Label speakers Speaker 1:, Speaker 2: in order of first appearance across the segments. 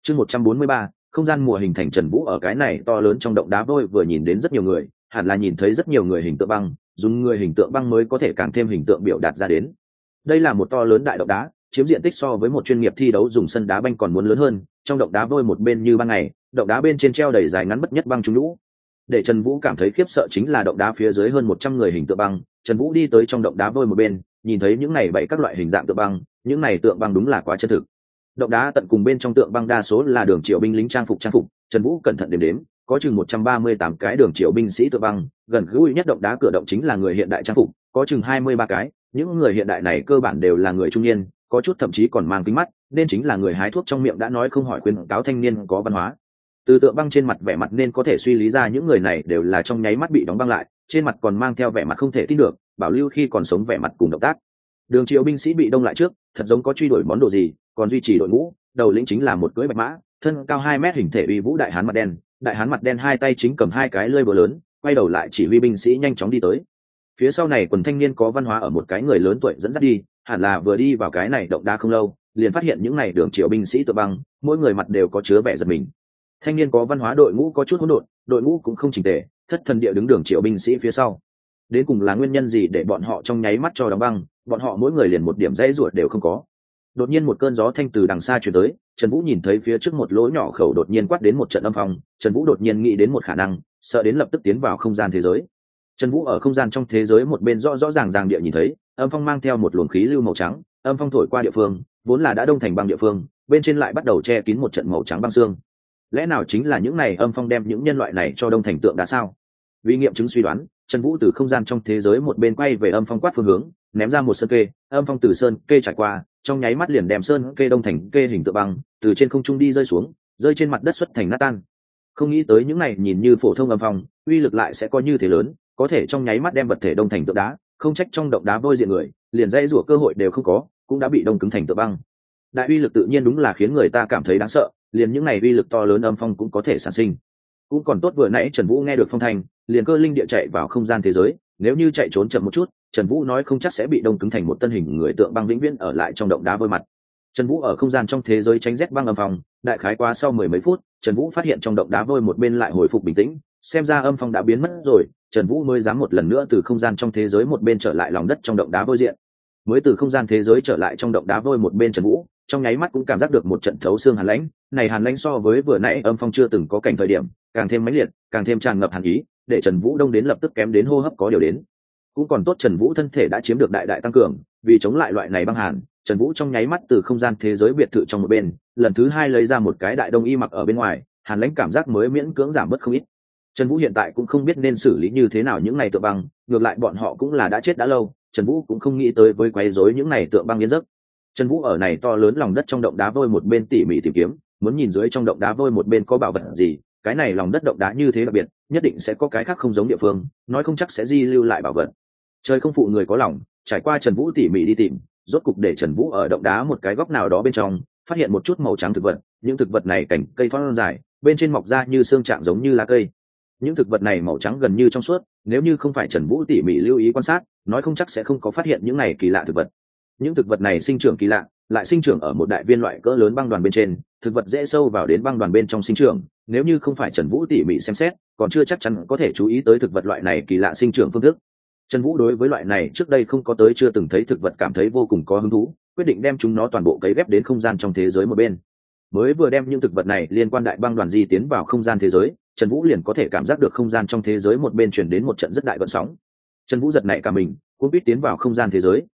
Speaker 1: Chương 143, không gian mùa hình thành. Trần Vũ ở cái này to lớn trong động đá vôi vừa nhìn đến rất nhiều người, hẳn là nhìn thấy rất nhiều người hình tượng băng, dùng người hình tượng băng mới có thể càng thêm hình tượng biểu đạt ra đến. Đây là một to lớn đại động đá, chiếm diện tích so với một chuyên nghiệp thi đấu dùng sân đá banh còn muốn lớn hơn. Trong động đá vôi một bên như ban ngày, động đá bên trên treo đầy dài ngắn bất nhất băng trúng lũ. Để Trần Vũ cảm thấy khiếp sợ chính là động đá phía dưới hơn 100 người hình tượng băng. Trần Vũ đi tới trong động đá vôi một bên, nhìn thấy những này bảy các loại hình dạng tượng băng, những này tượng băng đúng là quá chân thực. Động đá tận cùng bên trong tượng băng đa số là đường triệu binh lính trang phục. Trần Vũ cẩn thận đếm, có chừng 138 cái đường triệu binh sĩ tượng băng. Gần gũi nhất động đá cửa động chính là người hiện đại trang phục, có chừng 23 cái. Những người hiện đại này cơ bản đều là người trung niên, có chút thậm chí còn mang kính mắt, nên chính là người hái thuốc trong miệng đã nói không hỏi khuyên cáo thanh niên có văn hóa. Từ tượng băng trên mặt vẻ mặt nên có thể suy lý ra những người này đều là trong nháy mắt bị đóng băng lại, trên mặt còn mang theo vẻ mặt không thể tin được, bảo lưu khi còn sống vẻ mặt cùng động tác. Đường triệu binh sĩ bị đông lại trước, thật giống có truy đuổi món đồ gì, còn duy trì đội ngũ, đầu lĩnh chính là một cưỡi bạch mã, thân cao 2 mét hình thể uy vũ đại hán mặt đen. Đại hán mặt đen hai tay chính cầm hai cái lưỡi búa lớn, quay đầu lại chỉ huy binh sĩ nhanh chóng đi tới. Phía sau này quần thanh niên có văn hóa ở một cái người lớn tuổi dẫn dắt đi, hẳn là vừa đi vào cái này động đá không lâu, liền phát hiện những này đường triệu binh sĩ tượng băng, mỗi người mặt đều có chứa vẻ giật mình. Thanh niên có văn hóa đội ngũ có chút hỗn độn, đội ngũ cũng không chỉnh tề, thất thần địa đứng đường triệu binh sĩ phía sau. Đến cùng là nguyên nhân gì để bọn họ trong nháy mắt cho đóng băng, bọn họ mỗi người liền một điểm dãy ruột đều không có. Đột nhiên một cơn gió thanh từ đằng xa truyền tới, Trần Vũ nhìn thấy phía trước một lỗ nhỏ khẩu đột nhiên quát đến một trận âm phong. Trần Vũ đột nhiên nghĩ đến một khả năng, sợ đến lập tức tiến vào không gian thế giới. Trần Vũ ở không gian trong thế giới một bên rõ ràng địa nhìn thấy, âm phong mang theo một luồng khí lưu màu trắng, âm phong thổi qua địa phương, vốn là đã đông thành băng địa phương, bên trên lại bắt đầu che kín một trận màu trắng băng xương. Lẽ nào chính là những này âm phong đem những nhân loại này cho đông thành tượng đá sao? Vì nghiệm chứng suy đoán, Trần Vũ từ không gian trong thế giới một bên quay về âm phong quát phương hướng, ném ra một sơn kê, âm phong từ sơn kê trải qua, trong nháy mắt liền đem sơn kê đông thành kê hình tượng băng, từ trên không trung đi rơi xuống, rơi trên mặt đất xuất thành nát tan. Không nghĩ tới những này nhìn như phổ thông âm phong, uy lực lại sẽ có như thế lớn, có thể trong nháy mắt đem vật thể đông thành tượng đá, không trách trong động đá vôi diện người, liền dãy rủa cơ hội đều không có, cũng đã bị đông cứng thành tượng băng. Đại uy lực tự nhiên đúng là khiến người ta cảm thấy đáng sợ, liền những này uy lực to lớn âm phong cũng có thể sản sinh. Cũng còn tốt vừa nãy Trần Vũ nghe được phong thanh, liền cơ linh địa chạy vào không gian thế giới, nếu như chạy trốn chậm một chút, Trần Vũ nói không chắc sẽ bị đông cứng thành một tân hình người tượng băng vĩnh viễn ở lại trong động đá vôi mặt. Trần Vũ ở không gian trong thế giới tránh rét băng âm phong, đại khái qua sau 10 mấy phút, Trần Vũ phát hiện trong động đá vôi một bên lại hồi phục bình tĩnh, xem ra âm phong đã biến mất rồi, Trần Vũ mới dám một lần nữa từ không gian trong thế giới một bên trở lại lòng đất trong động đá vôi diện. Mới từ không gian thế giới trở lại trong động đá vôi một bên Trần Vũ, trong nháy mắt cũng cảm giác được một trận thấu xương hàn lãnh, này hàn lãnh so với vừa nãy âm phong chưa từng có cảnh thời điểm, càng thêm mãnh liệt, càng thêm tràn ngập hàn ý, để Trần Vũ đông đến lập tức kém đến hô hấp có điều đến. Cũng còn tốt Trần Vũ thân thể đã chiếm được đại tăng cường, vì chống lại loại này băng hàn, Trần Vũ trong nháy mắt từ không gian thế giới biệt thự trong một bên, lần thứ hai lấy ra một cái đại đông y mặc ở bên ngoài, hàn lãnh cảm giác mới miễn cưỡng giảm bớt không ít. Trần Vũ hiện tại cũng không biết nên xử lý như thế nào những này tượng băng, ngược lại bọn họ cũng là đã chết đã lâu, Trần Vũ cũng không nghĩ tới với quấy rối những này tượng băng biến giấc. Trần Vũ ở này to lớn lòng đất trong động đá vôi một bên tỉ mỉ tìm kiếm, muốn nhìn dưới trong động đá vôi một bên có bảo vật gì, cái này lòng đất động đá như thế đặc biệt, nhất định sẽ có cái khác không giống địa phương, nói không chắc sẽ di lưu lại bảo vật. Trời không phụ người có lòng, trải qua Trần Vũ tỉ mỉ đi tìm, rốt cục để Trần Vũ ở động đá một cái góc nào đó bên trong, phát hiện một chút màu trắng thực vật, những thực vật này cành cây thon dài, bên trên mọc ra như xương trạng giống như lá cây. Những thực vật này màu trắng gần như trong suốt, nếu như không phải Trần Vũ tỉ mỉ lưu ý quan sát, nói không chắc sẽ không có phát hiện những này kỳ lạ thực vật. Những thực vật này sinh trưởng kỳ lạ, lại sinh trưởng ở một đại viên loại cỡ lớn băng đoàn bên trên, thực vật dễ sâu vào đến băng đoàn bên trong sinh trưởng, nếu như không phải Trần Vũ tỉ mỉ xem xét, còn chưa chắc chắn có thể chú ý tới thực vật loại này kỳ lạ sinh trưởng phương thức. Trần Vũ đối với loại này trước đây không có tới chưa từng thấy thực vật cảm thấy vô cùng có hứng thú, quyết định đem chúng nó toàn bộ cấy ghép đến không gian trong thế giới một bên. Mới vừa đem những thực vật này liên quan đại băng đoàn di tiến vào không gian thế giới, Trần Vũ liền có thể cảm giác được không gian trong thế giới một bên truyền đến một trận rất đại gợn sóng. Trần Vũ giật nảy cả mình, cuống quýt tiến vào không gian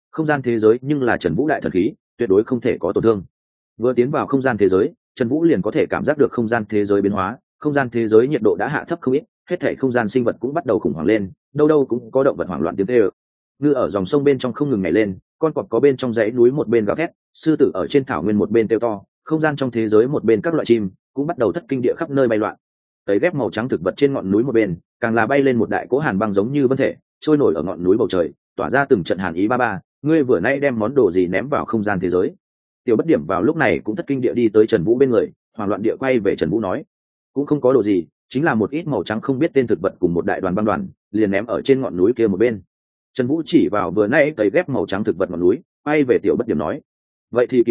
Speaker 1: thế giới nhưng là Trần Vũ đại thần khí, tuyệt đối không thể có tổn thương. Vừa tiến vào không gian thế giới, Trần Vũ liền có thể cảm giác được không gian thế giới biến hóa, không gian thế giới nhiệt độ đã hạ thấp không ít, hết thảy không gian sinh vật cũng bắt đầu khủng hoảng lên, đâu đâu cũng có động vật hoảng loạn tiếng kêu. Ngư ở dòng sông bên trong không ngừng nhảy lên, con cọp có bên trong dãy núi một bên gào thét, sư tử ở trên thảo nguyên một bên kêu to, không gian trong thế giới một bên các loại chim cũng bắt đầu thất kinh địa khắp nơi bay loạn. Tấy ghép màu trắng thực vật trên ngọn núi một bên, càng là bay lên một đại cỗ hàn băng giống như vân thể, trôi nổi ở ngọn núi bầu trời, tỏa ra từng trận hàn ý ba ba. Ngươi vừa nay đem món đồ gì ném vào không gian thế giới? Tiểu Bất Điểm vào lúc này cũng thất kinh địa đi tới Trần Vũ bên người, hoảng loạn địa quay về Trần Vũ nói, cũng không có đồ gì, chính là một ít màu trắng không biết tên thực vật cùng một đại đoàn băng đoàn, liền ném ở trên ngọn núi kia một bên. Trần Vũ chỉ vào vừa nay tấy ghép màu trắng thực vật ngọn núi, quay về Tiểu Bất Điểm nói, vậy thì kỳ quái,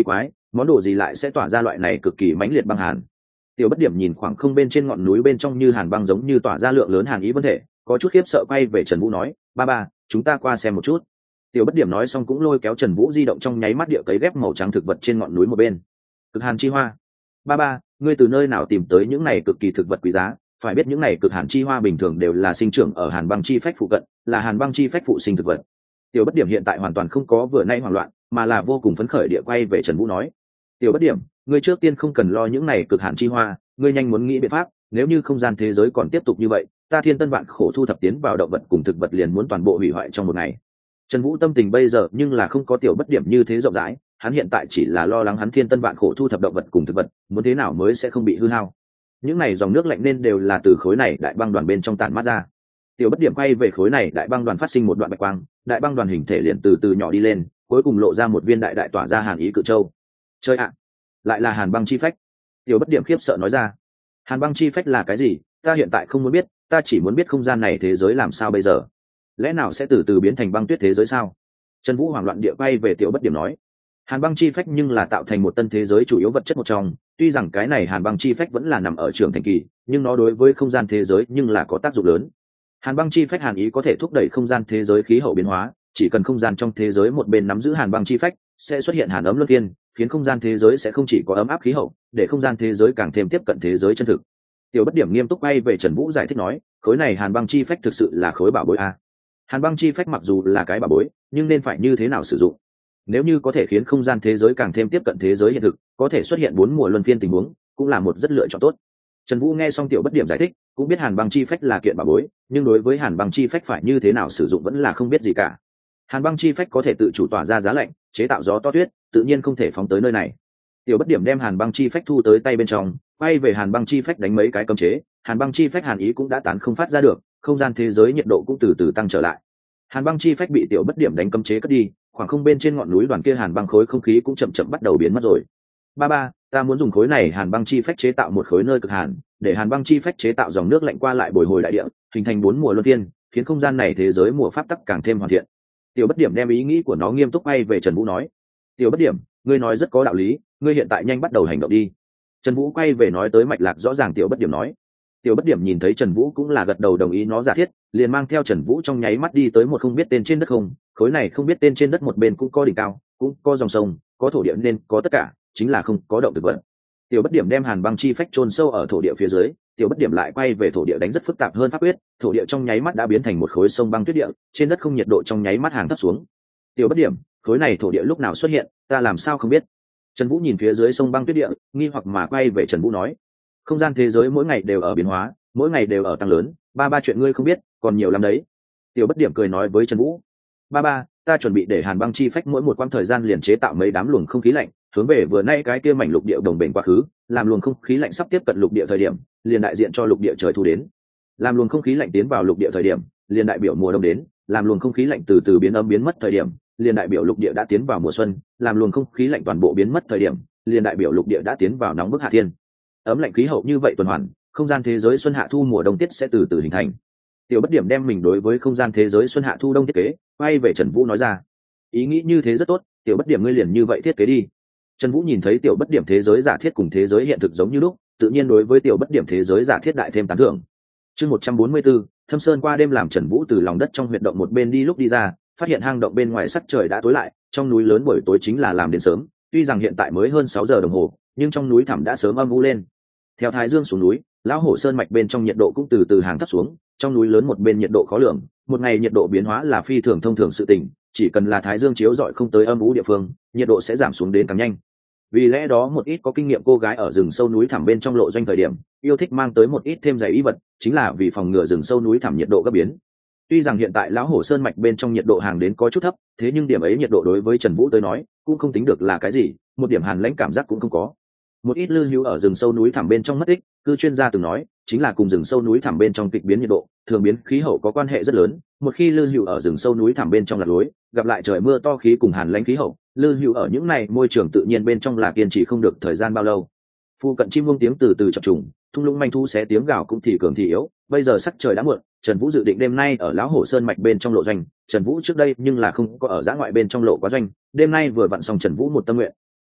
Speaker 1: món đồ gì lại sẽ tỏa ra loại này cực kỳ mãnh liệt băng hàn? Tiểu Bất Điểm nhìn khoảng không bên trên ngọn núi bên trong như hàn băng giống như tỏa ra lượng lớn hàn ý vân thể, có chút khiếp sợ quay về Trần Vũ nói, ba ba, chúng ta qua xem một chút. Tiểu Bất Điểm nói xong cũng lôi kéo Trần Vũ di động trong nháy mắt địa cấy ghép màu trắng thực vật trên ngọn núi một bên. Cực hàn chi hoa. Ba ba, ngươi từ nơi nào tìm tới những này cực kỳ thực vật quý giá? Phải biết những này cực hàn chi hoa bình thường đều là sinh trưởng ở hàn băng chi phách phụ cận, là hàn băng chi phách phụ sinh thực vật. Tiểu Bất Điểm hiện tại hoàn toàn không có vừa nay hoảng loạn, mà là vô cùng phấn khởi địa quay về Trần Vũ nói, Tiểu Bất Điểm, ngươi trước tiên không cần lo những này cực hàn chi hoa, ngươi nhanh muốn nghĩ biện pháp, nếu như không gian thế giới còn tiếp tục như vậy, ta thiên tân vạn khổ thu thập tiến vào động vật cùng thực vật liền muốn toàn bộ hủy hoại trong một ngày. Trần Vũ tâm tình bây giờ nhưng là không có Tiểu Bất Điểm như thế rộng rãi, hắn hiện tại chỉ là lo lắng hắn thiên tân vạn khổ thu thập động vật cùng thực vật, muốn thế nào mới sẽ không bị hư hao. Những này dòng nước lạnh nên đều là từ khối này đại băng đoàn bên trong tản mát ra. Tiểu Bất Điểm quay về khối này đại băng đoàn phát sinh một đoạn bạch quang, đại băng đoàn hình thể liền từ từ nhỏ đi lên, cuối cùng lộ ra một viên đại đại tỏa ra hàn ý cự châu. Chơi ạ, lại là hàn băng chi phách. Tiểu Bất Điểm khiếp sợ nói ra, hàn băng chi phách là cái gì? Ta hiện tại không muốn biết, ta chỉ muốn biết không gian này thế giới làm sao bây giờ, lẽ nào sẽ từ từ biến thành băng tuyết thế giới sao? Trần Vũ hoảng loạn địa quay về Tiểu Bất Điểm nói, hàn băng chi phách nhưng là tạo thành một tân thế giới chủ yếu vật chất một trong, tuy rằng cái này hàn băng chi phách vẫn là nằm ở trường thành kỳ, nhưng nó đối với không gian thế giới nhưng là có tác dụng lớn. Hàn băng chi phách hàn ý có thể thúc đẩy không gian thế giới khí hậu biến hóa, chỉ cần không gian trong thế giới một bên nắm giữ hàn băng chi phách, sẽ xuất hiện hàn ấm luân phiên, khiến không gian thế giới sẽ không chỉ có ấm áp khí hậu, để không gian thế giới càng thêm tiếp cận thế giới chân thực. Tiểu Bất Điểm nghiêm túc bay về Trần Vũ giải thích nói, khối này hàn băng chi phách thực sự là khối bảo bối a. Hàn băng chi phách mặc dù là cái bảo bối, nhưng nên phải như thế nào sử dụng? Nếu như có thể khiến không gian thế giới càng thêm tiếp cận thế giới hiện thực, có thể xuất hiện 4 mùa luân phiên tình huống, cũng là một rất lựa chọn tốt. Trần Vũ nghe xong Tiểu Bất Điểm giải thích, cũng biết hàn băng chi phách là kiện bảo bối, nhưng đối với hàn băng chi phách phải như thế nào sử dụng vẫn là không biết gì cả. Hàn băng chi phách có thể tự chủ tỏa ra giá lạnh, chế tạo gió to tuyết, tự nhiên không thể phóng tới nơi này. Tiểu Bất Điểm đem hàn băng chi phách thu tới tay bên trong, quay về hàn băng chi phách đánh mấy cái cấm chế, hàn băng chi phách hàn ý cũng đã tán không phát ra được, không gian thế giới nhiệt độ cũng từ từ tăng trở lại. Hàn băng chi phách bị Tiểu Bất Điểm đánh cấm chế cất đi, khoảng không bên trên ngọn núi đoàn kia hàn băng khối không khí cũng chậm chậm bắt đầu biến mất rồi. Ba ba, ta muốn dùng khối này hàn băng chi phách chế tạo một khối nơi cực hàn, để hàn băng chi phách chế tạo dòng nước lạnh qua lại bồi hồi đại địa, hình thành 4 mùa luân phiên, khiến không gian này thế giới mùa pháp tắc càng thêm hoàn thiện. Tiểu Bất Điểm đem ý nghĩ của nó nghiêm túc quay về Trần Vũ nói, Tiểu Bất Điểm, ngươi nói rất có đạo lý, ngươi hiện tại nhanh bắt đầu hành động đi. Trần Vũ quay về nói tới mạch lạc rõ ràng Tiểu Bất Điểm nói. Tiểu Bất Điểm nhìn thấy Trần Vũ cũng là gật đầu đồng ý nó giả thiết, liền mang theo Trần Vũ trong nháy mắt đi tới một không biết tên trên đất không, khối này không biết tên trên đất một bên cũng có đỉnh cao, cũng có dòng sông, có thổ địa nên có tất cả, chính là không có động thực vật. Tiểu Bất Điểm đem hàn băng chi phách chôn sâu ở thổ địa phía dưới, Tiểu Bất Điểm lại quay về thổ địa đánh rất phức tạp hơn pháp quyết, thổ địa trong nháy mắt đã biến thành một khối sông băng tuyết địa, trên đất không nhiệt độ trong nháy mắt hàng thấp xuống. Tiểu Bất Điểm, khối này thổ địa lúc nào xuất hiện, ta làm sao không biết? Trần Vũ nhìn phía dưới sông băng tuyết địa, nghi hoặc mà quay về Trần Vũ nói, không gian thế giới mỗi ngày đều ở biến hóa, mỗi ngày đều ở tăng lớn, ba ba chuyện ngươi không biết, còn nhiều lắm đấy. Tiểu Bất Điểm cười nói với Trần Vũ, ba ba, ta chuẩn bị để hàn băng chi phách mỗi một quãng thời gian liền chế tạo mấy đám luồng không khí lạnh, hướng về vừa nay cái kia mảnh lục địa đồng bền quá khứ, làm luồng không khí lạnh sắp tiếp cận lục địa thời điểm, liền đại diện cho lục địa trời thu đến. Làm luồng không khí lạnh tiến vào lục địa thời điểm, liền đại biểu mùa đông đến, làm luồng không khí lạnh từ từ biến âm biến mất thời điểm, liền đại biểu lục địa đã tiến vào mùa xuân, làm luồng không khí lạnh toàn bộ biến mất thời điểm, liền đại biểu lục địa đã tiến vào nóng bức hạ thiên. Ấm lạnh khí hậu như vậy tuần hoàn, không gian thế giới xuân hạ thu mùa đông tiết sẽ từ từ hình thành. Tiểu Bất Điểm đem mình đối với không gian thế giới xuân hạ thu đông thiết kế, quay về Trần Vũ nói ra, ý nghĩ như thế rất tốt, Tiểu Bất Điểm ngươi liền như vậy thiết kế đi. Trần Vũ nhìn thấy Tiểu Bất Điểm thế giới giả thiết cùng thế giới hiện thực giống như lúc, tự nhiên đối với Tiểu Bất Điểm thế giới giả thiết đại thêm tán thưởng. Chương 144, Thâm Sơn qua đêm làm Trần Vũ từ lòng đất trong huyệt động một bên đi lúc đi ra, phát hiện hang động bên ngoài sắc trời đã tối lại, trong núi lớn buổi tối chính là làm đến sớm, tuy rằng hiện tại mới hơn 6 giờ đồng hồ, nhưng trong núi thẳm đã sớm âm u lên. Theo thái dương xuống núi, lão hổ sơn mạch bên trong nhiệt độ cũng từ từ hàng thấp xuống, trong núi lớn một bên nhiệt độ khó lường, một ngày nhiệt độ biến hóa là phi thường thông thường sự tình, chỉ cần là thái dương chiếu rọi không tới âm u địa phương, nhiệt độ sẽ giảm xuống đến càng nhanh. Vì lẽ đó một ít có kinh nghiệm cô gái ở rừng sâu núi thẳm bên trong lộ doanh thời điểm, yêu thích mang tới một ít thêm giày y vật, chính là vì phòng ngừa rừng sâu núi thẳm nhiệt độ gấp biến. Tuy rằng hiện tại lão hổ sơn mạch bên trong nhiệt độ hàng đến có chút thấp, thế nhưng điểm ấy nhiệt độ đối với Trần Vũ tới nói, cũng không tính được là cái gì, một điểm hàn lãnh cảm giác cũng không có. Một ít lưu hữu ở rừng sâu núi thẳm bên trong mất tích, cư chuyên gia từng nói, chính là cùng rừng sâu núi thẳm bên trong kịch biến nhiệt độ, thường biến khí hậu có quan hệ rất lớn. Một khi lưu hữu ở rừng sâu núi thẳm bên trong lạc lối, gặp lại trời mưa to khí cùng hàn lãnh khí hậu, lưu hữu ở những này môi trường tự nhiên bên trong là kiên trì không được thời gian bao lâu. Phu cận chim muông tiếng từ từ chập trùng, thung lũng manh thu xé tiếng gào cũng thì cường thì yếu. Bây giờ sắc trời đã muộn, Trần Vũ dự định đêm nay ở lão hổ sơn mạch bên trong lộ doanh. Trần Vũ trước đây nhưng là không có ở dã ngoại bên trong lộ quá doanh, đêm nay vừa vặn xong Trần Vũ một tâm nguyện.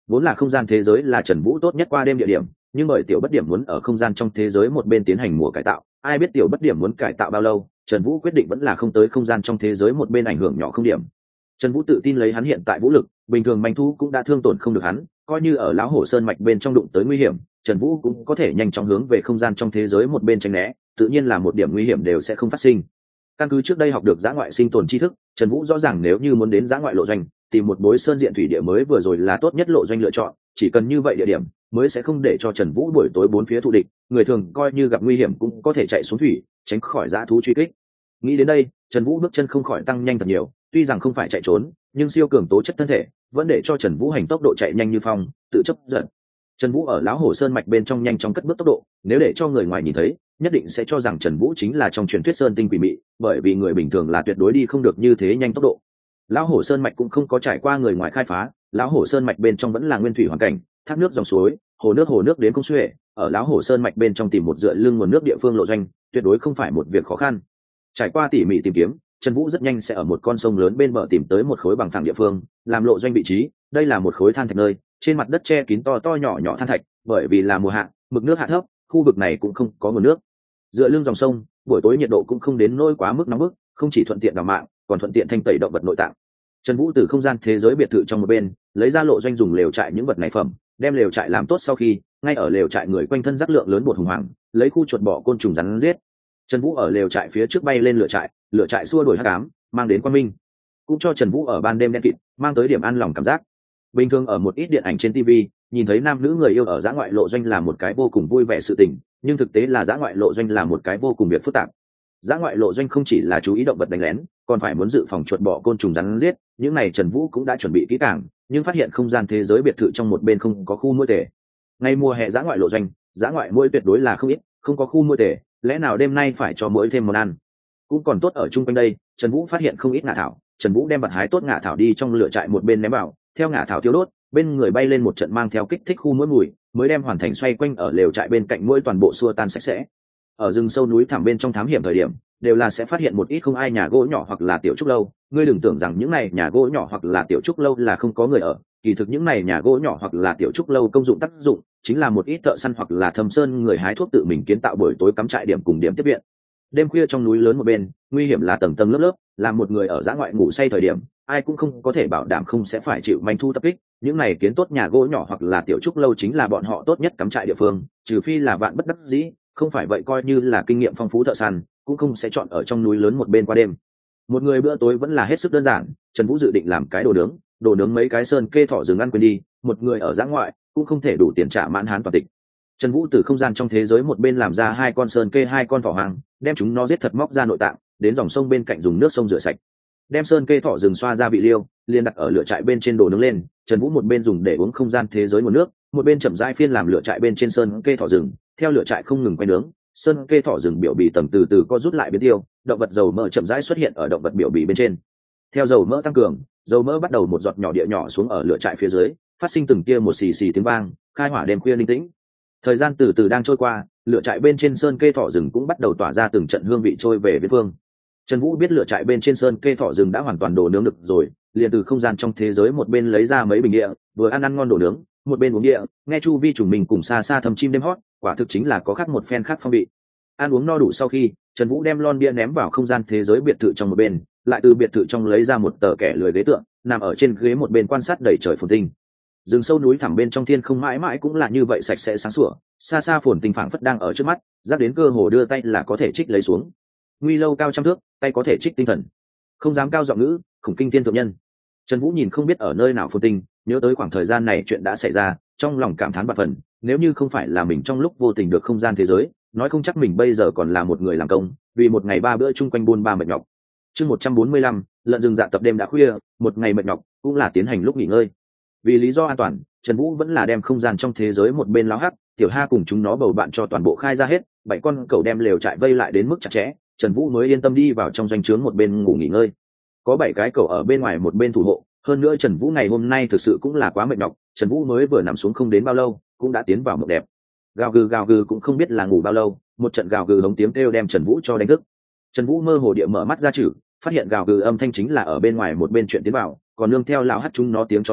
Speaker 1: vốn là không gian thế giới là Trần Vũ tốt nhất qua đêm địa điểm, nhưng bởi tiểu bất điểm muốn ở không gian trong thế giới một bên tiến hành mùa cải tạo, ai biết tiểu bất điểm muốn cải tạo bao lâu, Trần Vũ quyết định vẫn là không tới không gian trong thế giới một bên ảnh hưởng nhỏ không điểm. Trần Vũ tự tin lấy hắn hiện tại vũ lực, bình thường manh thu cũng đã thương tổn không được hắn, coi như ở lão hổ sơn mạch bên trong đụng tới nguy hiểm, Trần Vũ cũng có thể nhanh chóng hướng về không gian trong thế giới một bên tránh né, tự nhiên là một điểm nguy hiểm đều sẽ không phát sinh. Căn cứ trước đây học được dã ngoại sinh tồn tri thức, Trần Vũ rõ ràng nếu như muốn đến dã ngoại lộ doanh, tìm một bối sơn diện thủy địa mới vừa rồi là tốt nhất lộ doanh lựa chọn, chỉ cần như vậy địa điểm mới sẽ không để cho Trần Vũ buổi tối bốn phía thù địch, người thường coi như gặp nguy hiểm cũng có thể chạy xuống thủy, tránh khỏi dã thú truy kích. Nghĩ đến đây, Trần Vũ bước chân không khỏi tăng nhanh thật nhiều, tuy rằng không phải chạy trốn, nhưng siêu cường tố chất thân thể vẫn để cho Trần Vũ hành tốc độ chạy nhanh như phong, tự chấp giận. Trần Vũ ở lão hổ sơn mạch bên trong nhanh chóng cất bước tốc độ, nếu để cho người ngoài nhìn thấy, nhất định sẽ cho rằng Trần Vũ chính là trong truyền thuyết sơn tinh quỷ mị, bởi vì người bình thường là tuyệt đối đi không được như thế nhanh tốc độ. Lão hổ sơn mạch cũng không có trải qua người ngoài khai phá, lão hổ sơn mạch bên trong vẫn là nguyên thủy hoàn cảnh, thác nước dòng suối, hồ nước đến không xuể, ở lão hổ sơn mạch bên trong tìm một dựa lưng nguồn nước địa phương lộ doanh, tuyệt đối không phải một việc khó khăn. Trải qua tỉ mỉ tìm kiếm, Trần Vũ rất nhanh sẽ ở một con sông lớn bên bờ tìm tới một khối bằng phẳng địa phương, làm lộ doanh vị trí. Đây là một khối than thạch nơi, trên mặt đất che kín to to nhỏ nhỏ than thạch, bởi vì là mùa hạ, mực nước hạ thấp, khu vực này cũng không có nguồn nước. Dựa lưng dòng sông, buổi tối nhiệt độ cũng không đến nỗi quá mức nóng bức, không chỉ thuận tiện đào mạng, còn thuận tiện thanh tẩy động vật nội tạng. Trần Vũ từ không gian thế giới biệt thự trong một bên, lấy ra lộ doanh dùng lều trại những vật này phẩm, đem lều trại làm tốt sau khi, ngay ở lều trại người quanh thân rắc lượng lớn bột hùng hoàng, lấy khu chuột bọ côn trùng rắn giết. Trần Vũ ở lều trại phía trước bay lên lửa trại xua đuổi hắc ám, mang đến quang minh, cũng cho Trần Vũ ở ban đêm đen kịt mang tới điểm an lòng cảm giác. Bình thường ở một ít điện ảnh trên TV, nhìn thấy nam nữ người yêu ở dã ngoại lộ doanh là một cái vô cùng vui vẻ sự tình, nhưng thực tế là dã ngoại lộ doanh là một cái vô cùng việc phức tạp. Dã ngoại lộ doanh không chỉ là chú ý động vật đánh lén, còn phải muốn dự phòng chuột bọ côn trùng rắn giết, những này Trần Vũ cũng đã chuẩn bị kỹ càng, nhưng phát hiện không gian thế giới biệt thự trong một bên không có khu nuôi tể. Ngay mùa hè dã ngoại lộ doanh, dã ngoại muỗi tuyệt đối là không ít, không có khu nuôi tể, lẽ nào đêm nay phải cho muỗi thêm món ăn. Cũng còn tốt ở chung quanh đây, Trần Vũ phát hiện không ít ngả thảo, Trần Vũ đem bật hái tốt ngả thảo đi trong lửa trại một bên ném vào, theo ngả thảo thiêu đốt, bên người bay lên một trận mang theo kích thích khu muỗi mùi, mới đem hoàn thành xoay quanh ở lều trại bên cạnh muỗi toàn bộ xua tan sạch sẽ. Ở rừng sâu núi thẳm bên trong thám hiểm thời điểm, đều là sẽ phát hiện một ít không ai nhà gỗ nhỏ hoặc là tiểu trúc lâu, ngươi đừng tưởng rằng những này nhà gỗ nhỏ hoặc là tiểu trúc lâu là không có người ở, kỳ thực những này nhà gỗ nhỏ hoặc là tiểu trúc lâu công dụng tác dụng chính là một ít thợ săn hoặc là thâm sơn người hái thuốc tự mình kiến tạo buổi tối cắm trại điểm cùng điểm tiếp viện. Đêm khuya trong núi lớn một bên, nguy hiểm là tầng tầng lớp lớp, làm một người ở dã ngoại ngủ say thời điểm, ai cũng không có thể bảo đảm không sẽ phải chịu manh thu tập kích. Những này kiến tốt nhà gỗ nhỏ hoặc là tiểu trúc lâu chính là bọn họ tốt nhất cắm trại địa phương, trừ phi là vạn bất đắc dĩ, không phải vậy coi như là kinh nghiệm phong phú thợ săn cũng không sẽ chọn ở trong núi lớn một bên qua đêm. Một người bữa tối vẫn là hết sức đơn giản, Trần Vũ dự định làm cái đồ nướng mấy cái sơn kê thỏ rừng ăn quên đi, một người ở dã ngoại cũng không thể đủ tiền trả mãn hán toàn tịch. Trần Vũ từ không gian trong thế giới một bên làm ra 2 con sơn kê 2 con thỏ hoang, đem chúng nó giết thật móc ra nội tạng, đến dòng sông bên cạnh dùng nước sông rửa sạch. Đem sơn kê thỏ rừng xoa ra vị liêu, liền đặt ở lửa trại bên trên đồ nướng lên, Trần Vũ một bên dùng để uống không gian thế giới nguồn nước, một bên chậm rãi phiên làm lửa trại bên trên sơn kê thỏ rừng, theo lửa trại không ngừng quay nướng, sơn kê thỏ rừng biểu bì tầng từ từ co rút lại biến tiêu, động vật dầu mỡ chậm rãi xuất hiện ở động vật biểu bì bên trên. Theo dầu mỡ tăng cường, dầu mỡ bắt đầu một giọt nhỏ địa nhỏ xuống ở lửa trại phía dưới, phát sinh từng tia một xì xì tiếng vang, khai hỏa đêm khuya linh tĩnh. Thời gian từ từ đang trôi qua, lửa trại bên trên sơn kê thỏ rừng cũng bắt đầu tỏa ra từng trận hương vị trôi về viễn phương. Trần Vũ biết lửa trại bên trên sơn kê thỏ rừng đã hoàn toàn đồ nướng được rồi, liền từ không gian trong thế giới một bên lấy ra mấy bình địa, vừa ăn ngon đồ nướng, một bên uống địa, nghe chu vi trùng mình cùng xa xa thầm chim đêm hót, quả thực chính là có khác một phen khác phong vị. Ăn uống no đủ sau khi, Trần Vũ đem lon bia ném vào không gian thế giới biệt thự trong một bên, lại từ biệt thự trong lấy ra một tờ kẻ lười ghế tượng, nằm ở trên ghế một bên quan sát đầy trời phồn tinh. Rừng sâu núi thẳm bên trong thiên không mãi mãi cũng là như vậy sạch sẽ sáng sủa, xa xa phồn tinh phảng phất đang ở trước mắt, giáp đến cơ hồ đưa tay là có thể trích lấy xuống. Nguy lâu cao trăm thước, tay có thể trích tinh thần. Không dám cao giọng ngữ, khủng kinh thiên thượng nhân. Trần Vũ nhìn không biết ở nơi nào phồn tinh, nhớ tới khoảng thời gian này chuyện đã xảy ra, trong lòng cảm thán bạt phần, nếu như không phải là mình trong lúc vô tình được không gian thế giới, nói không chắc mình bây giờ còn là một người làm công, vì một ngày 3 bữa chung quanh buôn ba mệt nhọc. Chương 145, lợn rừng dạ tập đêm đã khuya, một ngày mệt nhọc cũng là tiến hành lúc nghỉ ngơi. Vì lý do an toàn, Trần Vũ vẫn là đem không gian trong thế giới một bên láo hắc, tiểu ha cùng chúng nó bầu bạn cho toàn bộ khai ra hết, 7 con cẩu đem lều trại vây lại đến mức chặt chẽ, Trần Vũ mới yên tâm đi vào trong doanh trướng một bên ngủ nghỉ ngơi. Có 7 cái cẩu ở bên ngoài một bên thủ hộ, hơn nữa Trần Vũ ngày hôm nay thực sự cũng là quá mệt nhọc, Trần Vũ mới vừa nằm xuống không đến bao lâu, cũng đã tiến vào mộng đẹp. Gào gừ cũng không biết là ngủ bao lâu, một trận gào gừ hống tiếng kêu đem Trần Vũ cho đánh thức. Trần Vũ mơ hồ địa mở mắt ra chử, phát hiện gào gừ âm thanh chính là ở bên ngoài một bên chuyện tiến vào, còn nương theo lão hắt chúng nó tiếng chó sủa,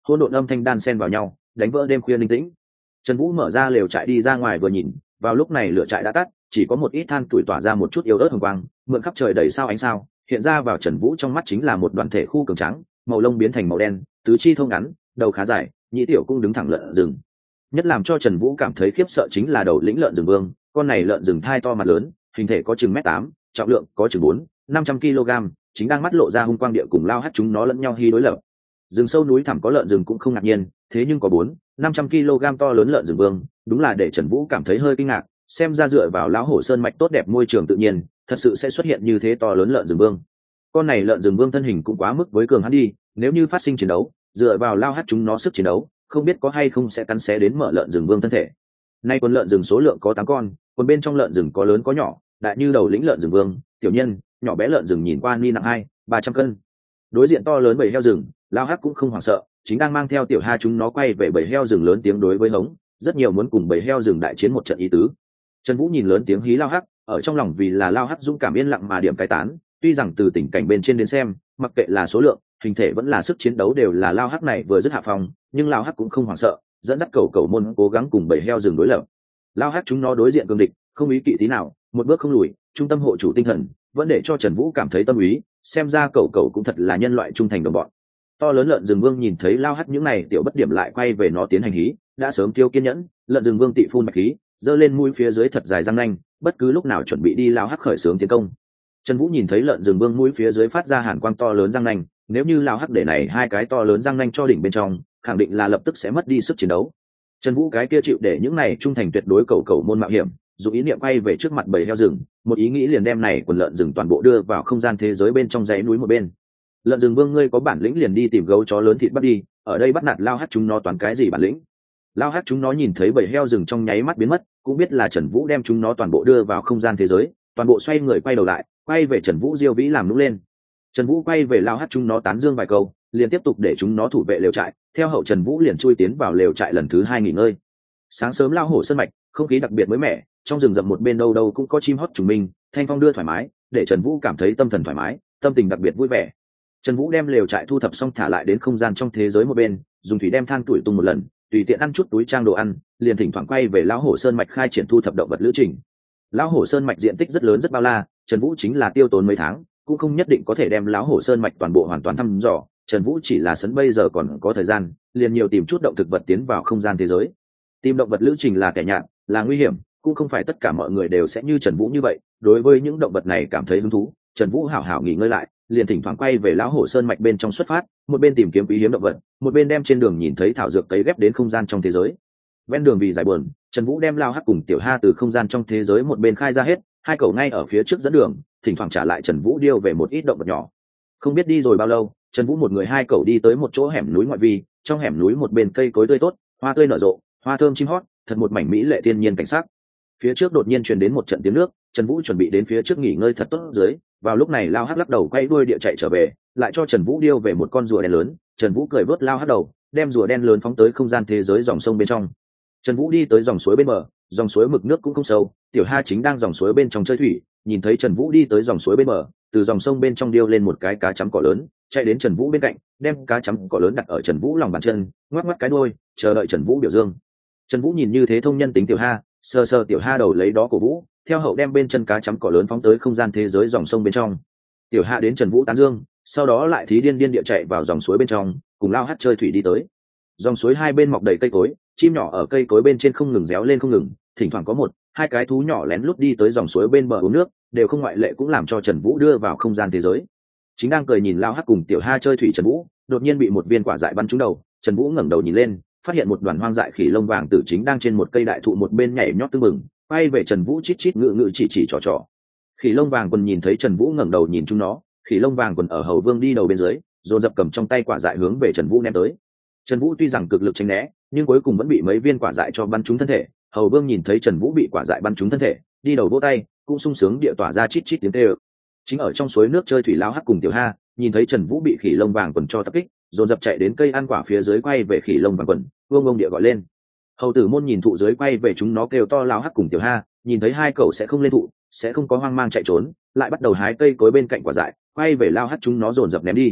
Speaker 1: hỗn độn âm thanh đan xen vào nhau, đánh vỡ đêm khuya ninh tĩnh. Trần Vũ mở ra lều trại đi ra ngoài vừa nhìn, vào lúc này lửa trại đã tắt, chỉ có một ít than tuổi tỏa ra một chút yếu ớt hồng quang, mượn khắp trời đầy sao ánh sao, hiện ra vào Trần Vũ trong mắt chính là một đoàn thể khu cường trắng, màu lông biến thành màu đen, tứ chi thông ngắn, đầu khá dài, nhĩ tiểu cũng đứng thẳng lợn rừng. Nhất làm cho Trần Vũ cảm thấy khiếp sợ chính là đầu lĩnh lợn rừng vương, con này lợn rừng thai to mặt lớn, hình thể có chừng 1m8, trọng lượng có chừng 400-500 kg, chính đang mắt lộ ra hung quang địa cùng lao hắt chúng nó lẫn nhau hí đối lập. Rừng sâu núi thẳm có lợn rừng cũng không ngạc nhiên, thế nhưng có 400-500 kg to lớn lợn rừng vương, đúng là để Trần Vũ cảm thấy hơi kinh ngạc, xem ra dựa vào lão hổ sơn mạch tốt đẹp môi trường tự nhiên, thật sự sẽ xuất hiện như thế to lớn lợn rừng vương. Con này lợn rừng vương thân hình cũng quá mức với cường hắn đi, nếu như phát sinh chiến đấu, dựa vào lao hắt chúng nó sức chiến đấu, không biết có hay không sẽ cắn xé đến mở lợn rừng vương thân thể. Nay con lợn rừng số lượng có 8 con, còn bên trong lợn rừng có lớn có nhỏ, đại như đầu lĩnh lợn rừng vương, tiểu nhân, nhỏ bé lợn rừng nhìn qua ni nặng 200-300 cân. Đối diện to lớn bầy heo rừng, lao hắc cũng không hoảng sợ, chính đang mang theo tiểu ha chúng nó quay về bầy heo rừng lớn tiếng đối với hống, rất nhiều muốn cùng bầy heo rừng đại chiến một trận ý tứ. Trần Vũ nhìn lớn tiếng hí lao hắc, ở trong lòng vì là lao hắc dũng cảm yên lặng mà điểm cái tán, tuy rằng từ tình cảnh bên trên đến xem, mặc kệ là số lượng, hình thể vẫn là sức chiến đấu đều là lao hắc này vừa dứt hạ phòng, nhưng lao hắc cũng không hoảng sợ, dẫn dắt cầu môn cố gắng cùng bầy heo rừng đối lập. Lao hắc chúng nó đối diện cương địch, không ý kỵ tí nào, một bước không lùi, trung tâm hộ chủ tinh thần, vẫn để cho Trần Vũ cảm thấy tâm ý, xem ra cầu cũng thật là nhân loại trung thành đồng bọn. To lớn lợn rừng vương nhìn thấy lao hắt những này tiểu bất điểm lại quay về nó tiến hành hí, đã sớm tiêu kiên nhẫn, lợn rừng vương tị phun bạch khí, giơ lên mũi phía dưới thật dài răng nanh, bất cứ lúc nào chuẩn bị đi lao hắt khởi xướng tiến công. Trần Vũ nhìn thấy lợn rừng vương mũi phía dưới phát ra hàn quang to lớn răng nanh, nếu như lao hắt để này hai cái to lớn răng nanh cho đỉnh bên trong, khẳng định là lập tức sẽ mất đi sức chiến đấu. Trần Vũ cái kia chịu để những này trung thành tuyệt đối cầu môn mạo hiểm, dùng ý niệm quay về trước mặt bầy heo rừng, một ý nghĩ liền đem này quần lợn rừng toàn bộ đưa vào không gian thế giới bên trong dãy núi một bên. Lợn rừng vương ngươi có bản lĩnh liền đi tìm gấu chó lớn thịt bắt đi, ở đây bắt nạt lao hắt chúng nó toán cái gì bản lĩnh? Lao hắt chúng nó nhìn thấy bầy heo rừng trong nháy mắt biến mất, cũng biết là Trần Vũ đem chúng nó toàn bộ đưa vào không gian thế giới, toàn bộ xoay người quay đầu lại, quay về Trần Vũ diêu vĩ làm nũng lên. Trần Vũ quay về lao hắt chúng nó tán dương vài câu, liền tiếp tục để chúng nó thủ vệ lều trại, theo hậu Trần Vũ liền chui tiến vào lều trại lần thứ 2 nghỉ ngơi. Sáng sớm lao hổ sơn mạch, không khí đặc biệt mới mẻ, trong rừng rậm một bên đâu đâu cũng có chim hót trùng minh, thanh phong đưa thoải mái, để Trần Vũ cảm thấy tâm thần thoải mái, tâm tình đặc biệt vui vẻ. Trần Vũ đem lều trại thu thập xong thả lại đến không gian trong thế giới một bên, dùng thủy đem than tuổi tung một lần, tùy tiện ăn chút túi trang đồ ăn, liền thỉnh thoảng quay về lão hổ sơn mạch khai triển thu thập động vật lữ trình. Lão hổ sơn mạch diện tích rất lớn rất bao la, Trần Vũ chính là tiêu tốn mấy tháng, cũng không nhất định có thể đem lão hổ sơn mạch toàn bộ hoàn toàn thăm dò. Trần Vũ chỉ là sấn bây giờ còn có thời gian, liền nhiều tìm chút động thực vật tiến vào không gian thế giới. Tìm động vật lữ trình là kẻ nhạt, là nguy hiểm, cũng không phải tất cả mọi người đều sẽ như Trần Vũ như vậy. Đối với những động vật này cảm thấy hứng thú, Trần Vũ hảo hảo nghỉ ngơi lại, liền thỉnh thoảng quay về lão hổ sơn mạch bên trong xuất phát, một bên tìm kiếm quý hiếm động vật, một bên đem trên đường nhìn thấy thảo dược cấy ghép đến không gian trong thế giới. Ven đường vì giải buồn, Trần Vũ đem lao hắc cùng tiểu ha từ không gian trong thế giới một bên khai ra hết, hai cậu ngay ở phía trước dẫn đường, thỉnh thoảng trả lại Trần Vũ điêu về một ít động vật nhỏ. Không biết đi rồi bao lâu, Trần Vũ một người hai cậu đi tới một chỗ hẻm núi ngoại vi, trong hẻm núi một bên cây cối tươi tốt, hoa tươi nở rộ, hoa thơm chim hót, thật một mảnh mỹ lệ thiên nhiên cảnh sắc. Phía trước đột nhiên truyền đến một trận tiếng nước, Trần Vũ chuẩn bị đến phía trước nghỉ ngơi thật tốt dưới, vào lúc này lao hắc lắc đầu quay đuôi địa chạy trở về, lại cho Trần Vũ điêu về một con rùa đen lớn. Trần Vũ cười vớt lao hắc đầu, đem rùa đen lớn phóng tới không gian thế giới dòng sông bên trong. Trần Vũ đi tới dòng suối bên bờ, dòng suối mực nước cũng không sâu, tiểu ha chính đang dòng suối bên trong chơi thủy, nhìn thấy Trần Vũ đi tới dòng suối bên bờ, từ dòng sông bên trong điêu lên một cái cá chấm cỏ lớn, chạy đến Trần Vũ bên cạnh, đem cá chấm cỏ lớn đặt ở Trần Vũ lòng bàn chân, ngoắc ngoắc cái đuôi, chờ đợi Trần Vũ biểu dương. Trần Vũ nhìn như thế thông nhân tính tiểu ha, sờ sờ tiểu ha đầu lấy đó cổ vũ, theo hậu đem bên chân cá chấm cỏ lớn phóng tới không gian thế giới dòng sông bên trong. Tiểu ha đến Trần Vũ tán dương, sau đó lại thí điên điên địa chạy vào dòng suối bên trong, cùng lao hắt chơi thủy đi tới. Dòng suối hai bên mọc đầy cây cối, chim nhỏ ở cây cối bên trên không ngừng réo lên không ngừng, thỉnh thoảng có một hai cái thú nhỏ lén lút đi tới dòng suối bên bờ uống nước, đều không ngoại lệ cũng làm cho Trần Vũ đưa vào không gian thế giới. Chính đang cười nhìn lao hắt cùng tiểu ha chơi thủy Trần Vũ, đột nhiên bị một viên quả dại bắn trúng đầu. Trần Vũ ngẩng đầu nhìn lên, phát hiện một đoàn hoang dại khỉ lông vàng tử chính đang trên một cây đại thụ một bên nhảy nhót tưng bừng, quay về Trần Vũ chít chít ngự ngự chỉ trò trò. Khỉ lông vàng quần nhìn thấy Trần Vũ ngẩng đầu nhìn chúng nó, khỉ lông vàng quần ở hầu vương đi đầu bên dưới, dồn dập cầm trong tay quả dại hướng về Trần Vũ ném tới. Trần Vũ tuy rằng cực lực tránh né, nhưng cuối cùng vẫn bị mấy viên quả dại cho bắn trúng thân thể. Hầu vương nhìn thấy Trần Vũ bị quả dại bắn trúng thân thể, đi đầu vỗ tay, cũng sung sướng địa tỏa ra chít chít tiếng kêu. Chính ở trong suối nước chơi thủy lao hắc cùng tiểu ha, nhìn thấy Trần Vũ bị khỉ lông vàng quần cho tập kích, dồn dập chạy đến cây ăn quả phía dưới quay về khỉ lông vàng quần, vương ông địa gọi lên. Hầu tử môn nhìn thụ dưới quay về chúng nó kêu to lao hắc cùng tiểu ha, nhìn thấy hai cậu sẽ không lên thụ, sẽ không có hoang mang chạy trốn, lại bắt đầu hái cây cối bên cạnh quả dại, quay về lao hắc chúng nó dồn dập ném đi.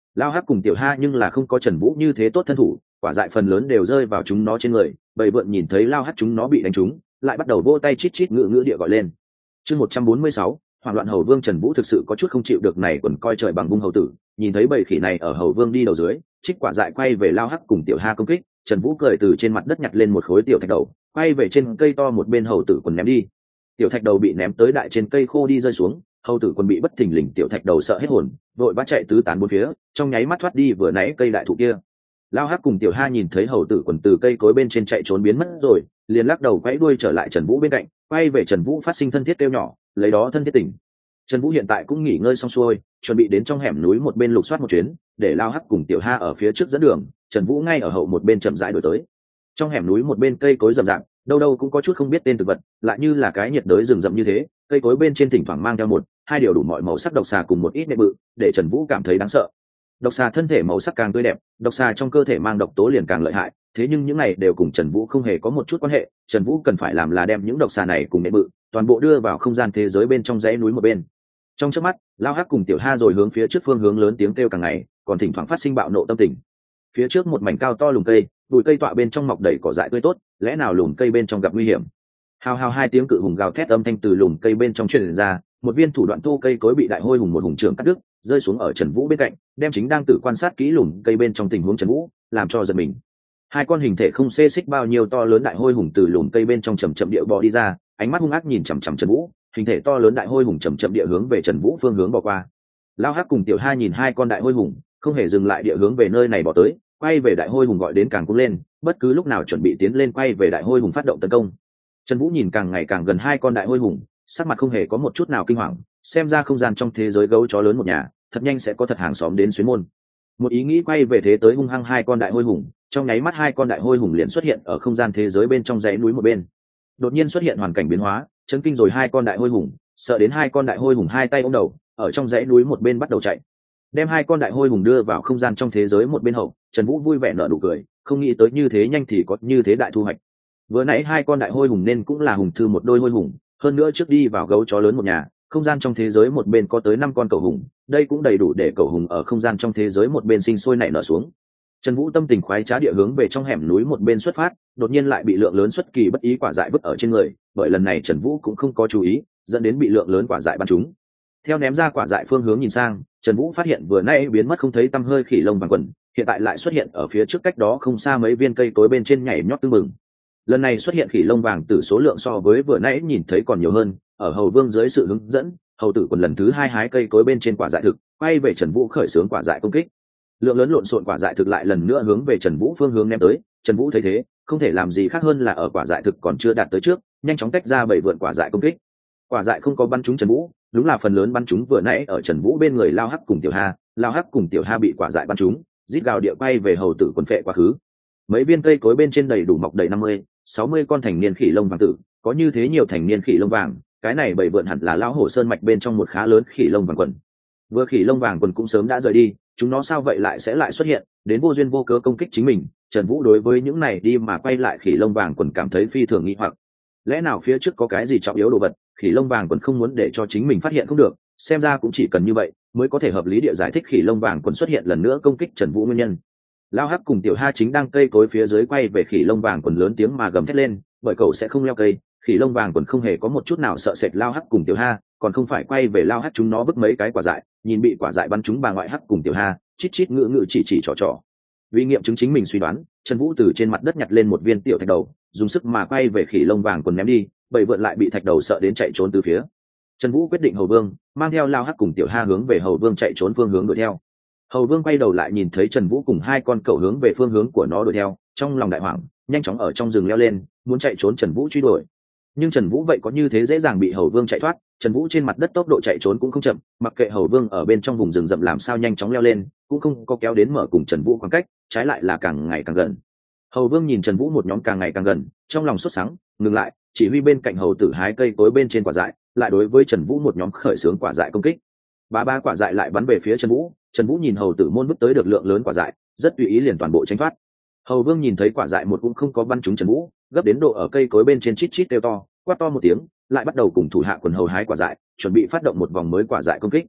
Speaker 1: Lao Hắc cùng Tiểu Ha nhưng là không có Trần Vũ như thế tốt thân thủ, quả dại phần lớn đều rơi vào chúng nó trên người. Bầy vượn nhìn thấy Lao Hắc chúng nó bị đánh trúng, lại bắt đầu vỗ tay chít chít ngự ngữ địa gọi lên. Chương 146, Hoảng loạn hầu vương. Trần Vũ thực sự có chút không chịu được này, quần coi trời bằng vung hầu tử. Nhìn thấy bầy khỉ này ở hầu vương đi đầu dưới, trích quả dại quay về Lao Hắc cùng Tiểu Ha công kích. Trần Vũ cười từ trên mặt đất nhặt lên một khối tiểu thạch đầu, quay về trên cây to một bên hầu tử quần ném đi. Tiểu thạch đầu bị ném tới đại trên cây khô đi rơi xuống, hầu tử quần bị bất thình lình tiểu thạch đầu sợ hết hồn, vội vã chạy tứ tán bốn phía, trong nháy mắt thoát đi vừa nãy cây đại thụ kia. Lao Hắc cùng Tiểu Ha nhìn thấy hầu tử quần từ cây cối bên trên chạy trốn biến mất rồi, liền lắc đầu quay đuôi trở lại Trần Vũ bên cạnh, quay về Trần Vũ phát sinh thân thiết kêu nhỏ, lấy đó thân thiết tỉnh. Trần Vũ hiện tại cũng nghỉ ngơi xong xuôi, chuẩn bị đến trong hẻm núi một bên lục soát một chuyến, để Lao Hắc cùng Tiểu Ha ở phía trước dẫn đường, Trần Vũ ngay ở hậu một bên chậm rãi đuổi tới. Trong hẻm núi một bên cây cối rậm rạp, đâu đâu cũng có chút không biết tên thực vật, lại như là cái nhiệt đới rừng rậm như thế, cây cối bên trên thỉnh thoảng mang theo một hai điều đủ mọi màu sắc độc xà cùng một ít nệ bự, để Trần Vũ cảm thấy đáng sợ. Độc xà thân thể màu sắc càng tươi đẹp, độc xà trong cơ thể mang độc tố liền càng lợi hại, thế nhưng những này đều cùng Trần Vũ không hề có một chút quan hệ. Trần Vũ cần phải làm là đem những độc xà này cùng nệ bự toàn bộ đưa vào không gian thế giới bên trong dãy núi một bên. Trong chớp mắt, Lao Hắc cùng Tiểu Ha rồi hướng phía trước phương hướng lớn tiếng kêu càng ngày, còn thỉnh thoảng phát sinh bạo nộ tâm tình. Phía trước một mảnh cao to lùm cây, bụi cây tọa bên trong mọc đầy cỏ dại tươi tốt, lẽ nào lùm cây bên trong gặp nguy hiểm? Hào hào hai tiếng cự hùng gào thét âm thanh từ lùm cây bên trong truyền ra, một viên thủ đoạn thô cây cối bị đại hôi hùng một hùng trưởng cắt đứt, rơi xuống ở Trần Vũ bên cạnh, đem chính đang tự quan sát kỹ lùm cây bên trong tình huống Trần Vũ làm cho giật mình. Hai con hình thể không xê xích bao nhiêu to lớn đại hôi hùng từ lùm cây bên trong chậm chậm địa bò đi ra, ánh mắt hung ác nhìn chằm chằm Trần Vũ, hình thể to lớn đại hôi hùng chậm chậm địa hướng về Trần Vũ phương hướng bò qua. Lao Hắc cùng Tiểu Ha nhìn hai con đại hôi hùng, không hề dừng lại địa hướng về nơi này bò tới, quay về đại hôi hùng gọi đến càng cuống lên, bất cứ lúc nào chuẩn bị tiến lên quay về đại hôi hùng phát động tấn công. Trần Vũ nhìn càng ngày càng gần hai con đại hôi hùng, sắc mặt không hề có một chút nào kinh hoàng, xem ra không gian trong thế giới gấu chó lớn một nhà, thật nhanh sẽ có thật hàng xóm đến xuyến môn. Một ý nghĩ quay về thế tới hung hăng hai con đại hôi hùng, trong nháy mắt hai con đại hôi hùng liền xuất hiện ở không gian thế giới bên trong dãy núi một bên. Đột nhiên xuất hiện hoàn cảnh biến hóa, chấn kinh rồi hai con đại hôi hùng, sợ đến hai con đại hôi hùng hai tay ôm đầu, ở trong dãy núi một bên bắt đầu chạy. Đem hai con đại hôi hùng đưa vào không gian trong thế giới một bên hậu, Trần Vũ vui vẻ nở nụ cười, không nghĩ tới như thế nhanh thì có như thế đại thu hoạch. Vừa nãy hai con đại hôi hùng nên cũng là hùng thư một đôi hôi hùng, hơn nữa trước đi vào gấu chó lớn một nhà, không gian trong thế giới một bên có tới 5 con cẩu hùng, đây cũng đầy đủ để cẩu hùng ở không gian trong thế giới một bên sinh sôi nảy nở xuống. Trần Vũ tâm tình khoái trá địa hướng về trong hẻm núi một bên xuất phát, đột nhiên lại bị lượng lớn xuất kỳ bất ý quả dại vứt ở trên người, bởi lần này Trần Vũ cũng không có chú ý, dẫn đến bị lượng lớn quả dại bắn trúng. Theo ném ra quả dại phương hướng nhìn sang, Trần Vũ phát hiện vừa nãy biến mất không thấy tăm hơi khỉ lông vàng quần, hiện tại lại xuất hiện ở phía trước cách đó không xa mấy viên cây cối bên trên nhảy nhót tưng bừng. Lần này xuất hiện khỉ lông vàng tử số lượng so với vừa nãy nhìn thấy còn nhiều hơn, ở hầu vương dưới sự hướng dẫn, hầu tử quần lần thứ hai hái cây cối bên trên quả dại thực, quay về Trần Vũ khởi xướng quả dại công kích. Lượng lớn lộn xộn quả dại thực lại lần nữa hướng về Trần Vũ phương hướng ném tới. Trần Vũ thấy thế, không thể làm gì khác hơn là ở quả dại thực còn chưa đạt tới trước, nhanh chóng tách ra bảy vượn quả dại công kích. Quả dại không có bắn trúng Trần Vũ, đúng là phần lớn bắn trúng vừa nãy ở Trần Vũ bên người Lao Hắc cùng Tiểu Ha. Lao Hắc cùng Tiểu Ha bị quả dại bắn trúng, rít gào địa quay về hầu tử quần phệ quá khứ. Mấy viên cây cối bên trên đầy đủ mọc đầy 50-60 con thành niên khỉ lông vàng tử, có như thế nhiều thành niên khỉ lông vàng, cái này bảy vượn hẳn là lão hổ sơn mạch bên trong một khá lớn khỉ lông vàng quần. Vừa khỉ lông vàng quần cũng sớm đã rời đi, chúng nó sao vậy lại sẽ lại xuất hiện, đến vô duyên vô cớ công kích chính mình. Trần Vũ đối với những này đi mà quay lại khỉ lông vàng quần cảm thấy phi thường nghi hoặc, lẽ nào phía trước có cái gì trọng yếu đồ vật, khỉ lông vàng quần không muốn để cho chính mình phát hiện không được, xem ra cũng chỉ cần như vậy mới có thể hợp lý địa giải thích khỉ lông vàng quần xuất hiện lần nữa công kích Trần Vũ nguyên nhân. Lao Hắc cùng Tiểu Ha chính đang cây cối phía dưới quay về khỉ lông vàng quần lớn tiếng mà gầm thét lên, bởi cậu sẽ không leo cây, khỉ lông vàng quần không hề có một chút nào sợ sệt Lao Hắc cùng Tiểu Ha, còn không phải quay về Lao Hắc chúng nó bức mấy cái quả dại, nhìn bị quả dại bắn trúng bà ngoại Hắc cùng Tiểu Ha, chít chít ngự ngự chỉ trò trò. Vì nghiệm chứng chính mình suy đoán, Trần Vũ từ trên mặt đất nhặt lên một viên tiểu thạch đầu, dùng sức mà quay về khỉ lông vàng quần ném đi, bầy vượn lại bị thạch đầu sợ đến chạy trốn từ phía. Trần Vũ quyết định hầu vương mang theo Lao Hắc cùng Tiểu Ha hướng về hầu vương chạy trốn phương hướng đuổi theo. Hầu vương quay đầu lại nhìn thấy Trần Vũ cùng hai con cẩu hướng về phương hướng của nó đuổi theo, trong lòng đại hoảng, nhanh chóng ở trong rừng leo lên, muốn chạy trốn Trần Vũ truy đuổi. Nhưng Trần Vũ vậy có như thế dễ dàng bị hầu vương chạy thoát? Trần Vũ trên mặt đất tốc độ chạy trốn cũng không chậm, mặc kệ hầu vương ở bên trong vùng rừng rậm làm sao nhanh chóng leo lên, cũng không có kéo đến mở cùng Trần Vũ khoảng cách, trái lại là càng ngày càng gần. Hầu vương nhìn Trần Vũ một nhóm càng ngày càng gần, trong lòng sốt sắng, ngừng lại, chỉ huy bên cạnh hầu tử hái cây cối bên trên quả dại, lại đối với Trần Vũ một nhóm khởi xướng quả dại công kích. Ba quả dại lại bắn về phía Trần Vũ. Trần Vũ nhìn hầu tử môn vứt tới được lượng lớn quả dại, rất tùy ý liền toàn bộ tránh thoát. Hầu vương nhìn thấy quả dại một cũng không có bắn trúng Trần Vũ, gấp đến độ ở cây cối bên trên chít chít kêu to, quát to một tiếng, lại bắt đầu cùng thủ hạ quần hầu hái quả dại, chuẩn bị phát động một vòng mới quả dại công kích.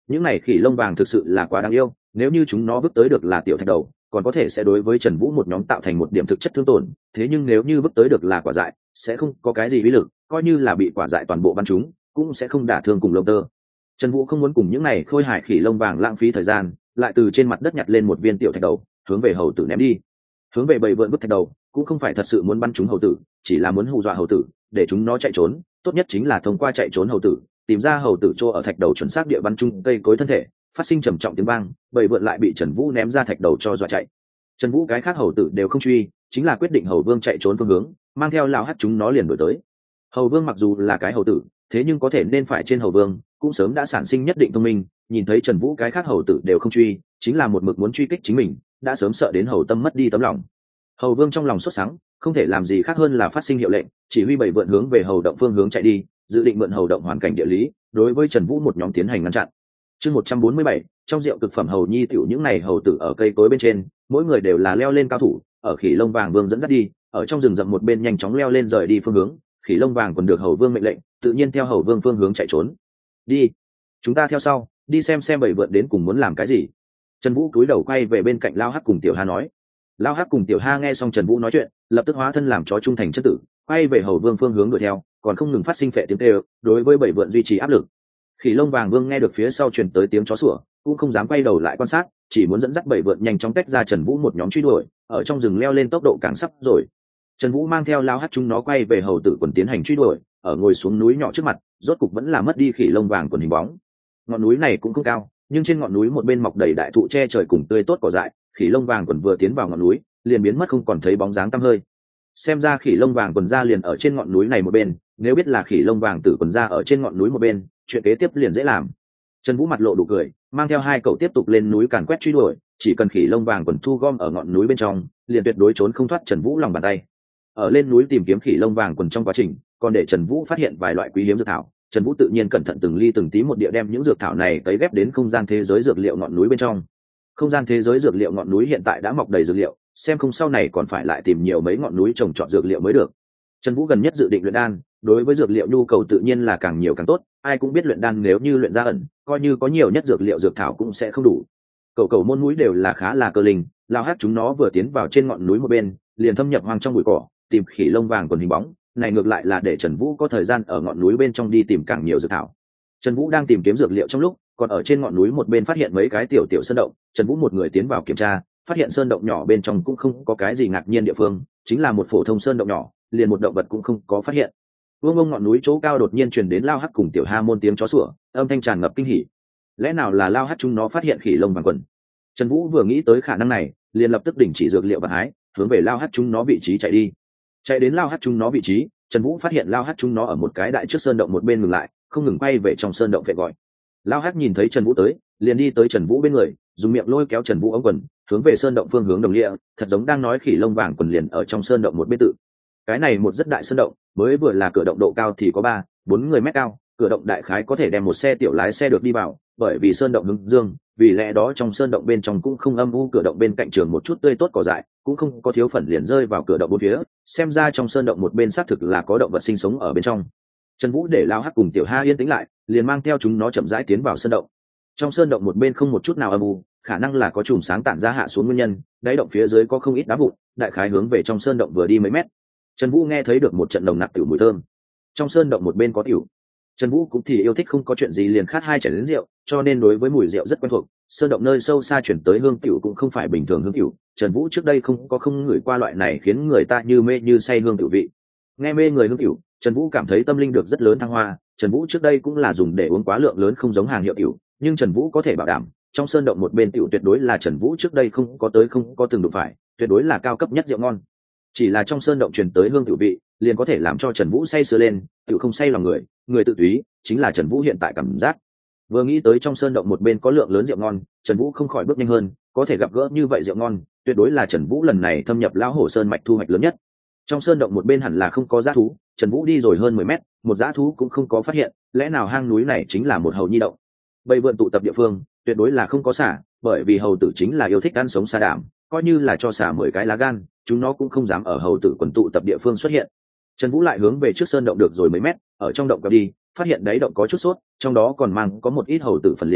Speaker 1: những này khỉ lông vàng thực sự là quá đáng yêu, nếu như chúng nó vứt tới được là tiểu thạch đầu còn có thể sẽ đối với Trần Vũ một nhóm tạo thành một điểm thực chất thương tổn, thế nhưng nếu như vứt tới được là quả dại sẽ không có cái gì uy lực, coi như là bị quả dại toàn bộ bắn chúng cũng sẽ không đả thương cùng lông tơ. Trần Vũ không muốn cùng những này khôi hài khỉ lông vàng lãng phí thời gian, lại từ trên mặt đất nhặt lên một viên tiểu thạch đầu hướng về hầu tử ném đi. Hướng về bầy vượn vứt thạch đầu cũng không phải thật sự muốn bắn chúng hầu tử, chỉ là muốn hù dọa hầu tử để chúng nó chạy trốn, tốt nhất chính là thông qua chạy trốn hầu tử tìm ra hầu tử chỗ ở thạch đầu chuẩn xác địa bắn chung cây cối thân thể, phát sinh trầm trọng tiếng vang, bầy vượn lại bị Trần Vũ ném ra thạch đầu cho dọa chạy. Trần Vũ cái khác hầu tử đều không truy, chính là quyết định hầu vương chạy trốn phương hướng, mang theo lao hắt chúng nó liền đuổi tới. Hầu vương mặc dù là cái hầu tử, thế nhưng có thể nên phải trên hầu vương cũng sớm đã sản sinh nhất định thông minh, nhìn thấy Trần Vũ cái khác hầu tử đều không truy, chính là một mực muốn truy kích chính mình, đã sớm sợ đến hầu tâm mất đi tấm lòng. Hầu vương trong lòng sốt sắng, không thể làm gì khác hơn là phát sinh hiệu lệnh, chỉ huy bầy vượn hướng về hầu động phương hướng chạy đi, dự định mượn hầu động hoàn cảnh địa lý đối với Trần Vũ một nhóm tiến hành ngăn chặn. Chương 147, trong rượu cực phẩm hầu nhi tiểu những này hầu tử ở cây cối bên trên, mỗi người đều là leo lên cao thủ, ở khỉ lông vàng vương dẫn dắt đi, ở trong rừng rậm một bên nhanh chóng leo lên rời đi phương hướng, khỉ lông vàng còn được hầu vương mệnh lệnh, tự nhiên theo hầu vương phương hướng chạy trốn. Đi, chúng ta theo sau, đi xem bầy vượn đến cùng muốn làm cái gì. Trần Vũ cúi đầu quay về bên cạnh Lao Hắc cùng Tiểu Ha nói. Lao Hắc cùng Tiểu Ha nghe xong Trần Vũ nói chuyện, lập tức hóa thân làm chó trung thành chất tử, quay về hầu vương phương hướng đuổi theo, còn không ngừng phát sinh phệ tiếng kêu, đối với bầy vượn duy trì áp lực. Khỉ lông vàng vương nghe được phía sau truyền tới tiếng chó sủa, cũng không dám quay đầu lại quan sát, chỉ muốn dẫn dắt bầy vượn nhanh chóng tách ra Trần Vũ một nhóm truy đuổi, ở trong rừng leo lên tốc độ càng sắp rồi. Trần Vũ mang theo Lao Hắc chúng nó quay về hầu tử quần tiến hành truy đuổi, ở ngồi xuống núi nhỏ trước mặt, rốt cục vẫn là mất đi khỉ lông vàng quần hình bóng. Ngọn núi này cũng không cao, nhưng trên ngọn núi một bên mọc đầy đại thụ che trời cùng tươi tốt cỏ dại, khỉ lông vàng quần vừa tiến vào ngọn núi, liền biến mất không còn thấy bóng dáng tăm hơi. Xem ra khỉ lông vàng quần ra liền ở trên ngọn núi này một bên, nếu biết là khỉ lông vàng tử quần ra ở trên ngọn núi một bên, chuyện kế tiếp liền dễ làm. Trần Vũ mặt lộ đủ cười, mang theo hai cậu tiếp tục lên núi càn quét truy đuổi, chỉ cần khỉ lông vàng quần thu gom ở ngọn núi bên trong, liền tuyệt đối trốn không thoát Trần Vũ lòng bàn tay. Ở lên núi tìm kiếm khỉ lông vàng quần trong quá trình, còn để Trần Vũ phát hiện vài loại quý hiếm dược thảo. Trần Vũ tự nhiên cẩn thận từng ly từng tí một địa đem những dược thảo này cấy ghép đến không gian thế giới dược liệu ngọn núi bên trong. Không gian thế giới dược liệu ngọn núi hiện tại đã mọc đầy dược liệu, xem không sau này còn phải lại tìm nhiều mấy ngọn núi trồng trọt dược liệu mới được. Trần Vũ gần nhất dự định luyện đan, đối với dược liệu nhu cầu tự nhiên là càng nhiều càng tốt, ai cũng biết luyện đan nếu như luyện ra ẩn, coi như có nhiều nhất dược liệu dược thảo cũng sẽ không đủ. Cầu môn núi đều là khá là cơ linh, Lao Hắc chúng nó vừa tiến vào trên ngọn núi một bên, liền thâm nhập hoang trong bụi cỏ, tìm khỉ lông vàng quần hình bóng, này ngược lại là để Trần Vũ có thời gian ở ngọn núi bên trong đi tìm càng nhiều dược thảo. Trần Vũ đang tìm kiếm dược liệu trong lúc, còn ở trên ngọn núi một bên phát hiện mấy cái tiểu tiểu sơn động, Trần Vũ một người tiến vào kiểm tra, phát hiện sơn động nhỏ bên trong cũng không có cái gì ngạc nhiên địa phương, chính là một phổ thông sơn động nhỏ, liền một động vật cũng không có phát hiện. Vương ngọn núi chỗ cao đột nhiên truyền đến Lao Hắc cùng Tiểu Ha môn tiếng chó sủa, âm thanh tràn ngập kinh hỉ. Lẽ nào là Lao Hắc chúng nó phát hiện khỉ lông vàng quần? Trần Vũ vừa nghĩ tới khả năng này, liền lập tức đình chỉ dược liệu và hái, hướng về Lao Hắc chúng nó vị trí chạy đi. Chạy đến Lao Hắc chúng nó vị trí, Trần Vũ phát hiện Lao Hắc chúng nó ở một cái đại trước sơn động một bên ngừng lại, không ngừng quay về trong sơn động phệ gọi. Lao Hắc nhìn thấy Trần Vũ tới, liền đi tới Trần Vũ bên người, dùng miệng lôi kéo Trần Vũ ống quần, hướng về sơn động phương hướng đồng địa, thật giống đang nói khỉ lông vàng quần liền ở trong sơn động một bên tự. Cái này một rất đại sơn động, mới vừa là cửa động độ cao thì có 3-4 người mét cao, cửa động đại khái có thể đem một xe tiểu lái xe được đi vào, bởi vì sơn động hướng dương, vì lẽ đó trong sơn động bên trong cũng không âm u, cửa động bên cạnh trường một chút tươi tốt cỏ dại, cũng không có thiếu phần liền rơi vào cửa động bốn phía, xem ra trong sơn động một bên xác thực là có động vật sinh sống ở bên trong. Trần Vũ để Lao Hắc cùng Tiểu Ha yên tĩnh lại, liền mang theo chúng nó chậm rãi tiến vào sơn động. Trong sơn động một bên không một chút nào âm u, khả năng là có chùm sáng tản ra hạ xuống nguyên nhân, đáy động phía dưới có không ít đá vụn, đại khái hướng về trong sơn động vừa đi mấy mét. Trần Vũ nghe thấy được một trận nồng nặc tiểu mùi thơm. Trong sơn động một bên có tiểu. Trần Vũ cũng thì yêu thích không có chuyện gì liền khát hai chén đến rượu, cho nên đối với mùi rượu rất quen thuộc. Sơn động nơi sâu xa chuyển tới hương tiểu cũng không phải bình thường hương tiểu, Trần Vũ trước đây không ngửi qua loại này khiến người ta như mê như say hương tiểu vị. Nghe mê người hương tiểu, Trần Vũ cảm thấy tâm linh được rất lớn thăng hoa. Trần Vũ trước đây cũng là dùng để uống quá lượng lớn không giống hàng hiệu tiểu, nhưng Trần Vũ có thể bảo đảm, trong sơn động một bên tiểu tuyệt đối là Trần Vũ trước đây không có từng đụng phải, tuyệt đối là cao cấp nhất rượu ngon. Chỉ là trong sơn động truyền tới hương tiểu vị, liền có thể làm cho Trần Vũ say sưa lên, tiểu không say lòng người, người tự túy, chính là Trần Vũ hiện tại cảm giác. Vừa nghĩ tới trong sơn động một bên có lượng lớn rượu ngon, Trần Vũ không khỏi bước nhanh hơn, có thể gặp gỡ như vậy rượu ngon, tuyệt đối là Trần Vũ lần này thâm nhập lão hổ sơn mạch thu hoạch lớn nhất. Trong sơn động một bên hẳn là không có dã thú, Trần Vũ đi rồi hơn 10 mét, một dã thú cũng không có phát hiện, lẽ nào hang núi này chính là một hầu nhi động? Bầy vượn tụ tập địa phương, tuyệt đối là không có xả, bởi vì hầu tử chính là yêu thích ăn sống sa đảm, coi như là cho xả 10 cái lá gan, chúng nó cũng không dám ở hầu tử quần tụ tập địa phương xuất hiện. Trần Vũ lại hướng về trước sơn động được rồi mấy mét, ở trong động quẹo đi, phát hiện đáy động có chút sốt, trong đó còn mang có một ít hầu tử phần liền,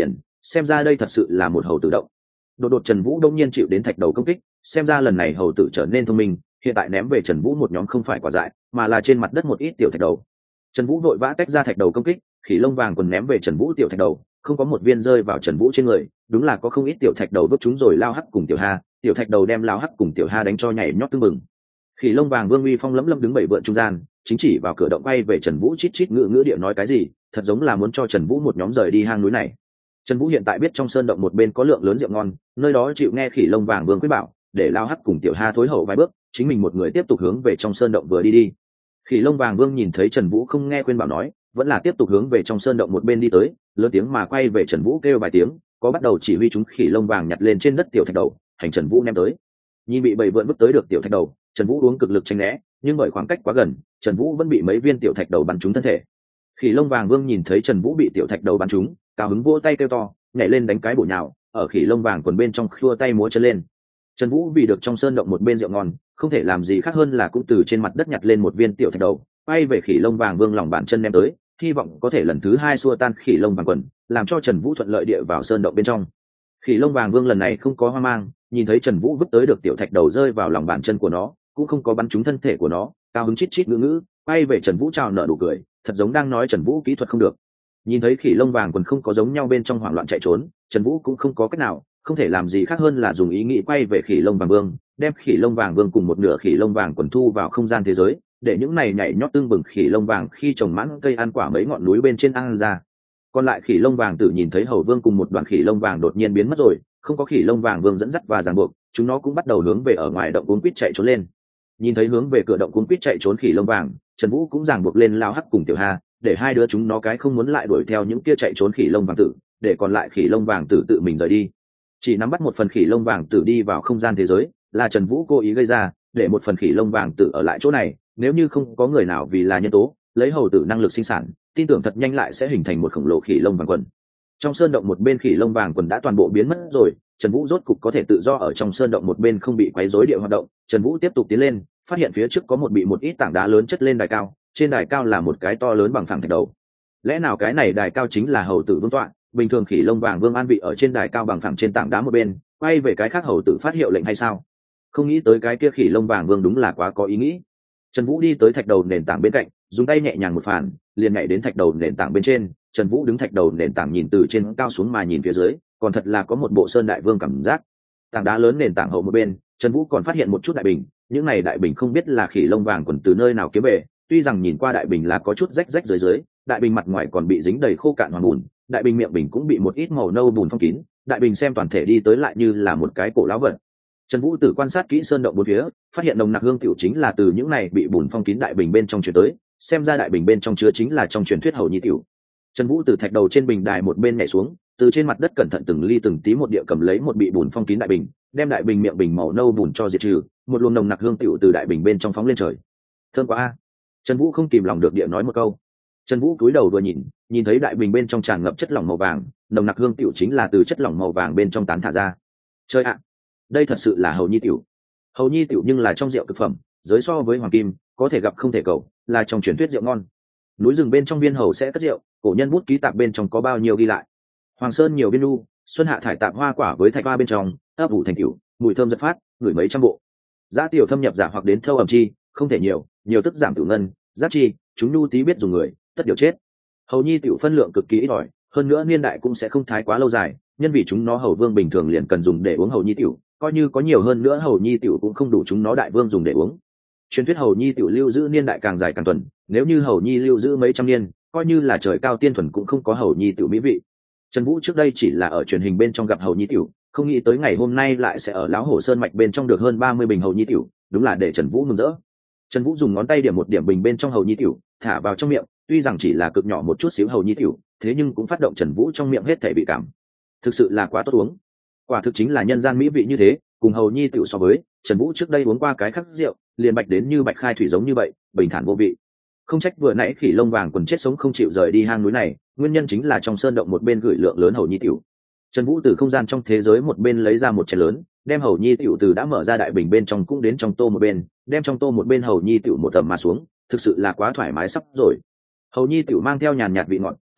Speaker 1: xem ra đây thật sự là một hầu tử động. Đột đột Trần Vũ đông nhiên chịu đến thạch đầu công kích, xem ra lần này hầu tử trở nên thông minh, hiện tại ném về Trần Vũ một nhóm không phải quả dại mà là trên mặt đất một ít tiểu thạch đầu. Trần Vũ vội vã tách ra thạch đầu công kích, khỉ lông vàng quần ném về Trần Vũ tiểu thạch đầu, không có một viên rơi vào Trần Vũ trên người, đúng là có không ít tiểu thạch đầu vứt chúng rồi lao hắc cùng tiểu ha, tiểu thạch đầu đem lao hắc cùng tiểu ha đánh cho nhảy nhót tưng bừng. Khỉ lông vàng Vương uy phong lẫm lẫm đứng bảy vượn trung gian, chính chỉ vào cửa động bay về Trần Vũ chít chít ngữ ngữ địa nói cái gì, thật giống là muốn cho Trần Vũ một nhóm rời đi hang núi này. Trần Vũ hiện tại biết trong sơn động một bên có lượng lớn rượu ngon, nơi đó chịu nghe khỉ lông vàng Vương quyết bảo, để lao hắc cùng tiểu ha thối hậu vài bước, chính mình một người tiếp tục hướng về trong sơn động vừa đi. Khỉ lông vàng Vương nhìn thấy Trần Vũ không nghe khuyên bảo nói, vẫn là tiếp tục hướng về trong sơn động một bên đi tới, lớn tiếng mà quay về Trần Vũ kêu vài tiếng, có bắt đầu chỉ huy chúng khỉ lông vàng nhặt lên trên đất tiểu thạch đầu, hành Trần Vũ ném tới. Nhìn bị bầy vượn bước tới được tiểu thạch đầu, Trần Vũ uống cực lực tránh né, nhưng bởi khoảng cách quá gần, Trần Vũ vẫn bị mấy viên tiểu thạch đầu bắn trúng thân thể. Khỉ lông vàng Vương nhìn thấy Trần Vũ bị tiểu thạch đầu bắn trúng, cao hứng vỗ tay kêu to, nhảy lên đánh cái bổ nhào, ở khỉ lông vàng quần bên trong khua tay múa chân lên. Trần Vũ vì được trong sơn động một bên rượu ngon, không thể làm gì khác hơn là cũng từ trên mặt đất nhặt lên một viên tiểu thạch đầu, bay về khỉ lông vàng Vương lòng bàn chân ném tới, hy vọng có thể lần thứ hai xua tan khỉ lông vàng quần, làm cho Trần Vũ thuận lợi địa vào sơn động bên trong. Khỉ lông vàng Vương lần này không có hoang mang, nhìn thấy Trần Vũ vứt tới được tiểu thạch đầu rơi vào lòng bàn chân của nó, cũng không có bắn trúng thân thể của nó, cao hứng chít chít ngữ ngữ, bay về Trần Vũ chào nở nụ cười, thật giống đang nói Trần Vũ kỹ thuật không được. Nhìn thấy khỉ lông vàng quần không có giống nhau bên trong hoảng loạn chạy trốn, Trần Vũ cũng không có cách nào, không thể làm gì khác hơn là dùng ý nghĩ quay về khỉ lông vàng Vương, đem khỉ lông vàng Vương cùng một nửa khỉ lông vàng quần thu vào không gian thế giới, để những này nhảy nhót tương bừng khỉ lông vàng khi trồng mãn cây ăn quả mấy ngọn núi bên trên ăn ra. Còn lại khỉ lông vàng tử nhìn thấy hầu vương cùng một đoàn khỉ lông vàng đột nhiên biến mất rồi, không có khỉ lông vàng Vương dẫn dắt và ràng buộc, chúng nó cũng bắt đầu hướng về ở ngoài động cuốn quýt chạy trốn lên. Nhìn thấy hướng về cửa động cuốn quýt chạy trốn khỉ lông vàng, Trần Vũ cũng ràng buộc lên lao hắc cùng tiểu ha, để hai đứa chúng nó cái không muốn lại đuổi theo những kia chạy trốn khỉ lông vàng tử, để còn lại khỉ lông vàng tử tự mình rời đi. Chỉ nắm bắt một phần khỉ lông vàng tử đi vào không gian thế giới là Trần Vũ cố ý gây ra, để một phần khỉ lông vàng tử ở lại chỗ này, nếu như không có người nào vì là nhân tố lấy hầu tử năng lực sinh sản, tin tưởng thật nhanh lại sẽ hình thành một khổng lồ khỉ lông vàng quần. Trong sơn động một bên khỉ lông vàng quần đã toàn bộ biến mất rồi, Trần Vũ rốt cục có thể tự do ở trong sơn động một bên không bị quấy rối địa hoạt động. Trần Vũ tiếp tục tiến lên, phát hiện phía trước có một bị một ít tảng đá lớn chất lên đài cao, trên đài cao là một cái to lớn bằng phẳng thạch đầu. Lẽ nào cái này đài cao chính là hầu tử vương tọa? Bình thường khỉ lông vàng Vương an vị ở trên đài cao bằng phẳng trên tảng đá một bên, quay về cái khác hầu tử phát hiệu lệnh hay sao? Không nghĩ tới cái kia khỉ lông vàng Vương đúng là quá có ý nghĩ. Trần Vũ đi tới thạch đầu nền tảng bên cạnh, dùng tay nhẹ nhàng một phản, liền nhảy đến thạch đầu nền tảng bên trên. Trần Vũ đứng thạch đầu nền tảng nhìn từ trên cao xuống mà nhìn phía dưới, còn thật là có một bộ sơn đại vương cảm giác. Tảng đá lớn nền tảng hậu một bên, Trần Vũ còn phát hiện một chút đại bình, những này đại bình không biết là khỉ lông vàng quần từ nơi nào kiếm về, tuy rằng nhìn qua đại bình là có chút rách rách dưới, đại bình mặt ngoài còn bị dính đầy khô cạn hoàng bùn, đại bình miệng bình cũng bị một ít màu nâu bùn phong kín, đại bình xem toàn thể đi tới lại như là một cái cổ lão vật. Trần Vũ tự quan sát kỹ sơn động bốn phía, phát hiện nồng nặc hương tiểu chính là từ những này bị bùn phong kín đại bình bên trong truyền tới, xem ra đại bình bên trong chứa chính là trong truyền thuyết hầu nhi tiểu. Trần Vũ từ thạch đầu trên bình đài một bên nhảy xuống, từ trên mặt đất cẩn thận từng ly từng tí một địa cầm lấy một bị bùn phong kín đại bình, đem đại bình miệng bình màu nâu bùn cho diệt trừ, một luồng nồng nặc hương tiểu từ đại bình bên trong phóng lên trời. Thơm quá a. Trần Vũ không kìm lòng được địa nói một câu. Trần Vũ cúi đầu vừa nhìn, nhìn thấy đại bình bên trong tràn ngập chất lỏng màu vàng, nồng nặc hương tiểu chính là từ chất lỏng màu vàng bên trong tán thả ra. Chơi ạ, đây thật sự là hầu nhi tiểu. Hầu nhi tiểu nhưng là trong rượu thực phẩm, giới so với hoàng kim, có thể gặp không thể cầu, là trong truyền thuyết rượu ngon. Núi rừng bên trong viên hầu sẽ cất rượu, cổ nhân bút ký tạp bên trong có bao nhiêu ghi lại. Hoàng sơn nhiều viên lu, xuân hạ thải tạp hoa quả với thạch hoa bên trong, ấp ủ thành tiểu, mùi thơm rất phát, gửi mấy trăm bộ. Giá tiểu thâm nhập giả hoặc đến thâu ẩm chi, không thể nhiều, nhiều tức giảm tiểu ngân, giác chi, chúng nu tí biết dùng người, tất điều chết. Hầu nhi tiểu phân lượng cực kỳ ít ỏi, hơn nữa niên đại cũng sẽ không thái quá lâu dài, nhân vì chúng nó hầu vương bình thường liền cần dùng để uống hầu nhi tiểu, coi như có nhiều hơn nữa hầu nhi tiểu cũng không đủ chúng nó đại vương dùng để uống. Truyền thuyết hầu nhi tiểu lưu giữ niên đại càng dài càng tuần, nếu như hầu nhi lưu giữ mấy trăm niên, coi như là trời cao tiên thuần cũng không có hầu nhi tiểu mỹ vị. Trần Vũ trước đây chỉ là ở truyền hình bên trong gặp hầu nhi tiểu, không nghĩ tới ngày hôm nay lại sẽ ở lão hổ sơn mạch bên trong được hơn 30 bình hầu nhi tiểu, đúng là để Trần Vũ mừng rỡ. Trần Vũ dùng ngón tay điểm một điểm bình bên trong hầu nhi tiểu, thả vào trong miệng, tuy rằng chỉ là cực nhỏ một chút xíu hầu nhi tiểu, thế nhưng cũng phát động Trần Vũ trong miệng hết thảy bị cảm. Thực sự là quá tốt uống. Quả thực chính là nhân gian mỹ vị như thế, cùng hầu nhi tiểu so với, Trần Vũ trước đây uống qua cái khác rượu, liền bạch đến như bạch khai thủy giống như vậy, bình thản vô vị. Không trách vừa nãy khỉ lông vàng quần chết sống không chịu rời đi hang núi này, nguyên nhân chính là trong sơn động một bên gửi lượng lớn hầu nhi tiểu. Trần Vũ từ không gian trong thế giới một bên lấy ra một chén lớn, đem hầu nhi tiểu từ đã mở ra đại bình bên trong cũng đến trong tô một bên, đem trong tô một bên hầu nhi tiểu một tầm mà xuống, thực sự là quá thoải mái sắp rồi. Hầu nhi tiểu mang theo nhàn nhạt vị ngọt,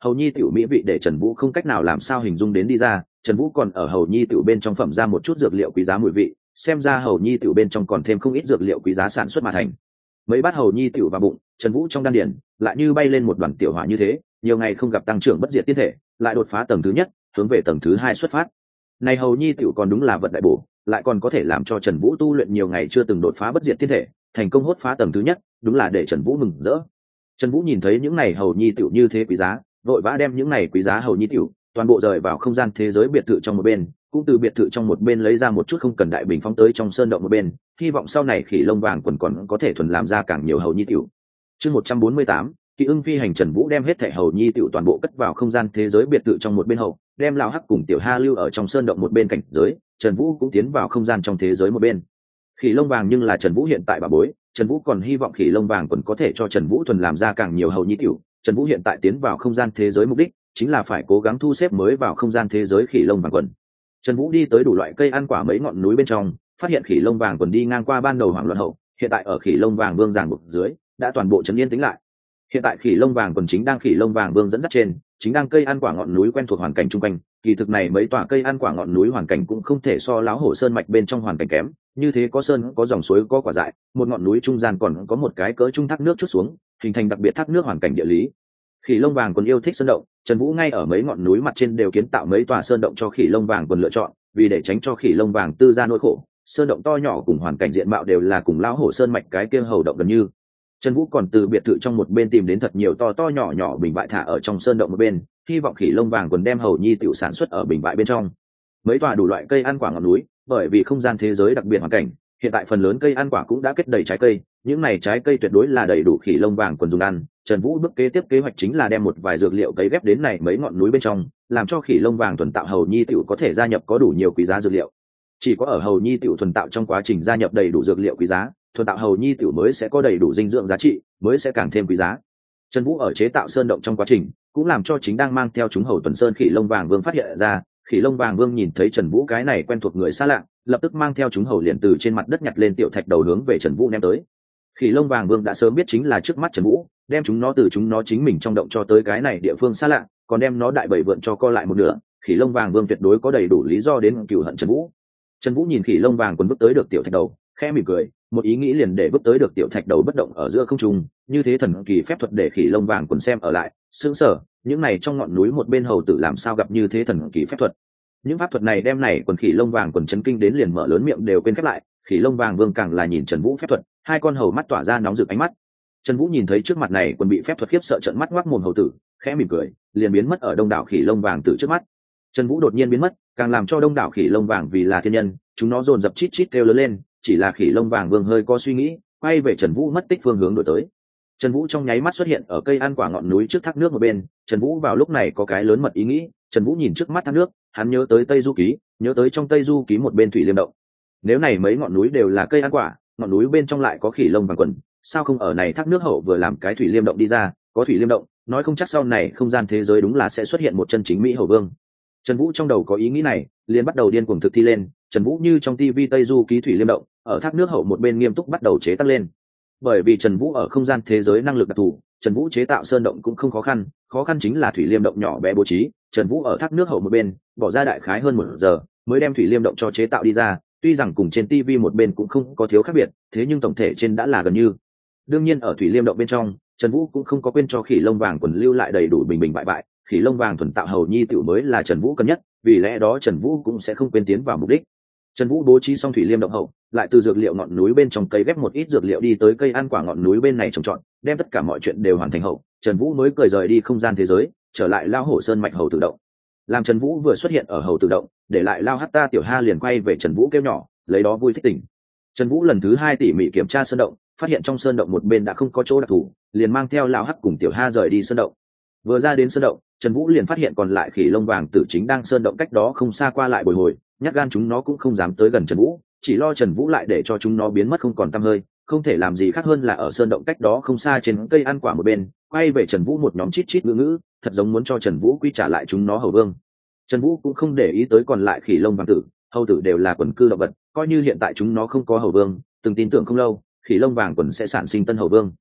Speaker 1: hầu nhi tiểu mỹ vị để Trần Vũ không cách nào làm sao hình dung đến đi ra. Trần Vũ còn ở hầu nhi tiểu bên trong phẩm ra một chút dược liệu quý giá mùi vị, xem ra hầu nhi tiểu bên trong còn thêm không ít dược liệu quý giá sản xuất mà thành. Mấy bát hầu nhi tiểu vào bụng, Trần Vũ trong đan điển lại như bay lên một đoàn tiểu hỏa như thế, nhiều ngày không gặp tăng trưởng bất diệt tiên thể, lại đột phá tầng thứ nhất, hướng về tầng thứ hai xuất phát. Này hầu nhi tiểu còn đúng là vật đại bổ, lại còn có thể làm cho Trần Vũ tu luyện nhiều ngày chưa từng đột phá bất diệt tiên thể, thành công hốt phá tầng thứ nhất, đúng là để Trần Vũ mừng rỡ. Trần Vũ nhìn thấy những này hầu nhi tiểu như thế quý giá, vội vã đem những này quý giá hầu nhi tiểu toàn bộ rời vào không gian thế giới biệt thự trong một bên, cũng từ biệt thự trong một bên lấy ra một chút không cần đại bình phóng tới trong sơn động một bên, hy vọng sau này khỉ lông vàng quần còn có thể thuần làm ra càng nhiều hầu nhi tiểu. Chương 148, Kỵ Ưng phi hành. Trần Vũ đem hết thảy hầu nhi tiểu toàn bộ cất vào không gian thế giới biệt thự trong một bên hậu, đem lão hắc cùng tiểu ha lưu ở trong sơn động một bên cảnh giới, Trần Vũ cũng tiến vào không gian trong thế giới một bên. Khỉ lông vàng nhưng là Trần Vũ hiện tại bà bối, Trần Vũ còn hy vọng khỉ lông vàng còn có thể cho Trần Vũ thuần làm ra càng nhiều hầu nhi tiểu. Trần Vũ hiện tại tiến vào không gian thế giới mục đích chính là phải cố gắng thu xếp mới vào không gian thế giới khỉ lông vàng quần. Trần Vũ đi tới đủ loại cây ăn quả mấy ngọn núi bên trong, phát hiện khỉ lông vàng quần đi ngang qua ban đầu hoảng loạn hậu, hiện tại ở khỉ lông vàng vương giảng buộc dưới đã toàn bộ trấn yên tĩnh lại. Hiện tại khỉ lông vàng quần chính đang khỉ lông vàng vương dẫn dắt trên, chính đang cây ăn quả ngọn núi quen thuộc hoàn cảnh chung quanh. Kỳ thực này mấy tòa cây ăn quả ngọn núi hoàn cảnh cũng không thể so láo hổ sơn mạch bên trong hoàn cảnh kém, như thế có sơn có dòng suối có quả dại, một ngọn núi trung gian còn có một cái cỡ trung thác nước chút xuống, hình thành đặc biệt thác nước hoàn cảnh địa lý. Khỉ lông vàng quần yêu thích sơn động, Trần Vũ ngay ở mấy ngọn núi mặt trên đều kiến tạo mấy tòa sơn động cho khỉ lông vàng quần lựa chọn, vì để tránh cho khỉ lông vàng tư ra nỗi khổ, sơn động to nhỏ cùng hoàn cảnh diện mạo đều là cùng lão hổ sơn mạch cái kia hầu động gần như. Trần Vũ còn từ biệt thự trong một bên tìm đến thật nhiều to to nhỏ nhỏ bình bại thả ở trong sơn động một bên, hy vọng khỉ lông vàng quần đem hầu nhi tiểu sản xuất ở bình bại bên trong. Mấy tòa đủ loại cây ăn quả ngọn núi, bởi vì không gian thế giới đặc biệt hoàn cảnh, hiện tại phần lớn cây ăn quả cũng đã kết đầy trái cây, những này trái cây tuyệt đối là đầy đủ khỉ lông vàng quần dùng ăn. Trần Vũ bước kế tiếp kế hoạch chính là đem một vài dược liệu cấy ghép đến này mấy ngọn núi bên trong, làm cho khỉ lông vàng thuần tạo hầu nhi tiểu có thể gia nhập có đủ nhiều quý giá dược liệu. Chỉ có ở hầu nhi tiểu thuần tạo trong quá trình gia nhập đầy đủ dược liệu quý giá, thuần tạo hầu nhi tiểu mới sẽ có đầy đủ dinh dưỡng giá trị, mới sẽ càng thêm quý giá. Trần Vũ ở chế tạo sơn động trong quá trình, cũng làm cho chính đang mang theo chúng hầu tuần sơn khỉ lông vàng vương phát hiện ra. Khỉ lông vàng vương nhìn thấy Trần Vũ cái này quen thuộc người xa lạ, lập tức mang theo chúng hầu liền từ trên mặt đất nhặt lên tiểu thạch đầu hướng về Trần Vũ ném tới. Khỉ lông vàng vương đã sớm biết chính là trước mắt Trần Vũ, đem chúng nó từ chúng nó chính mình trong động cho tới cái này địa phương xa lạ, còn đem nó đại bầy vượn cho co lại một nửa. Khỉ lông vàng vương tuyệt đối có đầy đủ lý do đến cừu hận Trần Vũ. Trần Vũ nhìn khỉ lông vàng quần bước tới được tiểu thạch đầu, khẽ mỉm cười, một ý nghĩ liền để bước tới được tiểu thạch đầu bất động ở giữa không trung, như thế thần kỳ phép thuật để khỉ lông vàng quần xem ở lại, sững sờ, những này trong ngọn núi một bên hầu tử làm sao gặp như thế thần kỳ phép thuật. Những pháp thuật này đem này quần khỉ lông vàng quần chấn kinh đến liền mở lớn miệng đều quên khép lại. Khỉ lông vàng vương càng là nhìn Trần Vũ phép thuật, hai con hầu mắt tỏa ra nóng rực ánh mắt. Trần Vũ nhìn thấy trước mặt này quần bị phép thuật khiếp sợ trợn mắt ngoác mồm hầu tử, khẽ mỉm cười, liền biến mất ở đông đảo khỉ lông vàng từ trước mắt. Trần Vũ đột nhiên biến mất, càng làm cho đông đảo khỉ lông vàng vì là thiên nhân, chúng nó dồn dập chít chít kêu lớn lên. Chỉ là khỉ lông vàng vương hơi có suy nghĩ, quay về Trần Vũ mất tích phương hướng đổi tới. Trần Vũ trong nháy mắt xuất hiện ở cây ăn quả ngọn núi trước thác nước một bên. Trần Vũ vào lúc này có cái lớn mật ý nghĩ. Trần Vũ nhìn trước mắt thác nước, hắn nhớ tới Tây Du Ký, nhớ tới trong Tây Du Ký một bên thủy liêm động. Nếu này mấy ngọn núi đều là cây ăn quả, ngọn núi bên trong lại có khỉ lông vàng quần, sao không ở này thác nước hậu vừa làm cái thủy liêm động đi ra? Có thủy liêm động, nói không chắc sau này không gian thế giới đúng là sẽ xuất hiện một chân chính mỹ hầu vương. Trần Vũ trong đầu có ý nghĩ này, liền bắt đầu điên cuồng thực thi lên. Trần Vũ như trong TV Tây Du Ký thủy liêm động, ở thác nước hậu một bên nghiêm túc bắt đầu chế tác lên. Bởi vì Trần Vũ ở không gian thế giới năng lực đặc thù, Trần Vũ chế tạo sơn động cũng không khó khăn chính là thủy liêm động nhỏ bé bố trí. Trần Vũ ở thác nước hậu một bên, bỏ ra đại khái hơn 1 giờ mới đem thủy liêm động cho chế tạo đi ra, tuy rằng cùng trên TV một bên cũng không có thiếu khác biệt, thế nhưng tổng thể trên đã là gần như. Đương nhiên ở thủy liêm động bên trong, Trần Vũ cũng không có quên cho khỉ lông vàng quần lưu lại đầy đủ bình bình bại bại, khỉ lông vàng thuần tạo hầu nhi tiểu mới là Trần Vũ cần nhất, vì lẽ đó Trần Vũ cũng sẽ không quên tiến vào mục đích. Trần Vũ bố trí xong thủy liêm động hậu, lại từ dược liệu ngọn núi bên trong cây ghép một ít dược liệu đi tới cây ăn quả ngọn núi bên này trồng trọt, đem tất cả mọi chuyện đều hoàn thành hậu, Trần Vũ mới cười rời đi không gian thế giới, trở lại lao hổ sơn mạch hầu tử động. Làm Trần Vũ vừa xuất hiện ở hầu tử động, để lại lao hắt ta tiểu ha liền quay về Trần Vũ kêu nhỏ, lấy đó vui thích tỉnh. Trần Vũ lần thứ 2 tỉ mỉ kiểm tra sơn động, phát hiện trong sơn động một bên đã không có chỗ đặc thù, liền mang theo lao hắt cùng tiểu ha rời đi sơn động. Vừa ra đến sơn động, Trần Vũ liền phát hiện còn lại khỉ lông vàng tử chính đang sơn động cách đó không xa qua lại bồi hồi, nhát gan chúng nó cũng không dám tới gần Trần Vũ, chỉ lo Trần Vũ lại để cho chúng nó biến mất không còn tăm hơi, không thể làm gì khác hơn là ở sơn động cách đó không xa trên cây ăn quả một bên, quay về Trần Vũ một nhóm chít chít ngữ ngữ, thật giống muốn cho Trần Vũ quy trả lại chúng nó hầu vương. Trần Vũ cũng không để ý tới còn lại khỉ lông vàng tử, hầu tử đều là quần cư động vật, coi như hiện tại chúng nó không có hầu vương, từng tin tưởng không lâu, khỉ lông vàng quần sẽ sản sinh tân hầu vương.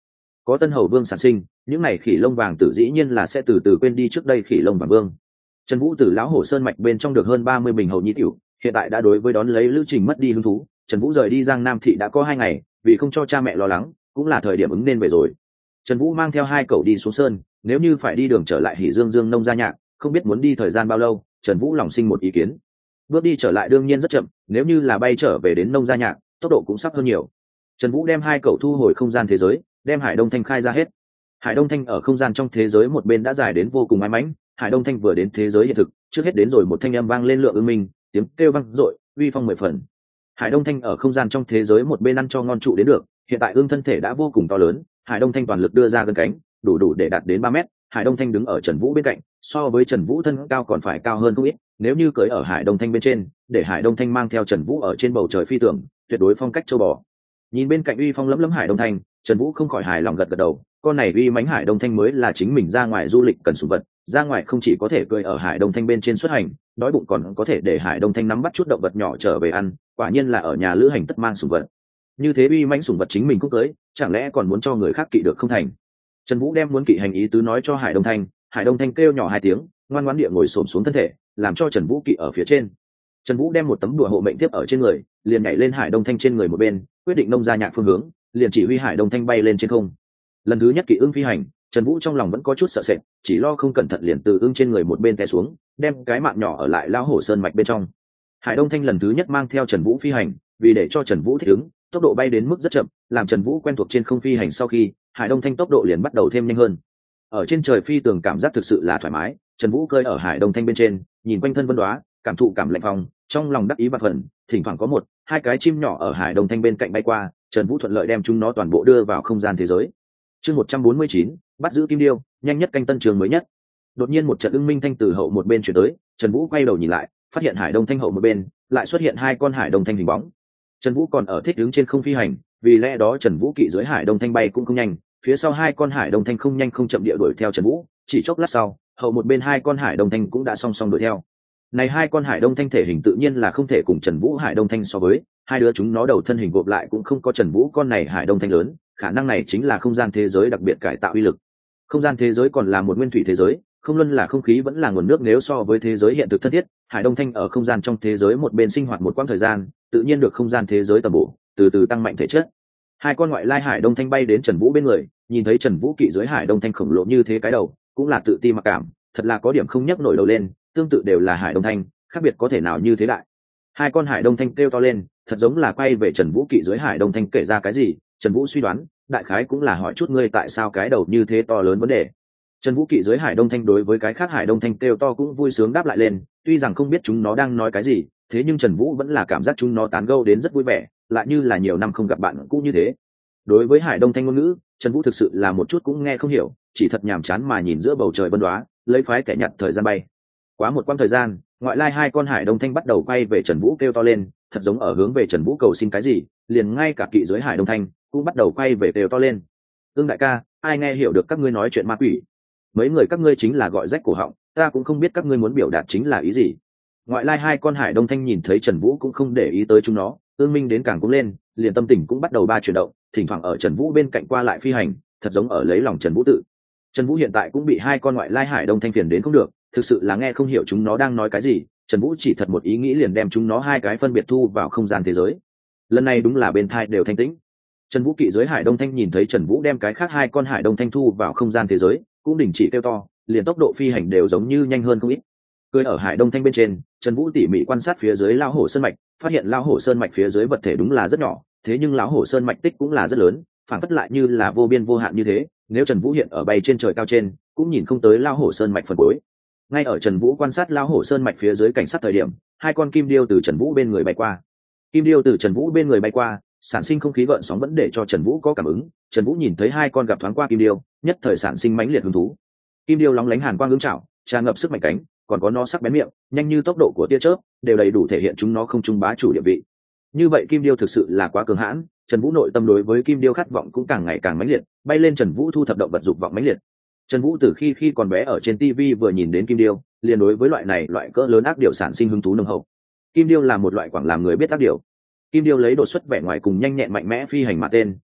Speaker 1: có tân hầu vương sản sinh, những này khỉ lông vàng tử dĩ nhiên là sẽ từ từ quên đi trước đây khỉ lông vàng vương. Trần Vũ từ lão hổ sơn mạch bên trong được hơn 30 bình hầu nhi tiểu, hiện tại đã đối với đón lấy lữ trình mất đi hứng thú. Trần Vũ rời đi Giang Nam thị đã có 2 ngày, vì không cho cha mẹ lo lắng, cũng là thời điểm ứng nên về rồi. Trần Vũ mang theo 2 cậu đi xuống sơn, nếu như phải đi đường trở lại Hỉ Dương Dương nông gia nhạc, không biết muốn đi thời gian bao lâu. Trần Vũ lòng sinh một ý kiến. Bước đi trở lại đương nhiên rất chậm, nếu như là bay trở về đến nông gia nhạc, tốc độ cũng sắp hơn nhiều. Trần Vũ đem 2 cậu thu hồi không gian thế giới, đem Hải Đông Thanh khai ra hết. Hải Đông Thanh ở không gian trong thế giới một bên đã dài đến vô cùng mái mãnh, Hải Đông Thanh vừa đến thế giới hiện thực, trước hết đến rồi một thanh âm vang lên lượng ưng minh, tiếng kêu vang dội, uy phong 10 phần. Hải Đông Thanh ở không gian trong thế giới một bên ăn cho ngon trụ đến được, hiện tại ưng thân thể đã vô cùng to lớn, Hải Đông Thanh toàn lực đưa ra gần cánh, đủ để đạt đến 3 mét. Hải Đông Thanh đứng ở Trần Vũ bên cạnh, so với Trần Vũ thân cao còn phải cao hơn không ít, nếu như cưỡi ở Hải Đông Thanh bên trên, để Hải Đông Thanh mang theo Trần Vũ ở trên bầu trời phi tưởng, tuyệt đối phong cách châu bò. Nhìn bên cạnh uy phong lẫm lẫm Hải Đông Thanh, Trần Vũ không khỏi hài lòng gật đầu, con này uy mãnh Hải Đông Thanh mới là chính mình ra ngoài du lịch cần sủng vật, ra ngoài không chỉ có thể cưỡi ở Hải Đông Thanh bên trên xuất hành, đói bụng còn có thể để Hải Đông Thanh nắm bắt chút động vật nhỏ trở về ăn, quả nhiên là ở nhà lữ hành tất mang sủng vật. Như thế uy mãnh sủng vật chính mình cũng cưỡi, chẳng lẽ còn muốn cho người khác kỵ được không thành? Trần Vũ đem muốn kỵ hành ý tứ nói cho Hải Đông Thanh, Hải Đông Thanh kêu nhỏ 2 tiếng, ngoan ngoãn địa ngồi xổm xuống thân thể, làm cho Trần Vũ kỵ ở phía trên. Trần Vũ đem một tấm đùa hộ mệnh tiếp ở trên người, liền nhảy lên Hải Đông Thanh trên người một bên, quyết định nông gia nhạc phương hướng, liền chỉ huy Hải Đông Thanh bay lên trên không. Lần thứ nhất kỵ ưng phi hành, Trần Vũ trong lòng vẫn có chút sợ sệt, chỉ lo không cẩn thận liền từ ưng trên người một bên té xuống, đem cái mạng nhỏ ở lại lao hổ sơn mạch bên trong. Hải Đông Thanh lần thứ nhất mang theo Trần Vũ phi hành, vì để cho Trần Vũ thích ứng, tốc độ bay đến mức rất chậm, làm Trần Vũ quen thuộc trên không phi hành sau khi, Hải Đông Thanh tốc độ liền bắt đầu thêm nhanh hơn. Ở trên trời phi tường cảm giác thực sự là thoải mái, Trần Vũ cơi ở Hải Đông Thanh bên trên, nhìn quanh thân vân đoá, cảm thụ cảm lạnh phong, trong lòng đắc ý và phần, thỉnh thoảng có 1-2 cái chim nhỏ ở Hải Đông Thanh bên cạnh bay qua, Trần Vũ thuận lợi đem chúng nó toàn bộ đưa vào không gian thế giới. Chương 149, bắt giữ kim điêu, nhanh nhất canh tân trường mới nhất. Đột nhiên một trận ưng minh thanh từ hậu một bên chuyển tới, Trần Vũ quay đầu nhìn lại, phát hiện Hải Đông Thanh hậu một bên lại xuất hiện 2 con Hải Đông Thanh hình bóng. Trần Vũ còn ở thích đứng trên không phi hành, vì lẽ đó Trần Vũ kỵ dưới Hải Đông Thanh bay cũng không nhanh, phía sau 2 con Hải Đông Thanh không nhanh không chậm địa đuổi theo Trần Vũ, chỉ chốc lát sau, hậu một bên 2 con Hải Đông Thanh cũng đã song song đuổi theo. Này 2 con Hải Đông Thanh thể hình tự nhiên là không thể cùng Trần Vũ Hải Đông Thanh so với, hai đứa chúng nó đầu thân hình gộp lại cũng không có Trần Vũ con này Hải Đông Thanh lớn, khả năng này chính là không gian thế giới đặc biệt cải tạo uy lực. Không gian thế giới còn là một nguyên thủy thế giới, không luân là không khí vẫn là nguồn nước, nếu so với thế giới hiện thực thân thiết, Hải Đông Thanh ở không gian trong thế giới một bên sinh hoạt một quãng thời gian, tự nhiên được không gian thế giới tầm bổ, từ từ tăng mạnh thể chất. 2 con ngoại lai Hải Đông Thanh bay đến Trần Vũ bên người, nhìn thấy Trần Vũ kỵ dưới Hải Đông Thanh khổng lồ như thế cái đầu, cũng là tự ti mặc cảm, thật là có điểm không nhấc nổi đầu lên, tương tự đều là Hải Đông Thanh, khác biệt có thể nào như thế đại. 2 con Hải Đông Thanh kêu to lên, thật giống là quay về Trần Vũ kỵ dưới Hải Đông Thanh kể ra cái gì. Trần Vũ suy đoán, đại khái cũng là hỏi chút ngươi tại sao cái đầu như thế to lớn vấn đề. Trần Vũ kỵ dưới Hải Đông Thanh đối với cái khác Hải Đông Thanh kêu to cũng vui sướng đáp lại lên, tuy rằng không biết chúng nó đang nói cái gì, thế nhưng Trần Vũ vẫn là cảm giác chúng nó tán gẫu đến rất vui vẻ, lại như là nhiều năm không gặp bạn cũ như thế. Đối với Hải Đông Thanh ngôn ngữ, Trần Vũ thực sự là một chút cũng nghe không hiểu, chỉ thật nhàm chán mà nhìn giữa bầu trời vân đoá, lấy phái kẻ nhặt thời gian bay. Quá một quãng thời gian, ngoại lai 2 con Hải Đông Thanh bắt đầu quay về Trần Vũ kêu to lên, thật giống ở hướng về Trần Vũ cầu xin cái gì, liền ngay cả kỵ dưới Hải Đông Thanh cũng bắt đầu quay về kêu to lên. Ưng đại ca, ai nghe hiểu được các ngươi nói chuyện ma quỷ? Mấy người các ngươi chính là gọi rách cổ họng, ta cũng không biết các ngươi muốn biểu đạt chính là ý gì. Ngoại lai 2 con Hải Đông Thanh nhìn thấy Trần Vũ cũng không để ý tới chúng nó, ương minh đến càng cũng lên, liền tâm tình cũng bắt đầu ba chuyển động, thỉnh thoảng ở Trần Vũ bên cạnh qua lại phi hành, thật giống ở lấy lòng Trần Vũ tự. Trần Vũ hiện tại cũng bị 2 con ngoại lai Hải Đông Thanh phiền đến không được, thực sự là nghe không hiểu chúng nó đang nói cái gì. Trần Vũ chỉ thật một ý nghĩ liền đem chúng nó 2 cái phân biệt thu vào không gian thế giới. Lần này đúng là bên thai đều thanh tĩnh. Trần Vũ kỵ dưới Hải Đông Thanh nhìn thấy Trần Vũ đem cái khác 2 con Hải Đông Thanh thu vào không gian thế giới, cũng đình chỉ kêu to, liền tốc độ phi hành đều giống như nhanh hơn không ít. Cưỡi ở Hải Đông Thanh bên trên, Trần Vũ tỉ mỉ quan sát phía dưới Lão Hổ Sơn mạch, phát hiện Lão Hổ Sơn mạch phía dưới vật thể đúng là rất nhỏ, thế nhưng Lão Hổ Sơn mạch tích cũng là rất lớn, phản phất lại như là vô biên vô hạn như thế, nếu Trần Vũ hiện ở bay trên trời cao trên, cũng nhìn không tới Lão Hổ Sơn mạch phần cuối. Ngay ở Trần Vũ quan sát Lão Hổ Sơn mạch phía dưới cảnh sát thời điểm, 2 con kim điêu từ Trần Vũ bên người bay qua. Kim điêu từ Trần Vũ bên người bay qua, sản sinh không khí gợn sóng vẫn để cho Trần Vũ có cảm ứng. Trần Vũ nhìn thấy 2 con gặp thoáng qua kim điêu, nhất thời sản sinh mãnh liệt hứng thú. Kim điêu lóng lánh hàn quang ứng chảo, tràn ngập sức mạnh cánh, còn có nó sắc bén miệng, nhanh như tốc độ của tia chớp, đều đầy đủ thể hiện chúng nó không trung bá chủ địa vị. Như vậy kim điêu thực sự là quá cường hãn, Trần Vũ nội tâm đối với kim điêu khát vọng cũng càng ngày càng mãnh liệt, bay lên Trần Vũ thu thập động vật dục vọng mãnh liệt. Trần Vũ từ khi còn bé ở trên TV vừa nhìn đến kim điêu, liền đối với loại cỡ lớn ác điểu sản sinh hứng thú nồng hậu. Kim điêu là một loại quảng làm người biết ác điểu. Kim điêu lấy đột xuất vẻ ngoài cùng nhanh nhẹn mạnh mẽ phi hành mà tên,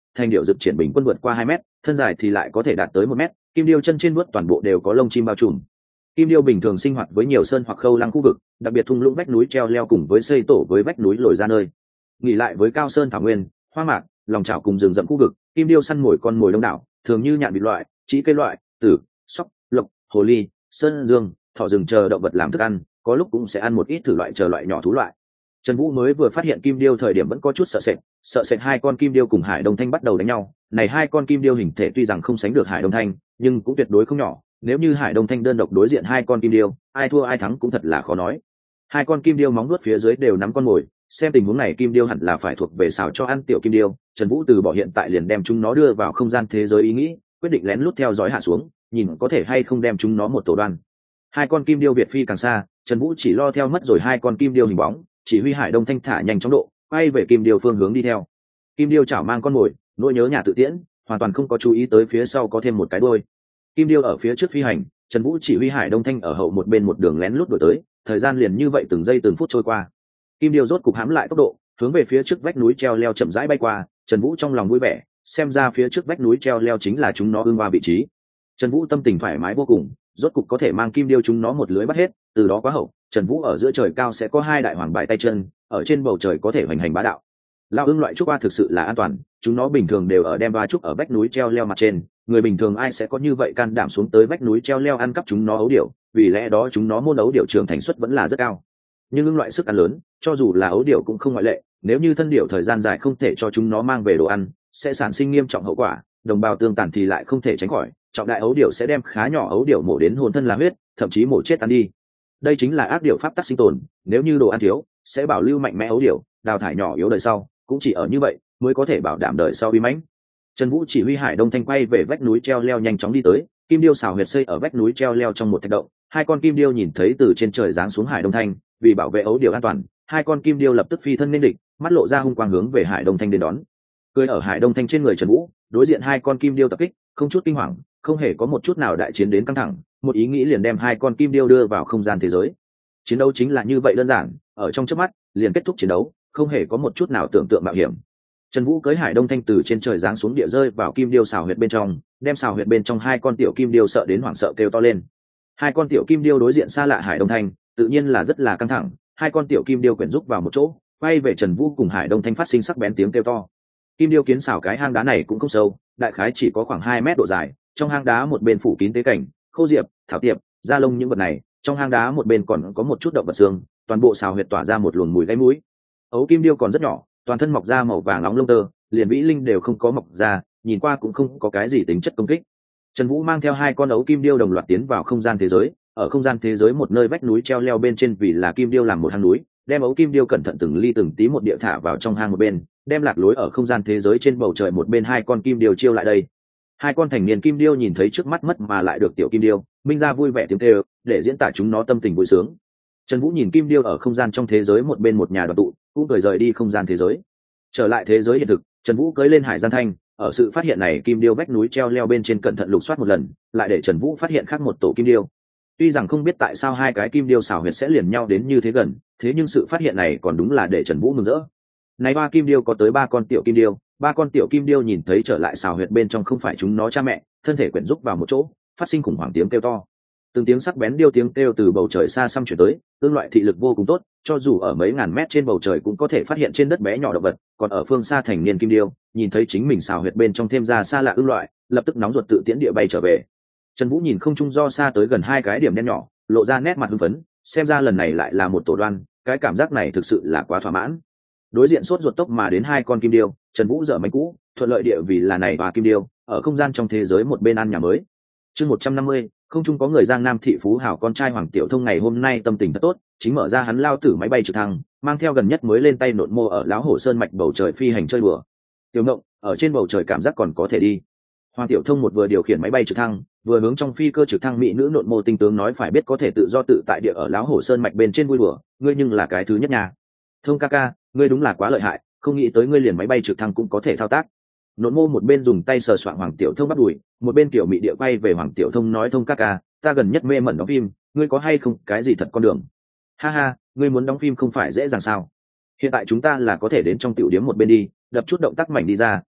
Speaker 1: thành điệu dực triển bình quân vượt qua 2 mét, thân dài thì lại có thể đạt tới 1 mét. Kim điêu chân trên vuốt toàn bộ đều có lông chim bao trùm. Kim điêu bình thường sinh hoạt với nhiều sơn hoặc khâu lăng khu vực, đặc biệt thung lũng vách núi treo leo cùng với xây tổ với vách núi lồi ra nơi. Nghỉ lại với cao sơn thảo nguyên, hoa mạc, lòng chảo cùng rừng rậm khu vực, kim điêu săn mồi con mồi đông đảo, thường như nhạn vịt loại, trĩ cây loại, tử, sóc, lộc, hồ ly, sơn dương, thỏ rừng chờ động vật làm thức ăn, có lúc cũng sẽ ăn một ít thử loại chờ loại nhỏ thú loại. Trần Vũ mới vừa phát hiện kim điêu thời điểm vẫn có chút sợ sệt hai con kim điêu cùng Hải Đông Thanh bắt đầu đánh nhau. Này hai con kim điêu hình thể tuy rằng không sánh được Hải Đông Thanh, nhưng cũng tuyệt đối không nhỏ. Nếu như Hải Đông Thanh đơn độc đối diện hai con kim điêu, ai thua ai thắng cũng thật là khó nói. Hai con kim điêu móng nuốt phía dưới đều nắm con mồi, xem tình huống này kim điêu hẳn là phải thuộc về xào cho ăn tiểu kim điêu. Trần Vũ từ bỏ hiện tại liền đem chúng nó đưa vào không gian thế giới ý nghĩ, quyết định lén lút theo dõi hạ xuống, nhìn có thể hay không đem chúng nó một tổ đoan. Hai con kim điêu việt phi càng xa, Trần Vũ chỉ lo theo mất rồi hai con kim điêu hình bóng, chỉ huy Hải Đông Thanh thả nhanh chóng độ, quay về kim điêu phương hướng đi theo. Kim điêu chảo mang con mồi, nỗi nhớ nhà tự tiễn, hoàn toàn không có chú ý tới phía sau có thêm một cái đuôi. Kim điêu ở phía trước phi hành, Trần Vũ chỉ huy Hải Đông Thanh ở hậu một bên một đường lén lút đuổi tới, thời gian liền như vậy từng giây từng phút trôi qua. Kim điêu rốt cục hãm lại tốc độ, hướng về phía trước vách núi treo leo chậm rãi bay qua. Trần Vũ trong lòng vui vẻ, xem ra phía trước vách núi treo leo chính là chúng nó ương qua vị trí. Trần Vũ tâm tình thoải mái vô cùng, rốt cục có thể mang kim điêu chúng nó một lưới bắt hết. Từ đó quá hậu, Trần Vũ ở giữa trời cao sẽ có hai đại hoàng bài tay chân, ở trên bầu trời có thể hoành hành bá đạo. Lao ưng loại trúc oa thực sự là an toàn, chúng nó bình thường đều ở đem ba trúc ở vách núi treo leo mặt trên, người bình thường ai sẽ có như vậy can đảm xuống tới vách núi treo leo ăn cắp chúng nó ấu điểu, vì lẽ đó chúng nó môn ấu điểu trưởng thành suất vẫn là rất cao. Nhưng ưng loại sức ăn lớn, cho dù là ấu điểu cũng không ngoại lệ, nếu như thân điểu thời gian dài không thể cho chúng nó mang về đồ ăn, sẽ sản sinh nghiêm trọng hậu quả, đồng bào tương tàn thì lại không thể tránh khỏi, trọng đại ấu điểu sẽ đem khá nhỏ ấu điểu mổ đến hồn thân là huyết, thậm chí mổ chết ăn đi. Đây chính là ác điểu pháp tắc sinh tồn, nếu như đồ ăn thiếu, sẽ bảo lưu mạnh mẽ ấu điểu, đào thải nhỏ yếu đời sau, cũng chỉ ở như vậy mới có thể bảo đảm đời sau uy mãnh. Trần Vũ chỉ huy Hải Đông Thanh quay về vách núi treo leo nhanh chóng đi tới, kim điêu xào huyệt xây ở vách núi treo leo trong một thạch động. Hai con kim điêu nhìn thấy từ trên trời giáng xuống Hải Đông Thanh, vì bảo vệ ấu điểu an toàn, hai con kim điêu lập tức phi thân nên địch, mắt lộ ra hung quang hướng về Hải Đông Thanh đến đón. Cười ở Hải Đông Thanh trên người Trần Vũ, đối diện hai con kim điêu tập kích, không chút kinh hoàng, không hề có một chút nào đại chiến đến căng thẳng, một ý nghĩ liền đem hai con kim điêu đưa vào không gian thế giới. Chiến đấu chính là như vậy đơn giản, ở trong chớp mắt liền kết thúc chiến đấu, không hề có một chút nào tưởng tượng mạo hiểm. Trần Vũ cưỡi Hải Đông Thanh từ trên trời giáng xuống địa rơi vào kim điêu xào huyệt bên trong, đem xào huyệt bên trong hai con tiểu kim điêu sợ đến hoảng sợ kêu to lên. Hai con tiểu kim điêu đối diện xa lạ Hải Đông Thanh, tự nhiên là rất là căng thẳng, hai con tiểu kim điêu quyển rúc vào một chỗ, quay về Trần Vũ cùng Hải Đông Thanh phát sinh sắc bén tiếng kêu to. Kim điêu kiến xào cái hang đá này cũng không sâu, đại khái chỉ có khoảng 2 mét độ dài, trong hang đá một bên phủ kín tế cảnh, khô diệp, thảo tiệp, da lông những vật này, trong hang đá một bên còn có một chút động vật xương, toàn bộ xào huyệt tỏa ra một luồng mùi gáy mũi. Ấu kim điêu còn rất nhỏ, toàn thân mọc ra màu vàng nóng lông tơ, liền vĩ linh đều không có mọc ra, nhìn qua cũng không có cái gì tính chất công kích. Trần Vũ mang theo hai con ấu kim điêu đồng loạt tiến vào không gian thế giới, ở không gian thế giới một nơi vách núi treo leo bên trên vì là kim điêu làm một hang núi, đem ấu kim điêu cẩn thận từng ly từng tí một địa thả vào trong hang một bên, đem lạc lối ở không gian thế giới trên bầu trời một bên hai con kim điêu chiêu lại đây. Hai con thành niên kim điêu nhìn thấy trước mắt mất mà lại được tiểu kim điêu, minh ra vui vẻ tiếng kêu, để diễn tả chúng nó tâm tình vui sướng. Trần Vũ nhìn kim điêu ở không gian trong thế giới một bên một nhà đoàn tụ, cũng cười rời đi không gian thế giới. Trở lại thế giới hiện thực, Trần Vũ cưỡi lên Hải Gian Thanh, ở sự phát hiện này kim điêu vách núi treo leo bên trên cẩn thận lục soát một lần, lại để Trần Vũ phát hiện khác một tổ kim điêu. Tuy rằng không biết tại sao hai cái kim điêu xảo huyệt sẽ liền nhau đến như thế gần, thế nhưng sự phát hiện này còn đúng là để Trần Vũ mừng rỡ. Này ba kim điêu có tới 3 con tiểu kim điêu, 3 con tiểu kim điêu nhìn thấy trở lại xảo huyệt bên trong không phải chúng nó cha mẹ, thân thể quyện rúc vào một chỗ, phát sinh khủng hoảng tiếng kêu to. Từng tiếng sắc bén điêu tiếng kêu từ bầu trời xa xăm chuyển tới, tương loại thị lực vô cùng tốt, cho dù ở mấy ngàn mét trên bầu trời cũng có thể phát hiện trên đất bé nhỏ động vật, còn ở phương xa thành niên kim điêu, nhìn thấy chính mình xào huyệt bên trong thêm ra xa lạ ưng loại, lập tức nóng ruột tự tiễn địa bay trở về. Trần Vũ nhìn không trung do xa tới gần hai cái điểm đen nhỏ, lộ ra nét mặt hưng phấn, xem ra lần này lại là một tổ đoan, cái cảm giác này thực sự là quá thỏa mãn. Đối diện sốt ruột tốc mà đến hai con kim điêu, Trần Vũ dở máy cũ, thuận lợi địa vì là này và kim điêu, ở không gian trong thế giới một bên ăn nhà mới. Chương 150, không chung có người Giang Nam thị phú hảo con trai Hoàng Tiểu Thông ngày hôm nay tâm tình thật tốt, chính mở ra hắn lao tử máy bay trực thăng, mang theo gần nhất mới lên tay nộn mô ở lão hổ sơn mạch bầu trời phi hành chơi đùa. Tiểu Ngộng, ở trên bầu trời cảm giác còn có thể đi. Hoàng Tiểu Thông một vừa điều khiển máy bay trực thăng, vừa hướng trong phi cơ trực thăng mỹ nữ nộn mô tinh tướng nói phải biết có thể tự do tự tại địa ở lão hổ sơn mạch bên trên vui đùa, ngươi nhưng là cái thứ nhất nhà. Thông ca ca, ngươi đúng là quá lợi hại, không nghĩ tới ngươi liền máy bay trực thăng cũng có thể thao tác. Nộn mô một bên dùng tay sờ soạng Hoàng Tiểu Thông bắp đùi, một bên tiểu mị địa quay về Hoàng Tiểu Thông nói Thông ca ca, ta gần nhất mê mẩn đóng phim, ngươi có hay không cái gì thật con đường? Ha ha, ngươi muốn đóng phim không phải dễ dàng sao? Hiện tại chúng ta là có thể đến trong tiểu điếm một bên đi, đập chút động tác mảnh đi ra,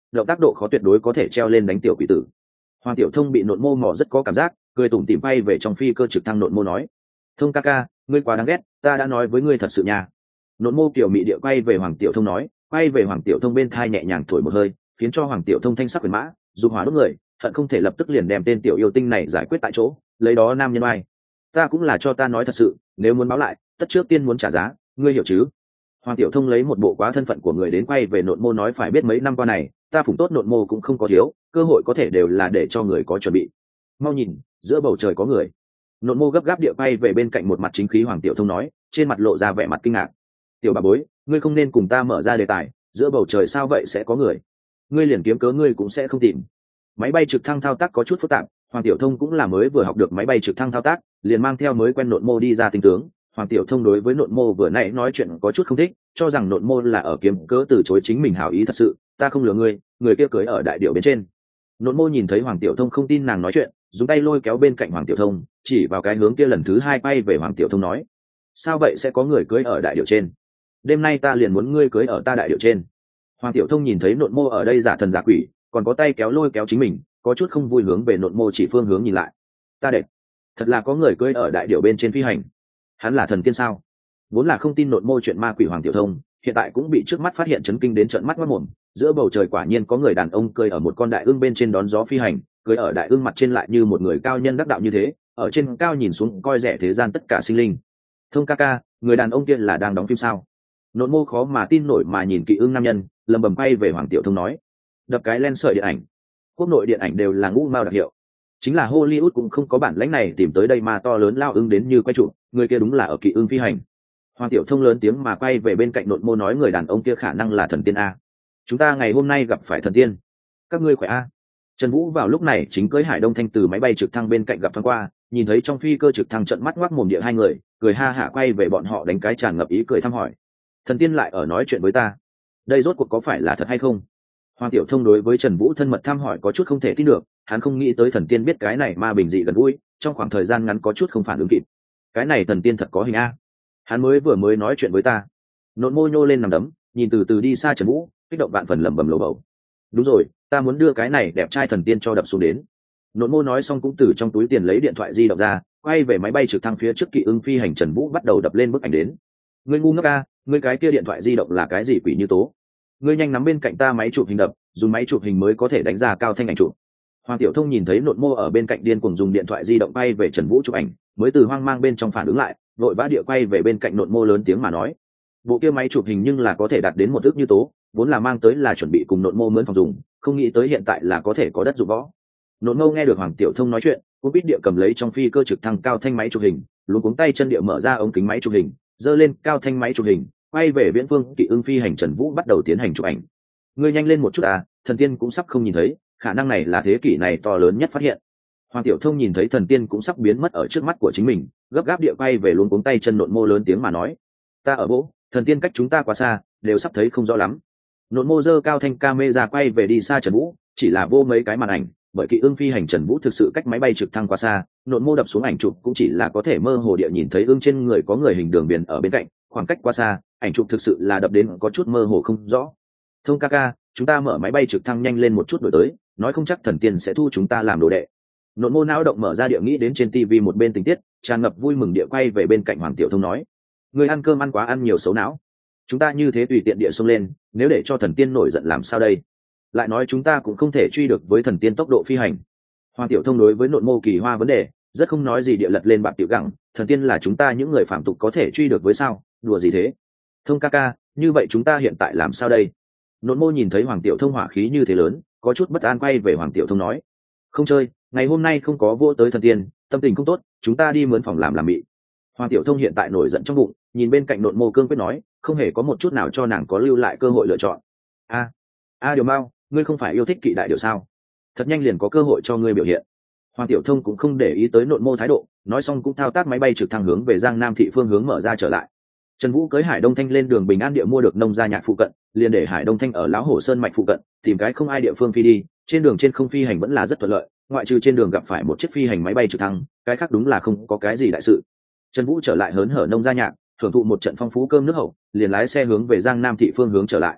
Speaker 1: động tác độ khó tuyệt đối có thể treo lên đánh tiểu quỷ tử. Hoàng Tiểu Thông bị Nộn Mô mò rất có cảm giác, cười tủm tỉm bay về trong phi cơ trực thăng. Nộn Mô nói: Thông ca ca, ngươi quá đáng ghét, ta đã nói với ngươi thật sự nha. Nộn Mô kiểu mị địa quay về Hoàng Tiểu Thông nói, quay về Hoàng Tiểu Thông bên thai nhẹ nhàng thổi một hơi, khiến cho Hoàng Tiểu Thông thanh sắc quyền mã dục hỏa đốt người, hận không thể lập tức liền đem tên tiểu yêu tinh này giải quyết tại chỗ, lấy đó nam nhân ai. Ta cũng là cho ta nói thật sự, nếu muốn báo lại, tất trước tiên muốn trả giá, ngươi hiểu chứ? Hoàng Tiểu Thông lấy một bộ quá thân phận của người đến quay về Nộn Mô nói, phải biết mấy năm qua này ta phụng tốt Nộn Mô cũng không có thiếu, cơ hội có thể đều là để cho người có chuẩn bị. Mau nhìn, giữa bầu trời có người. Nộn Mô gấp gáp địa bay về bên cạnh một mặt chính khí Hoàng Tiểu Thông nói, trên mặt lộ ra vẻ mặt kinh ngạc. Tiểu bà bối, ngươi không nên cùng ta mở ra đề tài, giữa bầu trời sao vậy sẽ có người? Ngươi liền kiếm cớ ngươi cũng sẽ không tìm. Máy bay trực thăng thao tác có chút phức tạp, Hoàng Tiểu Thông cũng là mới vừa học được máy bay trực thăng thao tác, liền mang theo mới quen Nộn Mô đi ra tinh tướng. Hoàng Tiểu Thông đối với Nộn Mô vừa nãy nói chuyện có chút không thích, cho rằng Nộn Mô là ở kiếm cớ từ chối chính mình hảo ý. Thật sự, ta không lừa ngươi, người kia cưới ở đại điệu bên trên. Nộn Mô nhìn thấy Hoàng Tiểu Thông không tin nàng nói chuyện, dùng tay lôi kéo bên cạnh Hoàng Tiểu Thông, chỉ vào cái hướng kia lần thứ hai bay về Hoàng Tiểu Thông nói: Sao vậy sẽ có người cưới ở đại điệu trên? Đêm nay ta liền muốn ngươi cưới ở ta đại điệu trên. Hoàng Tiểu Thông nhìn thấy Nộn Mô ở đây giả thần giả quỷ, còn có tay kéo lôi kéo chính mình, có chút không vui hướng về Nộn Mô chỉ phương hướng nhìn lại. Ta đệ, thật là có người cưới ở đại điệu bên trên phi hành. Hắn là thần tiên sao? Vốn là không tin Nộn Mô chuyện ma quỷ Hoàng Tiểu Thông, hiện tại cũng bị trước mắt phát hiện chấn kinh đến trợn mắt mất mồm. Giữa bầu trời quả nhiên có người đàn ông cưỡi ở một con đại ưng bên trên đón gió phi hành, cưỡi ở đại ưng mặt trên lại như một người cao nhân đắc đạo như thế, ở trên cao nhìn xuống coi rẻ thế gian tất cả sinh linh. Thông ca ca, người đàn ông kia là đang đóng phim sao? Nộn Mô khó mà tin nổi mà nhìn kỵ ưng nam nhân, lầm bầm quay về Hoàng Tiểu Thông nói: Đập cái len sợi điện ảnh, quốc nội điện ảnh đều là ngũ mao đặc hiệu, chính là Hollywood cũng không có bản lãnh này tìm tới đây mà to lớn lao ưng đến như quay trụ, người kia đúng là ở kỵ ưng phi hành. Hoàng Tiểu Thông lớn tiếng mà quay về bên cạnh Nộn Mô nói: người đàn ông kia khả năng là thần tiên a, chúng ta ngày hôm nay gặp phải thần tiên. Các ngươi khỏe a? Trần Vũ vào lúc này chính cưỡi Hải Đông Thanh từ máy bay trực thăng bên cạnh gặp thoáng qua, nhìn thấy trong phi cơ trực thăng trợn mắt ngoác mồm địa hai người, cười ha hả quay về bọn họ đánh cái tràn ngập ý cười thăm hỏi: thần tiên lại ở nói chuyện với ta, đây rốt cuộc có phải là thật hay không? Hoàng Tiểu Thông đối với Trần Vũ thân mật thăm hỏi có chút không thể tin được, hắn không nghĩ tới thần tiên biết cái này ma bình dị gần gũi, trong khoảng thời gian ngắn có chút không phản ứng kịp. Cái này thần tiên thật có hình a, hắn mới nói chuyện với ta. Nộn Mô nhô lên nằm đấm, nhìn từ từ đi xa Trần Vũ, kích động vạn phần lẩm bẩm lầu bầu: đúng rồi, ta muốn đưa cái này đẹp trai thần tiên cho đập xuống đến. Nộn Mô nói xong cũng từ trong túi tiền lấy điện thoại di động ra, quay về máy bay trực thăng phía trước kỵ ưng phi hành Trần Vũ bắt đầu đập lên bức ảnh đến. Ngươi ngu ngốc a, ngươi cái kia điện thoại di động là cái gì quỷ như tố? Ngươi nhanh nắm bên cạnh ta máy chụp hình đập, dùng máy chụp hình mới có thể đánh ra cao thanh ảnh chụp. Hoàng Tiểu Thông nhìn thấy Nộn Mô ở bên cạnh điên cuồng dùng điện thoại di động quay về Trần Vũ chụp ảnh, mới từ hoang mang bên trong phản ứng lại, vội vã địa quay về bên cạnh Nộn Mô lớn tiếng mà nói: bộ kia máy chụp hình nhưng là có thể đạt đến một ước như tố, vốn là mang tới là chuẩn bị cùng Nộn Mô mướn phòng dùng, không nghĩ tới hiện tại là có thể có đất dụng võ. Nộn Mô nghe được Hoàng Tiểu Thông nói chuyện, cũng biết địa cầm lấy trong phi cơ trực thăng cao thanh máy chụp hình, luống cuống tay chân địa mở ra ống kính máy chụp hình, giơ lên cao thanh máy chụp hình, quay về viễn phương kỵ ưng phi hành Trần Vũ bắt đầu tiến hành chụp ảnh. Ngươi nhanh lên một chút à, thần tiên cũng sắp không nhìn thấy, khả năng này là thế kỷ này to lớn nhất phát hiện. Hoàng Tiểu Thông nhìn thấy thần tiên cũng sắp biến mất ở trước mắt của chính mình, gấp gáp địa quay về luống cuống tay chân Nộn Mô lớn tiếng mà nói: ta ở bố, thần tiên cách chúng ta quá xa, đều sắp thấy không rõ lắm. Nộn Mô giơ cao thanh camera quay về đi xa Trần Vũ, chỉ là vô mấy cái màn ảnh, bởi kỵ ưng phi hành Trần Vũ thực sự cách máy bay trực thăng quá xa, Nộn Mô đập xuống ảnh chụp cũng chỉ là có thể mơ hồ địa nhìn thấy ưng trên người có người hình đường biển ở bên cạnh, khoảng cách quá xa, ảnh chụp thực sự là đập đến có chút mơ hồ không rõ. Thông ca ca, chúng ta mở máy bay trực thăng nhanh lên một chút đổi tới, nói không chắc thần tiên sẽ thu chúng ta làm đồ đệ. Nộn Mô não động mở ra địa nghĩ đến trên tivi một bên tình tiết, tràn ngập vui mừng địa quay về bên cạnh Hoàng Tiểu Thông nói: người ăn cơm ăn quá ăn nhiều xấu não, chúng ta như thế tùy tiện địa xông lên, nếu để cho thần tiên nổi giận làm sao đây? Lại nói chúng ta cũng không thể truy được với thần tiên tốc độ phi hành. Hoàng Tiểu Thông đối với Nộn Mô kỳ hoa vấn đề rất không nói gì địa lật lên bạc tiểu gẳng: thần tiên là chúng ta những người phạm tục có thể truy được với sao, đùa gì thế? Thông ca ca, như vậy chúng ta hiện tại làm sao đây? Nộn Mô nhìn thấy Hoàng Tiểu Thông hỏa khí như thế lớn, có chút bất an quay về Hoàng Tiểu Thông nói: không chơi, ngày hôm nay không có vô tới thần tiên, tâm tình không tốt, chúng ta đi mướn phòng làm bị. Hoàng Tiểu Thông hiện tại nổi giận trong bụng, nhìn bên cạnh Nộn Mô cương quyết nói, không hề có một chút nào cho nàng có lưu lại cơ hội lựa chọn. Điều Mao, ngươi không phải yêu thích kỵ đại điều sao? Thật nhanh liền có cơ hội cho ngươi biểu hiện. Hoàng Tiểu Thông cũng không để ý tới Nộn Mô thái độ, nói xong cũng thao tác máy bay trực thăng hướng về Giang Nam thị phương hướng mở ra trở lại. Trần Vũ cưới Hải Đông Thanh lên đường Bình An địa mua được nông gia nhạc phụ cận, liền để Hải Đông Thanh ở Lão Hổ Sơn mạch phụ cận, tìm cái không ai địa phương phi đi, trên đường trên không phi hành vẫn là rất thuận lợi, ngoại trừ trên đường gặp phải một chiếc phi hành máy bay trực thăng, cái khác đúng là không có cái gì đại sự. Trần Vũ trở lại hớn hở nông gia nhạc, thưởng thụ một trận phong phú cơm nước hậu, liền lái xe hướng về Giang Nam thị phương hướng trở lại.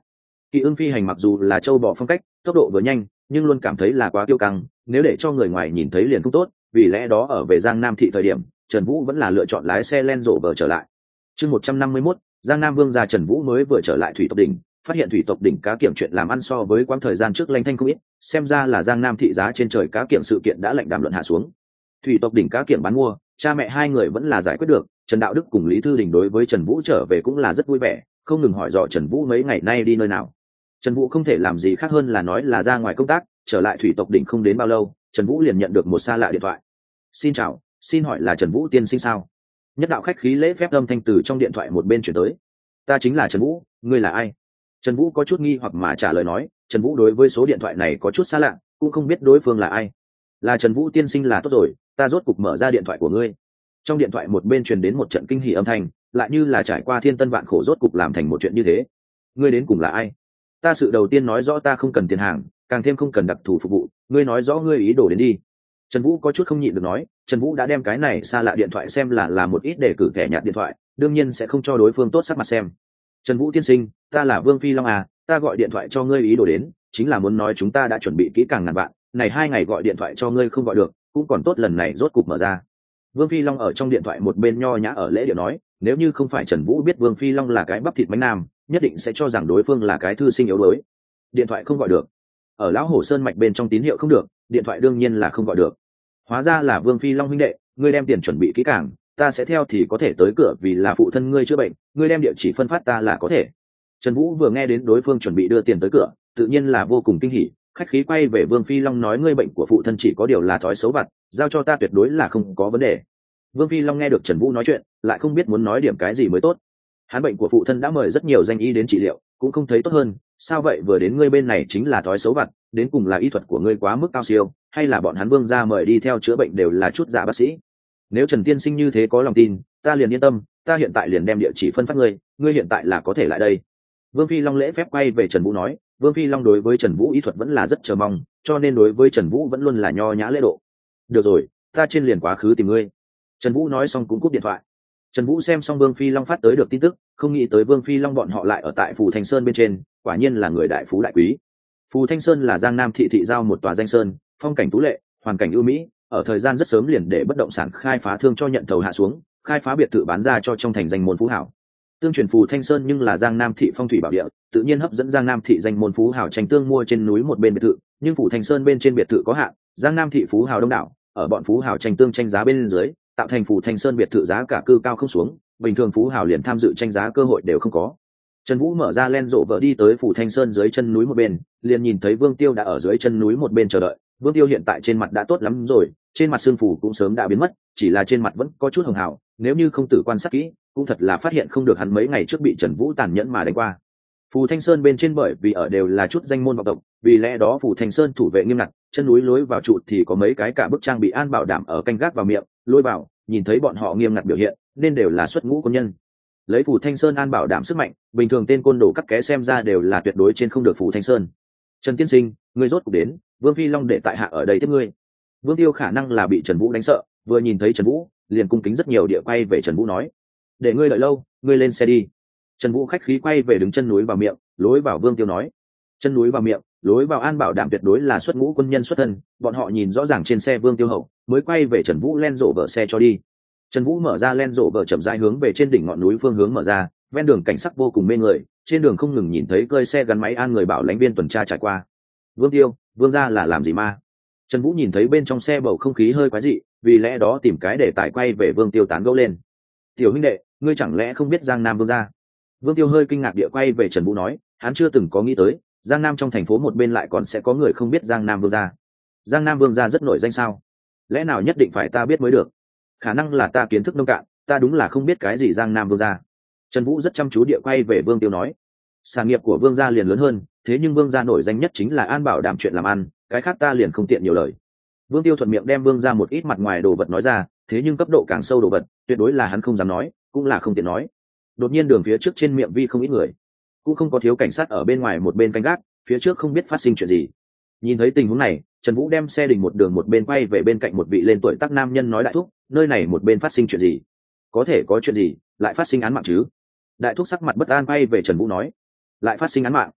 Speaker 1: Kỵ ưng phi hành mặc dù là châu bò phong cách, tốc độ vừa nhanh, nhưng luôn cảm thấy là quá kiêu căng, nếu để cho người ngoài nhìn thấy liền không tốt, vì lẽ đó ở về Giang Nam thị thời điểm, Trần Vũ vẫn là lựa chọn lái xe Land Rover trở lại. Chương 151, Giang Nam Vương gia Trần Vũ mới vừa trở lại thủy tộc đỉnh, phát hiện thủy tộc đỉnh cá kiểm chuyện làm ăn so với quãng thời gian trước lanh thanh không ít, xem ra là Giang Nam thị giá trên trời cá kiểm sự kiện đã lệnh đàm luận hạ xuống. Thủy tộc đỉnh cá kiểm bán mua, cha mẹ hai người vẫn là giải quyết được, Trần Đạo Đức cùng Lý Thư Đình đối với Trần Vũ trở về cũng là rất vui vẻ, không ngừng hỏi dò Trần Vũ mấy ngày nay đi nơi nào. Trần Vũ không thể làm gì khác hơn là nói là ra ngoài công tác, trở lại thủy tộc đỉnh không đến bao lâu, Trần Vũ liền nhận được một xa lạ điện thoại. "Xin chào, xin hỏi là Trần Vũ tiên sinh sao?" Nhất đạo khách khí lễ phép âm thanh từ trong điện thoại một bên chuyển tới. "Ta chính là Trần Vũ, ngươi là ai?" Trần Vũ có chút nghi hoặc mà trả lời nói, Trần Vũ đối với số điện thoại này có chút xa lạ, cũng không biết đối phương là ai. "Là Trần Vũ tiên sinh là tốt rồi, ta rốt cục mở ra điện thoại của ngươi." Trong điện thoại một bên truyền đến một trận kinh hỉ âm thanh, lại như là trải qua thiên tân vạn khổ rốt cục làm thành một chuyện như thế. "Ngươi đến cùng là ai?" "Ta sự đầu tiên nói rõ ta không cần tiền hàng, càng thêm không cần đặc thù phục vụ, ngươi nói rõ ngươi ý đồ đến đi." Trần Vũ có chút không nhịn được nói, Trần Vũ đã đem cái này xa lạ điện thoại xem là một ít để cử thẻ nhạt điện thoại, đương nhiên sẽ không cho đối phương tốt sắc mặt xem. "Trần Vũ tiên sinh, ta là Vương Phi Long à, ta gọi điện thoại cho ngươi ý đồ đến, chính là muốn nói chúng ta đã chuẩn bị kỹ càng ngàn vạn, này 2 ngày gọi điện thoại cho ngươi không gọi được, cũng còn tốt lần này rốt cục mở ra." Vương Phi Long ở trong điện thoại một bên nho nhã ở lễ điệu nói, nếu như không phải Trần Vũ biết Vương Phi Long là cái bắp thịt bánh nam, nhất định sẽ cho rằng đối phương là cái thư sinh yếu đuối. Điện thoại không gọi được. Ở lão Hổ Sơn mạch bên trong tín hiệu không được, điện thoại đương nhiên là không gọi được. Hóa ra là Vương Phi Long huynh đệ, ngươi đem tiền chuẩn bị kỹ càng, ta sẽ theo thì có thể tới cửa vì là phụ thân ngươi chữa bệnh, ngươi đem địa chỉ phân phát ta là có thể. Trần Vũ vừa nghe đến đối phương chuẩn bị đưa tiền tới cửa, tự nhiên là vô cùng kinh hỉ, khách khí quay về Vương Phi Long nói ngươi bệnh của phụ thân chỉ có điều là thói xấu vặt, giao cho ta tuyệt đối là không có vấn đề. Vương Phi Long nghe được Trần Vũ nói chuyện, lại không biết muốn nói điểm cái gì mới tốt. Hắn bệnh của phụ thân đã mời rất nhiều danh y đến trị liệu, cũng không thấy tốt hơn, sao vậy vừa đến ngươi bên này chính là thói xấu vặt, đến cùng là y thuật của ngươi quá mức cao siêu, hay là bọn hắn Vương gia mời đi theo chữa bệnh đều là chút giả bác sĩ? Nếu Trần tiên sinh như thế có lòng tin, ta liền yên tâm, ta hiện tại liền đem địa chỉ phân phát ngươi, ngươi hiện tại là có thể lại đây. Vương Phi Long lễ phép quay về Trần Vũ nói, Vương Phi Long đối với Trần Vũ y thuật vẫn là rất chờ mong, cho nên đối với Trần Vũ vẫn luôn là nho nhã lễ độ. "Được rồi, ta trên liền quá khứ tìm ngươi." Trần Vũ nói xong cũng cúp điện thoại. Trần Vũ xem xong Vương Phi Long phát tới được tin tức, không nghĩ tới Vương Phi Long bọn họ lại ở tại Phù Thanh Sơn bên trên, quả nhiên là người đại phú đại quý. Phù Thanh Sơn là Giang Nam thị thị giao một tòa danh sơn, phong cảnh tú lệ, hoàn cảnh ưu mỹ, ở thời gian rất sớm liền để bất động sản khai phá thương cho nhận thầu hạ xuống, khai phá biệt thự bán ra cho trong thành danh môn phú hảo. Tương truyền Phù Thanh Sơn nhưng là Giang Nam thị phong thủy bảo địa, tự nhiên hấp dẫn Giang Nam thị danh môn phú hảo tranh tương mua trên núi một bên biệt thự, nhưng Phù Thanh Sơn bên trên biệt thự có hạn, Giang Nam thị phú hảo đông đảo, ở bọn phú hảo tranh tương tranh giá bên dưới, tạo thành Phù Thanh Sơn biệt thự giá cả cư cao không xuống, bình thường phú hảo liền tham dự tranh giá cơ hội đều không có. Trần Vũ mở ra Land Rover đi tới Phù Thanh Sơn dưới chân núi một bên, liền nhìn thấy Vương Tiêu đã ở dưới chân núi một bên chờ đợi. Vương Tiêu hiện tại trên mặt đã tốt lắm rồi, trên mặt sương phù cũng sớm đã biến mất, chỉ là trên mặt vẫn có chút hồng hào, nếu như không tử quan sát kỹ, cũng thật là phát hiện không được hắn mấy ngày trước bị Trần Vũ tàn nhẫn mà đánh qua. Phù Thanh Sơn bên trên bởi vì ở đều là chút danh môn vọng tộc, vì lẽ đó Phù Thanh Sơn thủ vệ nghiêm ngặt, chân núi lối vào trụ thì có mấy cái cả bức trang bị an bảo đảm ở canh gác vào miệng, lôi vào, nhìn thấy bọn họ nghiêm ngặt biểu hiện, nên đều là xuất ngũ quân nhân. Lấy Phù Thanh Sơn an bảo đảm sức mạnh, bình thường tên côn đồ cắt ké xem ra đều là tuyệt đối trên không được Phù Thanh Sơn. "Trần tiên sinh, ngươi rốt cuộc đến, Vương Phi Long để tại hạ ở đây tiếp ngươi." Vương Tiêu khả năng là bị Trần Vũ đánh sợ, vừa nhìn thấy Trần Vũ, liền cung kính rất nhiều địa quay về Trần Vũ nói, "Để ngươi đợi lâu, ngươi lên xe đi." Trần Vũ khách khí quay về đứng chân núi vào miệng, lối vào Vương Tiêu nói, chân núi vào miệng, lối vào an bảo đảm tuyệt đối là xuất ngũ quân nhân xuất thân, bọn họ nhìn rõ ràng trên xe Vương Tiêu hậu, mới quay về Trần Vũ len rộ vợ xe cho đi. Trần Vũ mở ra len rộ vợ chậm rãi hướng về trên đỉnh ngọn núi phương hướng mở ra, ven đường cảnh sắc vô cùng mê người, trên đường không ngừng nhìn thấy cơi xe gắn máy an người bảo lãnh viên tuần tra trải qua. "Vương Tiêu, Vương gia là làm gì ma?" Trần Vũ nhìn thấy bên trong xe bầu không khí hơi quái dị, vì lẽ đó tìm cái để tải quay về Vương Tiêu tán gẫu lên. "Tiểu huynh đệ, ngươi chẳng lẽ không biết Giang Nam Vương gia?" Vương Tiêu hơi kinh ngạc địa quay về Trần Vũ nói, hắn chưa từng có nghĩ tới, Giang Nam trong thành phố một bên lại còn sẽ có người không biết Giang Nam Vương gia. Giang Nam Vương gia rất nổi danh sao? Lẽ nào nhất định phải ta biết mới được? Khả năng là ta kiến thức nông cạn, ta đúng là không biết cái gì Giang Nam Vương gia. Trần Vũ rất chăm chú địa quay về Vương Tiêu nói, sản nghiệp của Vương gia liền lớn hơn, thế nhưng Vương gia nổi danh nhất chính là an bảo đảm chuyện làm ăn, cái khác ta liền không tiện nhiều lời. Vương Tiêu thuận miệng đem Vương gia một ít mặt ngoài đồ vật nói ra, thế nhưng cấp độ càng sâu đồ vật, tuyệt đối là hắn không dám nói, cũng là không tiện nói. Đột nhiên đường phía trước trên miệng vi không ít người, cũng không có thiếu cảnh sát ở bên ngoài một bên canh gác, phía trước không biết phát sinh chuyện gì. Nhìn thấy tình huống này, Trần Vũ đem xe đình một đường một bên quay về bên cạnh một vị lên tuổi tác nam nhân nói, đại thúc, nơi này một bên phát sinh chuyện gì? Có thể có chuyện gì, lại phát sinh án mạng chứ? Đại thúc sắc mặt bất an quay về Trần Vũ nói, lại phát sinh án mạng.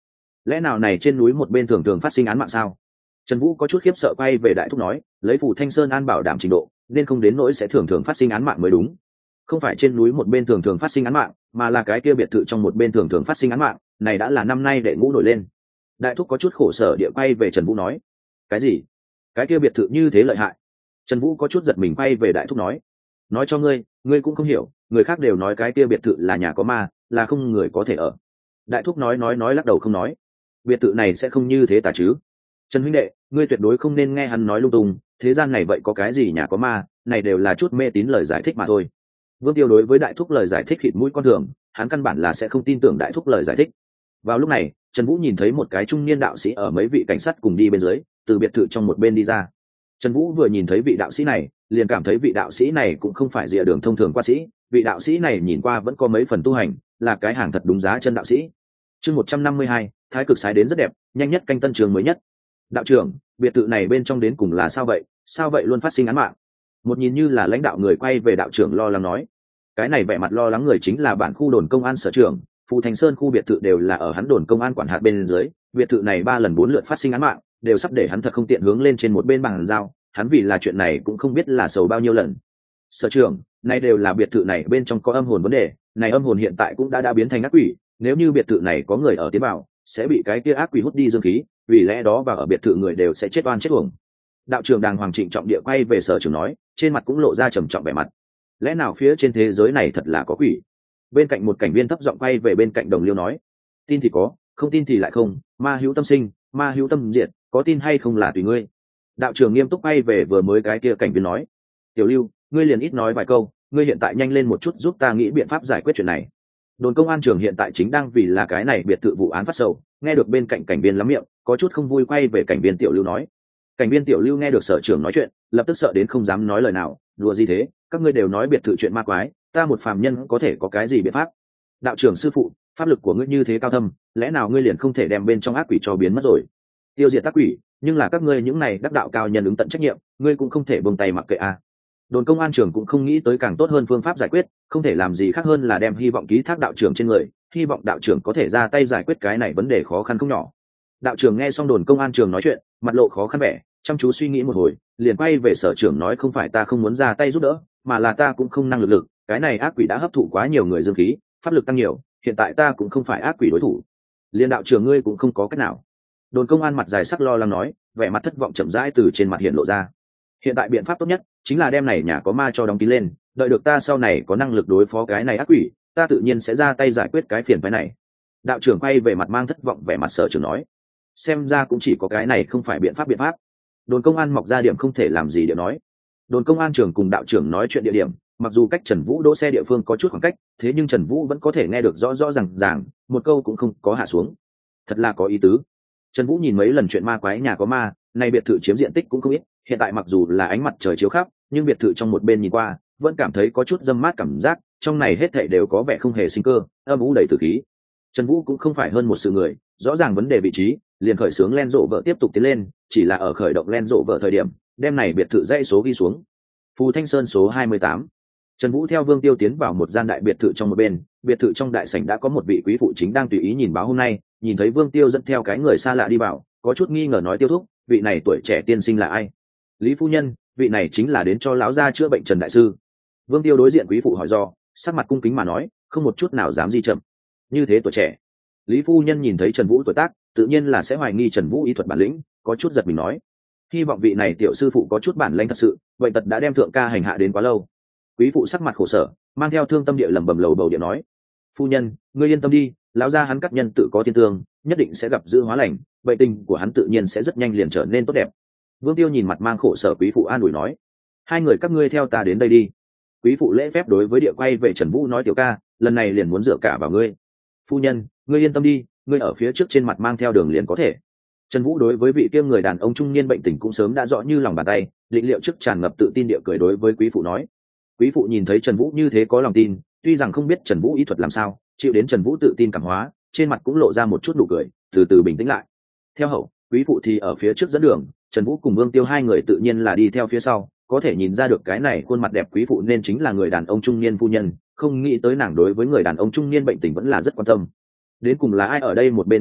Speaker 1: lẽ nào này trên núi một bên thường thường phát sinh án mạng sao? Trần Vũ có chút khiếp sợ quay về đại thúc nói, lấy Phù Thanh Sơn an bảo đảm trình độ nên không đến nỗi sẽ thường thường phát sinh án mạng mới đúng. Không phải trên núi một bên thường thường phát sinh án mạng, mà là cái kia biệt thự trong một bên thường thường phát sinh án mạng, này đã là năm nay đệ ngũ nổi lên. Đại thúc có chút khổ sở địa quay về Trần Vũ nói, cái gì? Cái kia biệt thự như thế lợi hại? Trần Vũ có chút giật mình quay về đại thúc nói cho ngươi cũng không hiểu, người khác đều nói cái kia biệt thự là nhà có ma, là không người có thể ở. Đại thúc nói lắc đầu không nói, biệt thự này sẽ không như thế tà chứ? Trần huynh đệ, ngươi tuyệt đối không nên nghe hắn nói lung tung, thế gian này vậy có cái gì nhà có ma, này đều là chút mê tín lời giải thích mà thôi. Vương Tiêu đối với đại thúc lời giải thích khịt mũi con thường, hắn căn bản là sẽ không tin tưởng đại thúc lời giải thích. Vào lúc này, Trần Vũ nhìn thấy một cái trung niên đạo sĩ ở mấy vị cảnh sát cùng đi bên dưới, từ biệt thự trong một bên đi ra. Trần Vũ vừa nhìn thấy vị đạo sĩ này, liền cảm thấy vị đạo sĩ này cũng không phải rìa đường thông thường qua sĩ, vị đạo sĩ này nhìn qua vẫn có mấy phần tu hành, là cái hàng thật đúng giá chân đạo sĩ. Chương 152, Thái cực sái đến rất đẹp, nhanh nhất canh tân trường mới nhất. Đạo trưởng, biệt thự này bên trong đến cùng là sao vậy? Sao vậy luôn phát sinh án mạng? Một nhìn như là lãnh đạo người quay về đạo trưởng lo lắng nói. Cái này vẻ mặt lo lắng người chính là bản khu đồn công an sở trưởng, Phù Thành Sơn khu biệt thự đều là ở hắn đồn công an quản hạt bên dưới, biệt thự này 3 lần 4 lượt phát sinh án mạng, đều sắp để hắn thật không tiện hướng lên trên một bên bàn giao, hắn vì là chuyện này cũng không biết là sầu bao nhiêu lần. Sở trưởng, này đều là biệt thự này bên trong có âm hồn vấn đề, này âm hồn hiện tại cũng đã biến thành ác quỷ, nếu như biệt thự này có người ở tiến vào, sẽ bị cái kia ác quỷ hút đi dương khí, vì lẽ đó vào ở biệt thự người đều sẽ chết oan chết uổng. Đạo trưởng đàng hoàng trịnh trọng địa quay về sở trưởng nói, trên mặt cũng lộ ra trầm trọng vẻ mặt. Lẽ nào phía trên thế giới này thật là có quỷ? Bên cạnh một cảnh viên thấp giọng quay về bên cạnh đồng liêu nói, tin thì có, không tin thì lại không, ma hữu tâm sinh, ma hữu tâm diệt, có tin hay không là tùy ngươi. Đạo trưởng nghiêm túc quay về vừa mới cái kia cảnh viên nói, tiểu lưu, ngươi liền ít nói vài câu, ngươi hiện tại nhanh lên một chút giúp ta nghĩ biện pháp giải quyết chuyện này. Đồn công an trưởng hiện tại chính đang vì là cái này biệt thự vụ án phát sầu. Nghe được bên cạnh cảnh viên lắm miệng, có chút không vui quay về cảnh viên tiểu lưu nói. Cảnh viên tiểu lưu nghe được sở trưởng nói chuyện, lập tức sợ đến không dám nói lời nào, đùa gì thế, các ngươi đều nói biệt thự chuyện ma quái, ta một phàm nhân có thể có cái gì biện pháp? Đạo trưởng sư phụ, pháp lực của ngươi như thế cao thâm, lẽ nào ngươi liền không thể đem bên trong ác quỷ cho biến mất rồi? Tiêu diệt ác quỷ, nhưng là các ngươi những này đắc đạo cao nhân ứng tận trách nhiệm, ngươi cũng không thể buông tay mặc kệ à? Đồn công an trưởng cũng không nghĩ tới càng tốt hơn phương pháp giải quyết, không thể làm gì khác hơn là đem hy vọng ký thác đạo trưởng trên người, hy vọng đạo trưởng có thể ra tay giải quyết cái này vấn đề khó khăn không nhỏ. Đạo trưởng nghe xong đồn công an trưởng nói chuyện, mặt lộ khó khăn vẻ, chăm chú suy nghĩ một hồi, liền quay về sở trưởng nói, không phải ta không muốn ra tay giúp đỡ, mà là ta cũng không năng lực, cái này ác quỷ đã hấp thụ quá nhiều người dương khí, pháp lực tăng nhiều, hiện tại ta cũng không phải ác quỷ đối thủ. Liên đạo trưởng ngươi cũng không có cách nào. Đồn công an mặt dài sắc lo lắng nói, vẻ mặt thất vọng chậm rãi từ trên mặt hiện lộ ra. Hiện tại biện pháp tốt nhất chính là đem này nhà có ma cho đóng kín lên, đợi được ta sau này có năng lực đối phó cái này ác quỷ, ta tự nhiên sẽ ra tay giải quyết cái phiền phái này. Đạo trưởng quay về mặt mang thất vọng vẻ mặt sở trưởng nói, xem ra cũng chỉ có cái này không phải biện pháp. Đồn công an mọc ra điểm không thể làm gì để nói. Đồn công an trưởng cùng đạo trưởng nói chuyện địa điểm, mặc dù cách Trần Vũ đỗ xe địa phương có chút khoảng cách, thế nhưng Trần Vũ vẫn có thể nghe được rõ rõ ràng, một câu cũng không có hạ xuống. Thật là có ý tứ. Trần Vũ nhìn mấy lần chuyện ma quái nhà có ma, nay biệt thự chiếm diện tích cũng không ít, hiện tại mặc dù là ánh mặt trời chiếu khắp, nhưng biệt thự trong một bên nhìn qua, vẫn cảm thấy có chút dâm mát cảm giác, trong này hết thảy đều có vẻ không hề sinh cơ, âm u đầy tử khí. Trần Vũ cũng không phải hơn một sự người, rõ ràng vấn đề vị trí, liền khởi xướng Land Rover tiếp tục tiến lên, chỉ là ở khởi động Land Rover thời điểm, đem này biệt thự dãy số ghi xuống. Phù Thanh Sơn số 28. Trần Vũ theo Vương Tiêu tiến vào một gian đại biệt thự trong một bên, biệt thự trong đại sảnh đã có một vị quý phụ chính đang tùy ý nhìn báo hôm nay, nhìn thấy Vương Tiêu dẫn theo cái người xa lạ đi vào, có chút nghi ngờ nói, Tiêu thúc, vị này tuổi trẻ tiên sinh là ai? Lý phu nhân, vị này chính là đến cho lão gia chữa bệnh Trần đại sư. Vương Tiêu đối diện quý phụ hỏi do, sắc mặt cung kính mà nói, không một chút nào dám di chậm. Như thế tuổi trẻ. Lý phu nhân nhìn thấy Trần Vũ tuổi tác, tự nhiên là sẽ hoài nghi Trần Vũ y thuật bản lĩnh, có chút giật mình nói, hy vọng vị này tiểu sư phụ có chút bản lĩnh thật sự, bệnh tật đã đem thượng ca hành hạ đến quá lâu. Quý phụ sắc mặt khổ sở, mang theo thương tâm địa lẩm bẩm lầu bầu địa nói, phu nhân, ngươi yên tâm đi, lão gia hắn các nhân tự có thiên tương, nhất định sẽ gặp dữ hóa lành, bệnh tình của hắn tự nhiên sẽ rất nhanh liền trở nên tốt đẹp. Vương Tiêu nhìn mặt mang khổ sở quý phụ an ủi nói, hai người các ngươi theo ta đến đây đi. Quý phụ lễ phép đối với địa quay về Trần Vũ nói, tiểu ca, lần này liền muốn dựa cả vào ngươi. Phu nhân, ngươi yên tâm đi, ngươi ở phía trước trên mặt mang theo đường liền có thể. Trần Vũ đối với vị kia người đàn ông trung niên bệnh tình cũng sớm đã rõ như lòng bàn tay, định liệu trước tràn ngập tự tin địa cười đối với quý phụ nói. Quý phụ nhìn thấy Trần Vũ như thế có lòng tin, tuy rằng không biết Trần Vũ ý thuật làm sao, chịu đến Trần Vũ tự tin cảm hóa, trên mặt cũng lộ ra một chút nụ cười, từ từ bình tĩnh lại. Theo hậu, quý phụ thì ở phía trước dẫn đường, Trần Vũ cùng Vương Tiêu hai người tự nhiên là đi theo phía sau, có thể nhìn ra được cái này khuôn mặt đẹp quý phụ nên chính là người đàn ông trung niên phu nhân, không nghĩ tới nàng đối với người đàn ông trung niên bệnh tình vẫn là rất quan tâm. Đến cùng là ai ở đây một bên cãi lộn,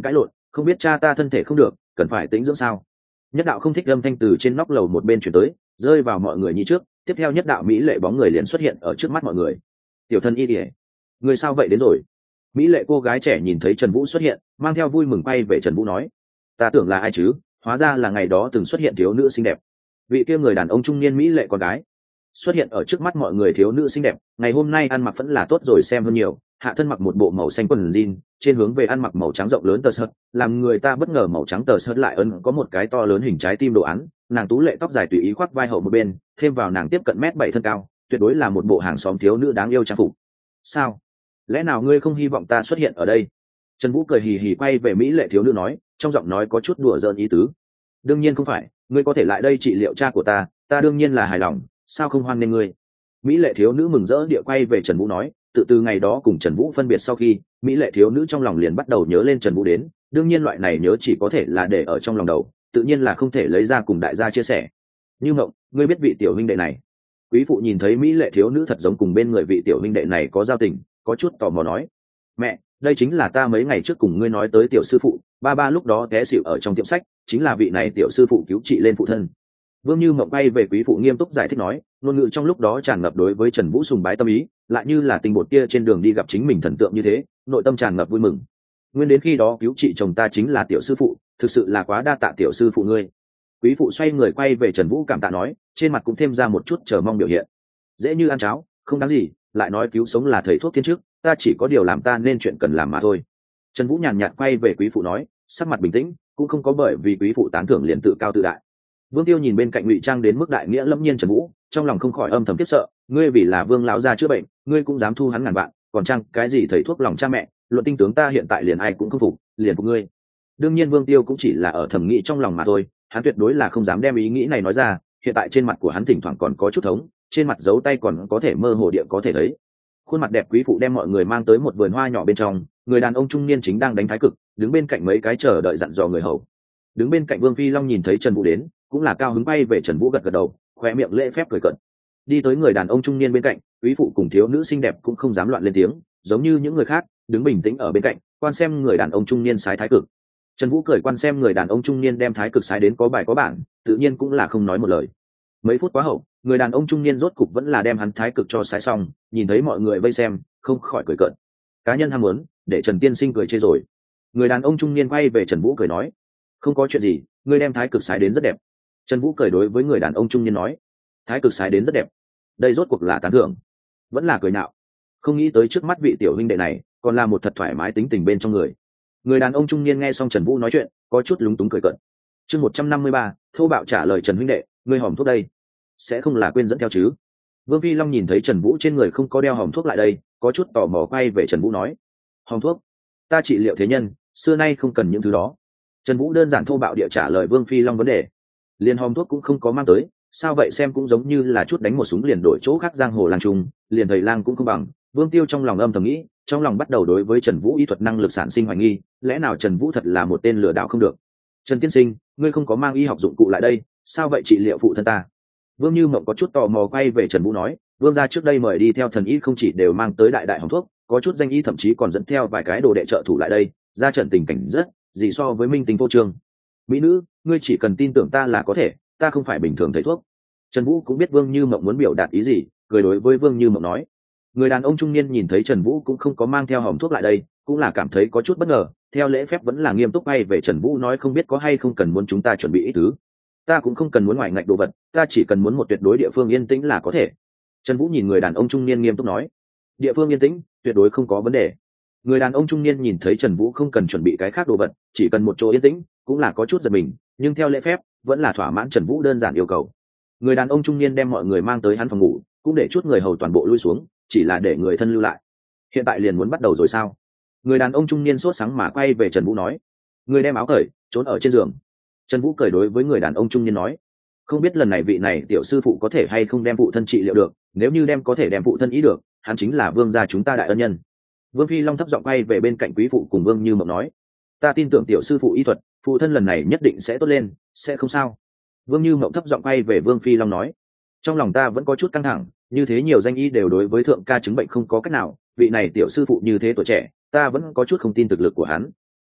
Speaker 1: không biết cha ta thân thể không được, cần phải tĩnh dưỡng sao? Nhất đạo không thích âm thanh từ trên nóc lầu một bên chuyển tới, rơi vào mọi người như trước. Tiếp theo nhất đạo mỹ lệ bóng người liền xuất hiện ở trước mắt mọi người. Tiểu thân y ỉa, người sao vậy đến rồi? Mỹ lệ cô gái trẻ nhìn thấy Trần Vũ xuất hiện, mang theo vui mừng bay về Trần Vũ nói: ta tưởng là ai chứ, hóa ra là ngày đó từng xuất hiện thiếu nữ xinh đẹp. Vị kia người đàn ông trung niên mỹ lệ con gái xuất hiện ở trước mắt mọi người. Thiếu nữ xinh đẹp ngày hôm nay ăn mặc vẫn là tốt rồi xem hơn nhiều, hạ thân mặc một bộ màu xanh quần jean, trên hướng về ăn mặc màu trắng rộng lớn tờ sợt, làm người ta bất ngờ màu trắng tờ sợt lại ấn có một cái to lớn hình trái tim đồ án. Nàng tú lệ tóc dài tùy ý khoác vai hậu một bên, thêm vào nàng tiếp cận mét 7 thân cao, tuyệt đối là một bộ hàng xóm thiếu nữ đáng yêu trang phục. Sao? Lẽ nào ngươi không hy vọng ta xuất hiện ở đây? Trần Vũ cười hì hì quay về mỹ lệ thiếu nữ nói, trong giọng nói có chút đùa giỡn ý tứ. Đương nhiên không phải, ngươi có thể lại đây trị liệu cha của ta đương nhiên là hài lòng, sao không hoan nghênh ngươi? Mỹ lệ thiếu nữ mừng rỡ địa quay về Trần Vũ nói. Từ ngày đó cùng Trần Vũ phân biệt sau khi, mỹ lệ thiếu nữ trong lòng liền bắt đầu nhớ lên Trần Vũ đến. Đương nhiên loại này nhớ chỉ có thể là để ở trong lòng đầu, tự nhiên là không thể lấy ra cùng đại gia chia sẻ. Như Mộng, ngươi biết vị tiểu huynh đệ này? Quý phụ nhìn thấy mỹ lệ thiếu nữ thật giống cùng bên người vị tiểu huynh đệ này có giao tình, có chút tò mò nói: mẹ, đây chính là ta mấy ngày trước cùng ngươi nói tới tiểu sư phụ, ba lúc đó té xỉu ở trong tiệm sách, chính là vị này tiểu sư phụ cứu trị lên phụ thân. Vương Như Mộng bay về quý phụ nghiêm túc giải thích nói, ngôn ngữ trong lúc đó tràn ngập đối với Trần Vũ sùng bái tâm ý, lại như là tinh bột kia trên đường đi gặp chính mình thần tượng như thế, nội tâm tràn ngập vui mừng. Nguyên đến khi đó cứu trị chồng ta chính là tiểu sư phụ, thực sự là quá đa tạ tiểu sư phụ ngươi. Quý phụ xoay người quay về Trần Vũ cảm tạ nói, trên mặt cũng thêm ra một chút chờ mong biểu hiện. Dễ như ăn cháo, không đáng gì, lại nói cứu sống là thầy thuốc thiên trước, ta chỉ có điều làm ta nên chuyện cần làm mà thôi. Trần Vũ nhàn nhạt quay về quý phụ nói, sắc mặt bình tĩnh, cũng không có bởi vì quý phụ tán thưởng liền tự cao tự đại. Vương Tiêu nhìn bên cạnh ngụy trang đến mức đại nghĩa lâm nhiên Trần Vũ, trong lòng không khỏi âm thầm khiếp sợ, ngươi vì là Vương lão gia chữa bệnh, ngươi cũng dám thu hắn ngàn vạn, còn trang cái gì thầy thuốc lòng cha mẹ, luận tinh tướng ta hiện tại liền ai cũng không phục, liền phục ngươi. Đương nhiên Vương Tiêu cũng chỉ là ở thầm nghĩ trong lòng mà thôi, hắn tuyệt đối là không dám đem ý nghĩ này nói ra, hiện tại trên mặt của hắn thỉnh thoảng còn có chút thống, trên mặt dấu tay còn có thể mơ hồ địa có thể thấy. Khuôn mặt đẹp quý phụ đem mọi người mang tới một vườn hoa nhỏ bên trong, người đàn ông trung niên chính đang đánh thái cực, đứng bên cạnh mấy cái chờ đợi dặn dò người hầu. Đứng bên cạnh Vương Phi Long nhìn thấy Trần Vũ đến, cũng là cao hứng bay về Trần Vũ gật gật đầu, khóe miệng lễ phép cười cợt. Đi tới người đàn ông trung niên bên cạnh, quý phụ cùng thiếu nữ xinh đẹp cũng không dám loạn lên tiếng, giống như những người khác, đứng bình tĩnh ở bên cạnh, quan xem người đàn ông trung niên sái thái cực. Trần Vũ cười quan xem người đàn ông trung niên đem thái cực sái đến có bài có bản, tự nhiên cũng là không nói một lời. Mấy phút quá hậu, người đàn ông trung niên rốt cục vẫn là đem hắn thái cực cho sái xong, nhìn thấy mọi người vây xem, không khỏi cười cợt. Cá nhân ham muốn, để Trần tiên sinh cười chê rồi. Người đàn ông trung niên quay về Trần Vũ cười nói, không có chuyện gì, ngươi đem thái cực sái đến rất đẹp. Trần Vũ cười đối với người đàn ông trung niên nói, thái cực sái đến rất đẹp, đây rốt cuộc là tán thưởng vẫn là cười nạo? Không nghĩ tới trước mắt vị tiểu huynh đệ này còn là một thật thoải mái tính tình bên trong người. Người đàn ông trung niên nghe xong Trần Vũ nói chuyện, có chút lúng túng cười cợt. Chương 153, thô bạo trả lời Trần huynh đệ, ngươi hòm thuốc đây, sẽ không là quên dẫn theo chứ? Vương Phi Long nhìn thấy Trần Vũ trên người không có đeo hòm thuốc lại đây, có chút tò mò quay về Trần Vũ nói, hòm thuốc, ta trị liệu thế nhân, xưa nay không cần những thứ đó. Trần Vũ đơn giản thô bạo địa trả lời Vương Phi Long vấn đề. Liền hòm thuốc cũng không có mang tới, sao vậy xem cũng giống như là chút đánh một súng liền đổi chỗ khác giang hồ lang trung, liền thầy lang cũng không bằng. Vương Tiêu trong lòng âm thầm nghĩ, trong lòng bắt đầu đối với Trần Vũ y thuật năng lực sản sinh hoài nghi, lẽ nào Trần Vũ thật là một tên lừa đảo không được? Trần tiên sinh, ngươi không có mang y học dụng cụ lại đây, sao vậy trị liệu phụ thân ta? Vương Như Mộng có chút tò mò quay về Trần Vũ nói, Vương gia trước đây mời đi theo thần y không chỉ đều mang tới đại đại hòm thuốc, có chút danh y thậm chí còn dẫn theo vài cái đồ đệ trợ thủ lại đây, ra trận tình cảnh rất gì so với minh tinh vô trương. Mỹ nữ, ngươi chỉ cần tin tưởng ta là có thể, ta không phải bình thường thầy thuốc. Trần Vũ cũng biết Vương Như Mộng muốn biểu đạt ý gì, cười đối với Vương Như Mộng nói. Người đàn ông trung niên nhìn thấy Trần Vũ cũng không có mang theo hòm thuốc lại đây, cũng là cảm thấy có chút bất ngờ, theo lễ phép vẫn là nghiêm túc bay về Trần Vũ nói, không biết có hay không cần muốn chúng ta chuẩn bị ít thứ. Ta cũng không cần muốn ngoài ngạch đồ vật, ta chỉ cần muốn một tuyệt đối địa phương yên tĩnh là có thể. Trần Vũ nhìn người đàn ông trung niên nghiêm túc nói, địa phương yên tĩnh, tuyệt đối không có vấn đề. Người đàn ông trung niên nhìn thấy Trần Vũ không cần chuẩn bị cái khác đồ vật, chỉ cần một chỗ yên tĩnh, cũng là có chút giật mình, nhưng theo lễ phép vẫn là thỏa mãn Trần Vũ đơn giản yêu cầu. Người đàn ông trung niên đem mọi người mang tới hắn phòng ngủ, cũng để chút người hầu toàn bộ lui xuống, chỉ là để người thân lưu lại. Hiện tại liền muốn bắt đầu rồi sao? Người đàn ông trung niên sốt sáng mà quay về Trần Vũ nói, người đem áo cởi, trốn ở trên giường. Trần Vũ cười đối với người đàn ông trung niên nói, không biết lần này vị này tiểu sư phụ có thể hay không đem phụ thân trị liệu được, nếu như đem có thể đem phụ thân ý được, hắn chính là Vương gia chúng ta đại ân nhân. Vương Phi Long thấp giọng quay về bên cạnh quý phụ cùng Vương Như Mộng nói, ta tin tưởng tiểu sư phụ y thuật, phụ thân lần này nhất định sẽ tốt lên, sẽ không sao. Vương Như Mộng thấp giọng quay về Vương Phi Long nói, trong lòng ta vẫn có chút căng thẳng, như thế nhiều danh y đều đối với thượng ca chứng bệnh không có cách nào, vị này tiểu sư phụ như thế tuổi trẻ, ta vẫn có chút không tin thực lực của hắn.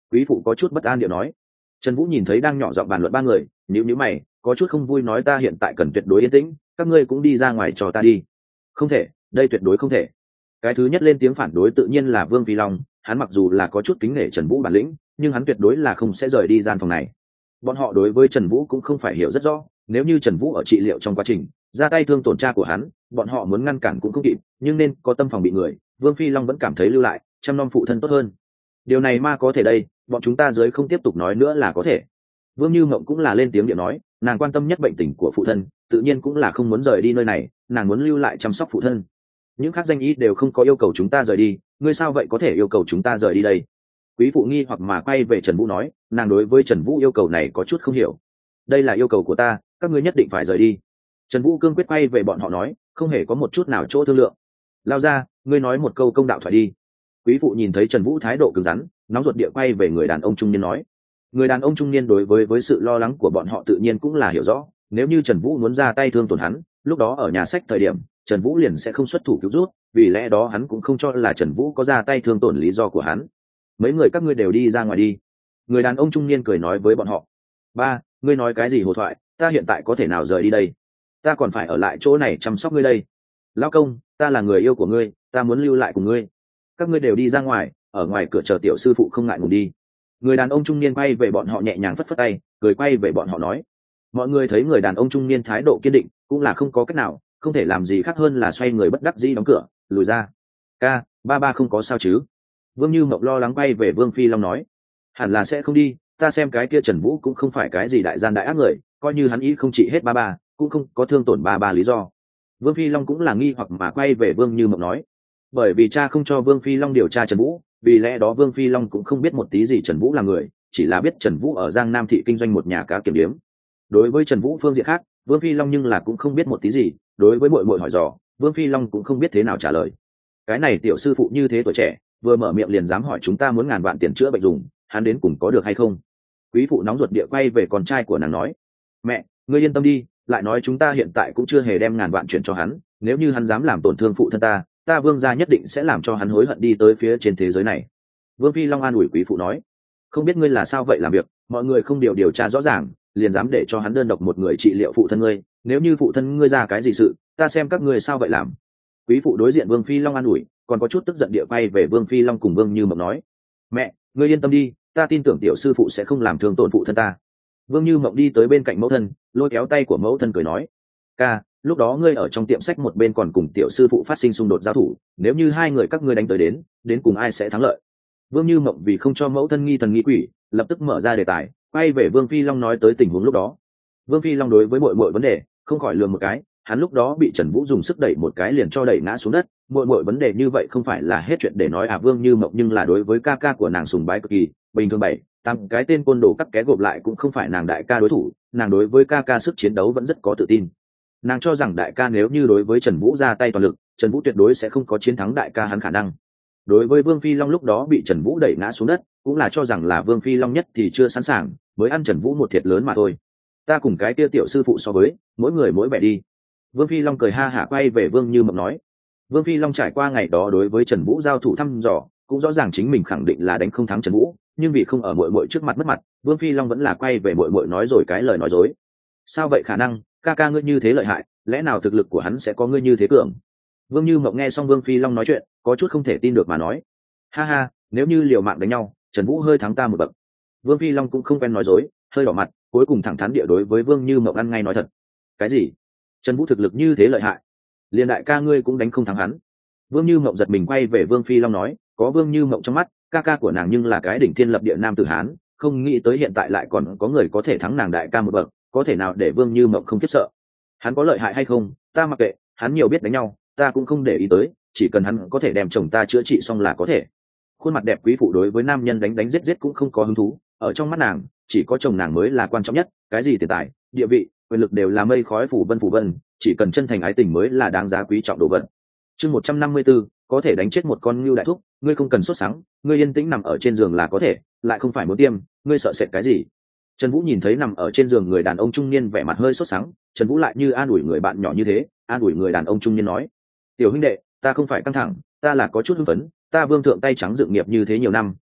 Speaker 1: Quý phụ có chút bất an điệu nói. Trần Vũ nhìn thấy đang nhỏ giọng bàn luận ba người, nhíu mày, có chút không vui nói ta hiện tại cần tuyệt đối yên tĩnh, các ngươi cũng đi ra ngoài cho ta đi. Không thể, đây tuyệt đối không thể. Cái thứ nhất lên tiếng phản đối tự nhiên là Vương Phi Long, hắn mặc dù là có chút kính nể Trần Vũ bản lĩnh, nhưng hắn tuyệt đối là không sẽ rời đi gian phòng này. Bọn họ đối với Trần Vũ cũng không phải hiểu rất rõ, nếu như Trần Vũ ở trị liệu trong quá trình ra tay thương tổn cha của hắn, bọn họ muốn ngăn cản cũng không kịp, nhưng nên có tâm phòng bị người, Vương Phi Long vẫn cảm thấy lưu lại, chăm nom phụ thân tốt hơn. Điều này ma có thể đây, bọn chúng ta dưới không tiếp tục nói nữa là có thể. Vương Như Mộng cũng là lên tiếng điện nói, nàng quan tâm nhất bệnh tình của phụ thân, tự nhiên cũng là không muốn rời đi nơi này, nàng muốn lưu lại chăm sóc phụ thân. Những khác danh ý đều không có yêu cầu chúng ta rời đi, ngươi sao vậy có thể yêu cầu chúng ta rời đi đây? Quý phụ nghi hoặc mà quay về Trần Vũ nói, nàng đối với Trần Vũ yêu cầu này có chút không hiểu. Đây là yêu cầu của ta, các ngươi nhất định phải rời đi. Trần Vũ cương quyết quay về bọn họ nói, không hề có một chút nào chỗ thương lượng. Lao ra, ngươi nói một câu công đạo thoại đi. Quý phụ nhìn thấy Trần Vũ thái độ cứng rắn, nóng ruột địa quay về người đàn ông trung niên nói. Người đàn ông trung niên đối với sự lo lắng của bọn họ tự nhiên cũng là hiểu rõ, nếu như Trần Vũ muốn ra tay thương tổn hắn, lúc đó ở nhà sách thời điểm, Trần Vũ liền sẽ không xuất thủ cứu rút, vì lẽ đó hắn cũng không cho là Trần Vũ có ra tay thương tổn lý do của hắn. Mấy người các ngươi đều đi ra ngoài đi. Người đàn ông trung niên cười nói với bọn họ. Ba, ngươi nói cái gì hồ thoại, ta hiện tại có thể nào rời đi đây? Ta còn phải ở lại chỗ này chăm sóc ngươi đây. Lão công, ta là người yêu của ngươi, ta muốn lưu lại cùng ngươi. Các ngươi đều đi ra ngoài, ở ngoài cửa chờ tiểu sư phụ không ngại ngùng đi. Người đàn ông trung niên quay về bọn họ nhẹ nhàng phất phất tay, cười quay về bọn họ nói. Mọi người thấy người đàn ông trung niên thái độ kiên định, cũng là không có cách nào, không thể làm gì khác hơn là xoay người bất đắc dĩ đóng cửa, lùi ra. Ca, ba không có sao chứ? Vương Như Mộng lo lắng quay về Vương Phi Long nói. Hẳn là sẽ không đi, ta xem cái kia Trần Vũ cũng không phải cái gì đại gian đại ác người, coi như hắn ý không trị hết ba, cũng không có thương tổn ba lý do. Vương Phi Long cũng là nghi hoặc mà quay về Vương Như Mộng nói. Bởi vì cha không cho Vương Phi Long điều tra Trần Vũ, vì lẽ đó Vương Phi Long cũng không biết một tí gì Trần Vũ là người, chỉ là biết Trần Vũ ở Giang Nam thị kinh doanh một nhà cá kiểm điếm. Đối với Trần Vũ phương diện khác, Vương Phi Long nhưng là cũng không biết một tí gì, đối với muội hỏi dò, Vương Phi Long cũng không biết thế nào trả lời. Cái này tiểu sư phụ như thế tuổi trẻ, vừa mở miệng liền dám hỏi chúng ta muốn ngàn vạn tiền chữa bệnh dùng, hắn đến cùng có được hay không? Quý phụ nóng ruột địa quay về con trai của nàng nói. Mẹ, ngươi yên tâm đi, lại nói chúng ta hiện tại cũng chưa hề đem ngàn vạn chuyển cho hắn, nếu như hắn dám làm tổn thương phụ thân ta Vương gia nhất định sẽ làm cho hắn hối hận đi tới phía trên thế giới này. Vương Phi Long an ủi quý phụ nói. Không biết ngươi là sao vậy làm việc, mọi người không điều tra rõ ràng, liền dám để cho hắn đơn độc một người trị liệu phụ thân ngươi, nếu như phụ thân ngươi ra cái gì sự, ta xem các ngươi sao vậy làm. Quý phụ đối diện Vương Phi Long an ủi, còn có chút tức giận địa quay về Vương Phi Long cùng Vương Như Mộng nói. Mẹ, ngươi yên tâm đi, ta tin tưởng tiểu sư phụ sẽ không làm thương tổn phụ thân ta. Vương Như Mộng đi tới bên cạnh mẫu thân, lôi kéo tay của mẫu thân cười nói. Ca, lúc đó ngươi ở trong tiệm sách một bên còn cùng tiểu sư phụ phát sinh xung đột giao thủ, nếu như hai người các ngươi đánh tới đến cùng ai sẽ thắng lợi? Vương Như Mộng vì không cho mẫu thân nghi thần nghi quỷ, lập tức mở ra đề tài, quay về Vương Phi Long nói tới tình huống lúc đó. Vương Phi Long đối với muội vấn đề không khỏi lườm một cái, hắn lúc đó bị Trần Vũ dùng sức đẩy một cái liền cho đẩy ngã xuống đất, muội vấn đề như vậy không phải là hết chuyện để nói à? Vương Như Mộng nhưng là đối với ca ca của nàng sùng bái cực kỳ, bình thường 7-8 cái tên côn đồ cắt ké gộp lại cũng không phải nàng đại ca đối thủ, nàng đối với ca ca sức chiến đấu vẫn rất có tự tin. Nàng cho rằng đại ca nếu như đối với Trần Vũ ra tay toàn lực, Trần Vũ tuyệt đối sẽ không có chiến thắng đại ca hắn khả năng. Đối với Vương Phi Long lúc đó bị Trần Vũ đẩy ngã xuống đất, cũng là cho rằng là Vương Phi Long nhất thì chưa sẵn sàng, mới ăn Trần Vũ một thiệt lớn mà thôi. Ta cùng cái kia tiểu sư phụ so với, mỗi người mỗi vẻ đi. Vương Phi Long cười ha hả quay về Vương Như Mộng nói. Vương Phi Long trải qua ngày đó đối với Trần Vũ giao thủ thăm dò, cũng rõ ràng chính mình khẳng định là đánh không thắng Trần Vũ, nhưng vì không ở muội trước mặt mất mặt, Vương Phi Long vẫn là quay về muội nói rồi cái lời nói dối. Sao vậy khả năng, ca ca ngươi như thế lợi hại, lẽ nào thực lực của hắn sẽ có ngươi như thế cường? Vương Như Mộng nghe xong Vương Phi Long nói chuyện, có chút không thể tin được mà nói. Ha ha, nếu như liều mạng đánh nhau, Trần Vũ hơi thắng ta một bậc. Vương Phi Long cũng không quen nói dối, hơi đỏ mặt, cuối cùng thẳng thắn địa đối với Vương Như Mộng ăn ngay nói thật. Cái gì? Trần Vũ thực lực như thế lợi hại, liền đại ca ngươi cũng đánh không thắng hắn? Vương Như Mộng giật mình quay về Vương Phi Long nói, có Vương Như Mộng trong mắt, ca ca của nàng nhưng là cái đỉnh thiên lập địa nam tử hán, không nghĩ tới hiện tại lại còn có người có thể thắng nàng đại ca một bậc, có thể nào để Vương Như Mộng không khiếp sợ? Hắn có lợi hại hay không, ta mặc kệ, hắn nhiều biết đánh nhau, ta cũng không để ý tới, chỉ cần hắn có thể đem chồng ta chữa trị xong là có thể. Khuôn mặt đẹp quý phụ đối với nam nhân đánh giết cũng không có hứng thú, ở trong mắt nàng, chỉ có chồng nàng mới là quan trọng nhất, cái gì tiền tài, địa vị, quyền lực đều là mây khói phủ vân, chỉ cần chân thành ái tình mới là đáng giá quý trọng đồ vật. Chương 154, có thể đánh chết một con ngưu đại thúc, ngươi không cần sốt sắng, ngươi yên tĩnh nằm ở trên giường là có thể, lại không phải muốn tiêm, ngươi sợ sệt cái gì? Trần Vũ nhìn thấy nằm ở trên giường người đàn ông trung niên vẻ mặt hơi sốt sắng, Trần Vũ lại như an ủi người bạn nhỏ như thế, an ủi người đàn ông trung niên nói: "Tiểu huynh đệ, ta không phải căng thẳng, ta là có chút hưng phấn, ta Vương thượng tay trắng dựng nghiệp như thế nhiều năm,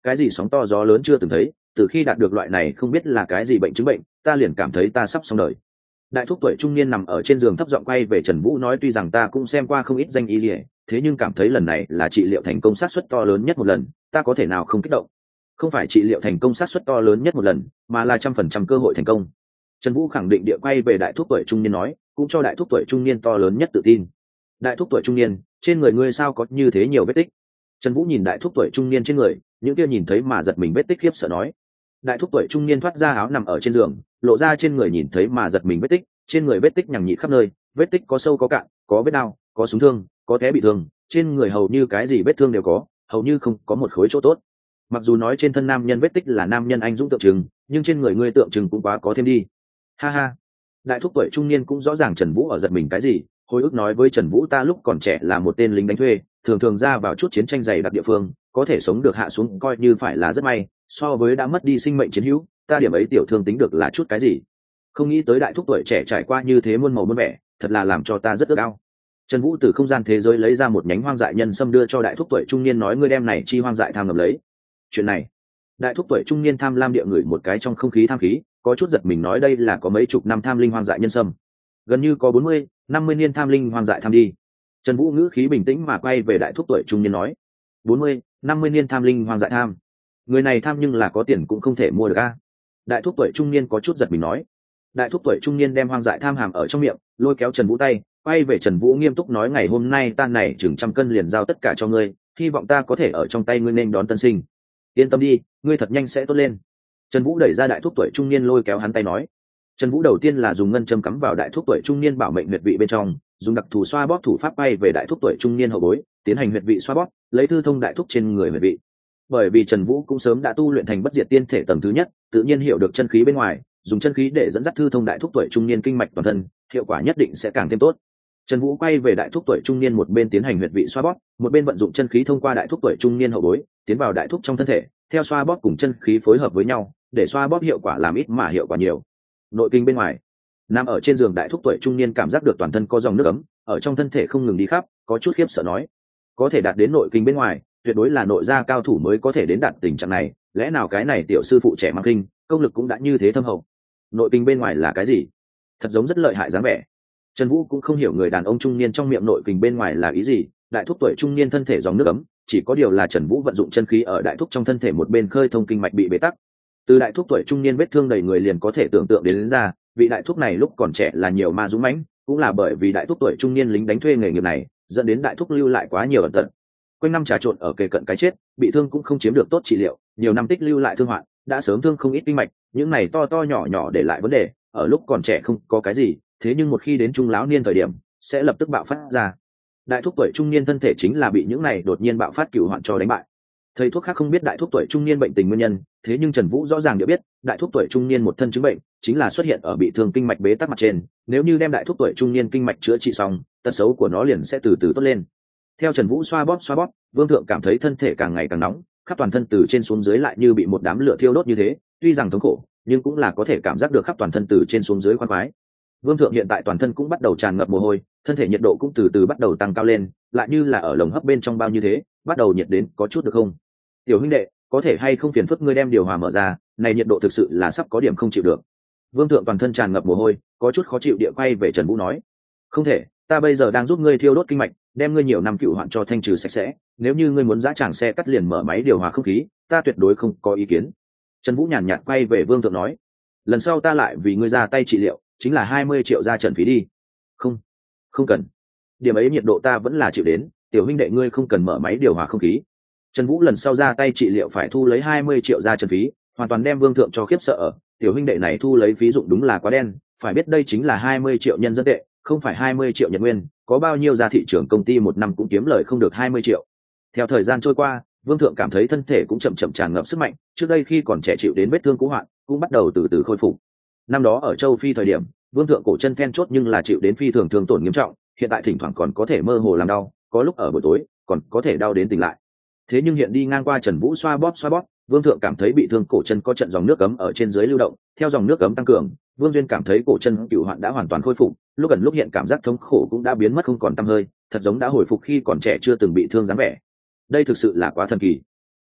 Speaker 1: cái gì sóng to gió lớn chưa từng thấy, từ khi đạt được loại này không biết là cái gì bệnh chứng bệnh, ta liền cảm thấy ta sắp xong đời. Đại thúc tuổi trung niên nằm ở trên giường thấp giọng quay về Trần Vũ nói, tuy rằng ta cũng xem qua không ít danh y liề, thế nhưng cảm thấy lần này là trị liệu thành công xác suất to lớn nhất một lần, ta có thể nào không kích động. Không phải trị liệu thành công xác suất to lớn nhất một lần, mà là 100% cơ hội thành công. Trần Vũ khẳng định địa quay về đại thúc tuổi trung niên nói, cũng cho đại thúc tuổi trung niên to lớn nhất tự tin. Đại thúc tuổi trung niên, trên người ngươi sao có như thế nhiều vết tích? Trần Vũ nhìn đại thúc tuổi trung niên trên người, những kia nhìn thấy mà giật mình vết tích khiếp sợ nói. Đại thúc tuổi trung niên thoát ra áo nằm ở trên giường, lộ ra trên người nhìn thấy mà giật mình vết tích, trên người vết tích nhằng nhịt khắp nơi, vết tích có sâu có cạn, có vết đao, có súng thương, có té bị thương, trên người hầu như cái gì vết thương đều có, hầu như không có một khối chỗ tốt. Mặc dù nói trên thân nam nhân vết tích là nam nhân anh dũng tượng trưng, nhưng trên người ngươi tượng trưng cũng quá có thêm đi. Ha ha. Đại thúc tuổi trung niên cũng rõ ràng Trần Vũ ở giật mình cái gì, hồi ức nói với Trần Vũ, ta lúc còn trẻ là một tên lính đánh thuê, thường thường ra vào chút chiến tranh dày đặc địa phương, có thể sống được hạ xuống coi như phải là rất may, so với đã mất đi sinh mệnh chiến hữu, ta điểm ấy tiểu thương tính được là chút cái gì. Không nghĩ tới đại thúc tuổi trẻ trải qua như thế muôn màu muôn vẻ, thật là làm cho ta rất ước ao. Trần Vũ từ không gian thế giới lấy ra một nhánh hoang dại nhân sâm đưa cho đại thúc tuổi trung niên nói, ngươi đem này chi hoang dại tham ngầm lấy. Chuyện này, đại thúc tuổi trung niên tham lam địa ngửi một cái trong không khí tham khí, có chút giật mình nói, đây là có mấy chục năm tham linh hoang dại nhân sâm, gần như có 40-50 niên tham linh hoang dại tham đi. Trần Vũ ngữ khí bình tĩnh mà quay về đại thúc tuổi trung niên nói, 40-50 niên tham linh hoang dại tham, người này tham nhưng là có tiền cũng không thể mua được a. Đại thúc tuổi trung niên có chút giật mình nói. Đại thúc tuổi trung niên đem hoang dại tham hàm ở trong miệng, lôi kéo Trần Vũ tay, quay về Trần Vũ nghiêm túc nói, ngày hôm nay ta này chừng 100 cân liền giao tất cả cho ngươi, hy vọng ta có thể ở trong tay ngươi nên đón tân sinh. Yên tâm đi, ngươi thật nhanh sẽ tốt lên. Trần Vũ đẩy ra đại thúc tuổi trung niên lôi kéo hắn tay nói. Trần Vũ đầu tiên là dùng ngân châm cắm vào đại thúc tuổi trung niên bảo mệnh huyệt vị bên trong, dùng đặc thù xoa bóp thủ pháp bay về đại thúc tuổi trung niên hậu bối, tiến hành huyệt vị xoa bóp, lấy thư thông đại thúc trên người huyệt vị. Bởi vì Trần Vũ cũng sớm đã tu luyện thành bất diệt tiên thể tầng thứ nhất, tự nhiên hiểu được chân khí bên ngoài, dùng chân khí để dẫn dắt thư thông đại thúc tuổi trung niên kinh mạch toàn thân, hiệu quả nhất định sẽ càng thêm tốt. Trần Vũ quay về đại thúc tuổi trung niên một bên tiến hành huyệt vị xoa bóp, một bên vận dụng chân khí thông qua đại thúc tuổi trung niên hậu bối, tiến vào đại thúc trong thân thể, theo xoa bóp cùng chân khí phối hợp với nhau, để xoa bóp hiệu quả làm ít mà hiệu quả nhiều. Nội kinh bên ngoài, nằm ở trên giường đại thúc tuổi trung niên cảm giác được toàn thân có dòng nước ấm ở trong thân thể không ngừng đi khắp, có chút khiếp sợ nói, có thể đạt đến nội kinh bên ngoài, tuyệt đối là nội gia cao thủ mới có thể đến đạt tình trạng này, lẽ nào cái này tiểu sư phụ trẻ mang kinh, công lực cũng đã như thế thâm hậu. Nội kinh bên ngoài là cái gì? Thật giống rất lợi hại dáng vẻ. Trần Vũ cũng không hiểu người đàn ông trung niên trong miệng nội kinh bên ngoài là ý gì, đại thúc tuổi trung niên thân thể dòng nước ấm, chỉ có điều là Trần Vũ vận dụng chân khí ở đại thúc trong thân thể một bên khơi thông kinh mạch bị bế tắc. Từ đại thúc tuổi trung niên vết thương đầy người liền có thể tưởng tượng đến ra, vị đại thúc này lúc còn trẻ là nhiều ma dũng mãnh, cũng là bởi vì đại thúc tuổi trung niên lính đánh thuê nghề nghiệp này, dẫn đến đại thúc lưu lại quá nhiều ẩn tật. Quanh năm trà trộn ở kề cận cái chết, bị thương cũng không chiếm được tốt trị liệu, nhiều năm tích lưu lại thương hoạn, đã sớm thương không ít kinh mạch, những này to to nhỏ nhỏ để lại vấn đề, ở lúc còn trẻ không có cái gì, thế nhưng một khi đến trung lão niên thời điểm, sẽ lập tức bạo phát ra. Đại thúc tuổi trung niên thân thể chính là bị những này đột nhiên bạo phát cửu hoạn cho đánh bại. Thầy thuốc khác không biết đại thúc tuổi trung niên bệnh tình nguyên nhân, thế nhưng Trần Vũ rõ ràng đã biết, đại thúc tuổi trung niên một thân chứng bệnh, chính là xuất hiện ở bị thương kinh mạch bế tắc mặt trên, nếu như đem đại thúc tuổi trung niên kinh mạch chữa trị xong, tật xấu của nó liền sẽ từ từ tốt lên. Theo Trần Vũ xoa bóp, Vương Thượng cảm thấy thân thể càng ngày càng nóng, khắp toàn thân từ trên xuống dưới lại như bị một đám lửa thiêu đốt như thế, tuy rằng thống khổ, nhưng cũng là có thể cảm giác được khắp toàn thân từ trên xuống dưới khoan khoái. Vương Thượng hiện tại toàn thân cũng bắt đầu tràn ngập mồ hôi, thân thể nhiệt độ cũng từ từ bắt đầu tăng cao lên, lại như là ở lồng hấp bên trong bao như thế, bắt đầu nhiệt đến có chút được không? Tiểu huynh đệ, có thể hay không phiền phức ngươi đem điều hòa mở ra, này nhiệt độ thực sự là sắp có điểm không chịu được. Vương Thượng toàn thân tràn ngập mồ hôi, có chút khó chịu địa quay về Trần Vũ nói, không thể, ta bây giờ đang giúp ngươi thiêu đốt kinh mạch, đem ngươi nhiều năm cựu hoạn cho thanh trừ sạch sẽ, nếu như ngươi muốn dã tràng xe cắt liền mở máy điều hòa không khí, ta tuyệt đối không có ý kiến. Trần Vũ nhàn nhạt quay về Vương Thượng nói, lần sau ta lại vì ngươi ra tay trị liệu, chính là 20 triệu ra trần phí đi. Không cần, điểm ấy nhiệt độ ta vẫn là chịu đến, tiểu huynh đệ ngươi không cần mở máy điều hòa không khí. Trần Vũ lần sau ra tay trị liệu phải thu lấy 20 triệu ra trần phí, hoàn toàn đem Vương Thượng cho khiếp sợ. Tiểu huynh đệ này thu lấy phí dụng đúng là quá đen, phải biết đây chính là 20 triệu nhân dân tệ, không phải 20 triệu Nhật nguyên, có bao nhiêu ra thị trường công ty một năm cũng kiếm lời không được 20 triệu. Theo thời gian trôi qua, Vương Thượng cảm thấy thân thể cũng chậm chậm tràn ngập sức mạnh, trước đây khi còn trẻ chịu đến vết thương cũ hoạn, cũng bắt đầu từ từ khôi phục. Năm đó ở châu Phi thời điểm, Vương Thượng cổ chân then chốt nhưng là chịu đến phi thường thương tổn nghiêm trọng, hiện tại thỉnh thoảng còn có thể mơ hồ làm đau, có lúc ở buổi tối còn có thể đau đến tỉnh lại. Thế nhưng hiện đi ngang qua Trần Vũ xoa bóp, Vương Thượng cảm thấy bị thương cổ chân có trận dòng nước cấm ở trên dưới lưu động, theo dòng nước cấm tăng cường, Vương Duyên cảm thấy cổ chân cựu hoạn đã hoàn toàn khôi phục, lúc gần lúc hiện cảm giác thống khổ cũng đã biến mất không còn tăm hơi, thật giống đã hồi phục khi còn trẻ chưa từng bị thương dáng vẻ. Đây thực sự là quá thần kỳ.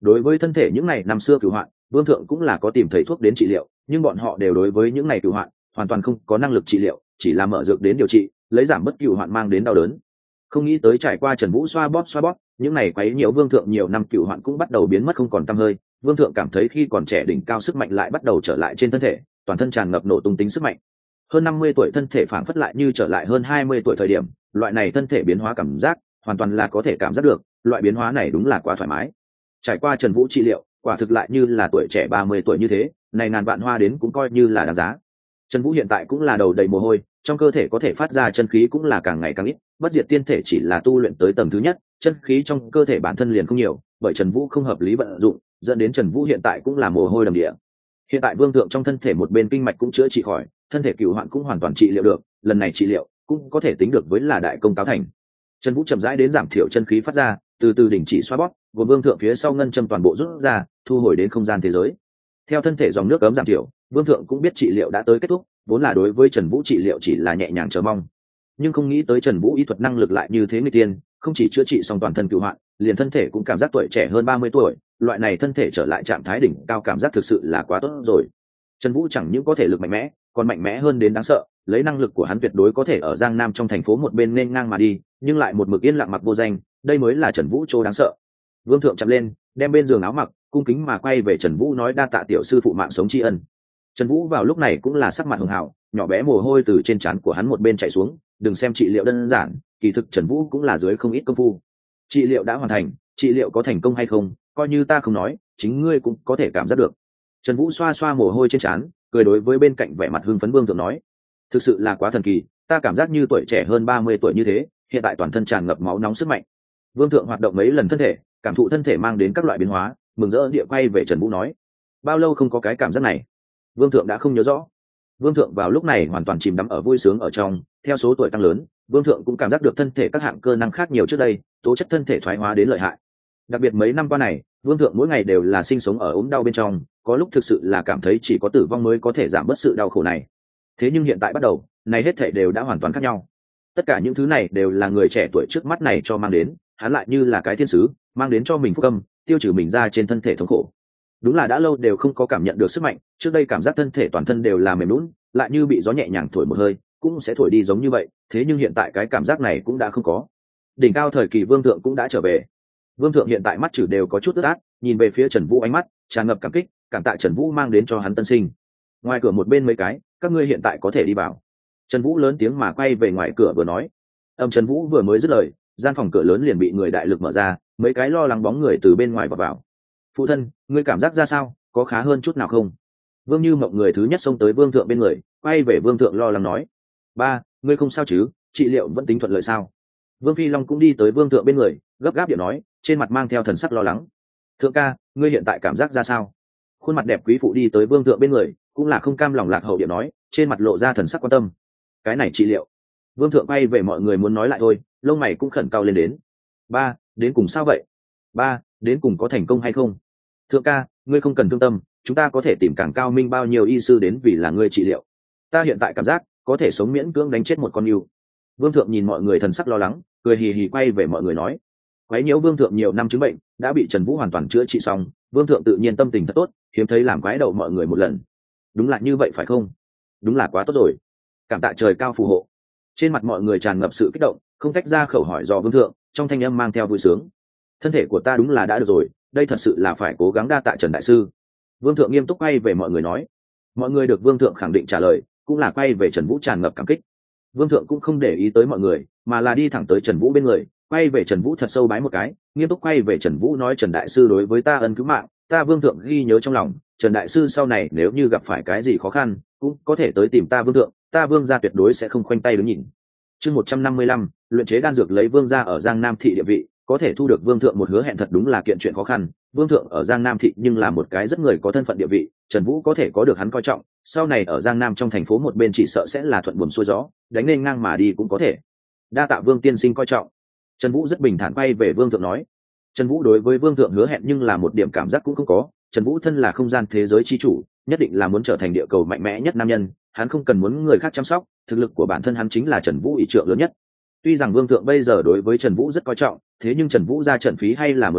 Speaker 1: Đối với thân thể những ngày năm xưa cửu hoạn, vương thượng cũng là có tìm thấy thuốc đến trị liệu, nhưng bọn họ đều đối với những ngày cửu hoạn hoàn toàn không có năng lực trị liệu, chỉ là mở dược đến điều trị, lấy giảm bất cửu hoạn mang đến đau đớn. Không nghĩ tới trải qua Trần Vũ xoa bóp, những ngày quấy nhiễu vương thượng nhiều năm cửu hoạn cũng bắt đầu biến mất không còn tăm hơi. Vương thượng cảm thấy khi còn trẻ đỉnh cao sức mạnh lại bắt đầu trở lại trên thân thể, toàn thân tràn ngập nổ tung tính sức mạnh. Hơn 50 tuổi thân thể phảng phất lại như trở lại hơn 20 tuổi thời điểm, loại này thân thể biến hóa cảm giác, hoàn toàn là có thể cảm giác được, loại biến hóa này đúng là quá thoải mái. Trải qua Trần Vũ trị liệu, quả thực lại như là tuổi trẻ 30 tuổi như thế, này ngàn vạn hoa đến cũng coi như là đáng giá. Trần Vũ hiện tại cũng là đầu đầy mồ hôi, trong cơ thể có thể phát ra chân khí cũng là càng ngày càng ít, bất diệt tiên thể chỉ là tu luyện tới tầng thứ nhất, chân khí trong cơ thể bản thân liền không nhiều, bởi Trần Vũ không hợp lý vận dụng, dẫn đến Trần Vũ hiện tại cũng là mồ hôi đầm địa. Hiện tại vương thượng trong thân thể một bên kinh mạch cũng chữa trị khỏi, thân thể cửu hoạn cũng hoàn toàn trị liệu được, lần này trị liệu cũng có thể tính được với là đại công cáo thành. Trần Vũ chậm rãi đến giảm thiểu chân khí phát ra, từ từ đình chỉ xoa bóp, gồm vương thượng phía sau ngân châm toàn bộ rút ra, thu hồi đến không gian thế giới. Theo thân thể dòng nước ấm giảm thiểu, vương thượng cũng biết trị liệu đã tới kết thúc, vốn là đối với Trần Vũ trị liệu chỉ là nhẹ nhàng chờ mong, nhưng không nghĩ tới Trần Vũ y thuật năng lực lại như thế người tiên, không chỉ chữa trị xong toàn thân cửu hoạn, liền thân thể cũng cảm giác tuổi trẻ hơn 30 tuổi, loại này thân thể trở lại trạng thái đỉnh cao cảm giác thực sự là quá tốt rồi. Trần Vũ chẳng những có thể lực mạnh mẽ, còn mạnh mẽ hơn đến đáng sợ, lấy năng lực của hắn tuyệt đối có thể ở Giang Nam trong thành phố một bên nên ngang mà đi, nhưng lại một mực yên lặng mặc vô danh, đây mới là Trần Vũ chỗ đáng sợ. Vương thượng chậm lên, đem bên giường áo mặc, cung kính mà quay về Trần Vũ nói đa tạ tiểu sư phụ mạng sống tri ân. Trần Vũ vào lúc này cũng là sắc mặt hường hào, nhỏ bé mồ hôi từ trên trán của hắn một bên chảy xuống, đừng xem trị liệu đơn giản, kỳ thực Trần Vũ cũng là dưới không ít công phu. Trị liệu đã hoàn thành, trị liệu có thành công hay không, coi như ta không nói, chính ngươi cũng có thể cảm giác được. Trần Vũ xoa xoa mồ hôi trên trán, cười đối với bên cạnh vẻ mặt hưng phấn vương thượng nói, thực sự là quá thần kỳ, ta cảm giác như tuổi trẻ hơn 30 tuổi như thế, hiện tại toàn thân tràn ngập máu nóng sức mạnh. Vương thượng hoạt động mấy lần thân thể, cảm thụ thân thể mang đến các loại biến hóa, mừng rỡ địa quay về Trần Vũ nói, bao lâu không có cái cảm giác này? Vương thượng đã không nhớ rõ. Vương thượng vào lúc này hoàn toàn chìm đắm ở vui sướng ở trong, theo số tuổi tăng lớn, vương thượng cũng cảm giác được thân thể các hạng cơ năng khác nhiều trước đây, tố chất thân thể thoái hóa đến lợi hại. Đặc biệt mấy năm qua này, vương thượng mỗi ngày đều là sinh sống ở ốm đau bên trong, có lúc thực sự là cảm thấy chỉ có tử vong mới có thể giảm bớt sự đau khổ này. Thế nhưng hiện tại bắt đầu, này hết thảy đều đã hoàn toàn khác nhau. Tất cả những thứ này đều là người trẻ tuổi trước mắt này cho mang đến, hắn lại như là cái thiên sứ, mang đến cho mình phúc âm, tiêu trừ mình ra trên thân thể thống khổ. Đúng là đã lâu đều không có cảm nhận được sức mạnh, trước đây cảm giác thân thể toàn thân đều là mềm nhũn, lại như bị gió nhẹ nhàng thổi một hơi cũng sẽ thổi đi giống như vậy, thế nhưng hiện tại cái cảm giác này cũng đã không có. Đỉnh cao thời kỳ vương thượng cũng đã trở về. Vương thượng hiện tại mắt chữ đều có chút ướt át, nhìn về phía Trần Vũ ánh mắt tràn ngập cảm kích, cảm tạ Trần Vũ mang đến cho hắn tân sinh. Ngoài cửa một bên mấy cái, các ngươi hiện tại có thể đi vào. Trần Vũ lớn tiếng mà quay về ngoài cửa vừa nói. Trần Vũ vừa mới dứt lời, gian phòng cửa lớn liền bị người đại lực mở ra, mấy cái lo lắng bóng người từ bên ngoài vào. Phụ thân, ngươi cảm giác ra sao, có khá hơn chút nào không? Vương Như Mộng người thứ nhất xông tới vương thượng bên người, quay về vương thượng lo lắng nói, ba, ngươi không sao chứ, trị liệu vẫn tính thuận lợi sao? Vương Phi Long cũng đi tới vương thượng bên người, gấp gáp điện nói, trên mặt mang theo thần sắc lo lắng. Thượng ca, ngươi hiện tại cảm giác ra sao? Khuôn mặt đẹp quý phụ đi tới vương thượng bên người, cũng là không cam lòng lạc hậu điện nói, trên mặt lộ ra thần sắc quan tâm. Cái này trị liệu. Vương thượng quay về mọi người muốn nói lại thôi, lông mày cũng khẩn cao lên đến. Ba, đến cùng sao vậy? Ba, đến cùng có thành công hay không? Thượng ca, ngươi không cần thương tâm, chúng ta có thể tìm càng cao minh bao nhiêu y sư đến vì là ngươi trị liệu. Ta hiện tại cảm giác có thể sống miễn cưỡng đánh chết một con yêu. Vương thượng nhìn mọi người thần sắc lo lắng, cười hì hì quay về mọi người nói, quấy nhiễu vương thượng nhiều năm chứng bệnh đã bị Trần Vũ hoàn toàn chữa trị xong, vương thượng tự nhiên tâm tình thật tốt, hiếm thấy làm quái đầu mọi người một lần. Đúng là như vậy phải không? Đúng là quá tốt rồi, cảm tạ trời cao phù hộ. Trên mặt mọi người tràn ngập sự kích động, không tách ra khẩu hỏi do vương thượng, trong thanh âm mang theo vui sướng. Thân thể của ta đúng là đã được rồi, đây thật sự là phải cố gắng đa tạ Trần đại sư. Vương thượng nghiêm túc quay về mọi người nói. Mọi người được vương thượng khẳng định trả lời, cũng là quay về Trần Vũ tràn ngập cảm kích. Vương thượng cũng không để ý tới mọi người, mà là đi thẳng tới Trần Vũ bên người, quay về Trần Vũ thật sâu bái một cái, nghiêm túc quay về Trần Vũ nói, Trần đại sư đối với ta ân cứu mạng, ta vương thượng ghi nhớ trong lòng. Trần đại sư sau này nếu như gặp phải cái gì khó khăn, cũng có thể tới tìm ta vương thượng, ta vương gia tuyệt đối sẽ không khoanh tay đứng nhìn. Chương 155, luyện chế đan dược lấy vương gia ở Giang Nam thị địa vị, có thể thu được vương thượng một hứa hẹn thật đúng là kiện chuyện khó khăn. Vương thượng ở Giang Nam thị nhưng là một cái rất người có thân phận địa vị, Trần Vũ có thể có được hắn coi trọng, sau này ở Giang Nam trong thành phố một bên chỉ sợ sẽ là thuận buồm xuôi gió, đánh nên ngang mà đi cũng có thể. Đa tạ vương tiên sinh coi trọng. Trần Vũ rất bình thản quay về vương thượng nói. Trần Vũ đối với vương thượng hứa hẹn nhưng là một điểm cảm giác cũng không có. Trần Vũ thân là không gian thế giới chi chủ, nhất định là muốn trở thành địa cầu mạnh mẽ nhất nam nhân, hắn không cần muốn người khác chăm sóc, thực lực của bản thân hắn chính là Trần Vũ ỷ trượng lớn nhất. Tuy rằng vương thượng bây giờ đối với Trần Vũ rất coi trọng, thế nhưng Trần Vũ ra trận phí hay là muốn nắm,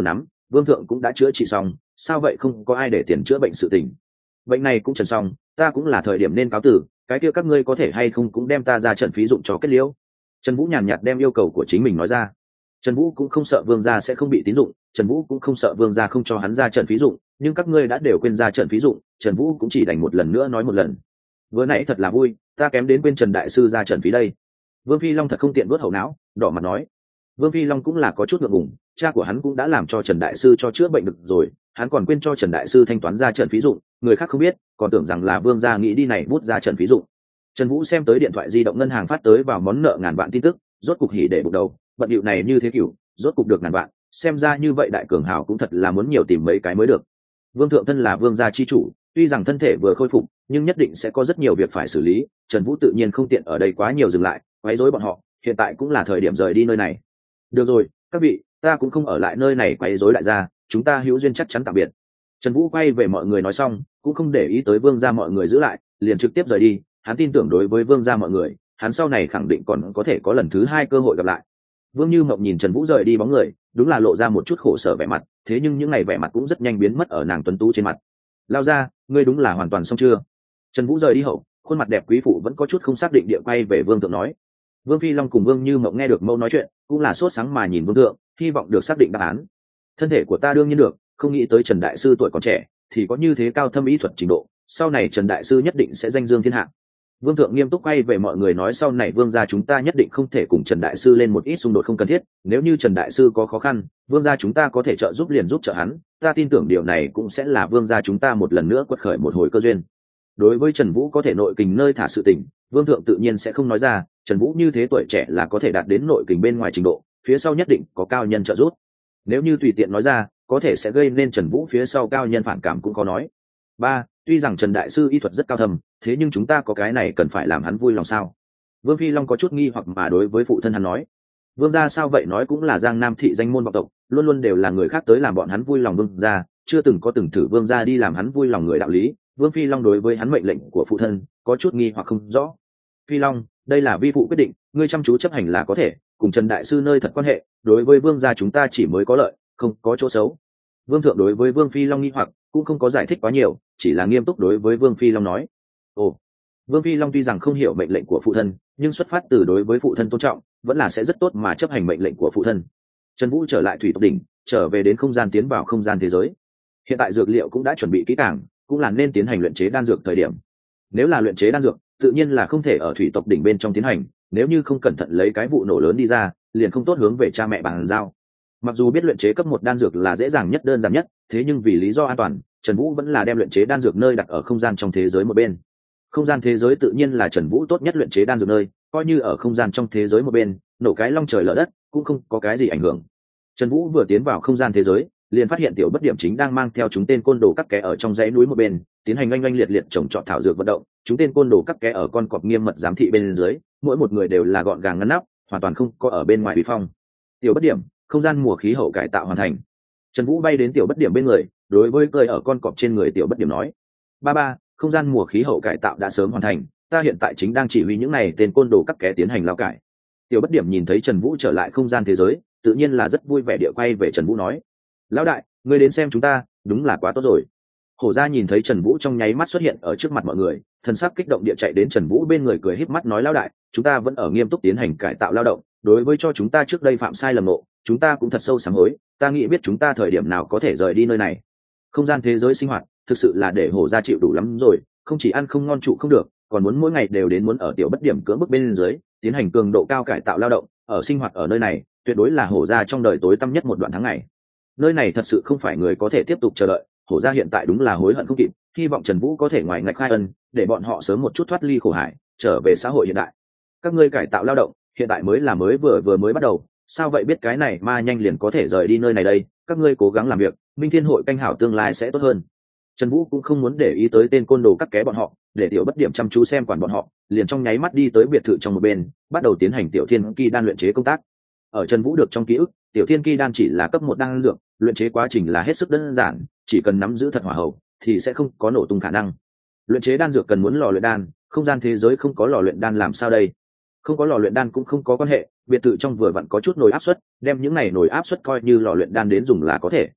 Speaker 1: vương thượng cũng đã chữa trị xong, sao vậy không có ai để tiền chữa bệnh sự tình? Bệnh này cũng trần xong, ta cũng là thời điểm nên cáo tử, cái kia các ngươi có thể hay không cũng đem ta ra trận phí dụng cho kết liễu. Trần Vũ nhàn nhạt đem yêu cầu của chính mình nói ra. Trần Vũ cũng không sợ vương gia sẽ không bị tín dụng, Trần Vũ cũng không sợ vương gia không cho hắn ra trận phí dụng, nhưng các ngươi đã đều quên ra trận phí dụng, Trần Vũ cũng chỉ đành một lần nữa nói một lần. Vừa nãy thật là vui, ta kém đến quên Trần đại sư ra trận phí đây. Vương Phi Long thật không tiện vuốt hậu não, đỏ mặt nói. Vương Phi Long cũng là có chút ngượng ngùng, cha của hắn cũng đã làm cho Trần đại sư cho chữa bệnh được rồi, hắn còn quên cho Trần đại sư thanh toán ra trận phí dụng, người khác không biết, còn tưởng rằng là vương gia nghĩ đi này bút ra trận phí dụng. Trần Vũ xem tới điện thoại di động ngân hàng phát tới vào món nợ ngàn vạn tin tức, rốt cục hỉ để bụng đầu, bận điệu này như thế kiểu, rốt cục được ngàn vạn, xem ra như vậy đại cường hào cũng thật là muốn nhiều tìm mấy cái mới được. Vương thượng thân là vương gia chi chủ, tuy rằng thân thể vừa khôi phục, nhưng nhất định sẽ có rất nhiều việc phải xử lý, Trần Vũ tự nhiên không tiện ở đây quá nhiều dừng lại, quấy rối bọn họ, hiện tại cũng là thời điểm rời đi nơi này. Được rồi, các vị, ta cũng không ở lại nơi này quấy rối đại gia, chúng ta hữu duyên chắc chắn tạm biệt. Trần Vũ quay về mọi người nói xong, cũng không để ý tới vương gia mọi người giữ lại, liền trực tiếp rời đi, hắn tin tưởng đối với vương gia mọi người, hắn sau này khẳng định còn có thể có lần thứ hai cơ hội gặp lại. Vương Như Mộng nhìn Trần Vũ rời đi bóng người, đúng là lộ ra một chút khổ sở vẻ mặt, thế nhưng những ngày vẻ mặt cũng rất nhanh biến mất ở nàng tuấn tú trên mặt. Lao ra, ngươi đúng là hoàn toàn xong chưa? Trần Vũ rời đi hậu, khuôn mặt đẹp quý phụ vẫn có chút không xác định địa quay về vương thượng nói. Vương Phi Long cùng Vương Như Mộng nghe được mẫu nói chuyện, cũng là sốt sáng mà nhìn vương thượng, hy vọng được xác định đáp án. Thân thể của ta đương nhiên được, không nghĩ tới Trần đại sư tuổi còn trẻ thì có như thế cao thâm ý thuật trình độ, sau này Trần đại sư nhất định sẽ danh dương thiên hạ. Vương thượng nghiêm túc quay về mọi người nói, sau này vương gia chúng ta nhất định không thể cùng Trần đại sư lên một ít xung đột không cần thiết, nếu như Trần đại sư có khó khăn, vương gia chúng ta có thể trợ giúp liền giúp trợ hắn, ta tin tưởng điều này cũng sẽ là vương gia chúng ta một lần nữa quật khởi một hồi cơ duyên. Đối với Trần Vũ có thể nội kình nơi thả sự tình, vương thượng tự nhiên sẽ không nói ra, Trần Vũ như thế tuổi trẻ là có thể đạt đến nội kình bên ngoài trình độ, phía sau nhất định có cao nhân trợ giúp. Nếu như tùy tiện nói ra, có thể sẽ gây nên Trần Vũ phía sau cao nhân phản cảm cũng có nói. Ba, tuy rằng Trần đại sư y thuật rất cao thâm, thế nhưng chúng ta có cái này cần phải làm hắn vui lòng sao? Vương Phi Long có chút nghi hoặc mà đối với phụ thân hắn nói. Vương gia sao vậy, nói cũng là Giang Nam thị danh môn vọng tộc, luôn luôn đều là người khác tới làm bọn hắn vui lòng vương gia, chưa từng có từng thử vương gia đi làm hắn vui lòng người đạo lý. Vương Phi Long đối với hắn mệnh lệnh của phụ thân có chút nghi hoặc không rõ. Phi Long, đây là vi phụ quyết định, ngươi chăm chú chấp hành là có thể, cùng Trần đại sư nơi thật quan hệ, đối với vương gia chúng ta chỉ mới có lợi, không có chỗ xấu. Vương thượng đối với Vương Phi Long nghi hoặc cũng không có giải thích quá nhiều, chỉ là nghiêm túc đối với Vương Phi Long nói. Ồ, Vương Phi Long tuy rằng không hiểu mệnh lệnh của phụ thân, nhưng xuất phát từ đối với phụ thân tôn trọng, vẫn là sẽ rất tốt mà chấp hành mệnh lệnh của phụ thân. Trần Vũ trở lại thủy tộc đỉnh, trở về đến không gian, tiến vào không gian thế giới. Hiện tại dược liệu cũng đã chuẩn bị kỹ càng, cũng là nên tiến hành luyện chế đan dược thời điểm. Nếu là luyện chế đan dược, tự nhiên là không thể ở thủy tộc đỉnh bên trong tiến hành, nếu như không cẩn thận lấy cái vụ nổ lớn đi ra, liền không tốt hướng về cha mẹ bàn giao. Mặc dù biết luyện chế cấp 1 đan dược là dễ dàng nhất, đơn giản nhất, thế nhưng vì lý do an toàn, Trần Vũ vẫn là đem luyện chế đan dược nơi đặt ở không gian trong thế giới một bên. Không gian thế giới tự nhiên là Trần Vũ tốt nhất luyện chế đan dược nơi, coi như ở không gian trong thế giới một bên, nổ cái long trời lở đất cũng không có cái gì ảnh hưởng. Trần Vũ vừa tiến vào không gian thế giới, liền phát hiện Tiểu Bất Điểm chính đang mang theo chúng tên côn đồ các ké ở trong dãy núi một bên, tiến hành oanh oanh liệt liệt trồng trọt thảo dược vận động. Chúng tên côn đồ các ké ở con cọp nghiêm mật giám thị bên dưới, mỗi một người đều là gọn gàng ngăn nắp, hoàn toàn không có ở bên ngoài uy phong. Tiểu Bất Điểm, không gian mùa khí hậu cải tạo hoàn thành. Trần Vũ bay đến Tiểu Bất Điểm bên người, đối với cười ở con cọp trên người Tiểu Bất Điểm nói: ba, không gian mùa khí hậu cải tạo đã sớm hoàn thành, ta hiện tại chính đang chỉ huy những này tên côn đồ các ké tiến hành lao cải. Tiểu Bất Điểm nhìn thấy Trần Vũ trở lại không gian thế giới, tự nhiên là rất vui vẻ địa quay về Trần Vũ nói: lão đại, ngươi đến xem chúng ta, đúng là quá tốt rồi. Hổ Gia nhìn thấy Trần Vũ trong nháy mắt xuất hiện ở trước mặt mọi người, thần sắc kích động địa chạy đến Trần Vũ bên người, cười híp mắt nói: lão đại, chúng ta vẫn ở nghiêm túc tiến hành cải tạo lao động, đối với cho chúng ta trước đây phạm sai lầm nộ, chúng ta cũng thật sâu sám hối, ta nghĩ biết chúng ta thời điểm nào có thể rời đi nơi này. Không gian thế giới sinh hoạt thực sự là để Hổ Gia chịu đủ lắm rồi, không chỉ ăn không ngon trụ không được, còn muốn mỗi ngày đều đến muốn ở Tiểu Bất Điểm cưỡng bức bên dưới tiến hành cường độ cao cải tạo lao động, ở sinh hoạt ở nơi này tuyệt đối là Hổ Gia trong đời tối tăm nhất một đoạn tháng ngày. Nơi này thật sự không phải người có thể tiếp tục chờ đợi, Hổ Gia hiện tại đúng là hối hận không kịp, hy vọng Trần Vũ có thể ngoài ngạch khai ân, để bọn họ sớm một chút thoát ly khổ hải, trở về xã hội hiện đại. Các ngươi cải tạo lao động hiện tại mới là vừa mới bắt đầu, sao vậy biết cái này mà nhanh liền có thể rời đi nơi này đây, các ngươi cố gắng làm việc, Minh Thiên hội canh hảo tương lai sẽ tốt hơn. Trần Vũ cũng không muốn để ý tới tên côn đồ cắt ké bọn họ, để Tiểu Bất Điểm chăm chú xem quản bọn họ, liền trong nháy mắt đi tới biệt thự trong một bên, bắt đầu tiến hành Tiểu Thiên Ki đan luyện chế công tác. Ở Trần Vũ được trong ký ức, Tiểu Thiên Ki đan chỉ là cấp 1 đan dược, luyện chế quá trình là hết sức đơn giản, chỉ cần nắm giữ thật hỏa hậu thì sẽ không có nổ tung khả năng. Luyện chế đan dược cần muốn lò luyện đan, không gian thế giới không có lò luyện đan làm sao đây? Không có lò luyện đan cũng không có quan hệ, biệt thự trong vừa vặn có chút nồi áp suất, đem những này nồi áp suất coi như lò luyện đan đến dùng là có thể.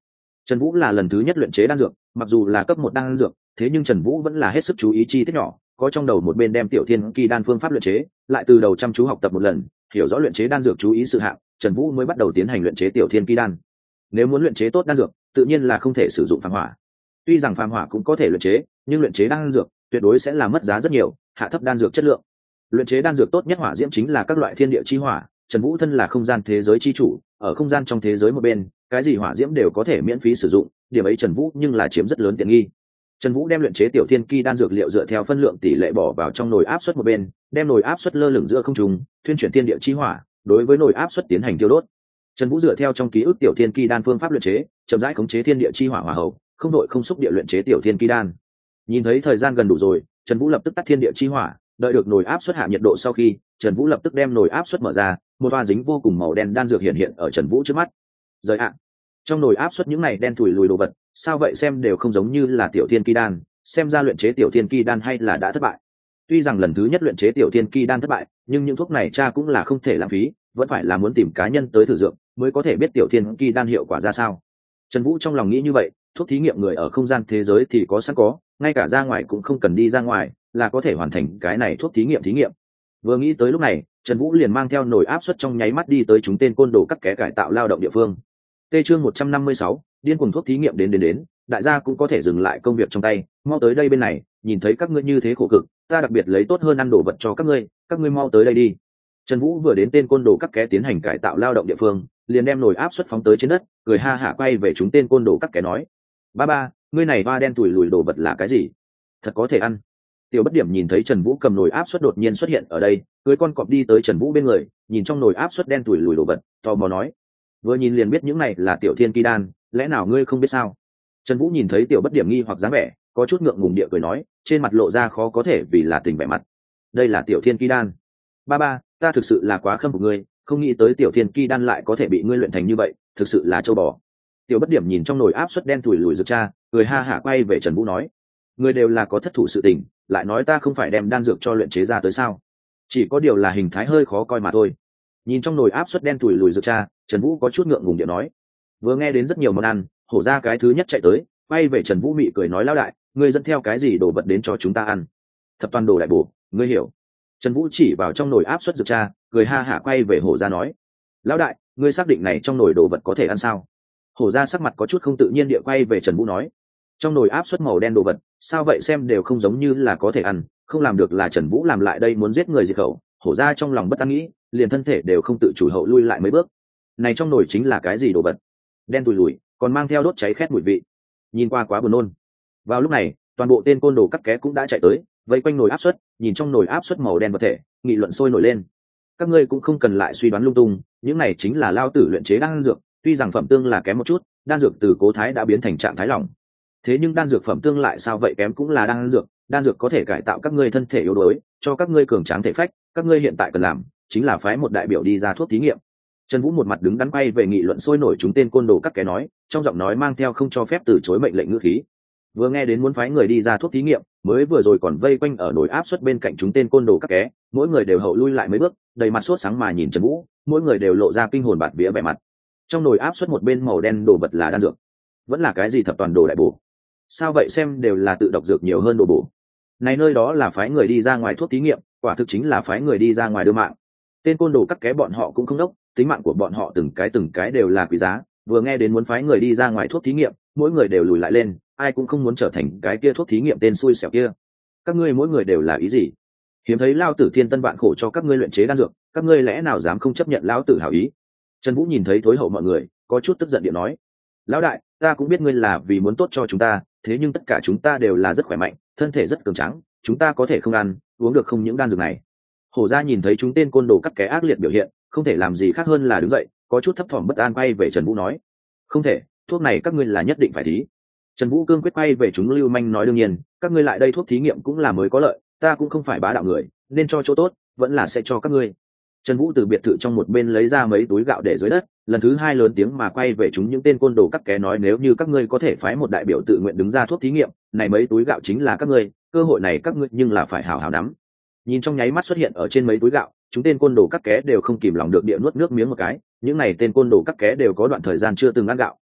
Speaker 1: Trần Vũ là lần thứ nhất luyện chế đan dược, mặc dù là cấp 1 đan dược, thế nhưng Trần Vũ vẫn là hết sức chú ý chi tiết nhỏ, có trong đầu một bên đem Tiểu Thiên Ki đan phương pháp luyện chế, lại từ đầu chăm chú học tập một lần, hiểu rõ luyện chế đan dược chú ý sự hạng, Trần Vũ mới bắt đầu tiến hành luyện chế Tiểu Thiên Ki đan. Nếu muốn luyện chế tốt đan dược, tự nhiên là không thể sử dụng phàm hỏa. Tuy rằng phàm hỏa cũng có thể luyện chế, nhưng luyện chế đan dược tuyệt đối sẽ là mất giá rất nhiều, hạ thấp đan dược chất lượng. Luyện chế đan dược tốt nhất hỏa diễm chính là các loại thiên địa chi hỏa, Trần Vũ thân là không gian thế giới chi chủ, ở không gian trong thế giới một bên, cái gì hỏa diễm đều có thể miễn phí sử dụng, điểm ấy Trần Vũ nhưng là chiếm rất lớn tiện nghi. Trần Vũ đem luyện chế Tiểu Thiên Ki đan dược liệu dựa theo phân lượng tỷ lệ bỏ vào trong nồi áp suất một bên, đem nồi áp suất lơ lửng giữa không trung, thuyên chuyển thiên địa chi hỏa, đối với nồi áp suất tiến hành tiêu đốt. Trần Vũ dựa theo trong ký ức Tiểu Thiên Ki đan phương pháp luyện chế, chậm rãi khống chế thiên địa chi hỏa hỏa hậu, không đội không xúc địa luyện chế Tiểu Thiên Ki đan. Nhìn thấy thời gian gần đủ rồi, Trần Vũ lập tức tắt thiên địa chi hỏa, đợi được nồi áp suất hạ nhiệt độ sau khi, Trần Vũ lập tức đem nồi áp suất mở ra, một toa dính vô cùng màu đen đan dược hiện ở Trần Vũ trước mắt. Rời ạ, trong nồi áp suất những này đen thủi lùi đồ vật, sao vậy xem đều không giống như là Tiểu Thiên Ki đan, xem ra luyện chế Tiểu Thiên Ki đan hay là đã thất bại. Tuy rằng lần thứ nhất luyện chế Tiểu Thiên Ki đan thất bại, nhưng những thuốc này cha cũng là không thể lãng phí, vẫn phải là muốn tìm cá nhân tới thử dược, mới có thể biết Tiểu Thiên Ki đan hiệu quả ra sao. Trần Vũ trong lòng nghĩ như vậy, thuốc thí nghiệm người ở không gian thế giới thì có sẵn có, ngay cả ra ngoài cũng không cần đi ra ngoài, là có thể hoàn thành cái này thuốc thí nghiệm. Vừa nghĩ tới lúc này, Trần Vũ liền mang theo nồi áp suất trong nháy mắt đi tới chúng tên côn đồ cắt ké cải tạo lao động địa phương. Tê chương 156, điên cuồng thuốc thí nghiệm đến, đại gia cũng có thể dừng lại công việc trong tay, mau tới đây bên này, nhìn thấy các ngươi như thế khổ cực, ta đặc biệt lấy tốt hơn ăn đồ vật cho các ngươi mau tới đây đi. Trần Vũ vừa đến tên côn đồ cắt ké tiến hành cải tạo lao động địa phương, liền đem nồi áp suất phóng tới trên đất, cười ha hả quay về chúng tên côn đồ cắt ké nói: "Ba, ngươi này hoa đen tủi lùi đồ vật là cái gì? Thật có thể ăn?" Tiểu Bất Điểm nhìn thấy Trần Vũ cầm nồi áp suất đột nhiên xuất hiện ở đây, cưỡi con cọp đi tới Trần Vũ bên người, nhìn trong nồi áp suất đen tủi lùi đồ vật, tò mò nói: "Vừa nhìn liền biết những này là Tiểu Thiên Ki đan, lẽ nào ngươi không biết sao?" Trần Vũ nhìn thấy Tiểu Bất Điểm nghi hoặc dáng vẻ, có chút ngượng ngùng địa cười nói, trên mặt lộ ra khó có thể vì là tình vẻ mặt. "Đây là Tiểu Thiên Ki đan. Ba, ta thực sự là quá khâm phục ngươi, không nghĩ tới Tiểu Thiên Ki đan lại có thể bị ngươi luyện thành như vậy, thực sự là châu bò." Tiểu Bất Điểm nhìn trong nồi áp suất đen tủi lùi dược cha, cười ha hả quay về Trần Vũ nói: "Người đều là có thất thủ sự tình, lại nói ta không phải đem đan dược cho luyện chế ra tới sao? Chỉ có điều là hình thái hơi khó coi mà thôi." Nhìn trong nồi áp suất đen tủi lùi dược cha, Trần Vũ có chút ngượng ngùng điện nói. Vừa nghe đến rất nhiều món ăn, hổ ra cái thứ nhất chạy tới, quay về Trần Vũ mị cười nói: "Lão đại, ngươi dẫn theo cái gì đồ vật đến cho chúng ta ăn?" "Thập toàn đồ đại bổ, ngươi hiểu." Trần Vũ chỉ vào trong nồi áp suất dược cha, cười ha hả quay về hổ ra nói: "Lão đại, ngươi xác định này trong nồi đồ vật có thể ăn sao?" Hổ ra sắc mặt có chút không tự nhiên địa quay về Trần Vũ nói: "Trong nồi áp suất màu đen đồ vật, sao vậy xem đều không giống như là có thể ăn, không làm được là Trần Vũ làm lại đây muốn giết người diệt khẩu." Hổ ra trong lòng bất an nghĩ, liền thân thể đều không tự chủ hậu lui lại mấy bước. Này trong nồi chính là cái gì đồ vật? Đen tủi lùi, còn mang theo đốt cháy khét mùi vị, nhìn qua quá buồn nôn. Vào lúc này, toàn bộ tên côn đồ cắt ké cũng đã chạy tới, vây quanh nồi áp suất, nhìn trong nồi áp suất màu đen vật thể, nghị luận sôi nổi lên. Các ngươi cũng không cần lại suy đoán lung tung, những này chính là lao tử luyện chế đan dược, tuy rằng phẩm tương là kém một chút, đan dược từ cố thái đã biến thành trạng thái lỏng. Thế nhưng đan dược phẩm tương lại sao vậy kém cũng là đan dược có thể cải tạo các ngươi thân thể yếu đuối, cho các ngươi cường tráng thể phách, các ngươi hiện tại cần làm chính là phái một đại biểu đi ra thuốc thí nghiệm. Trần Vũ một mặt đứng đắn quay về nghị luận sôi nổi chúng tên côn đồ các cái nói, trong giọng nói mang theo không cho phép từ chối mệnh lệnh ngữ khí. Vừa nghe đến muốn phái người đi ra thuốc thí nghiệm, mới vừa rồi còn vây quanh ở nồi áp suất bên cạnh chúng tên côn đồ các ké, mỗi người đều hậu lui lại mấy bước, đầy mặt sốt sáng mà nhìn Trần Vũ, mỗi người đều lộ ra kinh hồn bạt vía vẻ mặt. Trong nồi áp suất một bên màu đen đồ vật là đan dược, vẫn là cái gì thập toàn đồ đại bổ? Sao vậy xem đều là tự độc dược nhiều hơn đồ bổ. Này nơi đó là phái người đi ra ngoài thuốc thí nghiệm, quả thực chính là phái người đi ra ngoài đưa mạng. Tên côn đồ các ké bọn họ cũng không đốc, tính mạng của bọn họ từng cái đều là quý giá, vừa nghe đến muốn phái người đi ra ngoài thuốc thí nghiệm, mỗi người đều lùi lại lên, ai cũng không muốn trở thành cái kia thuốc thí nghiệm tên xui xẻo kia. Các ngươi mỗi người đều là ý gì? Hiếm thấy lao tử thiên tân vạn khổ cho các ngươi luyện chế đan dược, các ngươi lẽ nào dám không chấp nhận lão tử hảo ý? Trần Vũ nhìn thấy thối hậu mọi người, có chút tức giận điện nói: "Lão đại, ta cũng biết ngươi là vì muốn tốt cho chúng ta, thế nhưng tất cả chúng ta đều là rất khỏe mạnh, thân thể rất cường tráng, chúng ta có thể không ăn, uống được không những đan dược này." Hổ gia nhìn thấy chúng tên côn đồ cắt ké ác liệt biểu hiện, không thể làm gì khác hơn là đứng dậy, có chút thấp thỏm bất an quay về Trần Vũ nói: "Không thể, thuốc này các ngươi là nhất định phải thí." Trần Vũ cương quyết quay về chúng lưu manh nói: "Đương nhiên, các ngươi lại đây thuốc thí nghiệm cũng là mới có lợi, ta cũng không phải bá đạo người, nên cho chỗ tốt, vẫn là sẽ cho các ngươi." Trần Vũ từ biệt thự trong một bên lấy ra mấy túi gạo để dưới đất, lần thứ hai lớn tiếng mà quay về chúng những tên côn đồ cắt ké nói: "Nếu như các ngươi có thể phái một đại biểu tự nguyện đứng ra thuốc thí nghiệm, này mấy túi gạo chính là các ngươi, cơ hội này các ngươi nhưng là phải hào hào nắm." Nhìn trong nháy mắt xuất hiện ở trên mấy túi gạo, chúng tên côn đồ cắt ké đều không kìm lòng được địa nuốt nước miếng một cái, những này tên côn đồ cắt ké đều có đoạn thời gian chưa từng ăn gạo,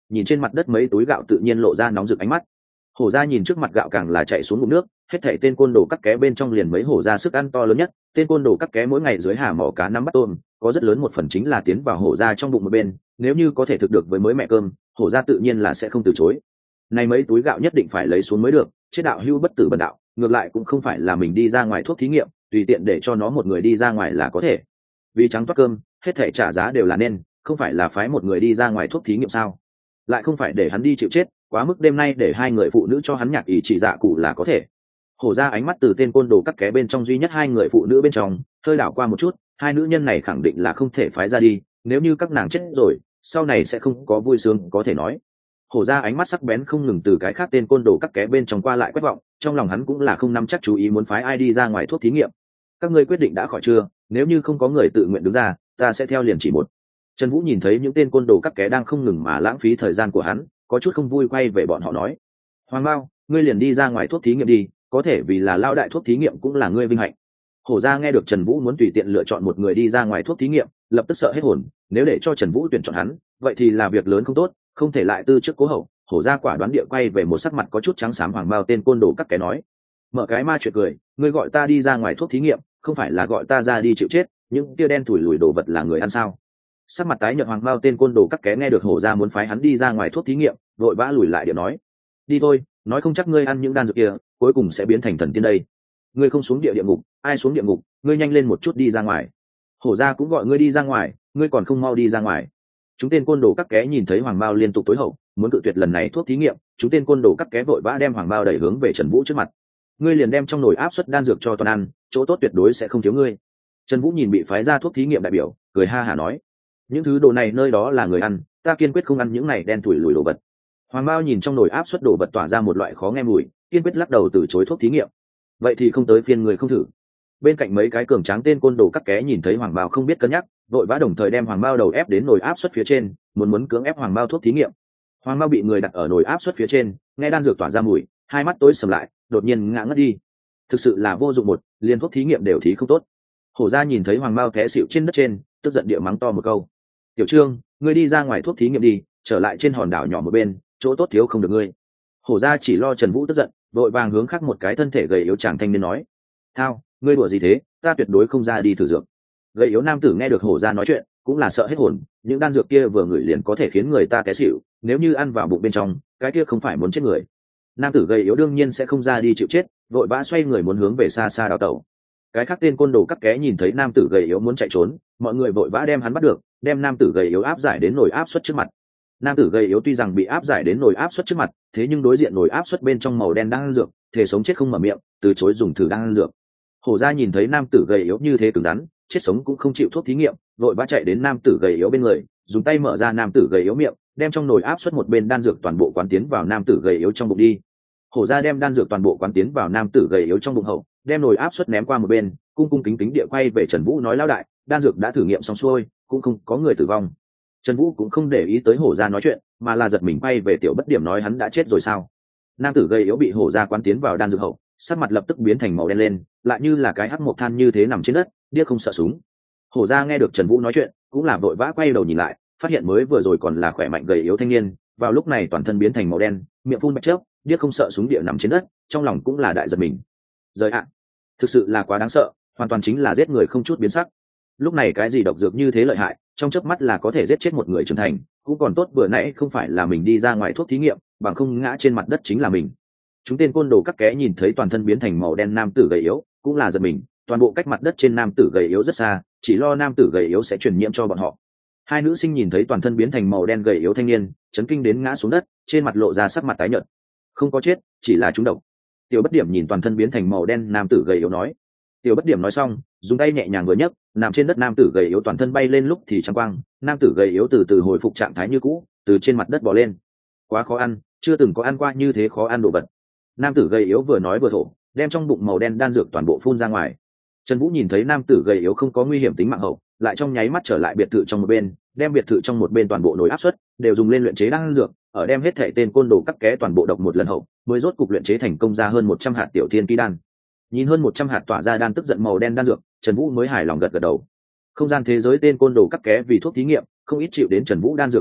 Speaker 1: nhìn trên mặt đất mấy túi gạo tự nhiên lộ ra nóng rực ánh mắt. Hổ ra nhìn trước mặt gạo càng là chạy xuống bụng nước, hết thảy tên côn đồ cắt ké bên trong liền mấy hổ ra sức ăn to lớn nhất, tên côn đồ cắt ké mỗi ngày dưới hà mỏ cá nắm bắt tôm, có rất lớn một phần chính là tiến vào hổ ra trong bụng một bên, nếu như có thể thực được với mới mẹ cơm, hổ ra tự nhiên là sẽ không từ chối. Này mấy túi gạo nhất định phải lấy xuống mới được, chết đạo hưu bất tử bần đạo, ngược lại cũng không phải là mình đi ra ngoài thuốc thí nghiệm, tùy tiện để cho nó một người đi ra ngoài là có thể. Vì trắng toát cơm, hết thảy trả giá đều là nên, không phải là phái một người đi ra ngoài thuốc thí nghiệm sao? Lại không phải để hắn đi chịu chết, quá mức đêm nay để hai người phụ nữ cho hắn nhạc ý chỉ dạ cụ là có thể. Hổ ra ánh mắt từ tên côn đồ cắt ké bên trong duy nhất hai người phụ nữ bên trong hơi đảo qua một chút, hai nữ nhân này khẳng định là không thể phái ra đi, nếu như các nàng chết rồi sau này sẽ không có vui sướng có thể nói. Hổ ra ánh mắt sắc bén không ngừng từ cái khác tên côn đồ cắt ké bên trong qua lại quét vọng, trong lòng hắn cũng là không nắm chắc chú ý muốn phái ai đi ra ngoài thuốc thí nghiệm. Các ngươi quyết định đã khỏi chưa? Nếu như không có người tự nguyện đứng ra, ta sẽ theo liền chỉ một. Trần Vũ nhìn thấy những tên côn đồ cắt ké đang không ngừng mà lãng phí thời gian của hắn, có chút không vui quay về bọn họ nói: Hoàng Mao, ngươi liền đi ra ngoài thuốc thí nghiệm đi, có thể vì là lao đại thuốc thí nghiệm cũng là ngươi vinh hạnh. Hổ ra nghe được Trần Vũ muốn tùy tiện lựa chọn một người đi ra ngoài thuốc thí nghiệm, lập tức sợ hết hồn, nếu để cho Trần Vũ tuyển chọn hắn, vậy thì là việc lớn không tốt, không thể lại tư trước cố hậu. Hổ ra quả đoán địa quay về một sắc mặt có chút trắng xám Hoàng Mao tên côn đồ cắt ké nói: Mở cái ma chuyện cười, ngươi gọi ta đi ra ngoài thuốc thí nghiệm, không phải là gọi ta ra đi chịu chết, những kia đen thủi lùi đồ vật là người ăn sao? Sắc mặt tái nhợt Hoàng Mao tên côn đồ cắt ké nghe được Hổ ra muốn phái hắn đi ra ngoài thuốc thí nghiệm, vội vã lùi lại địa nói: Đi thôi, nói không chắc ngươi ăn những đan dược kia cuối cùng sẽ biến thành thần tiên đây. Ngươi không xuống địa ngục, ai xuống địa ngục, ngươi nhanh lên một chút đi ra ngoài. Hổ ra cũng gọi ngươi đi ra ngoài, ngươi còn không mau đi ra ngoài. Chúng tên côn đồ cắt ké nhìn thấy Hoàng Mao liên tục tối hậu, muốn cự tuyệt lần này thuốc thí nghiệm, chúng tên côn đồ cắt ké vội vã đem Hoàng Mao đẩy hướng về Trần Vũ trước mặt. Ngươi liền đem trong nồi áp suất đan dược cho toàn ăn, chỗ tốt tuyệt đối sẽ không thiếu ngươi. Trần Vũ nhìn bị phái ra thuốc thí nghiệm đại biểu, cười ha hả nói: Những thứ đồ này nơi đó là người ăn, ta kiên quyết không ăn những này đen thủi lùi đồ vật. Hoàng Mao nhìn trong nồi áp suất đồ vật tỏa ra một loại khó nghe mùi, kiên quyết lắc đầu từ chối thuốc thí nghiệm. Vậy thì không tới phiên người không thử. Bên cạnh mấy cái cường tráng tên côn đồ cắt ké nhìn thấy Hoàng Mao không biết cân nhắc, vội vã đồng thời đem Hoàng Mao đầu ép đến nồi áp suất phía trên, muốn cưỡng ép Hoàng Mao thuốc thí nghiệm. Hoàng Mao bị người đặt ở nồi áp suất phía trên, nghe đan dược tỏa ra mùi, hai mắt tối sầm lại, đột nhiên ngã ngất đi. Thực sự là vô dụng một, liền thuốc thí nghiệm đều thí không tốt. Hổ ra nhìn thấy Hoàng Mao té xỉu trên đất trên, tức giận địa mắng to một câu: Tiểu Trương, ngươi đi ra ngoài thuốc thí nghiệm đi, trở lại trên hòn đảo nhỏ một bên, chỗ tốt thiếu không được ngươi. Hổ ra chỉ lo Trần Vũ tức giận, vội vàng hướng khác một cái thân thể gầy yếu chàng thanh niên nói: Thao, ngươi đùa gì thế, ta tuyệt đối không ra đi thử dược. Gầy yếu nam tử nghe được Hổ ra nói chuyện cũng là sợ hết hồn, những đan dược kia vừa ngửi liền có thể khiến người ta té xỉu, nếu như ăn vào bụng bên trong, cái kia không phải muốn chết người. Nam tử gầy yếu đương nhiên sẽ không ra đi chịu chết, vội vã xoay người muốn hướng về xa xa đào tẩu. Cái khác tên côn đồ cắt ké nhìn thấy nam tử gầy yếu muốn chạy trốn, mọi người vội vã đem hắn bắt được, đem nam tử gầy yếu áp giải đến nồi áp suất trước mặt. Nam tử gầy yếu tuy rằng bị áp giải đến nồi áp suất trước mặt, thế nhưng đối diện nồi áp suất bên trong màu đen đang ăn dược, thể sống chết không mở miệng, từ chối dùng thử đang ăn dược. Hổ ra nhìn thấy nam tử gầy yếu như thế cứng rắn, chết sống cũng không chịu thuốc thí nghiệm, vội vã chạy đến nam tử gầy yếu bên người, dùng tay mở ra nam tử gầy yếu miệng, đem trong nồi áp suất một bên đan dược toàn bộ quán tiến vào nam tử gầy yếu trong bụng đi. Hổ ra đem đan dược toàn bộ quán tiến vào nam tử gầy yếu trong bụng hậu, đem nồi áp suất ném qua một bên, cung kính địa quay về Trần Vũ nói: Lão đại, đan dược đã thử nghiệm xong xuôi, cũng không có người tử vong. Trần Vũ cũng không để ý tới Hổ ra nói chuyện, mà là giật mình quay về Tiểu Bất Điểm nói: hắn đã chết rồi sao? Nam tử gầy yếu bị Hổ ra quán tiến vào đan dược hậu, sắc mặt lập tức biến thành màu đen lên, lại như là cái hắc mộc than như thế nằm trên đất, điếc không sợ súng. Hổ ra nghe được Trần Vũ nói chuyện, cũng là vội vã quay đầu nhìn lại, phát hiện mới vừa rồi còn là khỏe mạnh gầy yếu thanh niên, vào lúc này toàn thân biến thành màu đen, miệng phun bạch chớp, điếc không sợ súng địa nằm trên đất, trong lòng cũng là đại giật mình. Rời ạ, thực sự là quá đáng sợ, hoàn toàn chính là giết người không chút biến sắc. Lúc này cái gì độc dược như thế lợi hại, trong chớp mắt là có thể giết chết một người trưởng thành, cũng còn tốt vừa nãy không phải là mình đi ra ngoài thuốc thí nghiệm, bằng không ngã trên mặt đất chính là mình. Chúng tên côn đồ cắt ké nhìn thấy toàn thân biến thành màu đen nam tử gầy yếu, cũng là giật mình, toàn bộ cách mặt đất trên nam tử gầy yếu rất xa, chỉ lo nam tử gầy yếu sẽ truyền nhiễm cho bọn họ. Hai nữ sinh nhìn thấy toàn thân biến thành màu đen gầy yếu thanh niên, chấn kinh đến ngã xuống đất, trên mặt lộ ra sắc mặt tái nhợt. Không có chết, chỉ là trúng độc. Tiểu Bất Điểm nhìn toàn thân biến thành màu đen nam tử gầy yếu nói. Tiểu Bất Điểm nói xong, dùng tay nhẹ nhàng vừa nhấc, nằm trên đất nam tử gầy yếu toàn thân bay lên lúc thì trắng quang, nam tử gầy yếu từ từ hồi phục trạng thái như cũ, từ trên mặt đất bò lên. Quá khó ăn, chưa từng có ăn qua như thế khó ăn đồ vật. Nam tử gầy yếu vừa nói vừa thổ, đem trong bụng màu đen đan dược toàn bộ phun ra ngoài. Trần Vũ nhìn thấy nam tử gầy yếu không có nguy hiểm tính mạng hậu, lại trong nháy mắt trở lại biệt thự trong một bên, đem biệt thự trong một bên toàn bộ nồi áp suất đều dùng lên luyện chế đan dược, ở đem hết thể tên côn đồ cắt ké toàn bộ độc một lần hậu, mới rốt cục luyện chế thành công ra hơn 100 hạt tiểu thiên kỳ đan. Nhìn hơn 100 hạt tỏa ra đan tức giận màu đen đan dược, Trần Vũ mới hài lòng gật gật đầu. Không gian thế giới tên côn đồ cắt ké vì thuốc thí nghiệm, không ít chịu đến Trần Vũ đan dược độc hại,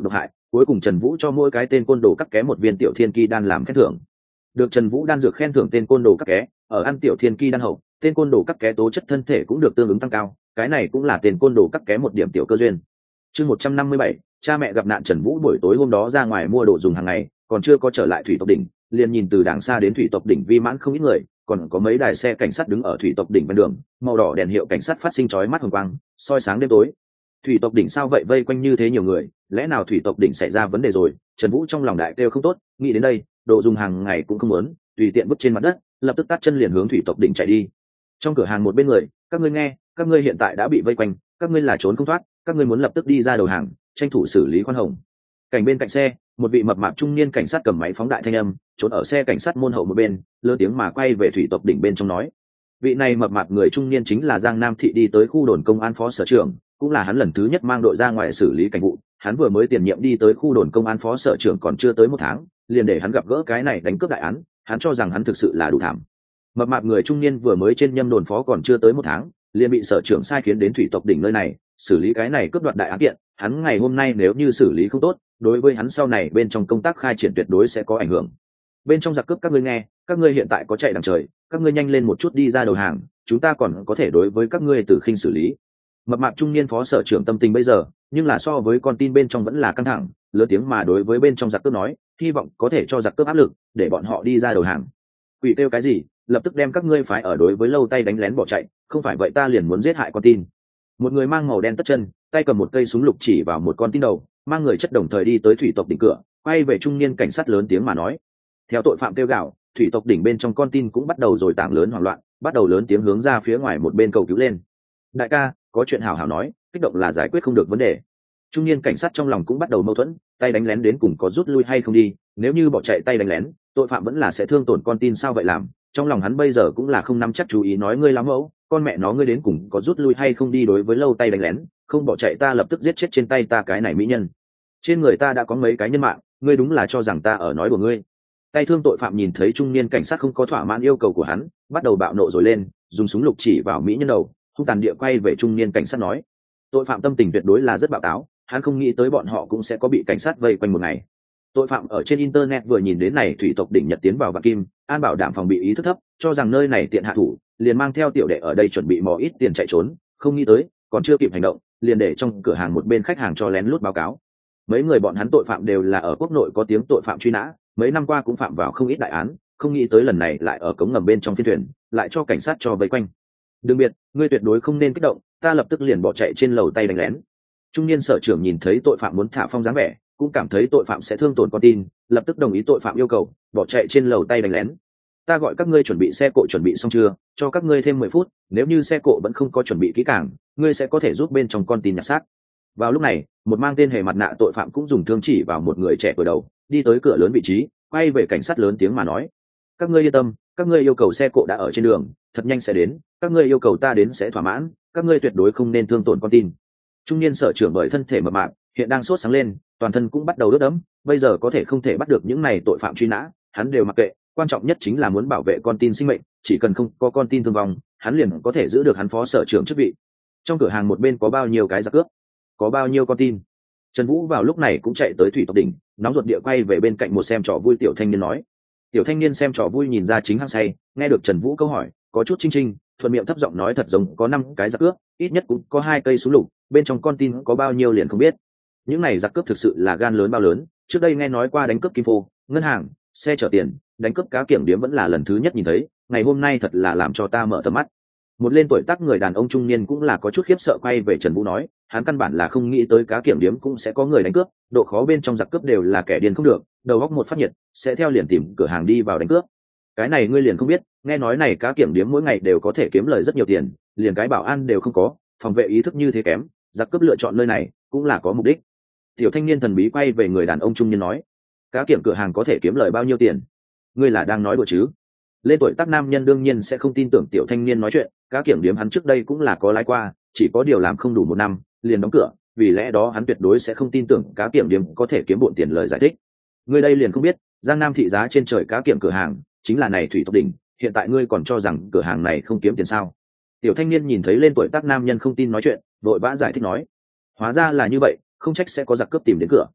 Speaker 1: cuối cùng Trần Vũ cho mỗi cái tên côn đồ cắt ké một viên tiểu thiên ki đan làm khen thưởng. Được Trần Vũ đan dược khen thưởng tên côn đồ cắt ké, ở ăn tiểu thiên ki đan hậu, tên côn đồ cắt ké tố chất thân thể cũng được tương ứng tăng cao, cái này cũng là tên côn đồ cắt ké một điểm tiểu cơ duyên. Chương 157, cha mẹ gặp nạn. Trần Vũ buổi tối hôm đó ra ngoài mua đồ dùng hàng ngày, còn chưa có trở lại thủy tộc đỉnh, liền nhìn từ đàng xa đến thủy tộc đỉnh vi mãn không ít người, còn có mấy đài xe cảnh sát đứng ở thủy tộc đỉnh bên đường, màu đỏ đèn hiệu cảnh sát phát sinh chói mắt hồng quang, soi sáng đêm tối. Thủy tộc đỉnh sao vậy vây quanh như thế nhiều người, lẽ nào thủy tộc đỉnh xảy ra vấn đề rồi? Trần Vũ trong lòng đại kêu không tốt, nghĩ đến đây, đồ dùng hàng ngày cũng không muốn, tùy tiện vứt trên mặt đất, lập tức tát chân liền hướng thủy tộc đỉnh chạy đi. Trong cửa hàng một bên người, các ngươi nghe, các ngươi hiện tại đã bị vây quanh, các ngươi là trốn không thoát, các ngươi muốn lập tức đi ra đầu hàng, tranh thủ xử lý khoan hồng. Cảnh bên cạnh xe, một vị mập mạp trung niên cảnh sát cầm máy phóng đại thanh âm, trốn ở xe cảnh sát môn hậu một bên, lớn tiếng mà quay về thủy tộc đỉnh bên trong nói. Vị này mập mạp người trung niên chính là Giang Nam Thị đi tới khu đồn công an phó sở trưởng, cũng là hắn lần thứ nhất mang đội ra ngoài xử lý cảnh vụ. Hắn vừa mới tiền nhiệm đi tới khu đồn công an phó sở trưởng còn chưa tới một tháng, liền để hắn gặp gỡ cái này đánh cướp đại án, hắn cho rằng hắn thực sự là đủ thảm. Mập mạp người trung niên vừa mới trên nhâm đồn phó còn chưa tới một tháng, liền bị sở trưởng sai khiến đến thủy tộc đỉnh nơi này xử lý cái này cướp đoạt đại án kiện. Hắn ngày hôm nay nếu như xử lý không tốt, đối với hắn sau này bên trong công tác khai triển tuyệt đối sẽ có ảnh hưởng. Bên trong giặc cướp các ngươi nghe, các ngươi hiện tại có chạy đằng trời, các ngươi nhanh lên một chút đi ra đầu hàng, chúng ta còn có thể đối với các ngươi tử khinh xử lý. Mập mạp trung niên phó sở trưởng tâm tình bây giờ, nhưng là so với con tin bên trong vẫn là căng thẳng, lớn tiếng mà đối với bên trong giặc cướp nói, hy vọng có thể cho giặc cướp áp lực, để bọn họ đi ra đầu hàng. Quỷ kêu cái gì, lập tức đem các ngươi phái ở đối với lâu tay đánh lén bỏ chạy, không phải vậy ta liền muốn giết hại con tin. Một người mang màu đen tất chân, tay cầm một cây súng lục chỉ vào một con tin đầu, mang người chất đồng thời đi tới thủy tộc đỉnh cửa, quay về trung niên cảnh sát lớn tiếng mà nói. Theo tội phạm kêu gào, thủy tộc đỉnh bên trong con tin cũng bắt đầu rồi tảng lớn hoảng loạn, bắt đầu lớn tiếng hướng ra phía ngoài một bên cầu cứu lên. Đại ca, có chuyện hảo hảo nói, kích động là giải quyết không được vấn đề. Trung niên cảnh sát trong lòng cũng bắt đầu mâu thuẫn, tay đánh lén đến cùng có rút lui hay không đi, nếu như bỏ chạy tay đánh lén, tội phạm vẫn là sẽ thương tổn con tin sao vậy làm. Trong lòng hắn bây giờ cũng là không nắm chắc chú ý nói ngươi lắm mẫu, con mẹ nó ngươi đến cùng có rút lui hay không đi, đối với lâu tay đánh lén, không bỏ chạy ta lập tức giết chết trên tay ta cái này mỹ nhân. Trên người ta đã có mấy cái nhân mạng, ngươi đúng là cho rằng ta ở nói của ngươi. Tay thương tội phạm nhìn thấy trung niên cảnh sát không có thỏa mãn yêu cầu của hắn, bắt đầu bạo nộ rồi lên, dùng súng lục chỉ vào mỹ nhân đầu, hung tàn địa quay về trung niên cảnh sát nói. Tội phạm tâm tình tuyệt đối là rất bạo táo, hắn không nghĩ tới bọn họ cũng sẽ có bị cảnh sát vây quanh một ngày. Tội phạm ở trên internet vừa nhìn đến này thủy tộc đỉnh Nhật tiến vào Vạn Kim, an bảo đảm phòng bị ý thức thấp, cho rằng nơi này tiện hạ thủ, liền mang theo tiểu đệ ở đây chuẩn bị mò ít tiền chạy trốn, không nghĩ tới, còn chưa kịp hành động, liền để trong cửa hàng một bên khách hàng cho lén lút báo cáo. Mấy người bọn hắn tội phạm đều là ở quốc nội có tiếng tội phạm truy nã, mấy năm qua cũng phạm vào không ít đại án, không nghĩ tới lần này lại ở cống ngầm bên trong phiên thuyền, lại cho cảnh sát cho vây quanh. Đừng biệt, ngươi tuyệt đối không nên kích động, ta lập tức liền bỏ chạy trên lầu tay đánh lén. Trung niên sở trưởng nhìn thấy tội phạm muốn thả phong dáng vẻ, cũng cảm thấy tội phạm sẽ thương tổn con tin, lập tức đồng ý tội phạm yêu cầu, bỏ chạy trên lầu tay đánh lén. Ta gọi các ngươi chuẩn bị xe cộ chuẩn bị xong chưa, cho các ngươi thêm 10 phút, nếu như xe cộ vẫn không có chuẩn bị kỹ càng, ngươi sẽ có thể giúp bên trong con tin nhặt xác. Vào lúc này, một mang tên hề mặt nạ tội phạm cũng dùng thương chỉ vào một người trẻ tuổi đầu, đi tới cửa lớn vị trí, quay về cảnh sát lớn tiếng mà nói. Các ngươi yên tâm, các ngươi yêu cầu xe cộ đã ở trên đường, thật nhanh sẽ đến, các ngươi yêu cầu ta đến sẽ thỏa mãn, các ngươi tuyệt đối không nên thương tổn con tin. Trung niên sở trưởng bởi thân thể mập mạp, hiện đang sốt sáng lên, toàn thân cũng bắt đầu ướt đẫm, bây giờ có thể không thể bắt được những này tội phạm truy nã, hắn đều mặc kệ, quan trọng nhất chính là muốn bảo vệ con tin sinh mệnh, chỉ cần không có con tin thương vong, hắn liền có thể giữ được hắn phó sở trưởng chức vị. Trong cửa hàng một bên có bao nhiêu cái giặc cướp, có bao nhiêu con tin. Trần Vũ vào lúc này cũng chạy tới thủy tộc đỉnh, nóng ruột địa quay về bên cạnh một xem trò vui tiểu thanh niên nói. Tiểu thanh niên xem trò vui nhìn ra chính hăng say, nghe được Trần Vũ câu hỏi, có chút chinh chinh, thuận miệng thấp giọng nói thật giống có 5 cái giặc cướp, ít nhất cũng có 2 cây súng lục, bên trong con tin có bao nhiêu liền không biết. Những này giặc cướp thực sự là gan lớn bao lớn, trước đây nghe nói qua đánh cướp kim phô, ngân hàng, xe chở tiền, đánh cướp cá kiểm điếm vẫn là lần thứ nhất nhìn thấy, ngày hôm nay thật là làm cho ta mở tầm mắt. Một lên tuổi tác người đàn ông trung niên cũng là có chút khiếp sợ quay về Trần Vũ nói, hắn căn bản là không nghĩ tới cá kiểm điếm cũng sẽ có người đánh cướp, độ khó bên trong giặc cướp đều là kẻ điên không được, đầu óc một phát nhiệt, sẽ theo liền tìm cửa hàng đi vào đánh cướp. Cái này ngươi liền không biết, nghe nói này cá kiểm điếm mỗi ngày đều có thể kiếm lời rất nhiều tiền, liền cái bảo an đều không có, phòng vệ ý thức như thế kém, giặc cướp lựa chọn nơi này cũng là có mục đích. Tiểu thanh niên thần bí quay về người đàn ông trung niên nói, cá kiểm cửa hàng có thể kiếm lời bao nhiêu tiền? Ngươi là đang nói đùa chứ? Lên tuổi tác nam nhân đương nhiên sẽ không tin tưởng tiểu thanh niên nói chuyện, cá kiểm điếm hắn trước đây cũng là có lái qua, chỉ có điều làm không đủ 1 năm, liền đóng cửa, vì lẽ đó hắn tuyệt đối sẽ không tin tưởng cá kiểm điếm có thể kiếm bộn tiền lời giải thích. Ngươi đây liền không biết, Giang Nam thị giá trên trời cá kiểm cửa hàng chính là này thủy tộc đỉnh, hiện tại ngươi còn cho rằng cửa hàng này không kiếm tiền sao? Tiểu thanh niên nhìn thấy lên tuổi tác nam nhân không tin nói chuyện, vội vã giải thích nói, hóa ra là như vậy, không trách sẽ có giặc cướp tìm đến cửa.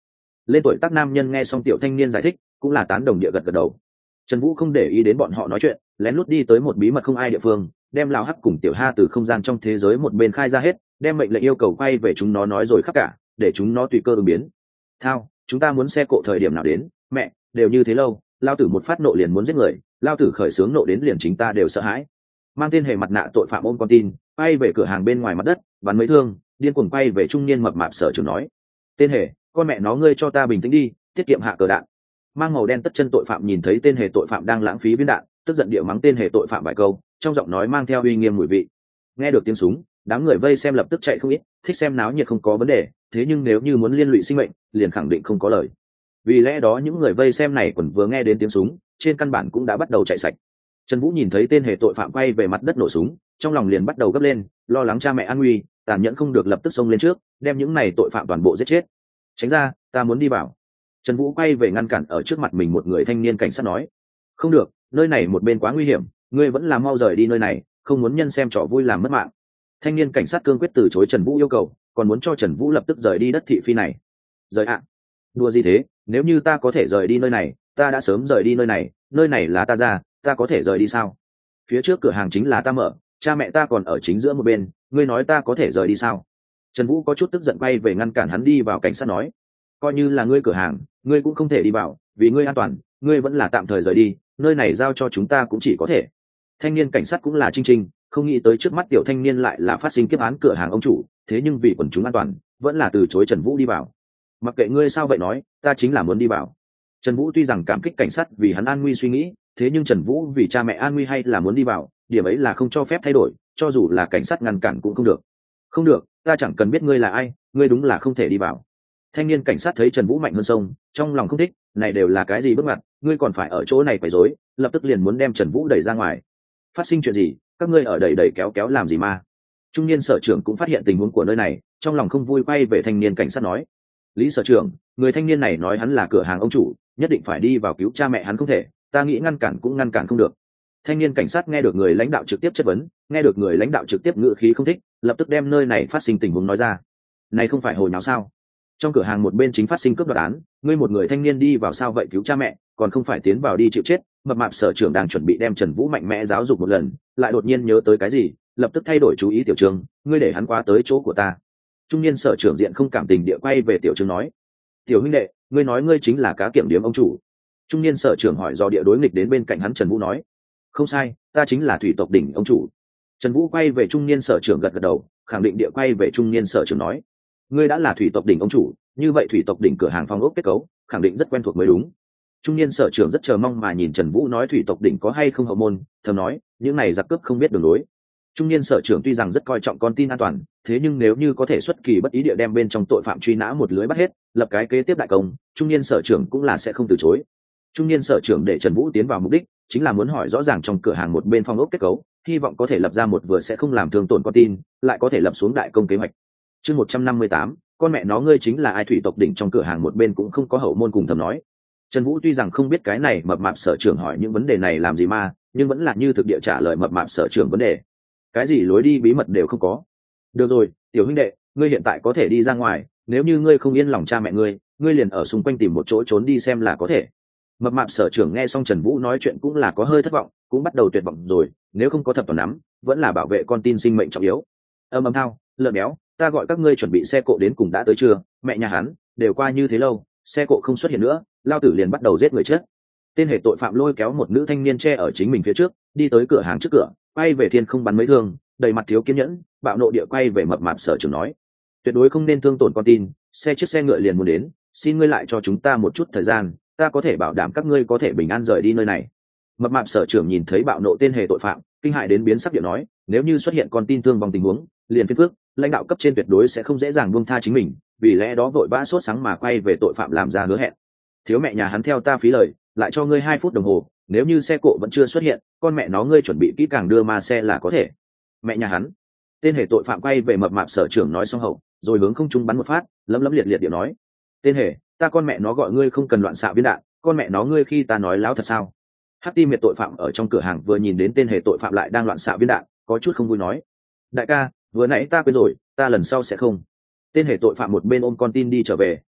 Speaker 1: Lên tuổi tác nam nhân nghe xong tiểu thanh niên giải thích cũng là tán đồng địa gật gật đầu. Trần Vũ không để ý đến bọn họ nói chuyện, lén lút đi tới một bí mật không ai địa phương, đem lão hắc cùng tiểu ha từ không gian trong thế giới một bên khai ra hết, đem mệnh lệnh yêu cầu quay về chúng nó nói rồi khắp cả, để chúng nó tùy cơ ứng biến. Thao, chúng ta muốn xe cộ thời điểm nào đến? Mẹ, đều như thế lâu, lao tử một phát nộ liền muốn giết người, lao tử khởi sướng nộ đến liền chính ta đều sợ hãi. Mang tên hề mặt nạ tội phạm ôm con tin, quay về cửa hàng bên ngoài mặt đất, bắn mấy thương, điên cuồng quay về trung niên mập mạp sở trưởng nói: tên hề, con mẹ nó ngươi cho ta bình tĩnh đi, tiết kiệm hạ cờ đạn. Mang màu đen tất chân tội phạm nhìn thấy tên hề tội phạm đang lãng phí viên đạn, tức giận địa mắng tên hề tội phạm vài câu, trong giọng nói mang theo uy nghiêm mùi vị. Nghe được tiếng súng, đám người vây xem lập tức chạy không ít, thích xem náo nhiệt không có vấn đề, thế nhưng nếu như muốn liên lụy sinh mệnh liền khẳng định không có lời. Vì lẽ đó những người vây xem này còn vừa nghe đến tiếng súng, trên căn bản cũng đã bắt đầu chạy sạch. Trần Vũ nhìn thấy tên hề tội phạm quay về mặt đất nổ súng, trong lòng liền bắt đầu gấp lên, lo lắng cha mẹ an nguy, tàn nhẫn không được lập tức xông lên trước, đem những này tội phạm toàn bộ giết chết. Tránh ra, ta muốn đi vào. Trần Vũ quay về ngăn cản ở trước mặt mình một người thanh niên cảnh sát nói: không được, nơi này một bên quá nguy hiểm, ngươi vẫn là mau rời đi nơi này, không muốn nhân xem trò vui làm mất mạng. Thanh niên cảnh sát cương quyết từ chối Trần Vũ yêu cầu, còn muốn cho Trần Vũ lập tức rời đi đất thị phi này. Rời ạ? Đùa gì thế, nếu như ta có thể rời đi nơi này, ta đã sớm rời đi nơi này là ta ra, ta có thể rời đi sao? Phía trước cửa hàng chính là ta mở, cha mẹ ta còn ở chính giữa một bên, ngươi nói ta có thể rời đi sao? Trần Vũ có chút tức giận quay về ngăn cản hắn đi vào, cảnh sát nói: coi như là ngươi cửa hàng, ngươi cũng không thể đi vào, vì ngươi an toàn, ngươi vẫn là tạm thời rời đi, nơi này giao cho chúng ta cũng chỉ có thể. Thanh niên cảnh sát cũng là chinh chinh, không nghĩ tới trước mắt tiểu thanh niên lại là phát sinh kiếp án cửa hàng ông chủ, thế nhưng vì quần chúng an toàn, vẫn là từ chối Trần Vũ đi vào. Mặc kệ ngươi sao vậy nói, ta chính là muốn đi vào. Trần Vũ tuy rằng cảm kích cảnh sát vì hắn an nguy suy nghĩ, thế nhưng Trần Vũ vì cha mẹ an nguy hay là muốn đi vào, điểm ấy là không cho phép thay đổi, cho dù là cảnh sát ngăn cản cũng không được. Không được, ta chẳng cần biết ngươi là ai, ngươi đúng là không thể đi vào. Thanh niên cảnh sát thấy Trần Vũ mạnh hơn sông, trong lòng không thích, này đều là cái gì bước ngoặt, ngươi còn phải ở chỗ này quấy rối, lập tức liền muốn đem Trần Vũ đẩy ra ngoài. Phát sinh chuyện gì, các ngươi ở đẩy kéo kéo làm gì mà? Trung niên sở trưởng cũng phát hiện tình huống của nơi này, trong lòng không vui quay về thanh niên cảnh sát nói: Lý sở trưởng, người thanh niên này nói hắn là cửa hàng ông chủ, nhất định phải đi vào cứu cha mẹ hắn không thể, ta nghĩ ngăn cản cũng ngăn cản không được. Thanh niên cảnh sát nghe được người lãnh đạo trực tiếp chất vấn, nghe được người lãnh đạo trực tiếp ngữ khí không thích, lập tức đem nơi này phát sinh tình huống nói ra. Này không phải hồi nháo sao? Trong cửa hàng một bên chính phát sinh cướp đoạt án, ngươi một người thanh niên đi vào sao vậy cứu cha mẹ, còn không phải tiến vào đi chịu chết. Mập mạp sở trưởng đang chuẩn bị đem Trần Vũ mạnh mẽ giáo dục một lần, lại đột nhiên nhớ tới cái gì, lập tức thay đổi chú ý. Tiểu Trương, ngươi để hắn qua tới chỗ của ta. Trung niên sở trưởng diện không cảm tình địa quay về Tiểu Trương nói: tiểu huynh đệ, ngươi nói ngươi chính là cá kiểm điếm ông chủ? Trung niên sở trưởng hỏi do địa đối nghịch đến bên cạnh hắn. Trần Vũ nói: không sai, ta chính là thủy tộc đỉnh ông chủ. Trần Vũ quay về trung niên sở trưởng gật gật đầu, khẳng định địa quay về trung niên sở trưởng nói: ngươi đã là thủy tộc đỉnh ông chủ, như vậy thủy tộc đỉnh cửa hàng phong ốc kết cấu khẳng định rất quen thuộc mới đúng. Trung niên sở trưởng rất chờ mong mà nhìn Trần Vũ nói thủy tộc đỉnh có hay không hậu môn, thầm nói: những này giặc cướp không biết đường lối. Trung niên sở trưởng tuy rằng rất coi trọng con tin an toàn, thế nhưng nếu như có thể xuất kỳ bất ý địa đem bên trong tội phạm truy nã một lưới bắt hết, lập cái kế tiếp đại công, trung niên sở trưởng cũng là sẽ không từ chối. Trung niên sở trưởng để Trần Vũ tiến vào mục đích chính là muốn hỏi rõ ràng trong cửa hàng một bên phong ốc kết cấu, hy vọng có thể lập ra một vừa sẽ không làm thương tổn con tin, lại có thể lập xuống đại công kế hoạch. Chương 158, con mẹ nó ngươi chính là ai? Thủy tộc đỉnh trong cửa hàng một bên cũng không có hậu môn cùng thầm nói. Trần Vũ tuy rằng không biết cái này mập mạp sở trưởng hỏi những vấn đề này làm gì mà, nhưng vẫn là như thực địa trả lời mập mạp sở trưởng vấn đề. Cái gì lối đi bí mật đều không có. Được rồi, tiểu huynh đệ, ngươi hiện tại có thể đi ra ngoài, nếu như ngươi không yên lòng cha mẹ ngươi liền ở xung quanh tìm một chỗ trốn đi xem là có thể. Mập mạp sở trưởng nghe xong Trần Vũ nói chuyện cũng là có hơi thất vọng, cũng bắt đầu tuyệt vọng rồi, nếu không có thập toàn nắm, vẫn là bảo vệ con tin sinh mệnh trọng yếu. Âm thao, lợn béo, ta gọi các ngươi chuẩn bị xe cộ đến cùng đã tới chưa? Mẹ nhà hắn đều qua như thế lâu, xe cộ không xuất hiện nữa, lao tử liền bắt đầu giết người chết. Tên hệ tội phạm lôi kéo một nữ thanh niên che ở chính mình phía trước, đi tới cửa hàng trước cửa, quay về thiên không bắn mấy thương, đầy mặt thiếu kiên nhẫn, bạo nộ địa quay về mập mạp sở trưởng nói: tuyệt đối không nên thương tổn con tin, chiếc xe ngựa liền muốn đến, xin ngươi lại cho chúng ta một chút thời gian, ta có thể bảo đảm các ngươi có thể bình an rời đi nơi này. Mập mạp sở trưởng nhìn thấy bạo nộ tên hề tội phạm, kinh hại đến biến sắc điện nói: nếu như xuất hiện con tin thương vong tình huống, liền phiền phức, lãnh đạo cấp trên tuyệt đối sẽ không dễ dàng buông tha chính mình, vì lẽ đó vội vã sốt sáng mà quay về tội phạm làm ra hứa hẹn. Thiếu mẹ nhà hắn theo ta phí lời, lại cho ngươi 2 phút đồng hồ, nếu như xe cộ vẫn chưa xuất hiện, con mẹ nó ngươi chuẩn bị kỹ càng đưa ma xe là có thể. Mẹ nhà hắn. Tên hề tội phạm quay về mập mạp sở trưởng nói xong hậu, rồi hướng không trung bắn một phát, lấm lấm liệt liệt điệu nói: tên hề, ta con mẹ nó gọi ngươi không cần loạn xạ viên đạn, con mẹ nó ngươi khi ta nói láo thật sao? Hắc Ti Miệt tội phạm ở trong cửa hàng vừa nhìn đến tên hề tội phạm lại đang loạn xạ viên đạn, có chút không vui nói: đại ca, vừa nãy ta quên rồi, ta lần sau sẽ không. Tên hề tội phạm một bên ôm con tin đi trở về,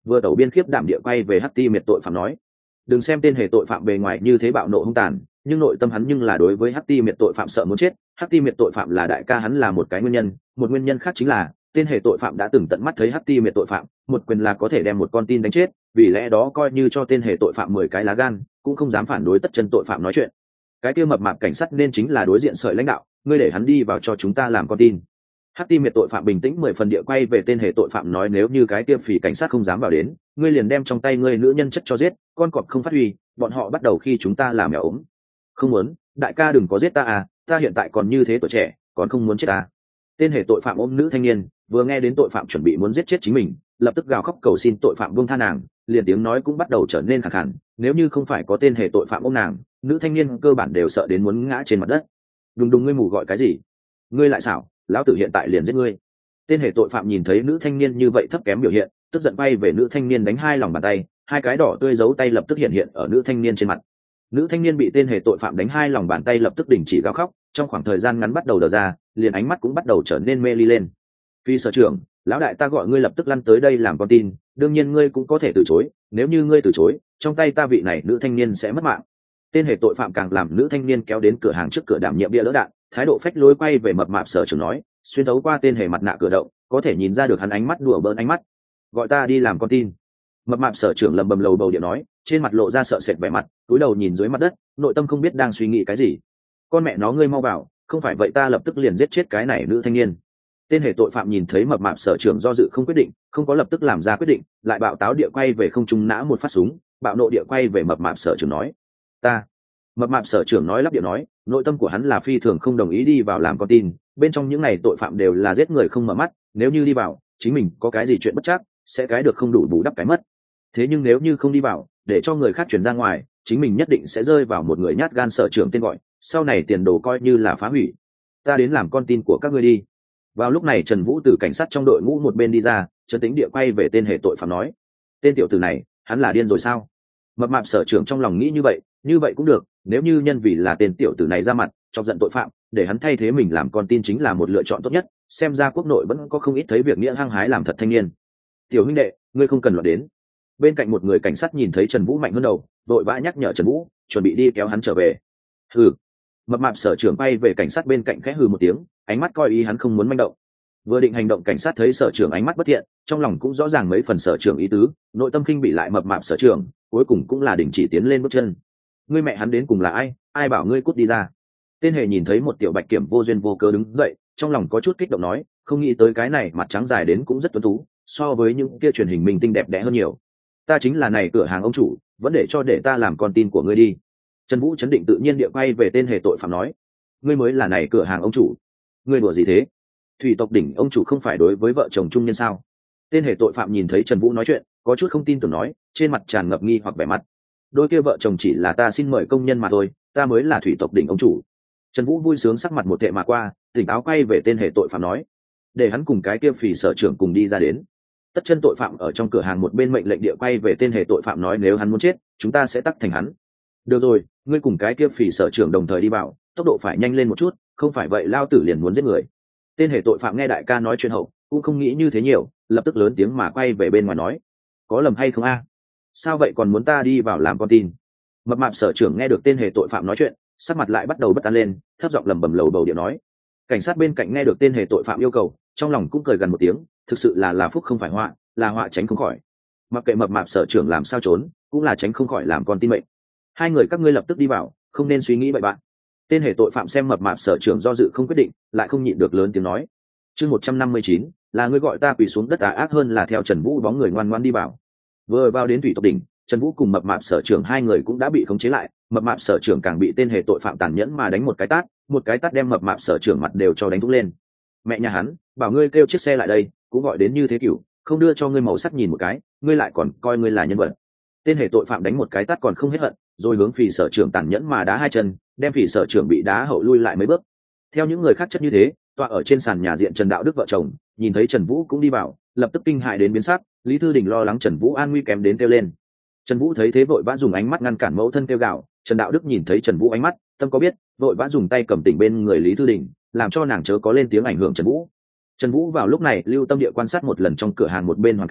Speaker 1: vừa tẩu biên khiếp đảm địa quay về hắc ti miệt tội phạm nói. Đừng xem tên hề tội phạm bề ngoài như thế bạo nộ hung tàn, nhưng nội tâm hắn nhưng là đối với hắc ti miệt tội phạm sợ muốn chết. Hắc ti miệt tội phạm là đại ca hắn là một cái nguyên nhân, một nguyên nhân khác chính là tên hề tội phạm đã từng tận mắt thấy hắc ti miệt tội phạm, một quyền là có thể đem một con tin đánh chết, vì lẽ đó coi như cho tên hề tội phạm 10 cái lá gan cũng không dám phản đối tất chân tội phạm nói chuyện. Cái kia mập mạp cảnh sát nên chính là đối diện sợi lãnh đạo, ngươi để hắn đi vào cho chúng ta làm con tin. Hắc ti miệt tội phạm bình tĩnh 10 phần địa quay về tên hề tội phạm nói, nếu như cái kia phỉ cảnh sát không dám vào đến, ngươi liền đem trong tay ngươi nữ nhân chất cho giết, con cọp không phát huy, bọn họ bắt đầu khi chúng ta làm mèo ốm. Không muốn, đại ca đừng có giết ta à, ta hiện tại còn như thế tuổi trẻ, còn không muốn chết ta. Tên hề tội phạm ôm nữ thanh niên, vừa nghe đến tội phạm chuẩn bị muốn giết chết chính mình, lập tức gào khóc cầu xin tội phạm buông tha nàng, liền tiếng nói cũng bắt đầu trở nên khàn khàn, nếu như không phải có tên hề tội phạm ôm nàng, nữ thanh niên cơ bản đều sợ đến muốn ngã trên mặt đất. Đùng đùng, ngươi mù gọi cái gì? Ngươi lại xảo, lão tử hiện tại liền giết ngươi. Tên hề tội phạm nhìn thấy nữ thanh niên như vậy thấp kém biểu hiện, tức giận bay về nữ thanh niên đánh hai lòng bàn tay, hai cái đỏ tươi dấu tay lập tức hiện hiện ở nữ thanh niên trên mặt. Nữ thanh niên bị tên hề tội phạm đánh hai lòng bàn tay lập tức đình chỉ gào khóc, trong khoảng thời gian ngắn bắt đầu đờ ra, liền ánh mắt cũng bắt đầu trở nên mê ly lên. Phi sở trưởng, lão đại ta gọi ngươi lập tức lăn tới đây làm con tin, đương nhiên ngươi cũng có thể từ chối, nếu như ngươi từ chối, trong tay ta vị này nữ thanh niên sẽ mất mạng. Tên hề tội phạm càng làm nữ thanh niên kéo đến cửa hàng trước cửa đảm nhiệm bia lỡ đạn, thái độ phách lối quay về mập mạp sở trưởng nói, xuyên thấu qua tên hề mặt nạ cửa động, có thể nhìn ra được hắn ánh mắt đùa bỡn ánh mắt. Gọi ta đi làm con tin. Mập mạp sở trưởng lầm bầm lầu bầu điện nói, trên mặt lộ ra sợ sệt vẻ mặt, cúi đầu nhìn dưới mặt đất, nội tâm không biết đang suy nghĩ cái gì. Con mẹ nó, ngươi mau bảo, không phải vậy ta lập tức liền giết chết cái này nữ thanh niên. Tên hề tội phạm nhìn thấy mập mạp sở trưởng do dự không quyết định, không có lập tức làm ra quyết định, lại bạo táo địa quay về không trung nã một phát súng, bạo nộ địa quay về mập mạp sở trưởng nói, ta. Mập mạp sở trưởng nói lắp địa nói, nội tâm của hắn là phi thường không đồng ý đi vào làm con tin, bên trong những này tội phạm đều là giết người không mở mắt, nếu như đi vào, chính mình có cái gì chuyện bất trắc, sẽ cái được không đủ bù đắp cái mất. Thế nhưng nếu như không đi vào, để cho người khác chuyển ra ngoài, chính mình nhất định sẽ rơi vào một người nhát gan sở trưởng tên gọi, sau này tiền đồ coi như là phá hủy. Ta đến làm con tin của các ngươi đi. Vào lúc này Trần Vũ từ cảnh sát trong đội ngũ một bên đi ra, trấn tĩnh địa quay về tên hề tội phạm nói, tên tiểu tử này, hắn là điên rồi sao? Mập mạp sở trưởng trong lòng nghĩ như vậy cũng được, nếu như nhân vì là tên tiểu tử này ra mặt chọc giận tội phạm, để hắn thay thế mình làm con tin chính là một lựa chọn tốt nhất, xem ra quốc nội vẫn có không ít thấy việc nghĩa hăng hái làm thật thanh niên. Tiểu huynh đệ, ngươi không cần loạn đến. Bên cạnh một người cảnh sát nhìn thấy Trần Vũ mạnh hơn đầu, vội vã nhắc nhở Trần Vũ, chuẩn bị đi kéo hắn trở về. Hừ. Mập mạp sở trưởng bay về cảnh sát bên cạnh khẽ hừ một tiếng, ánh mắt coi ý hắn không muốn manh động. Vừa định hành động, cảnh sát thấy sở trưởng ánh mắt bất thiện, trong lòng cũng rõ ràng mấy phần sở trưởng ý tứ, nội tâm khinh bị lại mập mạp sở trưởng, cuối cùng cũng là đình chỉ tiến lên bước chân. Ngươi mẹ hắn đến cùng là ai, ai bảo ngươi cút đi ra? Tên hề nhìn thấy một tiểu bạch kiểm vô duyên vô cớ đứng dậy, trong lòng có chút kích động nói, không nghĩ tới cái này mặt trắng dài đến cũng rất tuấn tú, so với những kia truyền hình minh tinh đẹp đẽ hơn nhiều. Ta chính là này cửa hàng ông chủ, vẫn để ta làm con tin của ngươi đi. Trần Vũ chấn định tự nhiên địa quay về tên hề tội phạm nói, ngươi mới là này cửa hàng ông chủ? Ngươi đùa gì thế? Thủy tộc đỉnh ông chủ không phải đối với vợ chồng trung nhân sao? Tên hề tội phạm nhìn thấy Trần Vũ nói chuyện, có chút không tin tưởng nói, trên mặt tràn ngập nghi hoặc vẻ mặt. Đôi kia vợ chồng chỉ là ta xin mời công nhân mà thôi, ta mới là thủy tộc đỉnh ông chủ. Trần Vũ vui sướng sắc mặt một tệ mà qua, tỉnh táo quay về tên hề tội phạm nói, để hắn cùng cái kia phỉ sở trưởng cùng đi ra đến. Tất chân tội phạm ở trong cửa hàng một bên mệnh lệnh địa quay về tên hề tội phạm nói, nếu hắn muốn chết, chúng ta sẽ tắt thành hắn. Được rồi, ngươi cùng cái kia phỉ sở trưởng đồng thời đi vào, tốc độ phải nhanh lên một chút, không phải vậy lao tử liền muốn giết người. Tên hề tội phạm nghe đại ca nói chuyện hậu, cũng không nghĩ như thế nhiều, lập tức lớn tiếng mà quay về bên ngoài nói, có lầm hay không a? Sao vậy còn muốn ta đi vào làm con tin? Mập mạp sở trưởng nghe được tên hề tội phạm nói chuyện, sắc mặt lại bắt đầu bất an lên, thấp giọng lẩm bẩm lầu bầu điệu nói. Cảnh sát bên cạnh nghe được tên hề tội phạm yêu cầu, trong lòng cũng cười gần một tiếng, thực sự là phúc không phải họa, là họa tránh không khỏi. Mặc kệ mập mạp sở trưởng làm sao trốn, cũng là tránh không khỏi làm con tin mệnh. Hai người các ngươi lập tức đi vào, không nên suy nghĩ bậy bạn. Tên hề tội phạm xem mập mạp sở trưởng do dự không quyết định, lại không nhịn được lớn tiếng nói, chương 159, là ngươi gọi ta quỳ xuống đất ác hơn là theo Trần Vũ bóng người ngoan ngoãn đi vào. Vừa vào đến thủy tộc đỉnh, Trần Vũ cùng mập mạp sở trưởng hai người cũng đã bị khống chế lại, mập mạp sở trưởng càng bị tên hề tội phạm tàn nhẫn mà đánh một cái tát đem mập mạp sở trưởng mặt đều cho đánh thủng lên. Mẹ nhà hắn, bảo ngươi kêu chiếc xe lại đây, cũng gọi đến như thế kiểu, không đưa cho ngươi màu sắc nhìn một cái, ngươi lại còn coi ngươi là nhân vật. Tên hề tội phạm đánh một cái tát còn không hết hận, rồi hướng phỉ sở trưởng tàn nhẫn mà đá hai chân, đem phỉ sở trưởng bị đá hậu lui lại mấy bước. Theo những người khác chất như thế, tọa ở trên sàn nhà diện Trần Đạo Đức vợ chồng, nhìn thấy Trần Vũ cũng đi vào, lập tức kinh hại đến biến sắc, Lý Thư Đình lo lắng Trần Vũ an nguy kém đến kêu lên. Trần Vũ thấy thế vội vã dùng ánh mắt ngăn cản mẫu thân kêu gào, Trần Đạo Đức nhìn thấy Trần Vũ ánh mắt, tâm có biết, vội vã dùng tay cầm tỉnh bên người Lý Thư Đình, làm cho nàng chớ có lên tiếng ảnh hưởng Trần Vũ. Trần Vũ vào lúc này lưu tâm địa quan sát một lần trong cửa hàng một bên hoàn cảnh,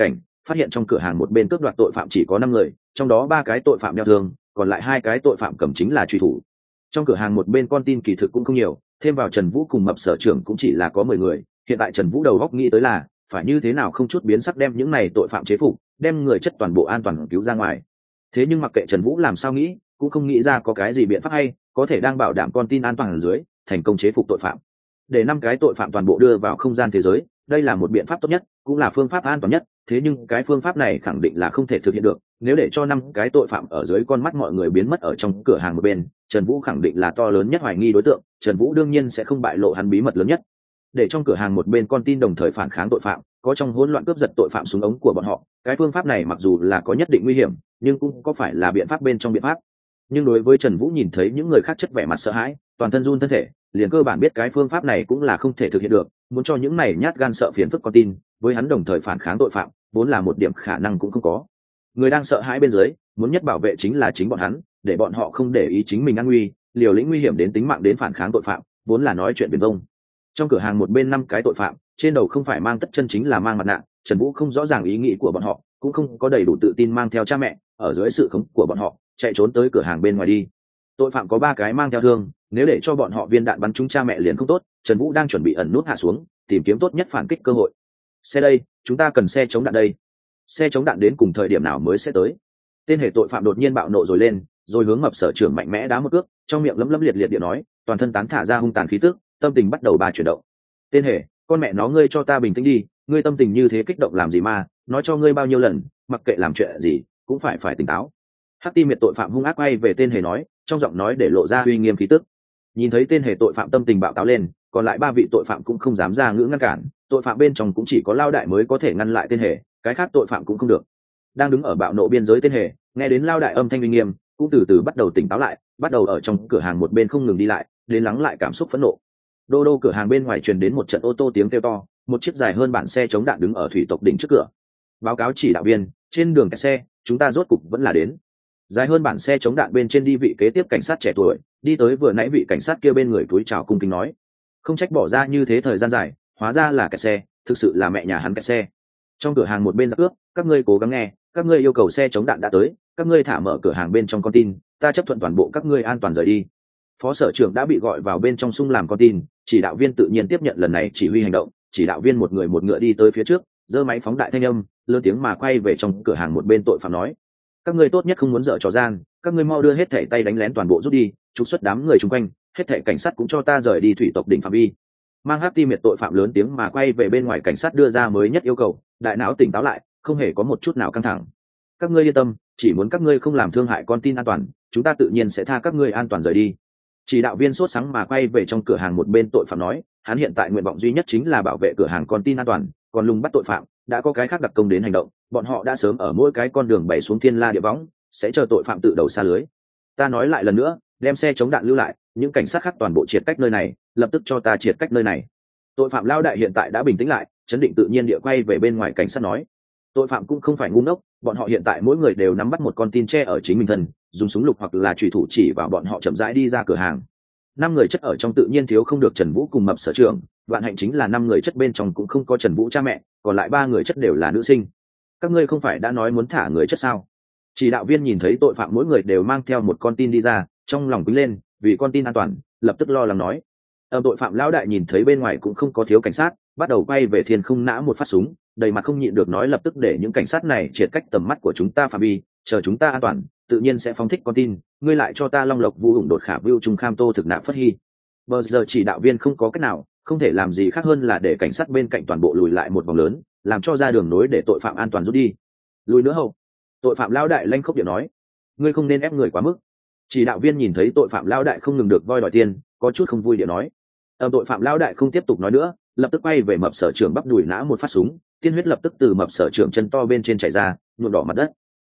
Speaker 1: phát hiện trong cửa hàng một bên cướp đoạt tội phạm chỉ có 5 người, trong đó 3 cái tội phạm đeo thương, còn lại 2 cái tội phạm cầm chính là truy thủ. Trong cửa hàng một bên con tin kỳ thực cũng không nhiều, thêm vào Trần Vũ cùng Mập Sở trưởng cũng chỉ là có 10 người. Hiện tại Trần Vũ đầu góc nghĩ tới là phải như thế nào không chút biến sắc đem những này tội phạm chế phục, đem người chất toàn bộ an toàn cứu ra ngoài. Thế nhưng mặc kệ Trần Vũ làm sao nghĩ, cũng không nghĩ ra có cái gì biện pháp hay có thể đang bảo đảm con tin an toàn ở dưới thành công chế phục tội phạm. Để 5 cái tội phạm toàn bộ đưa vào không gian thế giới, đây là một biện pháp tốt nhất, cũng là phương pháp an toàn nhất. Thế nhưng cái phương pháp này khẳng định là không thể thực hiện được, nếu để cho 5 cái tội phạm ở dưới con mắt mọi người biến mất ở trong cửa hàng một bên, Trần Vũ khẳng định là to lớn nhất hoài nghi đối tượng, Trần Vũ đương nhiên sẽ không bại lộ hắn bí mật lớn nhất. Để trong cửa hàng một bên con tin đồng thời phản kháng tội phạm, có trong hỗn loạn cướp giật tội phạm súng ống của bọn họ, cái phương pháp này mặc dù là có nhất định nguy hiểm, nhưng cũng có phải là biện pháp bên trong biện pháp. Nhưng đối với Trần Vũ nhìn thấy những người khác chất vẻ mặt sợ hãi, toàn thân run thân thể, liền cơ bản biết cái phương pháp này cũng là không thể thực hiện được, muốn cho những này nhát gan sợ phiền phức con tin, với hắn đồng thời phản kháng tội phạm, vốn là một điểm khả năng cũng không có. Người đang sợ hãi bên dưới, muốn nhất bảo vệ chính là chính bọn hắn, để bọn họ không để ý chính mình an nguy, liều lĩnh nguy hiểm đến tính mạng đến phản kháng tội phạm, vốn là nói chuyện viển vông. Trong cửa hàng một bên 5 cái tội phạm, trên đầu không phải mang tất chân chính là mang mặt nạ, Trần Vũ không rõ ràng ý nghĩ của bọn họ, cũng không có đầy đủ tự tin mang theo cha mẹ, ở dưới sự khống của bọn họ, chạy trốn tới cửa hàng bên ngoài đi. Tội phạm có 3 cái mang theo thương, nếu để cho bọn họ viên đạn bắn trúng cha mẹ liền không tốt, Trần Vũ đang chuẩn bị ẩn nút hạ xuống, tìm kiếm tốt nhất phản kích cơ hội. Xe đây, chúng ta cần xe chống đạn đây. Xe chống đạn đến cùng thời điểm nào mới sẽ tới? Tên hệ tội phạm đột nhiên bạo nộ rồi lên, rồi hướng Mập Sở trưởng mạnh mẽ đá một cước, trong miệng lấm lấm liệt liệt điện nói, toàn thân tán thả ra hung tàn khí tức, tâm tình bắt đầu ba chuyển động. Tên hệ, con mẹ nó ngươi cho ta bình tĩnh đi, ngươi tâm tình như thế kích động làm gì mà, nói cho ngươi bao nhiêu lần, mặc kệ làm chuyện gì, cũng phải tỉnh táo. Hắc Ti Miệt tội phạm hung ác quay về tên hệ nói, trong giọng nói để lộ ra uy nghiêm khí tức. Nhìn thấy tên hệ tội phạm tâm tình bạo táo lên, còn lại 3 vị tội phạm cũng không dám ra ngữ ngăn cản, tội phạm bên trong cũng chỉ có Lao Đại mới có thể ngăn lại tên hệ, cái khác tội phạm cũng không được. Đang đứng ở bạo nộ biên giới tên hệ, nghe đến Lao Đại âm thanh uy nghiêm, cũng từ từ bắt đầu tỉnh táo lại, bắt đầu ở trong cửa hàng một bên không ngừng đi lại, đến lắng lại cảm xúc phẫn nộ. Đô đô cửa hàng bên ngoài truyền đến một trận ô tô tiếng kêu to, một chiếc dài hơn bản xe chống đạn đứng ở thủy tộc đỉnh trước cửa. Báo cáo chỉ đạo viên, trên đường kẹt xe, chúng ta rốt cục vẫn là đến. Dài hơn bản xe chống đạn bên trên đi vị kế tiếp cảnh sát trẻ tuổi, đi tới vừa nãy vị cảnh sát kia bên người cúi chào cung kính nói, không trách bỏ ra như thế thời gian dài, hóa ra là kẹt xe, thực sự là mẹ nhà hắn kẹt xe. Trong cửa hàng một bên giặc cướp, các ngươi cố gắng nghe, các ngươi yêu cầu xe chống đạn đã tới, các ngươi thả mở cửa hàng bên trong con tin, ta chấp thuận toàn bộ các ngươi an toàn rời đi. Phó sở trưởng đã bị gọi vào bên trong sung làm con tin, chỉ đạo viên tự nhiên tiếp nhận lần này chỉ huy hành động, chỉ đạo viên một người một ngựa đi tới phía trước, giơ máy phóng đại thanh âm, lớn tiếng mà quay về trong cửa hàng một bên tội phạm nói, các ngươi tốt nhất không muốn dở trò gian, các ngươi mau đưa hết thảy tay đánh lén toàn bộ rút đi, trục xuất đám người xung quanh, hết thảy cảnh sát cũng cho ta rời đi thủy tộc đỉnh phạm vi. Mang Hắc Ti Miệt tội phạm lớn tiếng mà quay về bên ngoài cảnh sát đưa ra mới nhất yêu cầu, đại não tỉnh táo lại, không hề có một chút nào căng thẳng. Các ngươi yên tâm, chỉ muốn các ngươi không làm thương hại con tin an toàn, chúng ta tự nhiên sẽ tha các ngươi an toàn rời đi. Chỉ đạo viên sốt sáng mà quay về trong cửa hàng một bên tội phạm nói, hắn hiện tại nguyện vọng duy nhất chính là bảo vệ cửa hàng con tin an toàn, còn lùng bắt tội phạm, đã có cái khác đặc công đến hành động, bọn họ đã sớm ở mỗi cái con đường bày xuống thiên la địa võng, sẽ chờ tội phạm tự đầu xa lưới. Ta nói lại lần nữa, đem xe chống đạn lưu lại, những cảnh sát khác toàn bộ triệt cách nơi này, lập tức cho ta triệt cách nơi này. Tội phạm Lao Đại hiện tại đã bình tĩnh lại, chấn định tự nhiên địa quay về bên ngoài cảnh sát nói, tội phạm cũng không phải ngu ngốc, bọn họ hiện tại mỗi người đều nắm bắt một con tin che ở chính mình thân, dùng súng lục hoặc là chùy thủ chỉ vào bọn họ chậm rãi đi ra cửa hàng. 5 người chất ở trong tự nhiên thiếu không được Trần Vũ cùng Mập Sở trưởng, vạn hạnh chính là 5 người chất bên trong cũng không có Trần Vũ cha mẹ, còn lại 3 người chất đều là nữ sinh. Các ngươi không phải đã nói muốn thả người chất sao? Chỉ đạo viên nhìn thấy tội phạm mỗi người đều mang theo một con tin đi ra, trong lòng quýnh lên, vì con tin an toàn, lập tức lo lắng nói. Tội phạm Lão Đại nhìn thấy bên ngoài cũng không có thiếu cảnh sát, bắt đầu quay về thiên không nã một phát súng, đầy mặt không nhịn được nói lập tức để những cảnh sát này triệt cách tầm mắt của chúng ta phạm vi, chờ chúng ta an toàn, tự nhiên sẽ phóng thích con tin, ngươi lại cho ta long lộc vũ ủng đột khả vưu trung kham tô thực nạp phất hy. Bây giờ chỉ đạo viên không có cách nào, không thể làm gì khác hơn là để cảnh sát bên cạnh toàn bộ lùi lại một vòng lớn, làm cho ra đường nối để tội phạm an toàn rút đi. Lùi nữa hậu. Tội phạm Lão Đại lanh khốc điện nói, ngươi không nên ép người quá mức. Chỉ đạo viên nhìn thấy tội phạm Lão Đại không ngừng được voi đòi tiền, có chút không vui điện nói. Tội phạm Lão Đại không tiếp tục nói nữa, lập tức quay về Mập Sở trưởng bắp đùi nã một phát súng, tiên huyết lập tức từ Mập Sở trưởng chân to bên trên chảy ra, nhuộm đỏ mặt đất.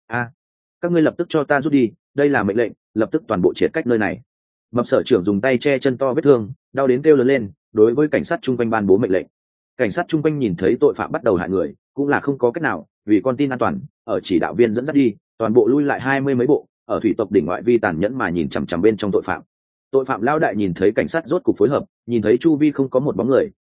Speaker 1: Các ngươi lập tức cho ta rút đi, đây là mệnh lệnh, lập tức toàn bộ triệt cách nơi này. Mập Sở trưởng dùng tay che chân to vết thương, đau đến kêu lớn lên, đối với cảnh sát chung quanh ban bố mệnh lệnh. Cảnh sát chung quanh nhìn thấy tội phạm bắt đầu hại người, cũng là không có cách nào, vì con tin an toàn, ở chỉ đạo viên dẫn dắt đi, toàn bộ lui lại 20 mấy bộ, ở thủy tộc đỉnh ngoại vi tàn nhẫn mà nhìn chằm chằm bên trong tội phạm. Tội phạm Lão Đại nhìn thấy cảnh sát rốt cục phối hợp, nhìn thấy chu vi không có một bóng người,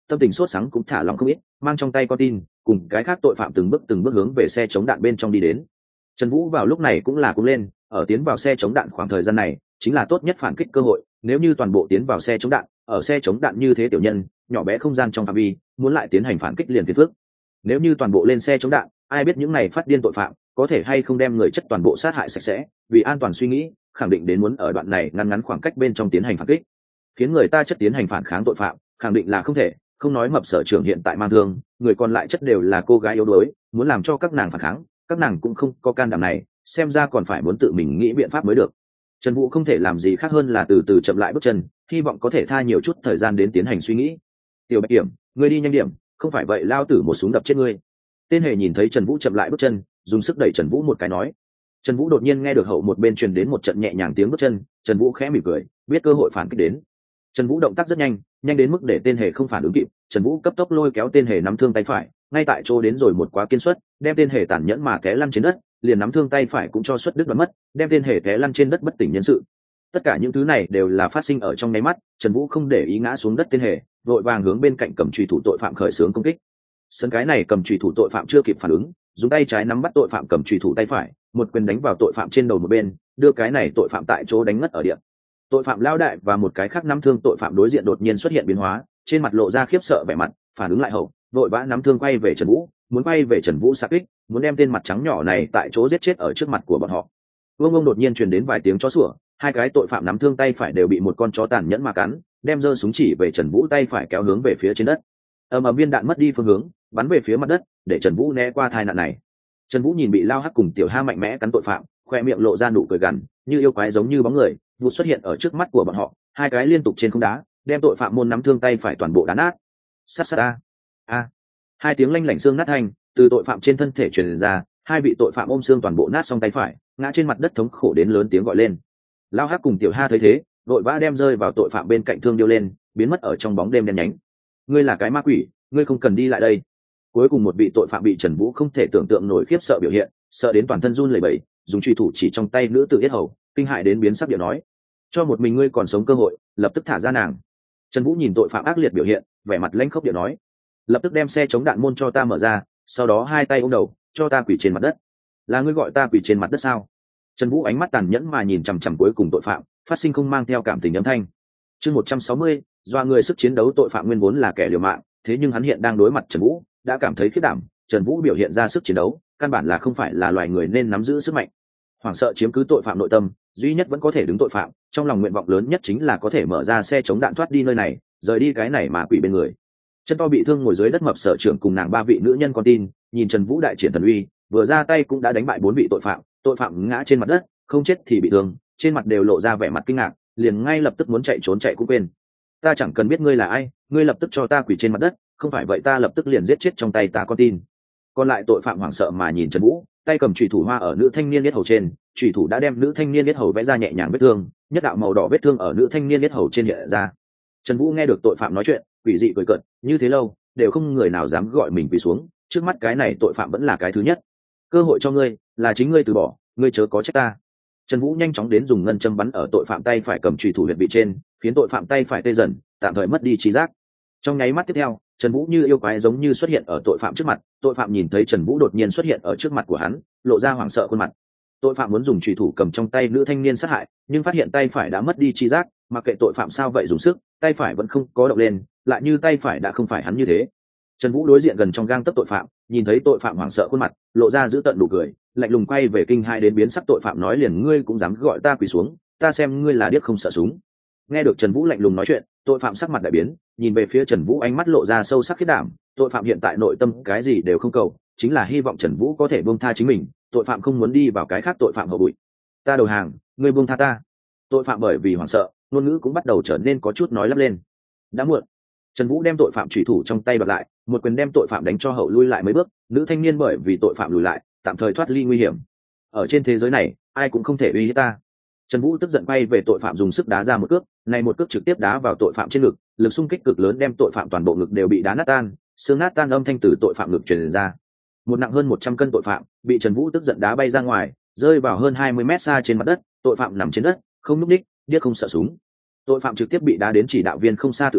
Speaker 1: tâm tình sốt sắng cũng thả lòng không ít, mang trong tay con tin cùng cái khác tội phạm từng bước hướng về xe chống đạn bên trong đi đến. Trần Vũ vào lúc này cũng là cũng lên, ở tiến vào xe chống đạn khoảng thời gian này chính là tốt nhất phản kích cơ hội, nếu như toàn bộ tiến vào xe chống đạn, ở xe chống đạn như thế tiểu nhân nhỏ bé không gian trong phạm vi, muốn lại tiến hành phản kích liền phiền phức. Nếu như toàn bộ lên xe chống đạn, ai biết những này phát điên tội phạm có thể hay không đem người chất toàn bộ sát hại sạch sẽ, vì an toàn suy nghĩ, khẳng định đến muốn ở đoạn này ngắn khoảng cách bên trong tiến hành phản kích, khiến người ta chất tiến hành phản kháng tội phạm, khẳng định là không thể. Không nói Mập sở trưởng hiện tại mang thương, người còn lại chất đều là cô gái yếu đuối, muốn làm cho các nàng phản kháng, các nàng cũng không có can đảm này, xem ra còn phải muốn tự mình nghĩ biện pháp mới được. Trần Vũ không thể làm gì khác hơn là từ từ chậm lại bước chân, hy vọng có thể tha nhiều chút thời gian đến tiến hành suy nghĩ. Tiểu Bạch Kiểm, ngươi đi nhanh điểm, không phải vậy lao tử một súng đập chết ngươi. Tên hề nhìn thấy Trần Vũ chậm lại bước chân, dùng sức đẩy Trần Vũ một cái nói. Trần Vũ đột nhiên nghe được hậu một bên truyền đến một trận nhẹ nhàng tiếng bước chân, Trần Vũ khẽ mỉm cười, biết cơ hội phản kích đến. Trần Vũ động tác rất nhanh, nhanh đến mức để tên hề không phản ứng kịp, Trần Vũ cấp tốc lôi kéo tên hề nắm thương tay phải, ngay tại chỗ đến rồi một quá kiên suất, đem tên hề tàn nhẫn mà té lăn trên đất, liền nắm thương tay phải cũng cho suất đứt đoạn mất, đem tên hề té lăn trên đất bất tỉnh nhân sự. Tất cả những thứ này đều là phát sinh ở trong nháy mắt, Trần Vũ không để ý ngã xuống đất tên hề, vội vàng hướng bên cạnh cầm chùy thủ tội phạm khởi xướng công kích. Sân cái này cầm chùy thủ tội phạm chưa kịp phản ứng, dùng tay trái nắm bắt tội phạm cầm chùy thủ tay phải, một quyền đánh vào tội phạm trên đầu một bên, đưa cái này tội phạm tại chỗ đánh ngất ở địa. Tội phạm lao đại và một cái khác nắm thương tội phạm đối diện đột nhiên xuất hiện biến hóa, trên mặt lộ ra khiếp sợ vẻ mặt, phản ứng lại hậu, vội vã nắm thương quay về Trần Vũ, muốn quay về Trần Vũ xạ kích, muốn đem tên mặt trắng nhỏ này tại chỗ giết chết ở trước mặt của bọn họ. Vương đột nhiên truyền đến vài tiếng chó sủa, hai cái tội phạm nắm thương tay phải đều bị một con chó tàn nhẫn mà cắn, đem giơ súng chỉ về Trần Vũ tay phải kéo hướng về phía trên đất. Viên đạn mất đi phương hướng, bắn về phía mặt đất, để Trần Vũ né qua tai nạn này. Trần Vũ nhìn bị Lao Hắc cùng Tiểu Ha mạnh mẽ cắn tội phạm, khoe miệng lộ ra nụ cười gằn, như yêu quái giống như bóng người, vụ xuất hiện ở trước mắt của bọn họ, hai cái liên tục trên không đá, đem tội phạm môn nắm thương tay phải toàn bộ đá nát. Sát sát a. Hai tiếng lanh lảnh xương nát thành từ tội phạm trên thân thể truyền ra, hai vị tội phạm ôm xương toàn bộ nát xong tay phải, ngã trên mặt đất thống khổ đến lớn tiếng gọi lên. Lao Hắc cùng Tiểu Ha thấy thế, vội vã đem rơi vào tội phạm bên cạnh thương điêu lên, biến mất ở trong bóng đêm đen nhánh. Ngươi là cái ma quỷ, ngươi không cần đi lại đây. Cuối cùng một vị tội phạm bị Trần Vũ không thể tưởng tượng nổi khiếp sợ biểu hiện, sợ đến toàn thân run lẩy bẩy, dùng truy thủ chỉ trong tay nữ tử yết hầu, kinh hại đến biến sắc điệu nói: cho một mình ngươi còn sống cơ hội, lập tức thả ra nàng. Trần Vũ nhìn tội phạm ác liệt biểu hiện, vẻ mặt lãnh khốc điệu nói: lập tức đem xe chống đạn môn cho ta mở ra, sau đó hai tay ôm đầu, cho ta quỳ trên mặt đất. Là ngươi gọi ta quỳ trên mặt đất sao? Trần Vũ ánh mắt tàn nhẫn mà nhìn chằm chằm cuối cùng tội phạm, phát sinh không mang theo cảm tình âm thanh. Chương 160, do người sức chiến đấu tội phạm nguyên vốn là kẻ liều mạng, thế nhưng hắn hiện đang đối mặt Trần Vũ, đã cảm thấy khiếp đảm. Trần Vũ biểu hiện ra sức chiến đấu, căn bản là không phải là loài người nên nắm giữ sức mạnh. Hoảng sợ chiếm cứ tội phạm nội tâm, duy nhất vẫn có thể đứng tội phạm, trong lòng nguyện vọng lớn nhất chính là có thể mở ra xe chống đạn thoát đi nơi này, rời đi cái này mà quỷ bên người. Chân to bị thương ngồi dưới đất Mập sở trưởng cùng nàng ba vị nữ nhân con tin, nhìn Trần Vũ đại triển thần uy, vừa ra tay cũng đã đánh bại bốn vị tội phạm ngã trên mặt đất, không chết thì bị thương, trên mặt đều lộ ra vẻ mặt kinh ngạc, liền ngay lập tức muốn chạy trốn chạy cũng quên. Ta chẳng cần biết ngươi là ai, ngươi lập tức cho ta quỳ trên mặt đất, không phải vậy ta lập tức liền giết chết trong tay ta con tin. Còn lại tội phạm hoảng sợ mà nhìn Trần Vũ, tay cầm chùy thủ hoa ở nữ thanh niên yết hầu trên, chùy thủ đã đem nữ thanh niên yết hầu vẽ ra nhẹ nhàng vết thương, nhất đạo màu đỏ vết thương ở nữ thanh niên yết hầu trên hiện ra. Trần Vũ nghe được tội phạm nói chuyện, quỷ dị cười cợt, như thế lâu đều không người nào dám gọi mình quỳ xuống, trước mắt cái này tội phạm vẫn là cái thứ nhất. Cơ hội cho ngươi, là chính ngươi từ bỏ, ngươi chớ có trách ta. Trần Vũ nhanh chóng đến dùng ngân châm bắn ở tội phạm tay phải cầm chùy thủ huyệt vị trên, khiến tội phạm tay phải tê dần, tạm thời mất đi trí giác. Trong nháy mắt tiếp theo, Trần Vũ như yêu quái giống như xuất hiện ở tội phạm trước mặt, tội phạm nhìn thấy Trần Vũ đột nhiên xuất hiện ở trước mặt của hắn, lộ ra hoảng sợ khuôn mặt. Tội phạm muốn dùng chùy thủ cầm trong tay nữ thanh niên sát hại, nhưng phát hiện tay phải đã mất đi trí giác, mặc kệ tội phạm sao vậy dùng sức, tay phải vẫn không có động lên, lại như tay phải đã không phải hắn như thế. Trần Vũ đối diện gần trong gang tấc tội phạm, nhìn thấy tội phạm hoảng sợ khuôn mặt, lộ ra dữ tợn nụ cười, lạnh lùng quay về kinh hai đến biến sắc tội phạm nói liền ngươi cũng dám gọi ta quỳ xuống, ta xem ngươi là điếc không sợ súng. Nghe được Trần Vũ lạnh lùng nói chuyện, tội phạm sắc mặt đại biến, nhìn về phía Trần Vũ ánh mắt lộ ra sâu sắc khiếp đảm, tội phạm hiện tại nội tâm cái gì đều không cầu, chính là hy vọng Trần Vũ có thể buông tha chính mình, tội phạm không muốn đi vào cái khác tội phạm hậu bụi. Ta đầu hàng, ngươi buông tha ta. Tội phạm bởi vì hoảng sợ, ngôn ngữ cũng bắt đầu trở nên có chút nói lắp lên. Đã muộn. Trần Vũ đem tội phạm chủy thủ trong tay bật lại, một quyền đem tội phạm đánh cho hậu lui lại mấy bước, nữ thanh niên bởi vì tội phạm lùi lại, tạm thời thoát ly nguy hiểm. Ở trên thế giới này, ai cũng không thể uy hiếp ta. Trần Vũ tức giận quay về tội phạm dùng sức đá ra một cước, này một cước trực tiếp đá vào tội phạm trên ngực, lực xung kích cực lớn đem tội phạm toàn bộ ngực đều bị đá nát tan, xương nát tan âm thanh từ tội phạm ngực truyền ra. Một nặng hơn 100 cân tội phạm bị Trần Vũ tức giận đá bay ra ngoài, rơi vào hơn 20 mét xa trên mặt đất, tội phạm nằm trên đất, không nhúc nhích, điếc không sợ súng. Tội phạm trực tiếp bị đá đến chỉ đạo viên không xa tự mới,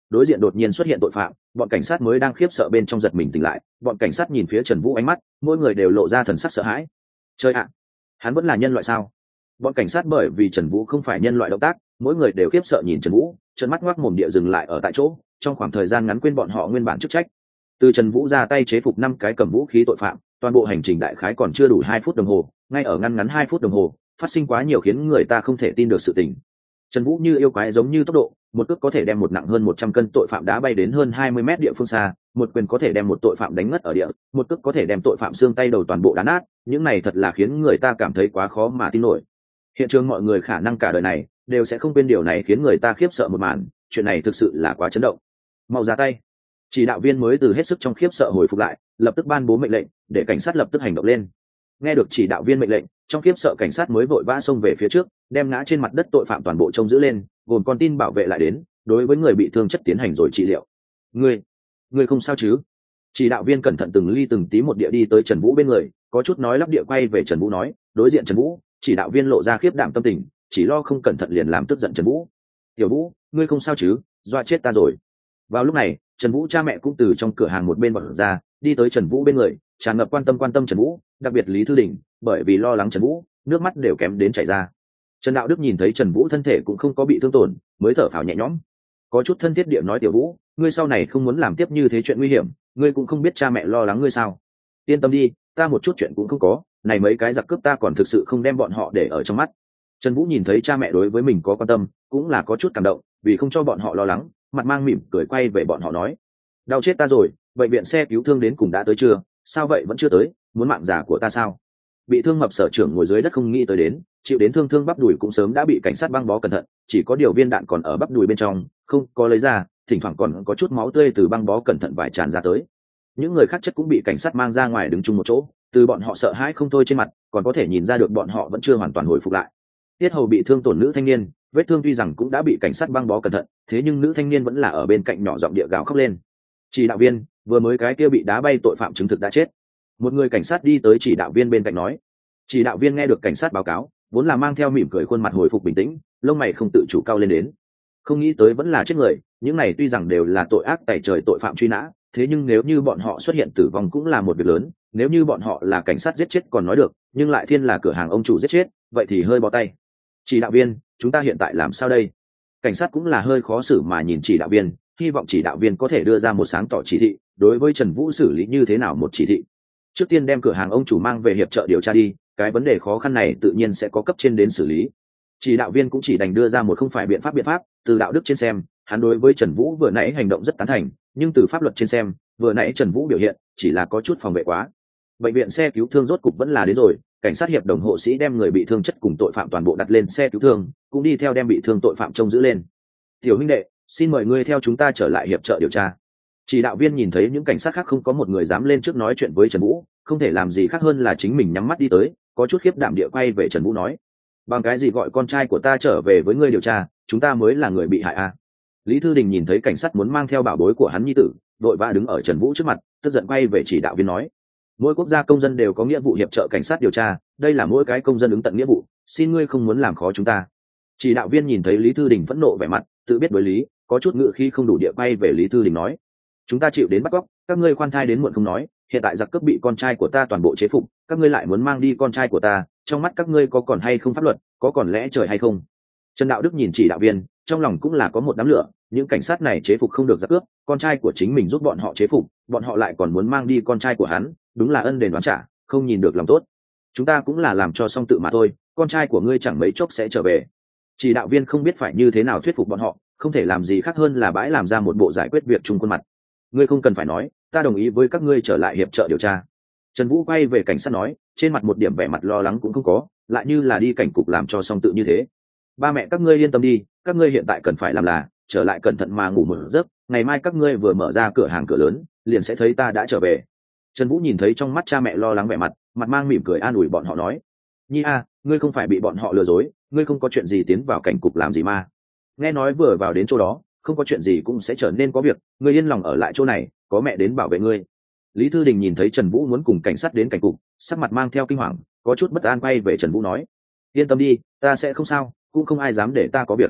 Speaker 1: đối diện đột nhiên xuất hiện tội phạm, bọn cảnh sát mới đang khiếp sợ bên trong giật mình tỉnh lại. Bọn cảnh sát nhìn phía Trần Vũ ánh mắt, mỗi người đều lộ ra thần sắc sợ hãi. Chơi ạ, hắn vẫn là nhân loại sao? Bọn cảnh sát bởi vì Trần Vũ không phải nhân loại động tác, mỗi người đều khiếp sợ nhìn Trần Vũ, trợn mắt ngoác mồm địa dừng lại ở tại chỗ, trong khoảng thời gian ngắn quên bọn họ nguyên bản chức trách. Từ Trần Vũ ra tay chế phục 5 cái cầm vũ khí tội phạm, toàn bộ hành trình đại khái còn chưa đủ 2 phút đồng hồ, ngay ở ngăn ngắn 2 phút đồng hồ, phát sinh quá nhiều khiến người ta không thể tin được sự tình. Trần Vũ như yêu quái giống như tốc độ, một cước có thể đem một nặng hơn 100 cân tội phạm đá bay đến hơn 20 mét địa phương xa, một quyền có thể đem một tội phạm đánh ngất ở địa, một cước có thể đem tội phạm xương tay đầu toàn bộ đá nát, những này thật là khiến người ta cảm thấy quá khó mà tin nổi. Hiện trường mọi người khả năng cả đời này đều sẽ không quên điều này khiến người ta khiếp sợ một màn, chuyện này thực sự là quá chấn động. Mau ra tay. Chỉ đạo viên mới từ hết sức trong khiếp sợ hồi phục lại, lập tức ban bố mệnh lệnh để cảnh sát lập tức hành động lên. Nghe được chỉ đạo viên mệnh lệnh, trong khiếp sợ cảnh sát mới vội vã xông về phía trước, đem ngã trên mặt đất tội phạm toàn bộ trông giữ lên, gồm con tin bảo vệ lại đến, đối với người bị thương chất tiến hành rồi trị liệu. Ngươi không sao chứ? Chỉ đạo viên cẩn thận từng ly từng tí một địa đi tới Trần Vũ bên người, có chút nói lắp địa quay về Trần Vũ nói, đối diện Trần Vũ, chỉ đạo viên lộ ra khiếp đảm tâm tình, chỉ lo không cẩn thận liền làm tức giận Trần Vũ. Tiểu Vũ, ngươi không sao chứ? Dọa chết ta rồi. Vào lúc này, Trần Vũ cha mẹ cũng từ trong cửa hàng một bên bật ra, đi tới Trần Vũ bên người, tràn ngập quan tâm Trần Vũ, đặc biệt Lý Thư Đình, bởi vì lo lắng Trần Vũ, nước mắt đều kém đến chảy ra. Trần Đạo Đức nhìn thấy Trần Vũ thân thể cũng không có bị thương tổn, mới thở phào nhẹ nhõm, có chút thân thiết địa nói, Tiểu Vũ, ngươi sau này không muốn làm tiếp như thế chuyện nguy hiểm, ngươi cũng không biết cha mẹ lo lắng ngươi sao? Yên tâm đi, ta một chút chuyện cũng không có, này mấy cái giặc cướp ta còn thực sự không đem bọn họ để ở trong mắt. Trần Vũ nhìn thấy cha mẹ đối với mình có quan tâm, cũng là có chút cảm động, vì không cho bọn họ lo lắng, mặt mang mỉm cười quay về bọn họ nói, đau chết ta rồi, bệnh viện xe cứu thương đến cùng đã tới chưa? Sao vậy vẫn chưa tới, muốn mạng già của ta sao? Bị thương mập sở trưởng ngồi dưới đất không nghĩ tới đến, chịu đến thương bắp đùi cũng sớm đã bị cảnh sát băng bó cẩn thận, chỉ có điều viên đạn còn ở bắp đùi bên trong, không có lấy ra, thỉnh thoảng còn có chút máu tươi từ băng bó cẩn thận vải tràn ra tới. Những người khác chất cũng bị cảnh sát mang ra ngoài đứng chung một chỗ, từ bọn họ sợ hãi không thôi trên mặt, còn có thể nhìn ra được bọn họ vẫn chưa hoàn toàn hồi phục lại. Tiết hầu bị thương tổn nữ thanh niên, vết thương tuy rằng cũng đã bị cảnh sát băng bó cẩn thận, thế nhưng nữ thanh niên vẫn là ở bên cạnh nhỏ giọng địa gào khóc lên. Chỉ đạo viên, vừa mới cái kia bị đá bay tội phạm chứng thực đã chết. Một người cảnh sát đi tới chỉ đạo viên bên cạnh nói. Chỉ đạo viên nghe được cảnh sát báo cáo, vốn là mang theo mỉm cười khuôn mặt hồi phục bình tĩnh, lông mày không tự chủ cao lên đến. Không nghĩ tới vẫn là chết người, những này tuy rằng đều là tội ác tày trời tội phạm truy nã, thế nhưng nếu như bọn họ xuất hiện tử vong cũng là một việc lớn, nếu như bọn họ là cảnh sát giết chết còn nói được, nhưng lại thiên là cửa hàng ông chủ giết chết, vậy thì hơi bó tay. Chỉ đạo viên, chúng ta hiện tại làm sao đây? Cảnh sát cũng là hơi khó xử mà nhìn chỉ đạo viên, hy vọng chỉ đạo viên có thể đưa ra một sáng tỏ chỉ thị, đối với Trần Vũ xử lý như thế nào một chỉ thị. Trước tiên đem cửa hàng ông chủ mang về hiệp trợ điều tra đi, cái vấn đề khó khăn này tự nhiên sẽ có cấp trên đến xử lý. Chỉ đạo viên cũng chỉ đành đưa ra một không phải biện pháp, từ đạo đức trên xem, hắn đối với Trần Vũ vừa nãy hành động rất tán thành, nhưng từ pháp luật trên xem, vừa nãy Trần Vũ biểu hiện chỉ là có chút phòng vệ quá. Bệnh viện xe cứu thương rốt cục vẫn là đến rồi, cảnh sát hiệp đồng hộ sĩ đem người bị thương chất cùng tội phạm toàn bộ đặt lên xe cứu thương, cũng đi theo đem bị thương tội phạm trông giữ lên. Tiểu huynh đệ, xin mời ngươi theo chúng ta trở lại hiệp trợ điều tra. Chỉ đạo viên nhìn thấy những cảnh sát khác không có một người dám lên trước nói chuyện với Trần Vũ, không thể làm gì khác hơn là chính mình nhắm mắt đi tới, có chút khiếp đảm địa quay về Trần Vũ nói, bằng cái gì gọi con trai của ta trở về với ngươi điều tra, chúng ta mới là người bị hại à? Lý Thư Đình nhìn thấy cảnh sát muốn mang theo bảo bối của hắn nhi tử, đội vã đứng ở Trần Vũ trước mặt, tức giận quay về chỉ đạo viên nói, mỗi quốc gia công dân đều có nghĩa vụ hiệp trợ cảnh sát điều tra, đây là mỗi cái công dân ứng tận nghĩa vụ, xin ngươi không muốn làm khó chúng ta. Chỉ đạo viên nhìn thấy Lý Thư Đình phẫn nộ vẻ mặt, tự biết đối lý, có chút ngự khi không đủ địa quay về Lý Thư Đình nói, chúng ta chịu đến bắt cóc, các ngươi khoan thai đến muộn không nói, hiện tại giặc cướp bị con trai của ta toàn bộ chế phục, các ngươi lại muốn mang đi con trai của ta, trong mắt các ngươi có còn hay không pháp luật, có còn lẽ trời hay không? Trần Đạo Đức nhìn chỉ đạo viên, trong lòng cũng là có một đám lửa, những cảnh sát này chế phục không được giặc cướp, con trai của chính mình giúp bọn họ chế phục, bọn họ lại còn muốn mang đi con trai của hắn, đúng là ân đền đoán trả, không nhìn được lòng tốt. Chúng ta cũng là làm cho xong tự mà thôi, con trai của ngươi chẳng mấy chốc sẽ trở về. Chỉ đạo viên không biết phải như thế nào thuyết phục bọn họ, không thể làm gì khác hơn là bãi làm ra một bộ giải quyết việc chung khuôn mặt. Ngươi không cần phải nói, ta đồng ý với các ngươi trở lại hiệp trợ điều tra. Trần Vũ quay về cảnh sát nói, trên mặt một điểm vẻ mặt lo lắng cũng không có, lại như là đi cảnh cục làm cho xong tự như thế. Ba mẹ các ngươi yên tâm đi, các ngươi hiện tại cần phải làm là trở lại cẩn thận mà ngủ một giấc, ngày mai các ngươi vừa mở ra cửa hàng cửa lớn, liền sẽ thấy ta đã trở về. Trần Vũ nhìn thấy trong mắt cha mẹ lo lắng vẻ mặt, mặt mang mỉm cười an ủi bọn họ nói, nhi a, ngươi không phải bị bọn họ lừa dối, ngươi không có chuyện gì tiến vào cảnh cục làm gì mà. Nghe nói vừa vào đến chỗ đó, không có chuyện gì cũng sẽ trở nên có việc, ngươi yên lòng ở lại chỗ này, có mẹ đến bảo vệ ngươi. Lý Thư Đình nhìn thấy Trần Vũ muốn cùng cảnh sát đến cảnh cục, sắc mặt mang theo kinh hoàng, có chút bất an quay về Trần Vũ nói, yên tâm đi, ta sẽ không sao, cũng không ai dám để ta có việc.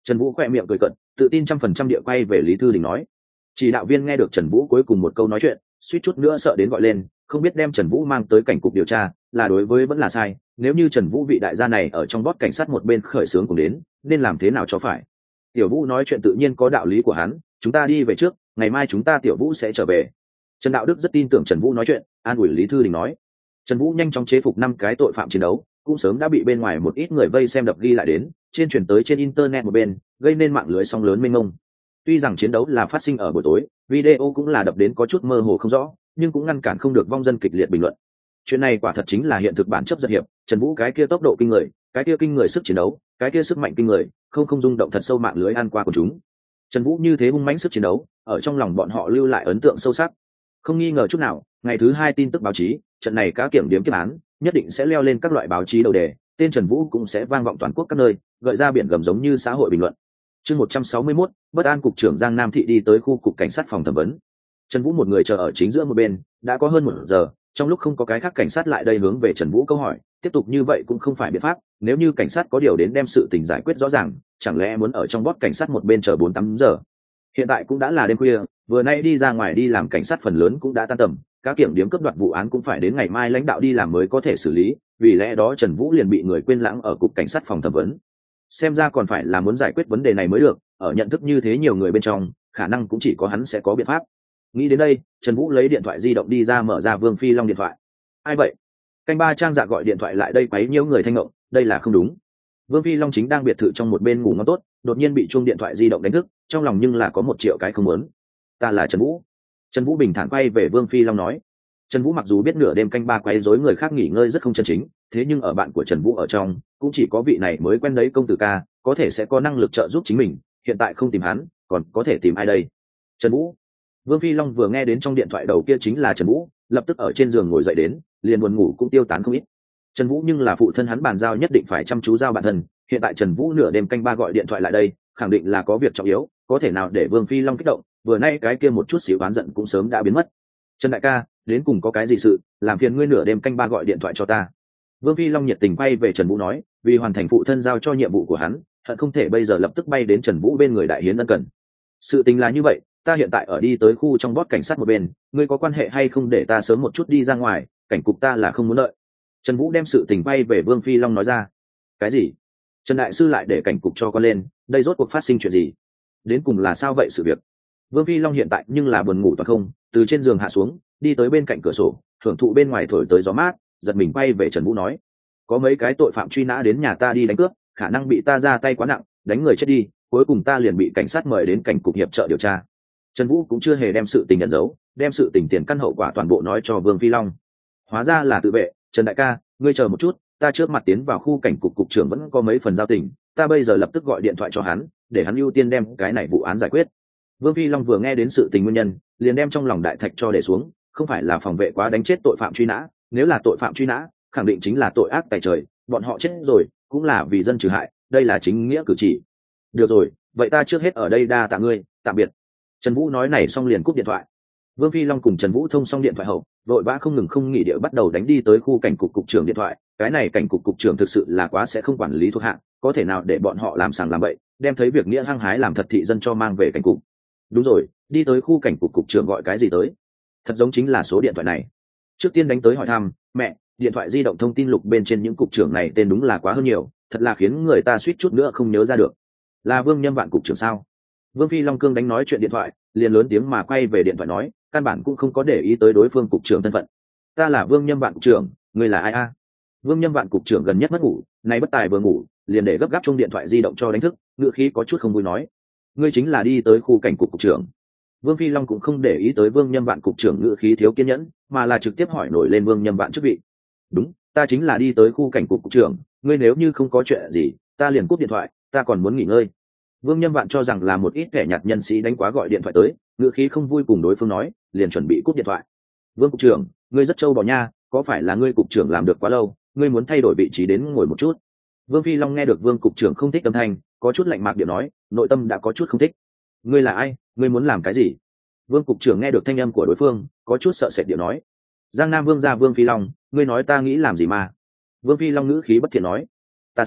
Speaker 1: Trần Vũ khoe miệng cười cợt, tự tin 100% địa quay về Lý Thư Đình nói. Chỉ đạo viên nghe được Trần Vũ cuối cùng một câu nói chuyện, suýt chút nữa sợ đến gọi lên, không biết đem Trần Vũ mang tới cảnh cục điều tra là đối với vẫn là sai. Nếu như Trần Vũ vị đại gia này ở trong bót cảnh sát một bên khởi xướng cùng đến, nên làm thế nào cho phải? Tiểu Vũ nói chuyện tự nhiên có đạo lý của hắn, chúng ta đi về trước, ngày mai chúng ta Tiểu Vũ sẽ trở về. Trần Đạo Đức rất tin tưởng Trần Vũ nói chuyện, an ủi Lý Thư Đình nói. Trần Vũ nhanh chóng chế phục 5 cái tội phạm chiến đấu, cũng sớm đã bị bên ngoài một ít người vây xem đập ghi lại đến, trên chuyển tới trên internet một bên, gây nên mạng lưới sóng lớn mênh mông. Tuy rằng chiến đấu là phát sinh ở buổi tối, video cũng là đập đến có chút mơ hồ không rõ, nhưng cũng ngăn cản không được vong dân kịch liệt bình luận. Chuyện này quả thật chính là hiện thực bản chất giật hiệp, Trần Vũ cái kia tốc độ kinh người, cái kia kinh người sức chiến đấu, cái kia sức mạnh kinh người, không rung động thật sâu mạng lưới ăn qua của chúng. Trần Vũ như thế hung mãnh sức chiến đấu, ở trong lòng bọn họ lưu lại ấn tượng sâu sắc. Không nghi ngờ chút nào, ngày thứ 2 tin tức báo chí, trận này cá kiểm điểm kiếp án, nhất định sẽ leo lên các loại báo chí đầu đề, tên Trần Vũ cũng sẽ vang vọng toàn quốc các nơi, gợi ra biển gầm giống như xã hội bình luận. Chương 161, bất an cục trưởng Giang Nam Thị đi tới khu cục cảnh sát phòng thẩm vấn. Trần Vũ một người chờ ở chính giữa một bên, đã có hơn 1 giờ, trong lúc không có cái khác cảnh sát lại đây hướng về Trần Vũ câu hỏi, tiếp tục như vậy cũng không phải biện pháp, nếu như cảnh sát có điều đến đem sự tình giải quyết rõ ràng, chẳng lẽ muốn ở trong bót cảnh sát một bên chờ 4-8 giờ. Hiện tại cũng đã là đêm khuya, vừa nay đi ra ngoài đi làm cảnh sát phần lớn cũng đã tan tầm, các kiểm điểm cướp đoạt vụ án cũng phải đến ngày mai lãnh đạo đi làm mới có thể xử lý, vì lẽ đó Trần Vũ liền bị người quên lãng ở cục cảnh sát phòng thẩm vấn. Xem ra còn phải là muốn giải quyết vấn đề này mới được, ở nhận thức như thế nhiều người bên trong, khả năng cũng chỉ có hắn sẽ có biện pháp. Nghĩ đến đây, Trần Vũ lấy điện thoại di động đi ra mở ra Vương Phi Long điện thoại. Ai vậy? Canh ba Trang Dạ gọi điện thoại lại đây quấy nhiễu người thanh ngộng, đây là không đúng. Vương Phi Long chính đang biệt thự trong một bên ngủ ngon tốt, đột nhiên bị chuông điện thoại di động đánh thức, trong lòng nhưng là có 1 triệu cái không muốn. Ta là Trần Vũ. Trần Vũ bình thản quay về Vương Phi Long nói. Trần Vũ mặc dù biết nửa đêm canh ba quấy rối người khác nghỉ ngơi rất không chân chính, thế nhưng ở bạn của Trần Vũ ở trong, cũng chỉ có vị này mới quen đấy công tử ca, có thể sẽ có năng lực trợ giúp chính mình, hiện tại không tìm hắn, còn có thể tìm ai đây? Trần Vũ. Vương Phi Long vừa nghe đến trong điện thoại đầu kia chính là Trần Vũ, lập tức ở trên giường ngồi dậy đến, liền buồn ngủ cũng tiêu tán không ít. Trần Vũ nhưng là phụ thân hắn bàn giao nhất định phải chăm chú giao bản thân, hiện tại Trần Vũ nửa đêm canh ba gọi điện thoại lại đây, khẳng định là có việc trọng yếu, có thể nào để Vương Phi Long kích động, vừa nay cái kia một chút xíu oán giận cũng sớm đã biến mất. Trần đại ca, đến cùng có cái gì sự, làm phiền ngươi nửa đêm canh ba gọi điện thoại cho ta. Vương Phi Long nhiệt tình quay về Trần Vũ nói, vì hoàn thành phụ thân giao cho nhiệm vụ của hắn, hận không thể bây giờ lập tức bay đến Trần Vũ bên người đại hiến ân cần. Sự tình là như vậy, ta hiện tại ở đi tới khu trong bót cảnh sát một bên, ngươi có quan hệ hay không để ta sớm một chút đi ra ngoài, cảnh cục ta là không muốn lợi. Trần Vũ đem sự tình bay về Vương Phi Long nói ra. Cái gì? Trần đại sư lại để cảnh cục cho con lên, đây rốt cuộc phát sinh chuyện gì? Đến cùng là sao vậy sự việc? Vương Phi Long hiện tại nhưng là buồn ngủ toàn không, từ trên giường hạ xuống, đi tới bên cạnh cửa sổ, thưởng thụ bên ngoài thổi tới gió mát, giật mình quay về Trần Vũ nói, có mấy cái tội phạm truy nã đến nhà ta đi đánh cướp, khả năng bị ta ra tay quá nặng, đánh người chết đi, cuối cùng ta liền bị cảnh sát mời đến cảnh cục hiệp trợ điều tra. Trần Vũ cũng chưa hề đem sự tình nhận giấu, đem sự tình tiền căn hậu quả toàn bộ nói cho Vương Phi Long. Hóa ra là tự vệ, Trần đại ca, ngươi chờ một chút, ta trước mặt tiến vào khu cảnh cục cục trưởng vẫn có mấy phần giao tình, ta bây giờ lập tức gọi điện thoại cho hắn, để hắn ưu tiên đem cái này vụ án giải quyết. Vương Phi Long vừa nghe đến sự tình nguyên nhân, liền đem trong lòng đại thạch cho để xuống, không phải là phòng vệ quá đánh chết tội phạm truy nã, nếu là tội phạm truy nã, khẳng định chính là tội ác tày trời, bọn họ chết rồi, cũng là vì dân trừ hại, đây là chính nghĩa cử chỉ. Được rồi, vậy ta trước hết ở đây đa tạ ngươi, tạm biệt. Trần Vũ nói này xong liền cúp điện thoại. Vương Phi Long cùng Trần Vũ thông xong điện thoại hậu, vội vã không ngừng không nghỉ địa bắt đầu đánh đi tới khu cảnh cục cục trưởng điện thoại, cái này cảnh cục cục trưởng thực sự là quá sẽ không quản lý thuộc hạ, có thể nào để bọn họ làm sàng làm bậy, đem thấy việc nghĩa hăng hái làm thật thị dân cho mang về cảnh cục. Đúng rồi, đi tới khu cảnh cục cục trưởng gọi cái gì tới? Thật giống chính là số điện thoại này. Trước tiên đánh tới hỏi thăm, mẹ, điện thoại di động thông tin lục bên trên những cục trưởng này tên đúng là quá hơn nhiều, thật là khiến người ta suýt chút nữa không nhớ ra được. Là Vương Nhâm Vạn cục trưởng sao? Vương Phi Long cương đánh nói chuyện điện thoại, liền lớn tiếng mà quay về điện thoại nói, căn bản cũng không có để ý tới đối phương cục trưởng thân phận. Ta là Vương Nhâm Vạn cục trưởng, ngươi là ai a? Vương Nhâm Vạn cục trưởng gần nhất mất ngủ, nay bất tài vừa ngủ, liền để gấp gáp chung điện thoại di động cho đánh thức, ngựa khí có chút không vui nói, ngươi chính là đi tới khu cảnh cục cục trưởng. Vương Phi Long cũng không để ý tới Vương Nhâm Vạn cục trưởng ngựa khí thiếu kiên nhẫn, mà là trực tiếp hỏi nổi lên Vương Nhâm Vạn chức vị. Đúng, ta chính là đi tới khu cảnh cục cục trưởng, ngươi nếu như không có chuyện gì, ta liền cúp điện thoại, ta còn muốn nghỉ ngơi. Vương Nhâm Vạn cho rằng là một ít kẻ nhạt nhân sĩ đánh quá gọi điện thoại tới, ngựa khí không vui cùng đối phương nói, liền chuẩn bị cúp điện thoại. Vương cục trưởng, ngươi rất trâu bò nha, có phải là ngươi cục trưởng làm được quá lâu, ngươi muốn thay đổi vị trí đến ngồi một chút? Vương Phi Long nghe được Vương cục trưởng không thích âm thanh, có chút lạnh mạc điện nói, nội tâm đã có chút không thích. Ngươi là ai, ngươi muốn làm cái gì? Vương cục trưởng nghe được thanh âm của đối phương, có chút sợ sệt điện nói, Giang Nam Vương gia Vương Phi Long, ngươi nói ta nghĩ làm gì mà? Vương Phi Long ngữ khí bất thiện nói, ta sát,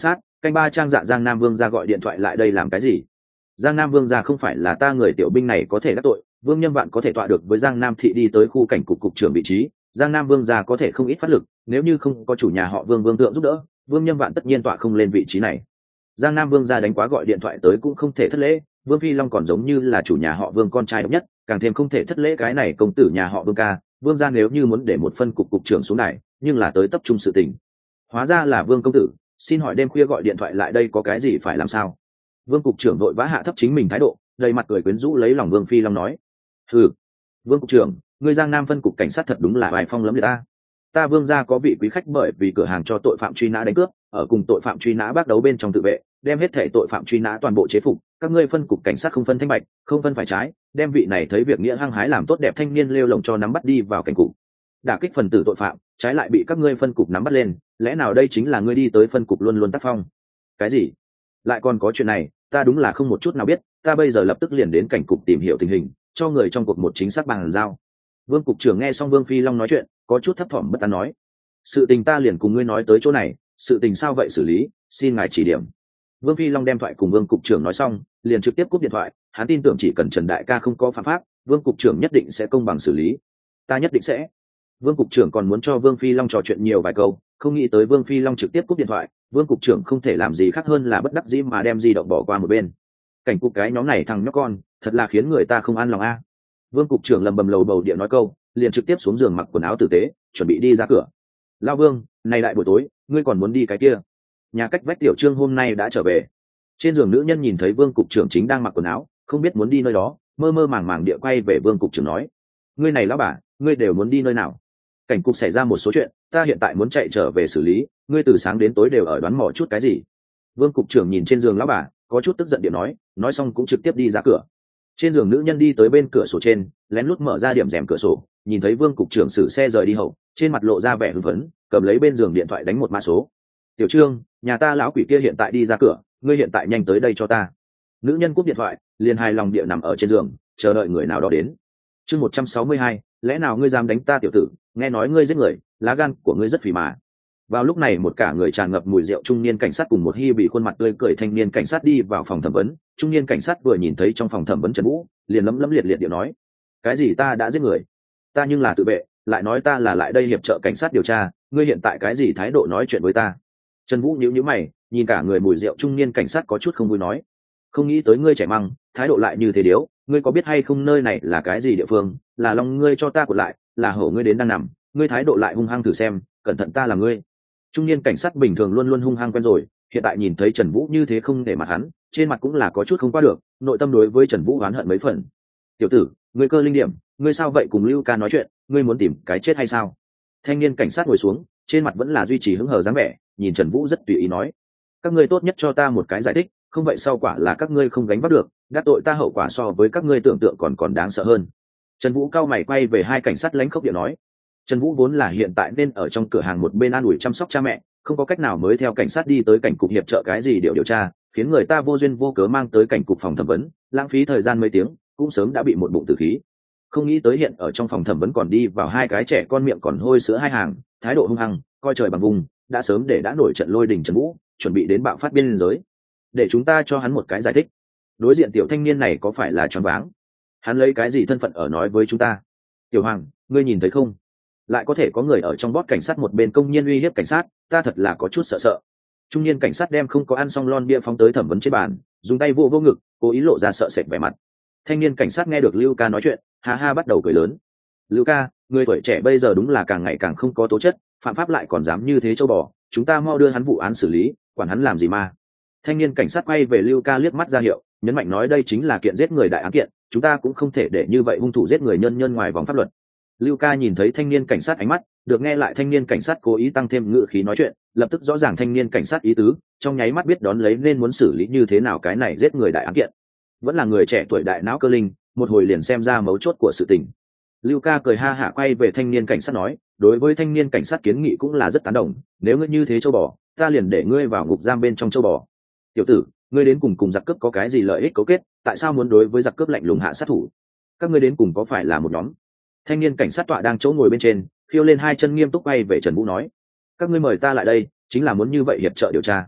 Speaker 1: Canh ba trang dạ Giang Nam Vương ra gọi điện thoại lại đây làm cái gì? Giang Nam Vương ra không phải là ta người tiểu binh này có thể đắc tội, Vương Nhâm Vạn có thể tọa được với Giang Nam thị đi tới khu cảnh cục trưởng vị trí, Giang Nam Vương ra có thể không ít phát lực, nếu như không có chủ nhà họ Vương Vương Tượng giúp đỡ, Vương Nhâm Vạn tất nhiên tọa không lên vị trí này. Giang Nam Vương ra đánh quá gọi điện thoại tới cũng không thể thất lễ, Vương Phi Long còn giống như là chủ nhà họ Vương con trai độc nhất, càng thêm không thể thất lễ cái này công tử nhà họ Vương ca, Vương gia nếu như muốn để một phân cục trưởng xuống này, nhưng là tới tập trung sự tình. Hóa ra là Vương công tử, xin hỏi đêm khuya gọi điện thoại lại đây có cái gì phải làm sao? Vương cục trưởng vội vã hạ thấp chính mình thái độ, đầy mặt cười quyến rũ lấy lòng Vương Phi Long nói: "Hừ, Vương cục trưởng, ngươi Giang Nam phân cục cảnh sát thật đúng là bài phong lắm người ta. Ta Vương gia có vị quý khách bởi vì cửa hàng cho tội phạm truy nã đánh cướp, ở cùng tội phạm truy nã bắt đấu bên trong tự vệ, đem hết thể tội phạm truy nã toàn bộ chế phục, các ngươi phân cục cảnh sát không phân thanh bạch, không phân phải trái, đem vị này thấy việc nghĩa hăng hái làm tốt đẹp thanh niên lêu lồng cho nắm bắt đi vào cảnh cục. Đả kích phần tử tội phạm, trái lại bị các ngươi phân cục nắm bắt lên, lẽ nào đây chính là ngươi đi tới phân cục luôn luôn tác phong?" "Cái gì? Lại còn có chuyện này, ta đúng là không một chút nào biết, ta bây giờ lập tức liền đến cảnh cục tìm hiểu tình hình, cho người trong cuộc một chính xác bàn giao." Vương cục trưởng nghe xong Vương Phi Long nói chuyện, có chút thấp thỏm bất an nói: "Sự tình ta liền cùng ngươi nói tới chỗ này, sự tình sao vậy xử lý, xin ngài chỉ điểm." Vương Phi Long đem thoại cùng Vương cục trưởng nói xong, liền trực tiếp cúp điện thoại, hắn tin tưởng chỉ cần Trần đại ca không có phạm pháp, Vương cục trưởng nhất định sẽ công bằng xử lý. "Ta nhất định sẽ." Vương cục trưởng còn muốn cho Vương Phi Long trò chuyện nhiều vài câu, không nghĩ tới Vương Phi Long trực tiếp cúp điện thoại, Vương cục trưởng không thể làm gì khác hơn là bất đắc dĩ mà đem di động bỏ qua một bên. Cảnh cục cái nhóm này thằng nhóc con, thật là khiến người ta không an lòng a. Vương cục trưởng lầm bầm lầu bầu địa nói câu, liền trực tiếp xuống giường mặc quần áo tử tế, chuẩn bị đi ra cửa. "Lao Vương, này đại buổi tối, ngươi còn muốn đi cái kia?" Nhà cách vách Tiểu Trương hôm nay đã trở về. Trên giường nữ nhân nhìn thấy Vương cục trưởng chính đang mặc quần áo, không biết muốn đi nơi đó, mơ mơ màng màng địa quay về Vương cục trưởng nói: "Ngươi này lão bà, ngươi đều muốn đi nơi nào? Cảnh cục xảy ra một số chuyện, ta hiện tại muốn chạy trở về xử lý, ngươi từ sáng đến tối đều ở đoán mò chút cái gì?" Vương cục trưởng nhìn trên giường lão bà, có chút tức giận điện nói xong cũng trực tiếp đi ra cửa. Trên giường nữ nhân đi tới bên cửa sổ trên, lén lút mở ra điểm rèm cửa sổ, nhìn thấy Vương cục trưởng xử xe rời đi hậu, trên mặt lộ ra vẻ hưng phấn, cầm lấy bên giường điện thoại đánh một mã số. "Tiểu Trương, nhà ta lão quỷ kia hiện tại đi ra cửa, ngươi hiện tại nhanh tới đây cho ta." Nữ nhân cúp điện thoại, liền hài lòng địa nằm ở trên giường, chờ đợi người nào đó đến. Chương 162, lẽ nào ngươi dám đánh ta tiểu tử, nghe nói ngươi giết người, lá gan của ngươi rất phì mà. Vào lúc này một cả người tràn ngập mùi rượu trung niên cảnh sát cùng một hy bị khuôn mặt tươi cười thanh niên cảnh sát đi vào phòng thẩm vấn. Trung niên cảnh sát vừa nhìn thấy trong phòng thẩm vấn Trần Vũ, liền lấm lấm liệt liệt điệu nói: "Cái gì ta đã giết người? Ta nhưng là tự vệ, lại nói ta là lại đây hiệp trợ cảnh sát điều tra, ngươi hiện tại cái gì thái độ nói chuyện với ta?" Trần Vũ nhíu nhíu mày, nhìn cả người mùi rượu trung niên cảnh sát có chút không vui nói: "Không nghĩ tới ngươi trẻ măng, thái độ lại như thế điếu, ngươi có biết hay không nơi này là cái gì địa phương, là lòng ngươi cho ta của lại, là hổ ngươi đến đang nằm, ngươi thái độ lại hung hăng thử xem, cẩn thận ta là ngươi." Trung niên cảnh sát bình thường luôn luôn hung hăng quen rồi, hiện tại nhìn thấy Trần Vũ như thế không để mặt hắn, trên mặt cũng là có chút không qua được, nội tâm đối với Trần Vũ oán hận mấy phần. "Tiểu tử, ngươi cơ linh điểm, ngươi sao vậy cùng Lưu Ca nói chuyện, ngươi muốn tìm cái chết hay sao?" Thanh niên cảnh sát ngồi xuống, trên mặt vẫn là duy trì hứng hờ dáng vẻ, nhìn Trần Vũ rất tùy ý nói: "Các ngươi tốt nhất cho ta một cái giải thích, không vậy sau quả là các ngươi không gánh vác được, đắc tội ta hậu quả so với các ngươi tưởng tượng còn đáng sợ hơn." Trần Vũ cao mày quay về hai cảnh sát lãnh khốc điện nói. Trần Vũ vốn là hiện tại nên ở trong cửa hàng một bên an ủi chăm sóc cha mẹ, không có cách nào mới theo cảnh sát đi tới cảnh cục hiệp trợ cái gì điều tra, khiến người ta vô duyên vô cớ mang tới cảnh cục phòng thẩm vấn, lãng phí thời gian mấy tiếng, cũng sớm đã bị một bụng tử khí. Không nghĩ tới hiện ở trong phòng thẩm vấn còn đi vào hai cái trẻ con miệng còn hôi sữa hai hàng, thái độ hung hăng, coi trời bằng vùng, đã sớm để đã nổi trận lôi đình Trần Vũ, chuẩn bị đến bạo phát biên giới. Để chúng ta cho hắn một cái giải thích. Đối diện tiểu thanh niên này có phải là choáng váng? Hắn lấy cái gì thân phận ở nói với chúng ta? "Tiểu Hoàng, ngươi nhìn thấy không? Lại có thể có người ở trong bót cảnh sát một bên công nhiên uy hiếp cảnh sát, ta thật là có chút sợ sợ." Trung niên cảnh sát đem không có ăn xong lon bia phóng tới thẩm vấn trên bàn, dùng tay vô ngực, cố ý lộ ra sợ sệt vẻ mặt. Thanh niên cảnh sát nghe được Lưu Ca nói chuyện, ha ha bắt đầu cười lớn. "Lưu Ca, người tuổi trẻ bây giờ đúng là càng ngày càng không có tố chất, phạm pháp lại còn dám như thế châu bò, chúng ta mau đưa hắn vụ án xử lý, quản hắn làm gì mà." Thanh niên cảnh sát quay về Lưu Ca liếc mắt ra hiệu, nhấn mạnh nói đây chính là kiện giết người đại án kiện, chúng ta cũng không thể để như vậy hung thủ giết người nhân nhân ngoài vòng pháp luật. Lưu Ca nhìn thấy thanh niên cảnh sát ánh mắt, được nghe lại thanh niên cảnh sát cố ý tăng thêm ngữ khí nói chuyện, lập tức rõ ràng thanh niên cảnh sát ý tứ, trong nháy mắt biết đón lấy nên muốn xử lý như thế nào cái này giết người đại án kiện. Vẫn là người trẻ tuổi đại não cơ linh, một hồi liền xem ra mấu chốt của sự tình. Lưu Ca cười ha hả quay về thanh niên cảnh sát nói, đối với thanh niên cảnh sát kiến nghị cũng là rất tán đồng, nếu ngươi như thế châu bò, ta liền để ngươi vào ngục giam bên trong châu bò. "Tiểu tử, ngươi đến cùng giặc cướp có cái gì lợi ích cấu kết, tại sao muốn đối với giặc cướp lạnh lùng hạ sát thủ? Các ngươi đến cùng có phải là một nhóm?" Thanh niên cảnh sát tọa đang chỗ ngồi bên trên, khiêu lên hai chân nghiêm túc quay về Trần Vũ nói: "Các ngươi mời ta lại đây, chính là muốn như vậy hiệp trợ điều tra.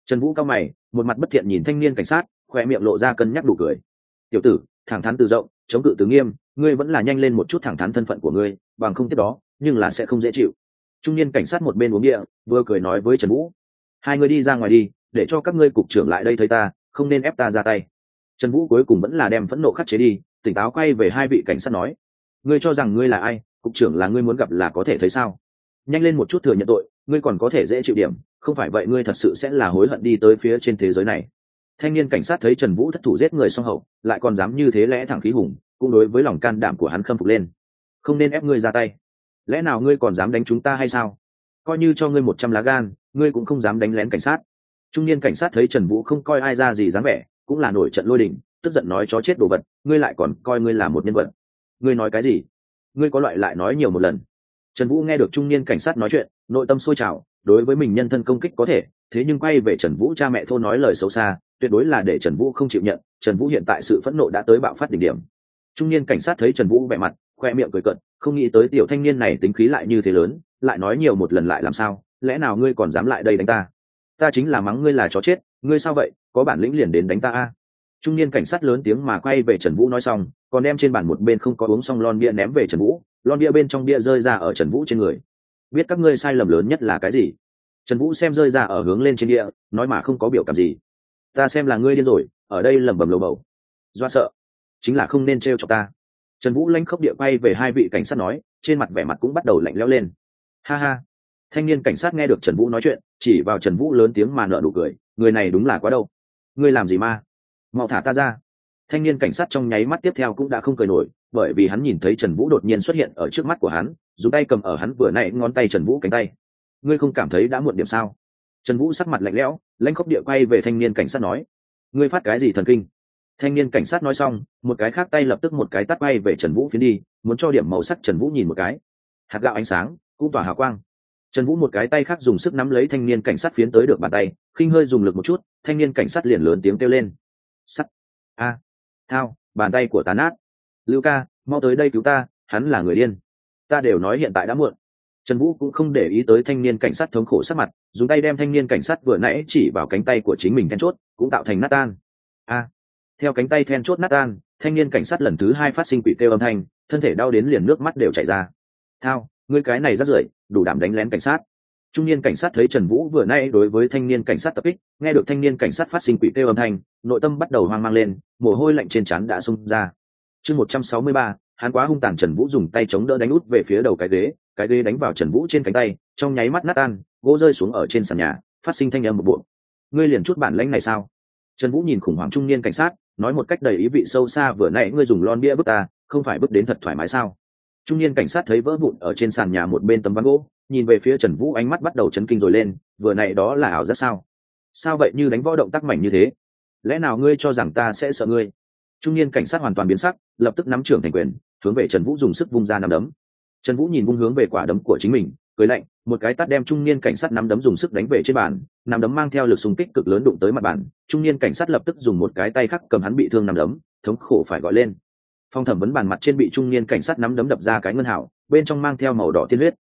Speaker 1: Trần Vũ cao mày, một mặt bất thiện nhìn thanh niên cảnh sát, khoe miệng lộ ra cân nhắc đủ cười. Tiểu tử, thẳng thắn từ rộng, chống cự từ nghiêm, ngươi vẫn là nhanh lên một chút thẳng thắn thân phận của ngươi, bằng không tiếp đó nhưng là sẽ không dễ chịu. Trung niên cảnh sát một bên uống địa vừa cười nói với Trần Vũ, hai người đi ra ngoài đi, để cho các ngươi cục trưởng lại đây thấy ta, không nên ép ta ra tay. Trần Vũ cuối cùng vẫn là đem phẫn nộ khắc chế đi, tỉnh táo quay về hai vị cảnh sát nói, ngươi cho rằng ngươi là ai, cục trưởng là ngươi muốn gặp là có thể thấy sao? Nhanh lên một chút thừa nhận tội, ngươi còn có thể dễ chịu điểm, không phải vậy ngươi thật sự sẽ là hối hận đi tới phía trên thế giới này. Thanh niên cảnh sát thấy Trần Vũ thất thủ giết người song hậu, lại còn dám như thế lẽ thẳng khí hùng, cũng đối với lòng can đảm của hắn khâm phục lên. Không nên ép ngươi ra tay, lẽ nào ngươi còn dám đánh chúng ta hay sao? Coi như cho ngươi 100 lá gan, ngươi cũng không dám đánh lén cảnh sát. Trung niên cảnh sát thấy Trần Vũ không coi ai ra gì dáng vẻ, cũng là nổi trận lôi đình, tức giận nói chó chết đồ vật, ngươi lại còn coi ngươi là một nhân vật. Ngươi nói cái gì? Ngươi có loại lại nói nhiều một lần. Trần Vũ nghe được trung niên cảnh sát nói chuyện, nội tâm sôi trào, đối với mình nhân thân công kích có thể, thế nhưng quay về Trần Vũ cha mẹ thô nói lời xấu xa, tuyệt đối là để Trần Vũ không chịu nhận. Trần Vũ hiện tại sự phẫn nộ đã tới bạo phát đỉnh điểm. Trung niên cảnh sát thấy Trần Vũ vẻ mặt, khoe miệng cười cợt, không nghĩ tới tiểu thanh niên này tính khí lại như thế lớn, lại nói nhiều một lần lại làm sao, lẽ nào ngươi còn dám lại đây đánh ta? Ta chính là mắng ngươi là chó chết, ngươi sao vậy, có bản lĩnh liền đến đánh ta a. Trung niên cảnh sát lớn tiếng mà quay về Trần Vũ nói xong, còn đem trên bàn một bên không có uống xong lon bia ném về Trần Vũ, lon bia bên trong bia rơi ra ở Trần Vũ trên người. Biết các ngươi sai lầm lớn nhất là cái gì? Trần Vũ xem rơi ra ở hướng lên trên bia, nói mà không có biểu cảm gì. Ta xem là ngươi điên rồi, ở đây lẩm bẩm lầu bầu. Do sợ, chính là không nên trêu chọc ta. Trần Vũ lanh khốc địa quay về hai vị cảnh sát nói, trên mặt vẻ mặt cũng bắt đầu lạnh lẽo lên. Ha ha. Thanh niên cảnh sát nghe được Trần Vũ nói chuyện, chỉ vào Trần Vũ lớn tiếng mà nở nụ cười, người này đúng là quá đâu. Ngươi làm gì ma? Mau thả ta ra. Thanh niên cảnh sát trong nháy mắt tiếp theo cũng đã không cười nổi, bởi vì hắn nhìn thấy Trần Vũ đột nhiên xuất hiện ở trước mắt của hắn, dùng tay cầm ở hắn vừa nãy ngón tay Trần Vũ cánh tay. Ngươi không cảm thấy đã muộn điểm sao? Trần Vũ sắc mặt lạnh lẽo, lãnh khốc địa quay về thanh niên cảnh sát nói, ngươi phát cái gì thần kinh? Thanh niên cảnh sát nói xong, một cái khác tay lập tức một cái tát bay về Trần Vũ phiến đi, muốn cho điểm màu sắc Trần Vũ nhìn một cái. Hạt gạo ánh sáng, cũng tỏa hào quang. Trần Vũ một cái tay khác dùng sức nắm lấy thanh niên cảnh sát phiến tới được bàn tay, khinh hơi dùng lực một chút, thanh niên cảnh sát liền lớn tiếng kêu lên. Sắt. A. Thao, bàn tay của ta nát. Lưu ca, mau tới đây cứu ta, hắn là người điên. Ta đều nói hiện tại đã muộn. Trần Vũ cũng không để ý tới thanh niên cảnh sát thống khổ sắc mặt, dùng tay đem thanh niên cảnh sát vừa nãy chỉ vào cánh tay của chính mình then chốt, cũng tạo thành nát tan. A. Theo cánh tay then chốt nát tan, thanh niên cảnh sát lần thứ hai phát sinh quỷ kêu âm thanh, thân thể đau đến liền nước mắt đều chảy ra. Thao, ngươi cái này rất rưởi, đủ đảm đánh lén cảnh sát. Trung niên cảnh sát thấy Trần Vũ vừa nãy đối với thanh niên cảnh sát tập kích, nghe được thanh niên cảnh sát phát sinh quỷ kêu âm thanh, nội tâm bắt đầu hoang mang lên, mồ hôi lạnh trên trán đã xông ra. Chương 163, hắn quá hung tàn. Trần Vũ dùng tay chống đỡ đánh út về phía đầu cái ghế đánh vào Trần Vũ trên cánh tay, trong nháy mắt nát tan, gỗ rơi xuống ở trên sàn nhà, phát sinh thanh âm một bộ. Ngươi liền chút bản lãnh này sao? Trần Vũ nhìn khủng hoảng trung niên cảnh sát, nói một cách đầy ý vị sâu xa, vừa nãy ngươi dùng lon bia bức ta, không phải bức đến thật thoải mái sao? Trung niên cảnh sát thấy vỡ vụn ở trên sàn nhà một bên tấm ván gỗ, nhìn về phía Trần Vũ, ánh mắt bắt đầu chấn kinh rồi lên, vừa nãy đó là ảo giác sao? Sao vậy, như đánh võ động tác mảnh như thế? Lẽ nào ngươi cho rằng ta sẽ sợ ngươi? Trung niên cảnh sát hoàn toàn biến sắc, lập tức nắm trưởng thành quyền, hướng về Trần Vũ dùng sức vung ra nắm đấm. Trần Vũ nhìn vung hướng về quả đấm của chính mình, cười lạnh, một cái tát đem trung niên cảnh sát nắm đấm dùng sức đánh về trên bàn, nắm đấm mang theo lực xung kích cực lớn đụng tới mặt bàn, trung niên cảnh sát lập tức dùng một cái tay khác cầm hắn bị thương nắm đấm, thống khổ phải gọi lên. Phong thẩm vấn bàn mặt trên bị trung niên cảnh sát nắm đấm đập ra cái ngân hào, bên trong mang theo màu đỏ tiên huyết.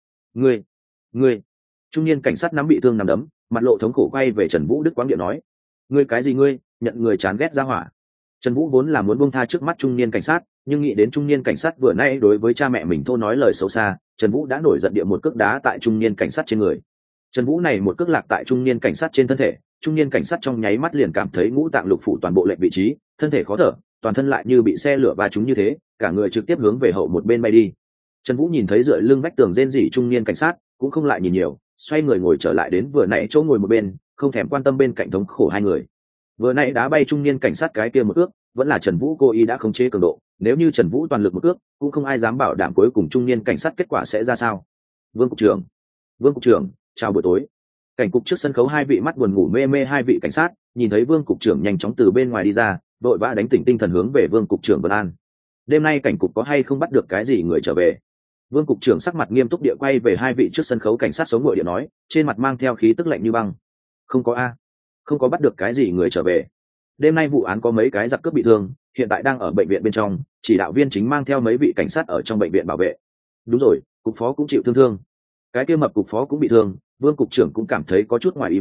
Speaker 1: Ngươi! Trung niên cảnh sát nắm bị thương nắm đấm, mặt lộ thống khổ quay về Trần Vũ, đức quáng điện nói, ngươi cái gì ngươi, nhận người chán ghét ra hỏa. Trần Vũ vốn là muốn buông tha trước mắt trung niên cảnh sát, nhưng nghĩ đến trung niên cảnh sát vừa nãy đối với cha mẹ mình thô nói lời xấu xa, Trần Vũ đã nổi giận địa một cước đá tại trung niên cảnh sát trên người. Trần Vũ này một cước lạc tại trung niên cảnh sát trên thân thể, trung niên cảnh sát trong nháy mắt liền cảm thấy ngũ tạng lục phủ toàn bộ lệch vị trí, thân thể khó thở, toàn thân lại như bị xe lửa va trúng như thế, cả người trực tiếp hướng về hậu một bên bay đi. Trần Vũ nhìn thấy dựa lưng vách tường rên rỉ trung niên cảnh sát, cũng không lại nhìn nhiều, xoay người ngồi trở lại đến vừa nãy chỗ ngồi một bên, không thèm quan tâm bên cạnh thống khổ hai người. Vừa nãy đá bay trung niên cảnh sát cái kia một ước, vẫn là Trần Vũ cố ý đã khống chế cường độ, nếu như Trần Vũ toàn lực một ước, cũng không ai dám bảo đảm cuối cùng trung niên cảnh sát kết quả sẽ ra sao. Vương cục trưởng, chào buổi tối. Cảnh cục trước sân khấu hai vị mắt buồn ngủ mê mê hai vị cảnh sát, nhìn thấy Vương cục trưởng nhanh chóng từ bên ngoài đi ra, đội vã đánh tỉnh tinh thần hướng về Vương cục trưởng vân an. Đêm nay cảnh cục có hay không bắt được cái gì người trở về? Vương cục trưởng sắc mặt nghiêm túc địa quay về hai vị trước sân khấu cảnh sát sống ngội địa nói, trên mặt mang theo khí tức lạnh như băng. Không có a, không có bắt được cái gì người trở về. Đêm nay vụ án có mấy cái giặc cướp bị thương, hiện tại đang ở bệnh viện bên trong, chỉ đạo viên chính mang theo mấy vị cảnh sát ở trong bệnh viện bảo vệ. Đúng rồi, cục phó cũng chịu thương. Cái kia mập cục phó cũng bị thương. Vương cục trưởng cũng cảm thấy có chút ngoài ý muốn,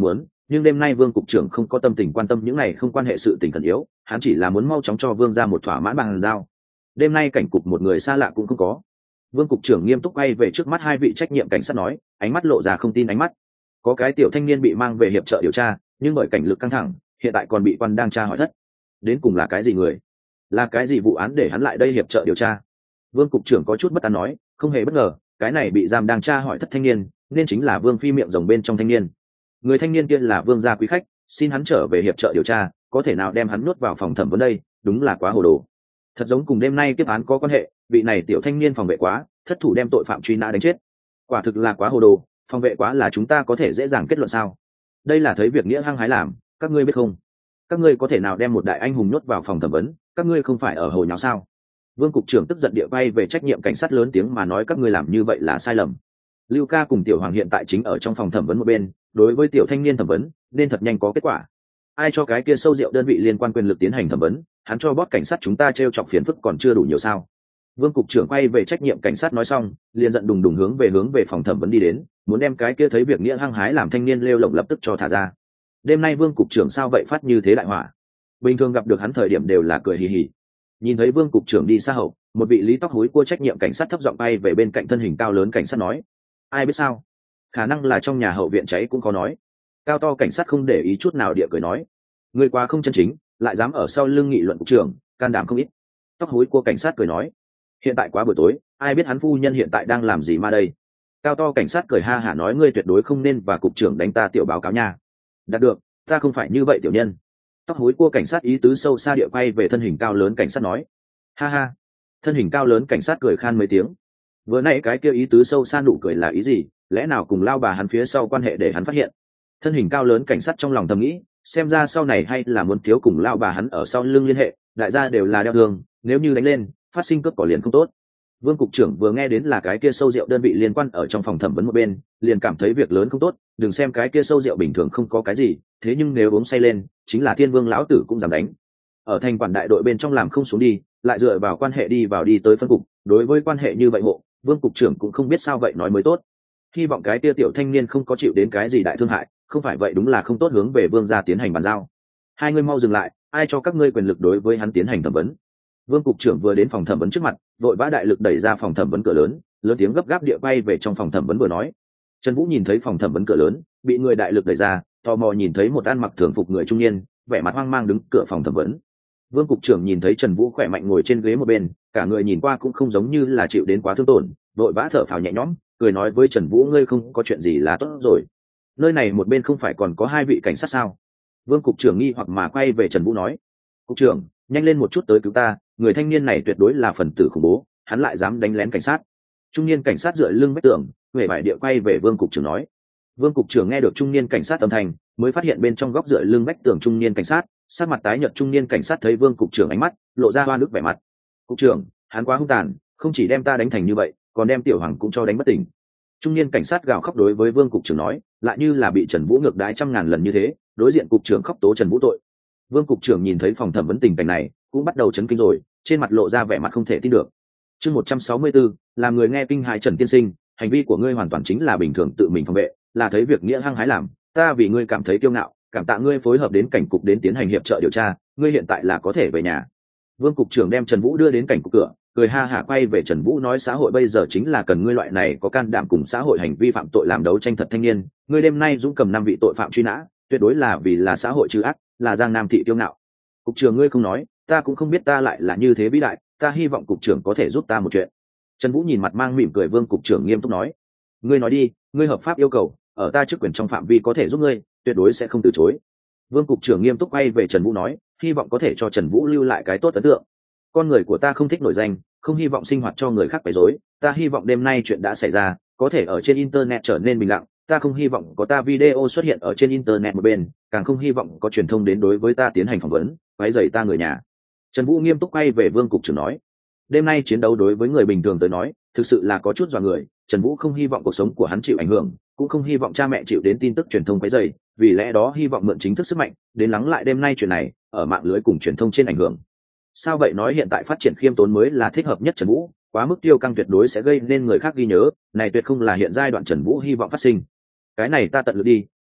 Speaker 1: nhưng đêm nay vương cục trưởng không có tâm tình quan tâm những này không quan hệ sự tình khẩn yếu, hắn chỉ là muốn mau chóng cho vương ra một thỏa mãn bằng giao. Đêm nay cảnh cục một người xa lạ cũng không có. Vương cục trưởng nghiêm túc quay về trước mắt hai vị trách nhiệm cảnh sát nói, ánh mắt lộ ra không tin ánh mắt. Có cái tiểu thanh niên bị mang về hiệp trợ điều tra, nhưng bởi cảnh lực căng thẳng, hiện tại còn bị quan đang tra hỏi thất. Đến cùng là cái gì người, là cái gì vụ án để hắn lại đây hiệp trợ điều tra? Vương cục trưởng có chút bất an nói, không hề bất ngờ, cái này bị giam đang tra hỏi thất thanh niên nên chính là Vương phi miệng rồng bên trong thanh niên. Người thanh niên kia là Vương gia quý khách, xin hắn trở về hiệp trợ điều tra, có thể nào đem hắn nuốt vào phòng thẩm vấn đây, đúng là quá hồ đồ. Thật giống cùng đêm nay kiếp án có quan hệ, vị này tiểu thanh niên phòng vệ quá, thất thủ đem tội phạm truy nã đánh chết. Quả thực là quá hồ đồ, phòng vệ quá là chúng ta có thể dễ dàng kết luận sao? Đây là thấy việc nghĩa hăng hái làm, các ngươi biết không? Các ngươi có thể nào đem một đại anh hùng nhốt vào phòng thẩm vấn, các ngươi không phải ở hồ nháo sao? Vương cục trưởng tức giận địa bay về trách nhiệm cảnh sát lớn tiếng mà nói, các ngươi làm như vậy là sai lầm. Lưu Ca cùng Tiểu Hoàng hiện tại chính ở trong phòng thẩm vấn một bên, đối với tiểu thanh niên thẩm vấn nên thật nhanh có kết quả. Ai cho cái kia sâu rượu đơn vị liên quan quyền lực tiến hành thẩm vấn, hắn cho bót cảnh sát chúng ta trêu chọc phiền phức còn chưa đủ nhiều sao? Vương cục trưởng quay về trách nhiệm cảnh sát nói xong, liền giận đùng đùng hướng về phòng thẩm vấn đi đến, muốn đem cái kia thấy việc nghĩa hăng hái làm thanh niên lêu lổng lập tức cho thả ra. Đêm nay Vương cục trưởng sao vậy phát như thế đại hỏa? Bình thường gặp được hắn thời điểm đều là cười hì hì. Nhìn thấy Vương cục trưởng đi xa hậu, một vị lý tóc hối cua trách nhiệm cảnh sát thấp giọng bay về bên cạnh thân hình cao lớn cảnh sát nói, ai biết sao, khả năng là trong nhà hậu viện cháy cũng có nói. Cao to cảnh sát không để ý chút nào địa cười nói, người quá không chân chính, lại dám ở sau lưng nghị luận cục trưởng, can đảm không ít. Tóc hối cua cảnh sát cười nói, hiện tại quá buổi tối, ai biết hắn phu nhân hiện tại đang làm gì mà đây. Cao to cảnh sát cười ha hả nói, ngươi tuyệt đối không nên và cục trưởng đánh ta tiểu báo cáo nha. Đạt được, ta không phải như vậy tiểu nhân. Tóc hối cua cảnh sát ý tứ sâu xa địa quay về thân hình cao lớn cảnh sát nói, ha ha. Thân hình cao lớn cảnh sát cười khan mấy tiếng. Vừa nãy cái kia ý tứ sâu xa nụ cười là ý gì, lẽ nào cùng lao bà hắn phía sau quan hệ để hắn phát hiện? Thân hình cao lớn cảnh sát trong lòng thầm nghĩ, xem ra sau này hay là muốn thiếu cùng lao bà hắn ở sau lưng liên hệ, đại gia đều là đeo thương, nếu như đánh lên phát sinh cướp cỏ liền không tốt. Vương cục trưởng vừa nghe đến là cái kia sâu rượu đơn vị liên quan ở trong phòng thẩm vấn một bên, liền cảm thấy việc lớn không tốt. Đừng xem cái kia sâu rượu bình thường không có cái gì, thế nhưng nếu uống say lên, chính là thiên vương lão tử cũng dám đánh. Ở thành quản đại đội bên trong làm không xuống đi, lại dựa vào quan hệ đi tới phân cục, đối với quan hệ như vậy hộ, Vương cục trưởng cũng không biết sao vậy nói mới tốt. Hy vọng cái kia tiểu thanh niên không có chịu đến cái gì đại thương hại, không phải vậy đúng là không tốt hướng về Vương gia tiến hành bàn giao. Hai người mau dừng lại, ai cho các ngươi quyền lực đối với hắn tiến hành thẩm vấn? Vương cục trưởng vừa đến phòng thẩm vấn trước mặt, vội vã đại lực đẩy ra phòng thẩm vấn cửa lớn, lớn tiếng gấp gáp địa bay về trong phòng thẩm vấn vừa nói. Trần Vũ nhìn thấy phòng thẩm vấn cửa lớn bị người đại lực đẩy ra, tò mò nhìn thấy một ăn mặc thường phục người trung niên, vẻ mặt hoang mang đứng cửa phòng thẩm vấn. Vương cục trưởng nhìn thấy Trần Vũ khỏe mạnh ngồi trên ghế một bên, cả người nhìn qua cũng không giống như là chịu đến quá thương tổn, vội vã thở phào nhẹ nhõm, cười nói với Trần Vũ, ngươi không có chuyện gì là tốt rồi. Nơi này một bên không phải còn có hai vị cảnh sát sao? Vương cục trưởng nghi hoặc mà quay về Trần Vũ nói, cục trưởng, nhanh lên một chút tới cứu ta, người thanh niên này tuyệt đối là phần tử khủng bố, hắn lại dám đánh lén cảnh sát. Trung niên cảnh sát dựa lưng vách tường, huệ vải địa quay về Vương cục trưởng nói. Vương cục trưởng nghe được trung niên cảnh sát âm thanh, mới phát hiện bên trong góc dựa lưng vách tường trung niên cảnh sát, sát mặt tái nhợt trung niên cảnh sát thấy Vương cục trưởng ánh mắt lộ ra hoa nước vẻ mặt. Cục trưởng, hắn quá hung tàn, không chỉ đem ta đánh thành như vậy, còn đem tiểu hoàng cũng cho đánh bất tỉnh. Trung niên cảnh sát gào khóc đối với Vương cục trưởng nói, lại như là bị Trần Vũ ngược đãi trăm ngàn lần như thế, đối diện cục trưởng khóc tố Trần Vũ tội. Vương cục trưởng nhìn thấy phòng thẩm vấn tình cảnh này, cũng bắt đầu chấn kinh rồi, trên mặt lộ ra vẻ mặt không thể tin được. Chương 164, làm người nghe kinh hãi. Trần tiên sinh, hành vi của ngươi hoàn toàn chính là bình thường tự mình phòng vệ, là thấy việc nghĩa hăng hái làm, ta vì ngươi cảm thấy kiêu ngạo, cảm tạ ngươi phối hợp đến cảnh cục đến tiến hành hiệp trợ điều tra, ngươi hiện tại là có thể về nhà. Vương cục trưởng đem Trần Vũ đưa đến cảnh cục cửa, cười ha hả quay về Trần Vũ nói, xã hội bây giờ chính là cần ngươi loại này có can đảm cùng xã hội hành vi phạm tội làm đấu tranh thật thanh niên, ngươi đêm nay dũng cầm 5 vị tội phạm truy nã, tuyệt đối là vì là xã hội trừ ác, là Giang Nam thị kiêu ngạo. Cục trưởng ngươi không nói, ta cũng không biết ta lại là như thế vĩ đại, ta hy vọng cục trưởng có thể giúp ta một chuyện. Trần Vũ nhìn mặt mang mỉm cười Vương cục trưởng nghiêm túc nói, ngươi nói đi, ngươi hợp pháp yêu cầu, ở ta chức quyền trong phạm vi có thể giúp ngươi, tuyệt đối sẽ không từ chối. Vương cục trưởng nghiêm túc quay về Trần Vũ nói, hy vọng có thể cho Trần Vũ lưu lại cái tốt ấn tượng. Con người của ta không thích nổi danh, không hy vọng sinh hoạt cho người khác quấy rối, ta hy vọng đêm nay chuyện đã xảy ra có thể ở trên internet trở nên bình lặng, ta không hy vọng có ta video xuất hiện ở trên internet một bên, càng không hy vọng có truyền thông đến đối với ta tiến hành phỏng vấn, quấy rầy ta người nhà. Trần Vũ nghiêm túc quay về Vương cục trưởng nói, đêm nay chiến đấu đối với người bình thường tới nói thực sự là có chút dọa người, Trần Vũ không hy vọng cuộc sống của hắn chịu ảnh hưởng, cũng không hy vọng cha mẹ chịu đến tin tức truyền thông quấy rầy, vì lẽ đó hy vọng mượn chính thức sức mạnh đến lắng lại đêm nay chuyện này ở mạng lưới cùng truyền thông trên ảnh hưởng. Sao vậy nói hiện tại phát triển khiêm tốn mới là thích hợp nhất Trần Vũ, quá mức tiêu căng tuyệt đối sẽ gây nên người khác ghi nhớ, này tuyệt không là hiện giai đoạn Trần Vũ hy vọng phát sinh. Cái này ta tận lực đi,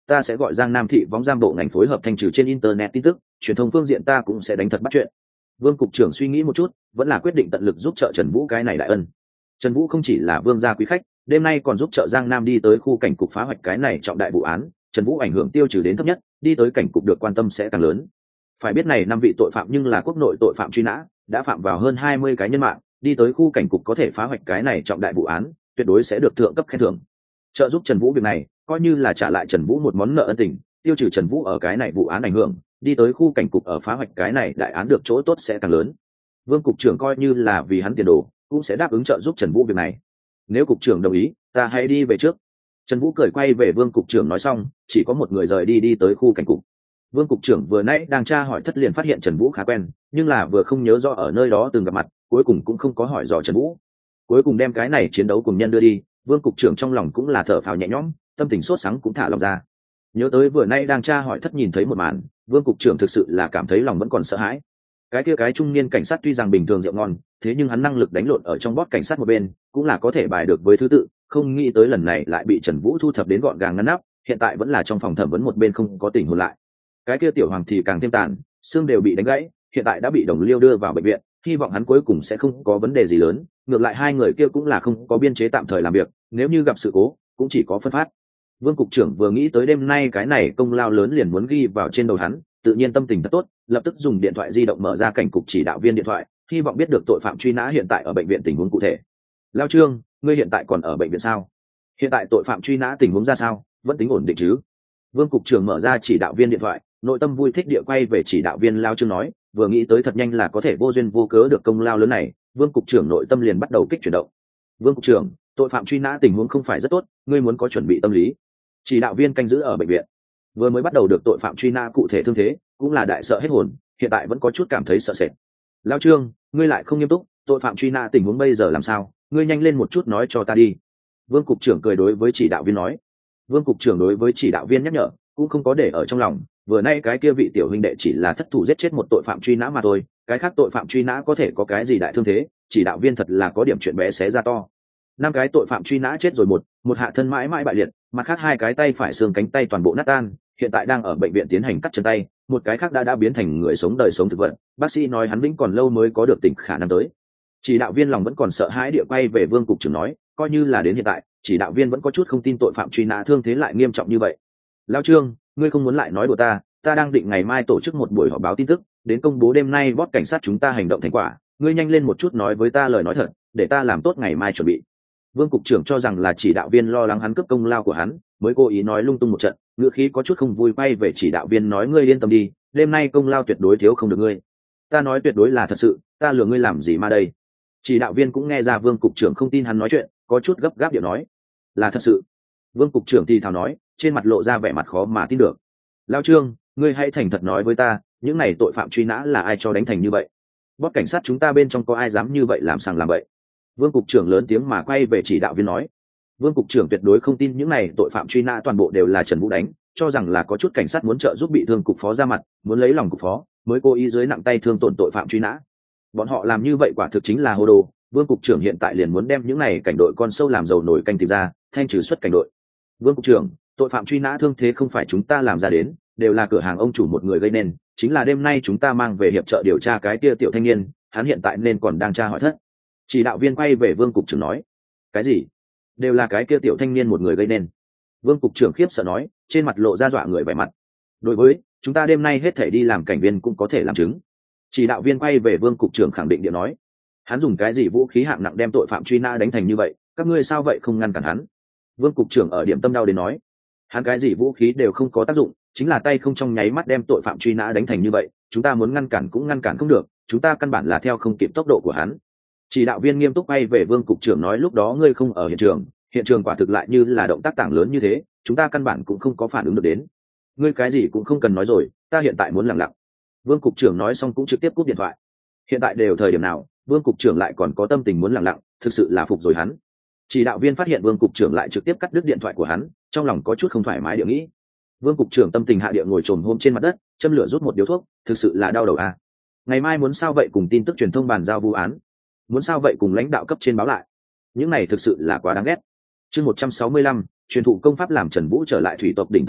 Speaker 1: ta sẽ gọi Giang Nam thị võng giam bộ ngành phối hợp thanh trừ trên internet tin tức, truyền thông phương diện ta cũng sẽ đánh thật bắt chuyện. Vương cục trưởng suy nghĩ một chút, vẫn là quyết định tận lực giúp trợ Trần Vũ cái này đại ân. Trần Vũ không chỉ là vương gia quý khách, đêm nay còn giúp trợ Giang Nam đi tới khu cảnh cục phá hoạch cái này trọng đại vụ án, Trần Vũ ảnh hưởng tiêu trừ đến thấp nhất, đi tới cảnh cục được quan tâm sẽ càng lớn. Phải biết này 5 vị tội phạm nhưng là quốc nội tội phạm truy nã, đã phạm vào hơn 20 cái nhân mạng, đi tới khu cảnh cục có thể phá hoạch cái này trọng đại vụ án, tuyệt đối sẽ được thượng cấp khen thưởng. Trợ giúp Trần Vũ việc này, coi như là trả lại Trần Vũ một món nợ ân tình, tiêu trừ Trần Vũ ở cái này vụ án ảnh hưởng, đi tới khu cảnh cục ở phá hoạch cái này đại án được chỗ tốt sẽ càng lớn. Vương cục trưởng coi như là vì hắn tiền đồ, cũng sẽ đáp ứng trợ giúp Trần Vũ việc này. Nếu cục trưởng đồng ý, ta hãy đi về trước. Trần Vũ cười quay về Vương cục trưởng nói xong, chỉ có một người rời đi tới khu cảnh cục. Vương cục trưởng vừa nãy đang tra hỏi thất liền phát hiện Trần Vũ khá quen, nhưng là vừa không nhớ rõ ở nơi đó từng gặp mặt, cuối cùng cũng không có hỏi dò Trần Vũ. Cuối cùng đem cái này chiến đấu cùng nhân đưa đi, Vương cục trưởng trong lòng cũng là thở phào nhẹ nhõm, tâm tình sốt sắng cũng thả lòng ra. Nhớ tới vừa nãy đang tra hỏi thất nhìn thấy một màn, Vương cục trưởng thực sự là cảm thấy lòng vẫn còn sợ hãi. Cái trung niên cảnh sát tuy rằng bình thường rượu ngon, thế nhưng hắn năng lực đánh lộn ở trong bót cảnh sát một bên, cũng là có thể bài được với thứ tự, không nghĩ tới lần này lại bị Trần Vũ thu thập đến gọn gàng ngăn nắp, hiện tại vẫn là trong phòng thẩm vấn một bên không có tỉnh hồn lại. Cái kia tiểu hoàng thì càng thêm tàn, xương đều bị đánh gãy, hiện tại đã bị đồng liêu đưa vào bệnh viện, hy vọng hắn cuối cùng sẽ không có vấn đề gì lớn, ngược lại hai người kia cũng là không có biên chế tạm thời làm việc, nếu như gặp sự cố cũng chỉ có phân phát. Vương cục trưởng vừa nghĩ tới đêm nay cái này công lao lớn liền muốn ghi vào trên đầu hắn, tự nhiên tâm tình thật tốt, lập tức dùng điện thoại di động mở ra cảnh cục chỉ đạo viên điện thoại, hy vọng biết được tội phạm truy nã hiện tại ở bệnh viện tình huống cụ thể. Lao Trương, ngươi hiện tại còn ở bệnh viện sao? Hiện tại tội phạm truy nã tình huống ra sao, vẫn tính ổn định chứ? Vương cục trưởng mở ra chỉ đạo viên điện thoại, nội tâm vui thích địa quay về chỉ đạo viên Lao Trương nói, vừa nghĩ tới thật nhanh là có thể vô duyên vô cớ được công lao lớn này, Vương cục trưởng nội tâm liền bắt đầu kích chuyển động. Vương cục trưởng, tội phạm truy nã tình huống không phải rất tốt, ngươi muốn có chuẩn bị tâm lý. Chỉ đạo viên canh giữ ở bệnh viện, vừa mới bắt đầu được tội phạm truy nã cụ thể thương thế, cũng là đại sợ hết hồn, hiện tại vẫn có chút cảm thấy sợ sệt. Lao Trương, ngươi lại không nghiêm túc, tội phạm truy nã tình huống bây giờ làm sao, ngươi nhanh lên một chút nói cho ta đi. Vương cục trưởng cười đối với chỉ đạo viên nói. Vương cục trưởng đối với chỉ đạo viên nhắc nhở, cũng không có để ở trong lòng, vừa nay cái kia vị tiểu huynh đệ chỉ là thất thủ giết chết một tội phạm truy nã mà thôi, cái khác tội phạm truy nã có thể có cái gì đại thương thế, chỉ đạo viên thật là có điểm chuyện bé xé ra to. 5 cái tội phạm truy nã chết rồi, một hạ thân mãi mãi bại liệt, mặt khác 2 cái tay phải xương cánh tay toàn bộ nát tan, hiện tại đang ở bệnh viện tiến hành cắt chân tay, một cái khác đã biến thành người sống đời sống thực vật, bác sĩ nói hắn vĩnh còn lâu mới có được tỉnh khả năng tới. Chỉ đạo viên lòng vẫn còn sợ hãi địa quay về Vương cục trưởng nói, coi như là đến hiện tại, chỉ đạo viên vẫn có chút không tin tội phạm truy nã thương thế lại nghiêm trọng như vậy. Lao Trương, ngươi không muốn lại nói đùa ta đang định ngày mai tổ chức một buổi họp báo tin tức, đến công bố đêm nay bót cảnh sát chúng ta hành động thành quả, ngươi nhanh lên một chút nói với ta lời nói thật, để ta làm tốt ngày mai chuẩn bị. Vương cục trưởng cho rằng là chỉ đạo viên lo lắng hắn cướp công lao của hắn, mới cố ý nói lung tung một trận, ngữ khí có chút không vui quay về chỉ đạo viên nói, ngươi yên tâm đi, đêm nay công lao tuyệt đối thiếu không được ngươi. Ta nói tuyệt đối là thật sự, ta lừa ngươi làm gì mà đây. Chỉ đạo viên cũng nghe ra Vương cục trưởng không tin hắn nói chuyện, có chút gấp gáp điệu nói, là thật sự. Vương cục trưởng thì thào nói, trên mặt lộ ra vẻ mặt khó mà tin được. Lao Trương, ngươi hãy thành thật nói với ta, những này tội phạm truy nã là ai cho đánh thành như vậy? Bót cảnh sát chúng ta bên trong có ai dám như vậy làm sằng làm vậy? Vương cục trưởng lớn tiếng mà quay về chỉ đạo viên nói. Vương cục trưởng tuyệt đối không tin những này tội phạm truy nã toàn bộ đều là Trần Vũ đánh, cho rằng là có chút cảnh sát muốn trợ giúp bị thương cục phó ra mặt, muốn lấy lòng cục phó, mới cố ý dưới nặng tay thương tổn tội phạm truy nã. Bọn họ làm như vậy quả thực chính là hồ đồ. Vương cục trưởng hiện tại liền muốn đem những này cảnh đội con sâu làm dầu nổi canh tìm ra, thanh trừ xuất cảnh đội. Vương cục trưởng, tội phạm truy nã thương thế không phải chúng ta làm ra đến, đều là cửa hàng ông chủ một người gây nên, chính là đêm nay chúng ta mang về hiệp trợ điều tra cái kia tiểu thanh niên, hắn hiện tại nên còn đang tra hỏi thất. Chỉ đạo viên quay về Vương cục trưởng nói, cái gì? Đều là cái kia tiểu thanh niên một người gây nên? Vương cục trưởng khiếp sợ nói, trên mặt lộ ra dọa người vẻ mặt. Đối với chúng ta đêm nay hết thể đi làm cảnh viên cũng có thể làm chứng. Chỉ đạo viên quay về Vương cục trưởng khẳng định điện nói, hắn dùng cái gì vũ khí hạng nặng đem tội phạm truy nã đánh thành như vậy, các ngươi sao vậy không ngăn cản hắn? Vương cục trưởng ở điểm tâm đau đến nói, hắn cái gì vũ khí đều không có tác dụng, chính là tay không trong nháy mắt đem tội phạm truy nã đánh thành như vậy, chúng ta muốn ngăn cản cũng ngăn cản không được, chúng ta căn bản là theo không kịp tốc độ của hắn. Chỉ đạo viên nghiêm túc bay về Vương cục trưởng nói, lúc đó ngươi không ở hiện trường quả thực lại như là động tác tảng lớn như thế, chúng ta căn bản cũng không có phản ứng được đến. Ngươi cái gì cũng không cần nói rồi, ta hiện tại muốn lặng lặng. Vương cục trưởng nói xong cũng trực tiếp cúp điện thoại. Hiện tại đều thời điểm nào, Vương cục trưởng lại còn có tâm tình muốn lặng lặng, thực sự là phục rồi hắn. Chỉ đạo viên phát hiện Vương cục trưởng lại trực tiếp cắt đứt điện thoại của hắn, trong lòng có chút không thoải mái địa nghĩ. Vương cục trưởng tâm tình hạ địa ngồi trồm hôm trên mặt đất, châm lửa rút một điếu thuốc, thực sự là đau đầu à. Ngày mai muốn sao vậy cùng tin tức truyền thông bàn giao vụ án, muốn sao vậy cùng lãnh đạo cấp trên báo lại, những này thực sự là quá đáng ghét. Chương 165, truyền thụ công pháp làm Trần Vũ trở lại thủy tộc đỉnh thời điểm,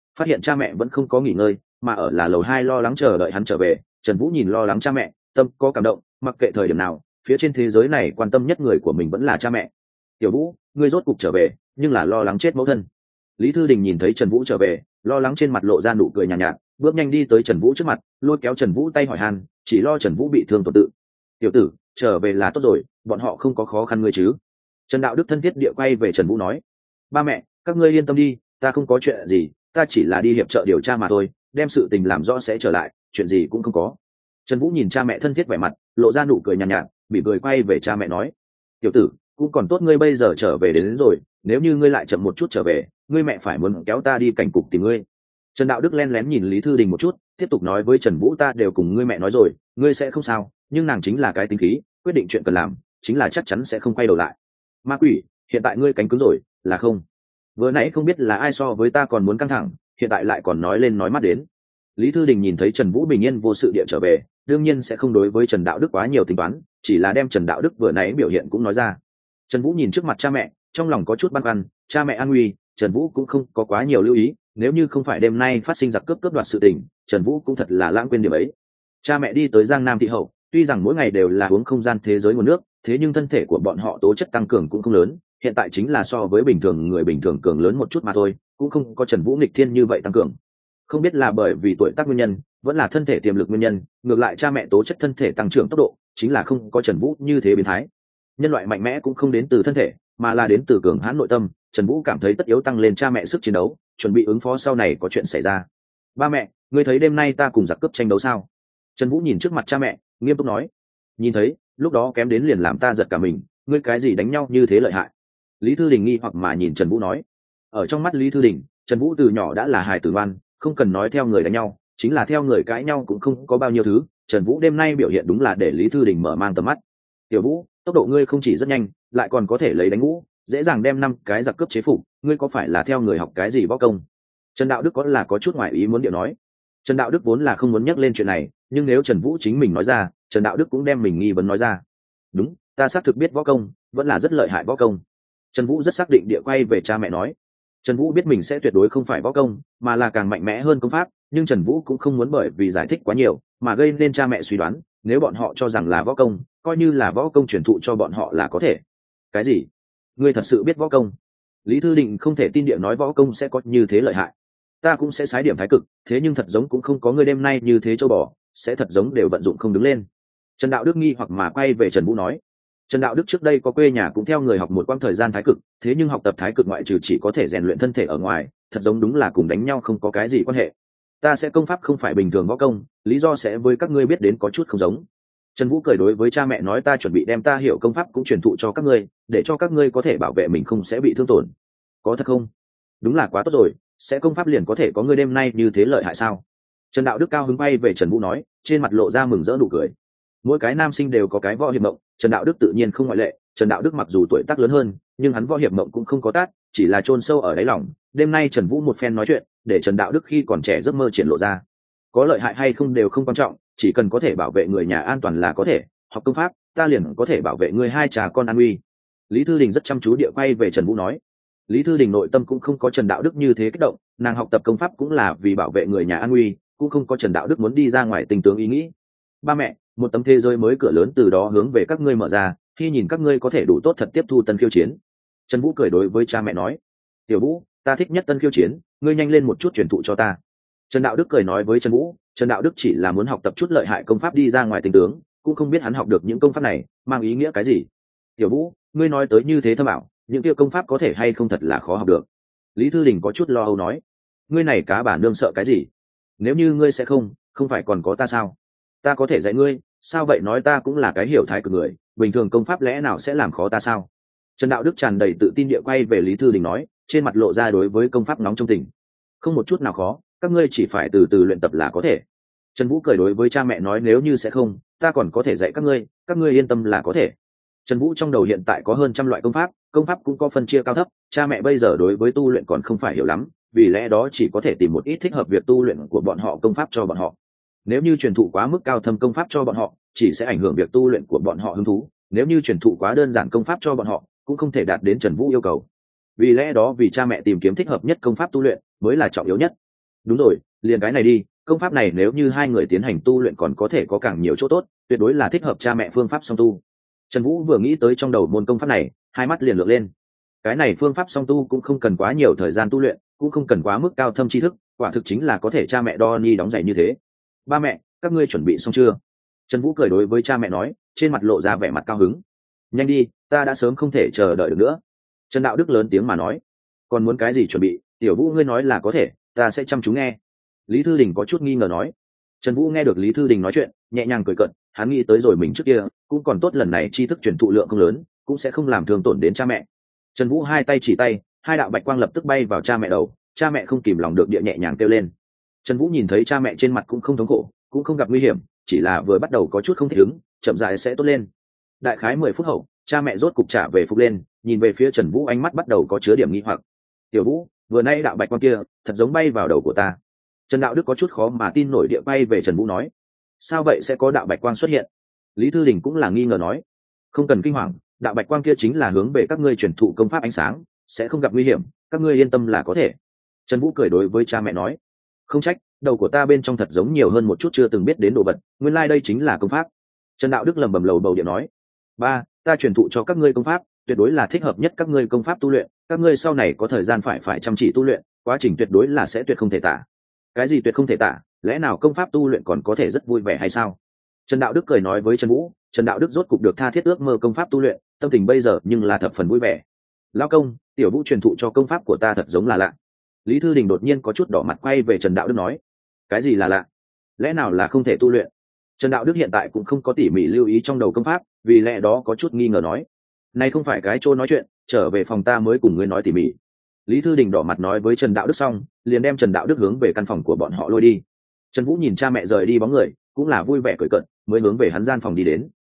Speaker 1: phát hiện cha mẹ vẫn không có nghỉ ngơi mà ở là lầu 2 lo lắng chờ đợi hắn trở về. Trần Vũ nhìn lo lắng cha mẹ, tâm có cảm động, mặc kệ thời điểm nào phía trên thế giới này quan tâm nhất người của mình vẫn là cha mẹ. Tiểu Vũ, ngươi rốt cục trở về, nhưng là lo lắng chết mẫu thân. Lý Thư Đình nhìn thấy Trần Vũ trở về, lo lắng trên mặt lộ ra nụ cười nhàn nhạt, bước nhanh đi tới Trần Vũ trước mặt, lôi kéo Trần Vũ tay hỏi han, chỉ lo Trần Vũ bị thương tổn tự. Tiểu tử, trở về là tốt rồi, bọn họ không có khó khăn ngươi chứ? Trần Đạo Đức thân thiết địa quay về Trần Vũ nói. Ba mẹ, các ngươi yên tâm đi, ta không có chuyện gì, ta chỉ là đi hiệp trợ điều tra mà thôi, đem sự tình làm rõ sẽ trở lại, chuyện gì cũng không có. Trần Vũ nhìn cha mẹ thân thiết vẻ mặt, lộ ra nụ cười nhàn nhạt, bị cười quay về cha mẹ nói. Tiểu tử, cũng còn tốt ngươi bây giờ trở về đến rồi, nếu như ngươi lại chậm một chút trở về, ngươi mẹ phải muốn kéo ta đi cảnh cục tìm ngươi. Trần Đạo Đức len lén nhìn Lý Thư Đình một chút, tiếp tục nói với Trần Vũ, ta đều cùng ngươi mẹ nói rồi, ngươi sẽ không sao, nhưng nàng chính là cái tính khí, quyết định chuyện cần làm chính là chắc chắn sẽ không quay đầu lại. Ma quỷ, hiện tại ngươi cánh cứng rồi là không? Vừa nãy không biết là ai so với ta còn muốn căng thẳng, hiện tại lại còn nói lên nói mắt đến. Lý Thư Đình nhìn thấy Trần Vũ bình yên vô sự địa trở về, đương nhiên sẽ không đối với Trần Đạo Đức quá nhiều tính toán, chỉ là đem Trần Đạo Đức vừa nãy biểu hiện cũng nói ra. Trần Vũ nhìn trước mặt cha mẹ, trong lòng có chút băn khoăn, cha mẹ an nguy, Trần Vũ cũng không có quá nhiều lưu ý, nếu như không phải đêm nay phát sinh giặc cướp đoạt sự tình, Trần Vũ cũng thật là lãng quên điểm ấy. Cha mẹ đi tới Giang Nam thị hậu, tuy rằng mỗi ngày đều là uống không gian thế giới nguồn nước, thế nhưng thân thể của bọn họ tố chất tăng cường cũng không lớn, hiện tại chính là so với bình thường người bình thường cường lớn một chút mà thôi, cũng không có Trần Vũ nghịch thiên như vậy tăng cường. Không biết là bởi vì tuổi tác nguyên nhân, vẫn là thân thể tiềm lực nguyên nhân, ngược lại cha mẹ tố chất thân thể tăng trưởng tốc độ, chính là không có Trần Vũ như thế biến thái. Nhân loại mạnh mẽ cũng không đến từ thân thể, mà là đến từ cường hãn nội tâm. Trần Vũ cảm thấy tất yếu tăng lên cha mẹ sức chiến đấu, chuẩn bị ứng phó sau này có chuyện xảy ra. Ba mẹ, ngươi thấy đêm nay ta cùng giặc cướp tranh đấu sao? Trần Vũ nhìn trước mặt cha mẹ, nghiêm túc nói. Nhìn thấy, lúc đó kém đến liền làm ta giật cả mình, ngươi cái gì đánh nhau như thế lợi hại? Lý Thư Đình nghi hoặc mà nhìn Trần Vũ nói. Ở trong mắt Lý Thư Đình, Trần Vũ từ nhỏ đã là hài tử ngoan, không cần nói theo người đánh nhau, chính là theo người cãi nhau cũng không có bao nhiêu thứ. Trần Vũ đêm nay biểu hiện đúng là để Lý Thư Đình mở mang tầm mắt. Tiểu Vũ, tốc độ ngươi không chỉ rất nhanh, lại còn có thể lấy đánh ngũ, dễ dàng đem 5 cái giặc cướp chế phục, ngươi có phải là theo người học cái gì võ công? Trần Đạo Đức có chút ngoài ý muốn điệu nói. Trần Đạo Đức vốn là không muốn nhắc lên chuyện này, nhưng nếu Trần Vũ chính mình nói ra, Trần Đạo Đức cũng đem mình nghi vấn nói ra. Đúng, ta xác thực biết võ công, vẫn là rất lợi hại võ công. Trần Vũ rất xác định địa quay về cha mẹ nói. Trần Vũ biết mình sẽ tuyệt đối không phải võ công, mà là càng mạnh mẽ hơn công pháp, nhưng Trần Vũ cũng không muốn bởi vì giải thích quá nhiều mà gây nên cha mẹ suy đoán, nếu bọn họ cho rằng là võ công, coi như là võ công truyền thụ cho bọn họ là có thể. Cái gì? Ngươi thật sự biết võ công? Lý Thư Định không thể tin địa nói võ công sẽ có như thế lợi hại. Ta cũng sẽ sái điểm thái cực, thế nhưng thật giống cũng không có ngươi đêm nay như thế châu bò, sẽ thật giống đều vận dụng không đứng lên. Trần Đạo Đức nghi hoặc mà quay về Trần Vũ nói. Trần Đạo Đức trước đây có quê nhà cũng theo người học một quãng thời gian thái cực, thế nhưng học tập thái cực ngoại trừ chỉ có thể rèn luyện thân thể ở ngoài, thật giống đúng là cùng đánh nhau không có cái gì quan hệ. Ta sẽ công pháp không phải bình thường võ công, lý do sẽ với các ngươi biết đến có chút không giống. Trần Vũ cười đối với cha mẹ nói, ta chuẩn bị đem ta hiểu công pháp cũng truyền thụ cho các ngươi, để cho các ngươi có thể bảo vệ mình không sẽ bị thương tổn. Có thật không? Đúng là quá tốt rồi, sẽ công pháp liền có thể có ngươi đêm nay như thế lợi hại sao? Trần Đạo Đức cao hứng bay về Trần Vũ nói, trên mặt lộ ra mừng rỡ nụ cười. Mỗi cái nam sinh đều có cái võ hiệp mộng, Trần Đạo Đức tự nhiên không ngoại lệ. Trần Đạo Đức mặc dù tuổi tác lớn hơn, nhưng hắn võ hiệp mộng cũng không có tát, chỉ là chôn sâu ở đáy lòng. Đêm nay Trần Vũ một phen nói chuyện, để Trần Đạo Đức khi còn trẻ giấc mơ triển lộ ra. Có lợi hại hay không đều không quan trọng, chỉ cần có thể bảo vệ người nhà an toàn là có thể. Học công pháp, ta liền có thể bảo vệ ngươi hai cha con an uy. Lý Thư Đình rất chăm chú địa quay về Trần Vũ nói. Lý Thư Đình nội tâm cũng không có Trần Đạo Đức như thế kích động, nàng học tập công pháp cũng là vì bảo vệ người nhà an uy, cũng không có Trần Đạo Đức muốn đi ra ngoài tình tướng ý nghĩ. Ba mẹ, một tấm thế giới mới cửa lớn từ đó hướng về các ngươi mở ra, khi nhìn các ngươi có thể đủ tốt thật tiếp thu tân khiêu chiến. Trần Vũ cười đối với cha mẹ nói. Tiểu Vũ, ta thích nhất tân khiêu chiến, ngươi nhanh lên một chút truyền thụ cho ta. Trần Đạo Đức cười nói với Trần Vũ, Trần Đạo Đức chỉ là muốn học tập chút lợi hại công pháp đi ra ngoài tình tướng, cũng không biết hắn học được những công pháp này mang ý nghĩa cái gì. Tiểu Vũ, ngươi nói tới như thế thâm ảo, những kia công pháp có thể hay không thật là khó học được. Lý Thư Đình có chút lo âu nói. Ngươi này cá bà nương sợ cái gì? Nếu như ngươi sẽ không phải còn có ta sao? Ta có thể dạy ngươi, sao vậy nói ta cũng là cái hiểu thái cực người, bình thường công pháp lẽ nào sẽ làm khó ta sao? Trần Đạo Đức tràn đầy tự tin địa quay về Lý Thư Đình nói, trên mặt lộ ra đối với công pháp nóng trong tình. Không một chút nào khó, các ngươi chỉ phải từ từ luyện tập là có thể. Trần Vũ cười đối với cha mẹ nói, nếu như sẽ không, ta còn có thể dạy các ngươi yên tâm là có thể. Trần Vũ trong đầu hiện tại có hơn trăm loại công pháp cũng có phân chia cao thấp, cha mẹ bây giờ đối với tu luyện còn không phải hiểu lắm, vì lẽ đó chỉ có thể tìm một ít thích hợp việc tu luyện của bọn họ công pháp cho bọn họ. Nếu như truyền thụ quá mức cao thâm công pháp cho bọn họ, chỉ sẽ ảnh hưởng việc tu luyện của bọn họ hứng thú, nếu như truyền thụ quá đơn giản công pháp cho bọn họ, cũng không thể đạt đến Trần Vũ yêu cầu. Vì lẽ đó vì cha mẹ tìm kiếm thích hợp nhất công pháp tu luyện mới là trọng yếu nhất. đúng rồi, liền cái này đi, công pháp này nếu như hai người tiến hành tu luyện còn có thể có càng nhiều chỗ tốt, tuyệt đối là thích hợp cha mẹ phương pháp song tu. Trần Vũ vừa nghĩ tới trong đầu môn công pháp này, hai mắt liền lượn lên. Cái này phương pháp song tu cũng không cần quá nhiều thời gian tu luyện, cũng không cần quá mức cao thâm tri thức, quả thực chính là có thể cha mẹ đo ni đóng giày như thế. Ba mẹ, các ngươi chuẩn bị xong chưa? Trần Vũ cười đối với cha mẹ nói, trên mặt lộ ra vẻ mặt cao hứng. Nhanh đi, ta đã sớm không thể chờ đợi được nữa. Trần Đạo Đức lớn tiếng mà nói. Còn muốn cái gì chuẩn bị, tiểu Vũ ngươi nói là có thể, ta sẽ chăm chú nghe. Lý Thư Đình có chút nghi ngờ nói. Trần Vũ nghe được Lý Thư Đình nói chuyện, nhẹ nhàng cười cợt, hắn nghĩ tới rồi mình trước kia cũng còn tốt, lần này tri thức truyền thụ lượng không lớn, cũng sẽ không làm thương tổn đến cha mẹ. Trần Vũ hai tay chỉ tay, hai đạo bạch quang lập tức bay vào cha mẹ đầu, cha mẹ không kìm lòng được địa nhẹ nhàng kêu lên. Trần Vũ nhìn thấy cha mẹ trên mặt cũng không thống khổ, cũng không gặp nguy hiểm, chỉ là vừa bắt đầu có chút không thích ứng, chậm rãi sẽ tốt lên. Đại khái 10 phút hậu, cha mẹ rốt cục trả về phục lên, nhìn về phía Trần Vũ, ánh mắt bắt đầu có chứa điểm nghi hoặc. "Tiểu Vũ, vừa nay đạo bạch quang kia, thật giống bay vào đầu của ta." Trần Đạo Đức có chút khó mà tin nổi địa bay về Trần Vũ nói. "Sao vậy sẽ có đạo bạch quang xuất hiện?" Lý Thư Đình cũng là nghi ngờ nói. "Không cần kinh hoàng, đạo bạch quang kia chính là hướng về các ngươi truyền thụ công pháp ánh sáng, sẽ không gặp nguy hiểm, các ngươi yên tâm là có thể." Trần Vũ cười đối với cha mẹ nói. "Không trách, đầu của ta bên trong thật giống nhiều hơn một chút chưa từng biết đến đồ vật, nguyên lai đây chính là công pháp." Trần Đạo Đức lẩm bẩm lầu bầu điện nói. "Ba, ta truyền thụ cho các ngươi công pháp, tuyệt đối là thích hợp nhất các ngươi công pháp tu luyện, các ngươi sau này có thời gian phải chăm chỉ tu luyện, quá trình tuyệt đối là sẽ tuyệt không thể tả." "Cái gì tuyệt không thể tả, lẽ nào công pháp tu luyện còn có thể rất vui vẻ hay sao?" Trần Đạo Đức cười nói với Trần Vũ. Trần Đạo Đức rốt cục được tha thiết ước mơ công pháp tu luyện, tâm tình bây giờ nhưng là thập phần vui vẻ. "Lão công, tiểu Vũ truyền thụ cho công pháp của ta thật giống là lạ." Lý Thư Đình đột nhiên có chút đỏ mặt quay về Trần Đạo Đức nói. "Cái gì là lạ? Lẽ nào là không thể tu luyện?" Trần Đạo Đức hiện tại cũng không có tỉ mỉ lưu ý trong đầu công pháp, vì lẽ đó có chút nghi ngờ nói. "Này không phải cái chỗ nói chuyện, trở về phòng ta mới cùng ngươi nói tỉ mỉ." Lý Thư Đình đỏ mặt nói với Trần Đạo Đức xong, liền đem Trần Đạo Đức hướng về căn phòng của bọn họ lôi đi. Trần Vũ nhìn cha mẹ rời đi bóng người, cũng là vui vẻ cười cợt, mới hướng về hắn gian phòng đi đến.